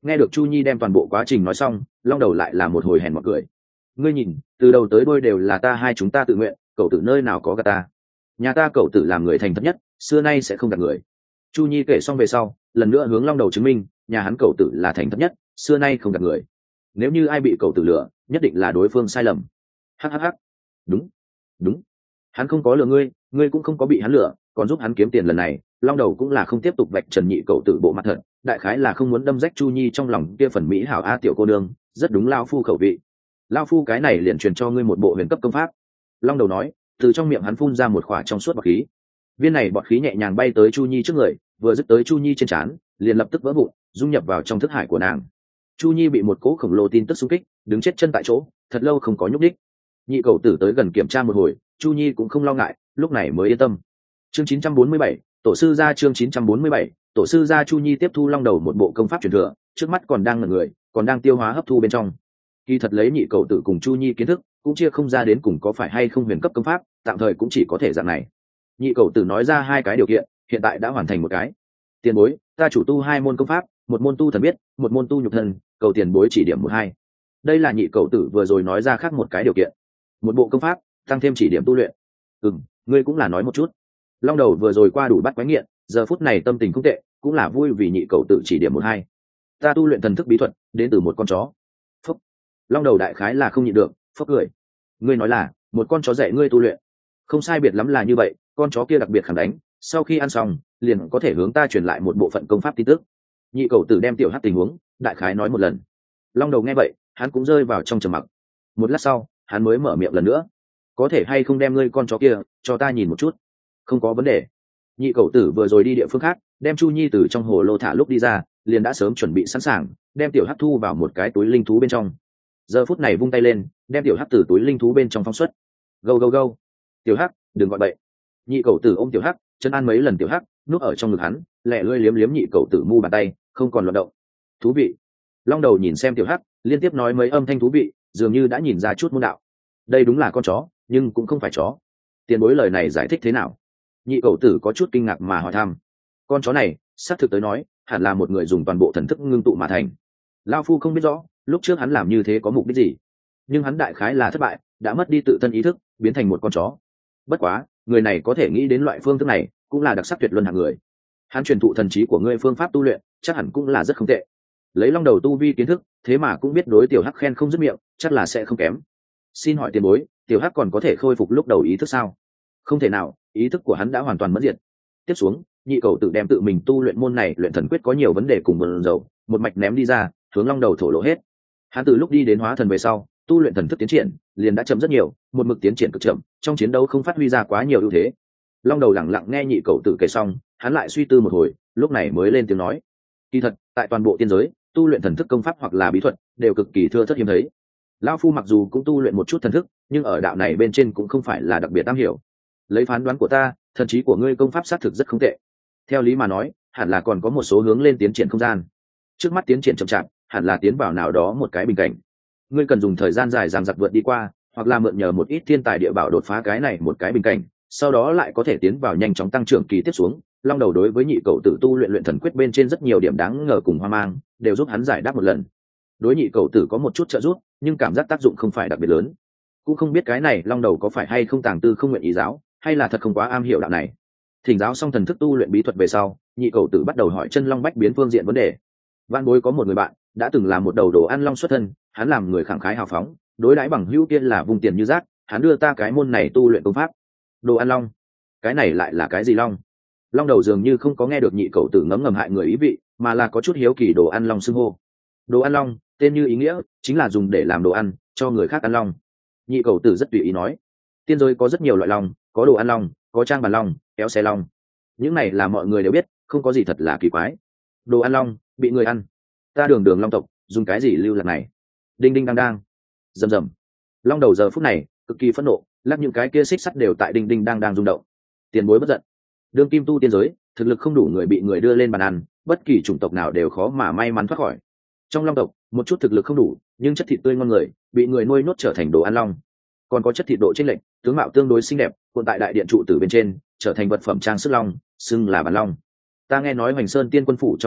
Nghe được Chu Nhi đem toàn bộ quá trình nói xong, long đầu lại là một hồi hèn mọt cười. Ngươi nhìn, từ đầu tới đuôi đều là ta hai chúng ta tự nguyện, cậu tử nơi nào có gạt ta. Nhà ta cậu tử làm người thành thật nhất, xưa nay sẽ không gạt người. Chu Nhi kể xong về sau, lần nữa hướng long đầu chứng minh, nhà hắn cậu tử là thành thật nhất, xưa nay không gạt người. Nếu như ai bị cậu tử lừa, nhất định là đối phương sai lầm. Hắc. Đúng, đúng. Hắn không có lừa ngươi, ngươi cũng không có bị hắn lừa, còn giúp hắn kiếm tiền lần này, long đầu cũng là không tiếp tục vạch trần nhị cậu tử bộ mặt thật, đại khái là không muốn đâm rách Chu Nhi trong lòng kia phần mỹ hảo a tiểu cô nương, rất đúng lao phu khẩu vị. Lao phu cái này liền truyền cho ngươi một bộ huyền cấp công pháp. Long đầu nói, từ trong miệng hắn phun ra một khỏa trong suốt bọt khí. Viên này bọt khí nhẹ nhàng bay tới Chu Nhi trước người, vừa dứt tới Chu Nhi trên trán, liền lập tức vỡ vụn, dung nhập vào trong thức hải của nàng. Chu Nhi bị một cỗ khổng lồ tin tức xung kích, đứng chết chân tại chỗ, thật lâu không có nhúc nhích. Nhị cậu tử tới gần kiểm tra một hồi, Chu Nhi cũng không lo ngại, lúc này mới yên tâm. Chương 947, tổ sư gia chương 947, tổ sư gia. Chu Nhi tiếp thu long đầu một bộ công pháp truyền thừa, trước mắt còn đang ngẩn người, còn đang tiêu hóa hấp thu bên trong. Kỳ thật lấy nhị cậu tử cùng Chu Nhi kiến thức, cũng chia không ra đến cùng có phải hay không huyền cấp công pháp, tạm thời cũng chỉ có thể dạng này. Nhị cậu tử nói ra hai cái điều kiện, hiện tại đã hoàn thành một cái. Tiền bối, ta chủ tu hai môn công pháp, một môn tu thần biết, một môn tu nhục thân, cầu tiền bối chỉ điểm một hai. Đây là nhị cậu tử vừa rồi nói ra khác một cái điều kiện. Một bộ công pháp, tăng thêm chỉ điểm tu luyện. Ngươi cũng là nói một chút. Long đầu vừa rồi qua đủ bắt quái nghiện, giờ phút này tâm tình không tệ, cũng là vui vì nhị cậu tử chỉ điểm một hai. Ta tu luyện thần thức bí thuật, đến từ một con chó. Phúc. Long đầu đại khái là không nhịn được, phúc cười. Ngươi nói là một con chó dạy ngươi tu luyện? Không sai biệt lắm là như vậy, con chó kia đặc biệt khẳng đánh, sau khi ăn xong, liền có thể hướng ta truyền lại một bộ phận công pháp tin tức. Nhị cậu tử đem tiểu hắc tình huống đại khái nói một lần. Long đầu nghe vậy, hắn cũng rơi vào trong trầm mặc. Một lát sau, hắn mới mở miệng lần nữa. Có thể hay không đem ngươi con chó kia cho ta nhìn một chút? Không có vấn đề. Nhị cậu tử vừa rồi đi địa phương khác, đem Chu Nhi từ trong hồ lô thả lúc đi ra, liền đã sớm chuẩn bị sẵn sàng, đem tiểu hắc thu vào một cái túi linh thú bên trong. Giờ phút này vung tay lên, đem tiểu hắc từ túi linh thú bên trong phóng xuất. Gâu. Tiểu hắc, đừng gọi bậy. Nhị cậu tử ôm tiểu hắc, chân an mấy lần tiểu hắc, núp ở trong ngực hắn, lẹ lưỡi liếm liếm nhị cậu tử mu bàn tay, không còn loạn động. Thú vị. Long đầu nhìn xem tiểu hắc, liên tiếp nói mấy âm thanh thú vị, dường như đã nhìn ra chút môn đạo. Đây đúng là con chó, nhưng cũng không phải chó. Tiền bối lời này giải thích thế nào? Nhị cậu tử có chút kinh ngạc mà hỏi thăm. Con chó này, xác thực tới nói, hẳn là một người dùng toàn bộ thần thức ngưng tụ mà thành. Lao phu không biết rõ, lúc trước hắn làm như thế có mục đích gì, nhưng hắn đại khái là thất bại, đã mất đi tự thân ý thức, biến thành một con chó. Bất quá, người này có thể nghĩ đến loại phương thức này, cũng là đặc sắc tuyệt luân hạng người. Hắn truyền thụ thần trí của ngươi phương pháp tu luyện, chắc hẳn cũng là rất không tệ. Lấy long đầu tu vi kiến thức, thế mà cũng biết đối tiểu hắc khen không dứt miệng, chắc là sẽ không kém. Xin hỏi tiền bối, tiểu hắc còn có thể khôi phục lúc đầu ý thức sao? Không thể nào, ý thức của hắn đã hoàn toàn mất diệt. Tiếp xuống, nhị cầu tự đem tự mình tu luyện môn này luyện thần quyết có nhiều vấn đề cùng bần dầu, một mạch ném đi ra, hướng long đầu thổ lộ hết. Hắn từ lúc đi đến hóa thần về sau, tu luyện thần thức tiến triển liền đã chậm rất nhiều, một mực tiến triển cực chậm, trong chiến đấu không phát huy ra quá nhiều ưu thế. Long đầu lẳng lặng nghe nhị cầu tự kể xong, hắn lại suy tư một hồi, lúc này mới lên tiếng nói: kỳ thật, tại toàn bộ tiên giới, tu luyện thần thức công pháp hoặc là bí thuật đều cực kỳ thưa thớt hiếm thấy. Lão phu mặc dù cũng tu luyện một chút thần thức, nhưng ở đạo này bên trên cũng không phải là đặc biệt am hiểu. Lấy phán đoán của ta, thần trí của ngươi công pháp xác thực rất không tệ. Theo lý mà nói, hẳn là còn có một số hướng lên tiến triển không gian. Trước mắt tiến triển chậm chạp, hẳn là tiến vào nào đó một cái bình cảnh. Ngươi cần dùng thời gian dài dằng dặc vượt đi qua, hoặc là mượn nhờ một ít thiên tài địa bảo đột phá cái này một cái bình cảnh, sau đó lại có thể tiến vào nhanh chóng tăng trưởng kỳ tiếp xuống. Long đầu đối với nhị cậu tử tu luyện thần quyết bên trên rất nhiều điểm đáng ngờ cùng hoang mang, đều giúp hắn giải đáp một lần. Đối nhị cậu tử có một chút trợ giúp, nhưng cảm giác tác dụng không phải đặc biệt lớn. Cũng không biết cái này long đầu có phải hay không tàng tư không nguyện ý giáo, hay là thật không quá am hiểu đạo này. Thỉnh giáo xong thần thức tu luyện bí thuật về sau, nhị cậu tử bắt đầu hỏi chân long bách biến phương diện vấn đề. Văn bối có một người bạn đã từng làm một đầu đồ ăn long xuất thân, hắn làm người khẳng khái hào phóng, đối đãi bằng hữu kia là vùng tiền như rác, hắn đưa ta cái môn này tu luyện công pháp. Đồ ăn long, cái này lại là cái gì long? Long đầu dường như không có nghe được nhị cậu tử ngấm ngầm hại người ý vị, mà là có chút hiếu kỳ đồ ăn long xưng hô. Đồ ăn long, tên như ý nghĩa, chính là dùng để làm đồ ăn cho người khác ăn long. Nhị cậu tử rất tùy ý nói, tiên giới có rất nhiều loại long, có đồ ăn long, có trang bàn long, kéo xe long, những này là mọi người đều biết, không có gì thật là kỳ quái. Đồ ăn long bị người ăn, ta đường đường long tộc dùng cái gì lưu lạc này? Đinh đinh đang đang, rầm rầm. Long đầu giờ phút này cực kỳ phẫn nộ, lắc những cái kia xích sắt đều tại đinh đinh đang rung động. Tiền bối bất giận, đương kim tu tiên giới thực lực không đủ người bị người đưa lên bàn ăn, bất kỳ chủng tộc nào đều khó mà may mắn thoát khỏi. Trong long tộc, một chút thực lực không đủ nhưng chất thịt tươi ngon người bị người nuôi nốt trở thành đồ ăn long, còn có chất thịt độ chênh lệch, tướng mạo tương đối xinh đẹp cuộn tại đại điện trụ tử bên trên trở thành vật phẩm trang sức long, xưng là bàn long. Ta nghe nói Hoành Sơn Tiên Quân phủ trong đại điện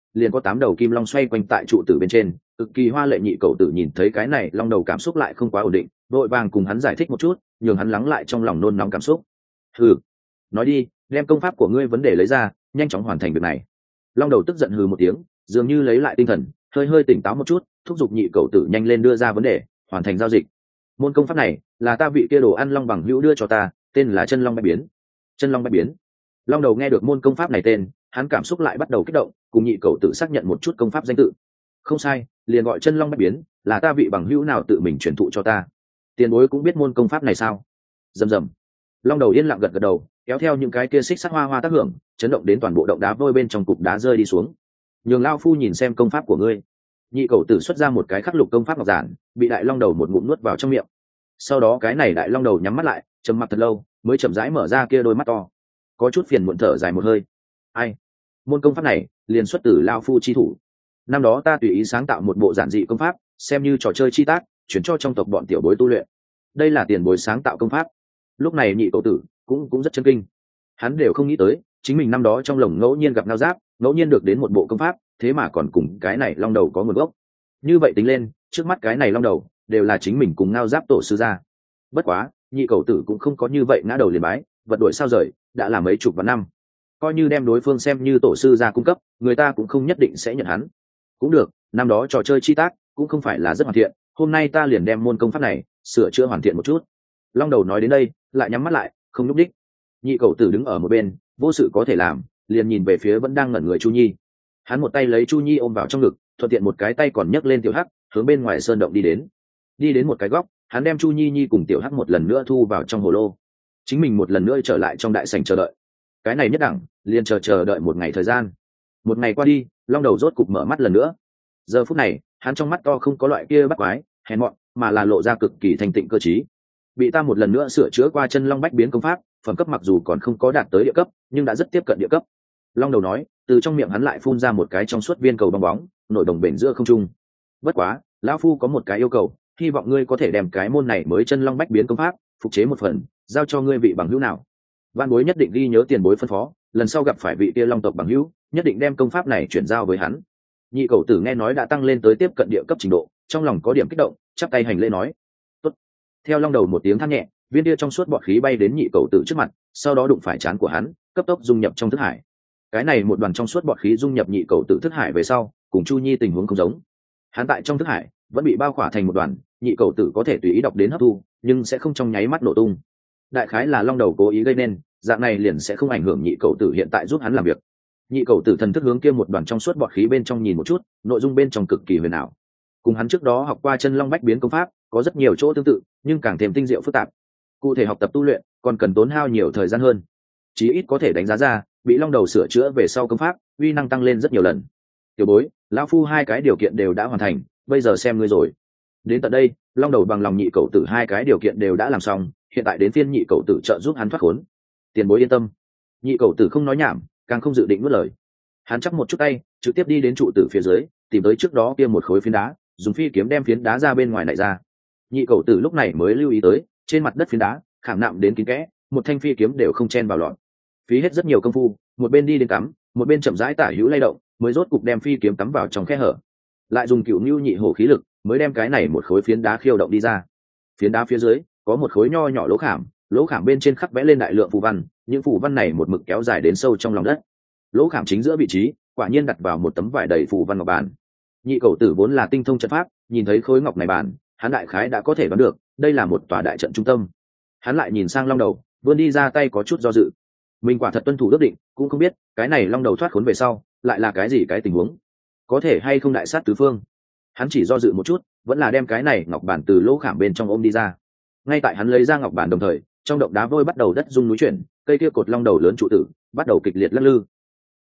liền có 8 đầu kim long xoay quanh tại trụ tử bên trên, cực kỳ hoa lệ. Nhị cầu tử nhìn thấy cái này long đầu cảm xúc lại không quá ổn định, vội vàng cùng hắn giải thích một chút, nhường hắn lắng lại trong lòng nôn nóng cảm xúc. Hừ, nói đi, đem công pháp của ngươi vấn đề lấy ra, nhanh chóng hoàn thành việc này. Long đầu tức giận hừ một tiếng, dường như lấy lại tinh thần, hơi hơi tỉnh táo một chút, thúc giục nhị cầu tử nhanh lên đưa ra vấn đề, hoàn thành giao dịch. Môn công pháp này là ta vị kia đồ ăn long bằng hữu đưa cho ta, tên là chân long bách biến. Chân long bách biến. Long đầu nghe được môn công pháp này tên, hắn cảm xúc lại bắt đầu kích động, cùng nhị cầu tử xác nhận một chút công pháp danh tự. Không sai, liền gọi chân long bách biến, là ta vị bằng hữu nào tự mình truyền thụ cho ta. Tiền bối cũng biết môn công pháp này sao? Rầm rầm. Long đầu yên lặng gật gật đầu, kéo theo những cái kia xích sắt hoa hoa tác hưởng, chấn động đến toàn bộ động đá vôi bên trong cục đá rơi đi xuống. Nhường lao phu nhìn xem công pháp của ngươi. Nhị cầu tử xuất ra một cái khắc lục công pháp ngọc giản, bị đại long đầu một ngụm nuốt vào trong miệng. Sau đó cái này đại long đầu nhắm mắt lại, trầm mặc thật lâu, mới chậm rãi mở ra kia đôi mắt to, có chút phiền muộn thở dài một hơi. Ai? Môn công pháp này liền xuất từ lao phu chi thủ. Năm đó ta tùy ý sáng tạo một bộ giản dị công pháp, xem như trò chơi chi tác, chuyển cho trong tộc bọn tiểu bối tu luyện. Đây là tiền bối sáng tạo công pháp. Lúc này nhị cầu tử cũng rất chấn kinh. Hắn đều không nghĩ tới, chính mình năm đó trong lồng ngẫu nhiên gặp ngao giáp, ngẫu nhiên được đến một bộ công pháp, thế mà còn cùng cái này long đầu có nguồn gốc. Như vậy tính lên, trước mắt cái này long đầu đều là chính mình cùng ngao giáp tổ sư gia. Bất quá, nhị cầu tử cũng không có như vậy ngã đầu liền bái, vật đổi sao rời, đã là mấy chục vạn năm. Coi như đem đối phương xem như tổ sư gia cung cấp, người ta cũng không nhất định sẽ nhận hắn. Cũng được, năm đó trò chơi chi tác cũng không phải là rất hoàn thiện, hôm nay ta liền đem môn công pháp này sửa chữa hoàn thiện một chút. Long đầu nói đến đây, lại nhắm mắt lại, không nhúc đích. Nhị cầu tử đứng ở một bên, vô sự có thể làm, liền nhìn về phía vẫn đang ngẩn người Chu Nhi. Hắn một tay lấy Chu Nhi ôm vào trong ngực, thuận tiện một cái tay còn nhấc lên tiểu hắc, hướng bên ngoài sơn động đi đến. Đi đến một cái góc, hắn đem Chu Nhi cùng tiểu hắc một lần nữa thu vào trong hồ lô. Chính mình một lần nữa trở lại trong đại sảnh chờ đợi. Cái này nhất đẳng, liền chờ đợi một ngày thời gian. Một ngày qua đi, long đầu rốt cục mở mắt lần nữa. Giờ phút này, hắn trong mắt to không có loại kia bắt quái, hèn mọn, mà là lộ ra cực kỳ thanh tịnh cơ trí. Bị ta một lần nữa sửa chữa qua chân long bách biến công pháp, phẩm cấp mặc dù còn không có đạt tới địa cấp, nhưng đã rất tiếp cận địa cấp. Long đầu nói, từ trong miệng hắn lại phun ra một cái trong suốt viên cầu bong bóng, nổi đồng bền giữa không trung. Bất quá, lão phu có một cái yêu cầu, hy vọng ngươi có thể đem cái môn này mới chân long bách biến công pháp phục chế một phần, giao cho ngươi vị bằng hữu nào. Văn bối nhất định ghi nhớ tiền bối phân phó, lần sau gặp phải vị kia long tộc bằng hữu, nhất định đem công pháp này chuyển giao với hắn. Nhị cầu tử nghe nói đã tăng lên tới tiếp cận địa cấp trình độ, trong lòng có điểm kích động, chắp tay hành lễ nói. Tốt. Theo long đầu một tiếng than nhẹ, viên kia trong suốt bọt khí bay đến nhị cầu tử trước mặt, sau đó đụng phải trán của hắn, cấp tốc dung nhập trong thức hải. Cái này một đoàn trong suốt bọt khí dung nhập nhị cầu tử thức hải về sau, cùng Chu Nhi tình huống không giống. Hắn tại trong thức hải vẫn bị bao khỏa thành một đoàn, nhị cầu tử có thể tùy ý đọc đến hấp thu, nhưng sẽ không trong nháy mắt nổ tung. Đại khái là long đầu cố ý gây nên, dạng này liền sẽ không ảnh hưởng nhị cầu tử hiện tại giúp hắn làm việc. Nhị cầu tử thần thức hướng kia một đoàn trong suốt bọt khí bên trong nhìn một chút, nội dung bên trong cực kỳ huyền ảo. Cùng hắn trước đó học qua chân long bách biến công pháp có rất nhiều chỗ tương tự, nhưng càng thêm tinh diệu phức tạp. Cụ thể học tập tu luyện còn cần tốn hao nhiều thời gian hơn. Chí ít có thể đánh giá ra, bị long đầu sửa chữa về sau công pháp uy năng tăng lên rất nhiều lần. Tiểu bối, lão phu hai cái điều kiện đều đã hoàn thành, bây giờ xem ngươi rồi. Đến tận đây, long đầu bằng lòng nhị cầu tử hai cái điều kiện đều đã làm xong, hiện tại đến phiên nhị cầu tử trợ giúp hắn thoát khốn. Tiền bối yên tâm. Nhị cầu tử không nói nhảm, càng không dự định nuốt lời. Hắn chắp một chút tay, trực tiếp đi đến trụ tử phía dưới, tìm tới trước đó kia một khối phiến đá, dùng phi kiếm đem phiến đá ra bên ngoài nảy ra. Nhị cầu tử lúc này mới lưu ý tới, trên mặt đất phiến đá khảm nạm đến kín kẽ, một thanh phi kiếm đều không chen vào lọt. Phí hết rất nhiều công phu, một bên đi đến cắm, một bên chậm rãi tả hữu lay động, mới rốt cục đem phi kiếm cắm vào trong khe hở. Lại dùng cửu nưu nhị hổ khí lực, mới đem cái này một khối phiến đá khiêu động đi ra. Phiến đá phía dưới có một khối nho nhỏ lỗ khảm bên trên khắc vẽ lên đại lượng phù văn, những phù văn này một mực kéo dài đến sâu trong lòng đất. Lỗ khảm chính giữa vị trí, quả nhiên đặt vào một tấm vải đầy phù văn ngọc bàn. Nhị cầu tử vốn là tinh thông trận pháp, nhìn thấy khối ngọc này bàn, hắn đại khái đã có thể đoán được, đây là một tòa đại trận trung tâm. Hắn lại nhìn sang long đầu, vươn đi ra tay có chút do dự. Mình quả thật tuân thủ ước định, cũng không biết cái này long đầu thoát khốn về sau lại là cái gì cái tình huống, có thể hay không đại sát tứ phương. Hắn chỉ do dự một chút, vẫn là đem cái này ngọc bản từ lỗ khảm bên trong ôm đi ra. Ngay tại hắn lấy ra ngọc bản đồng thời, trong động đá vôi bắt đầu đất rung núi chuyển, cây kia cột long đầu lớn trụ tử bắt đầu kịch liệt lắc lư.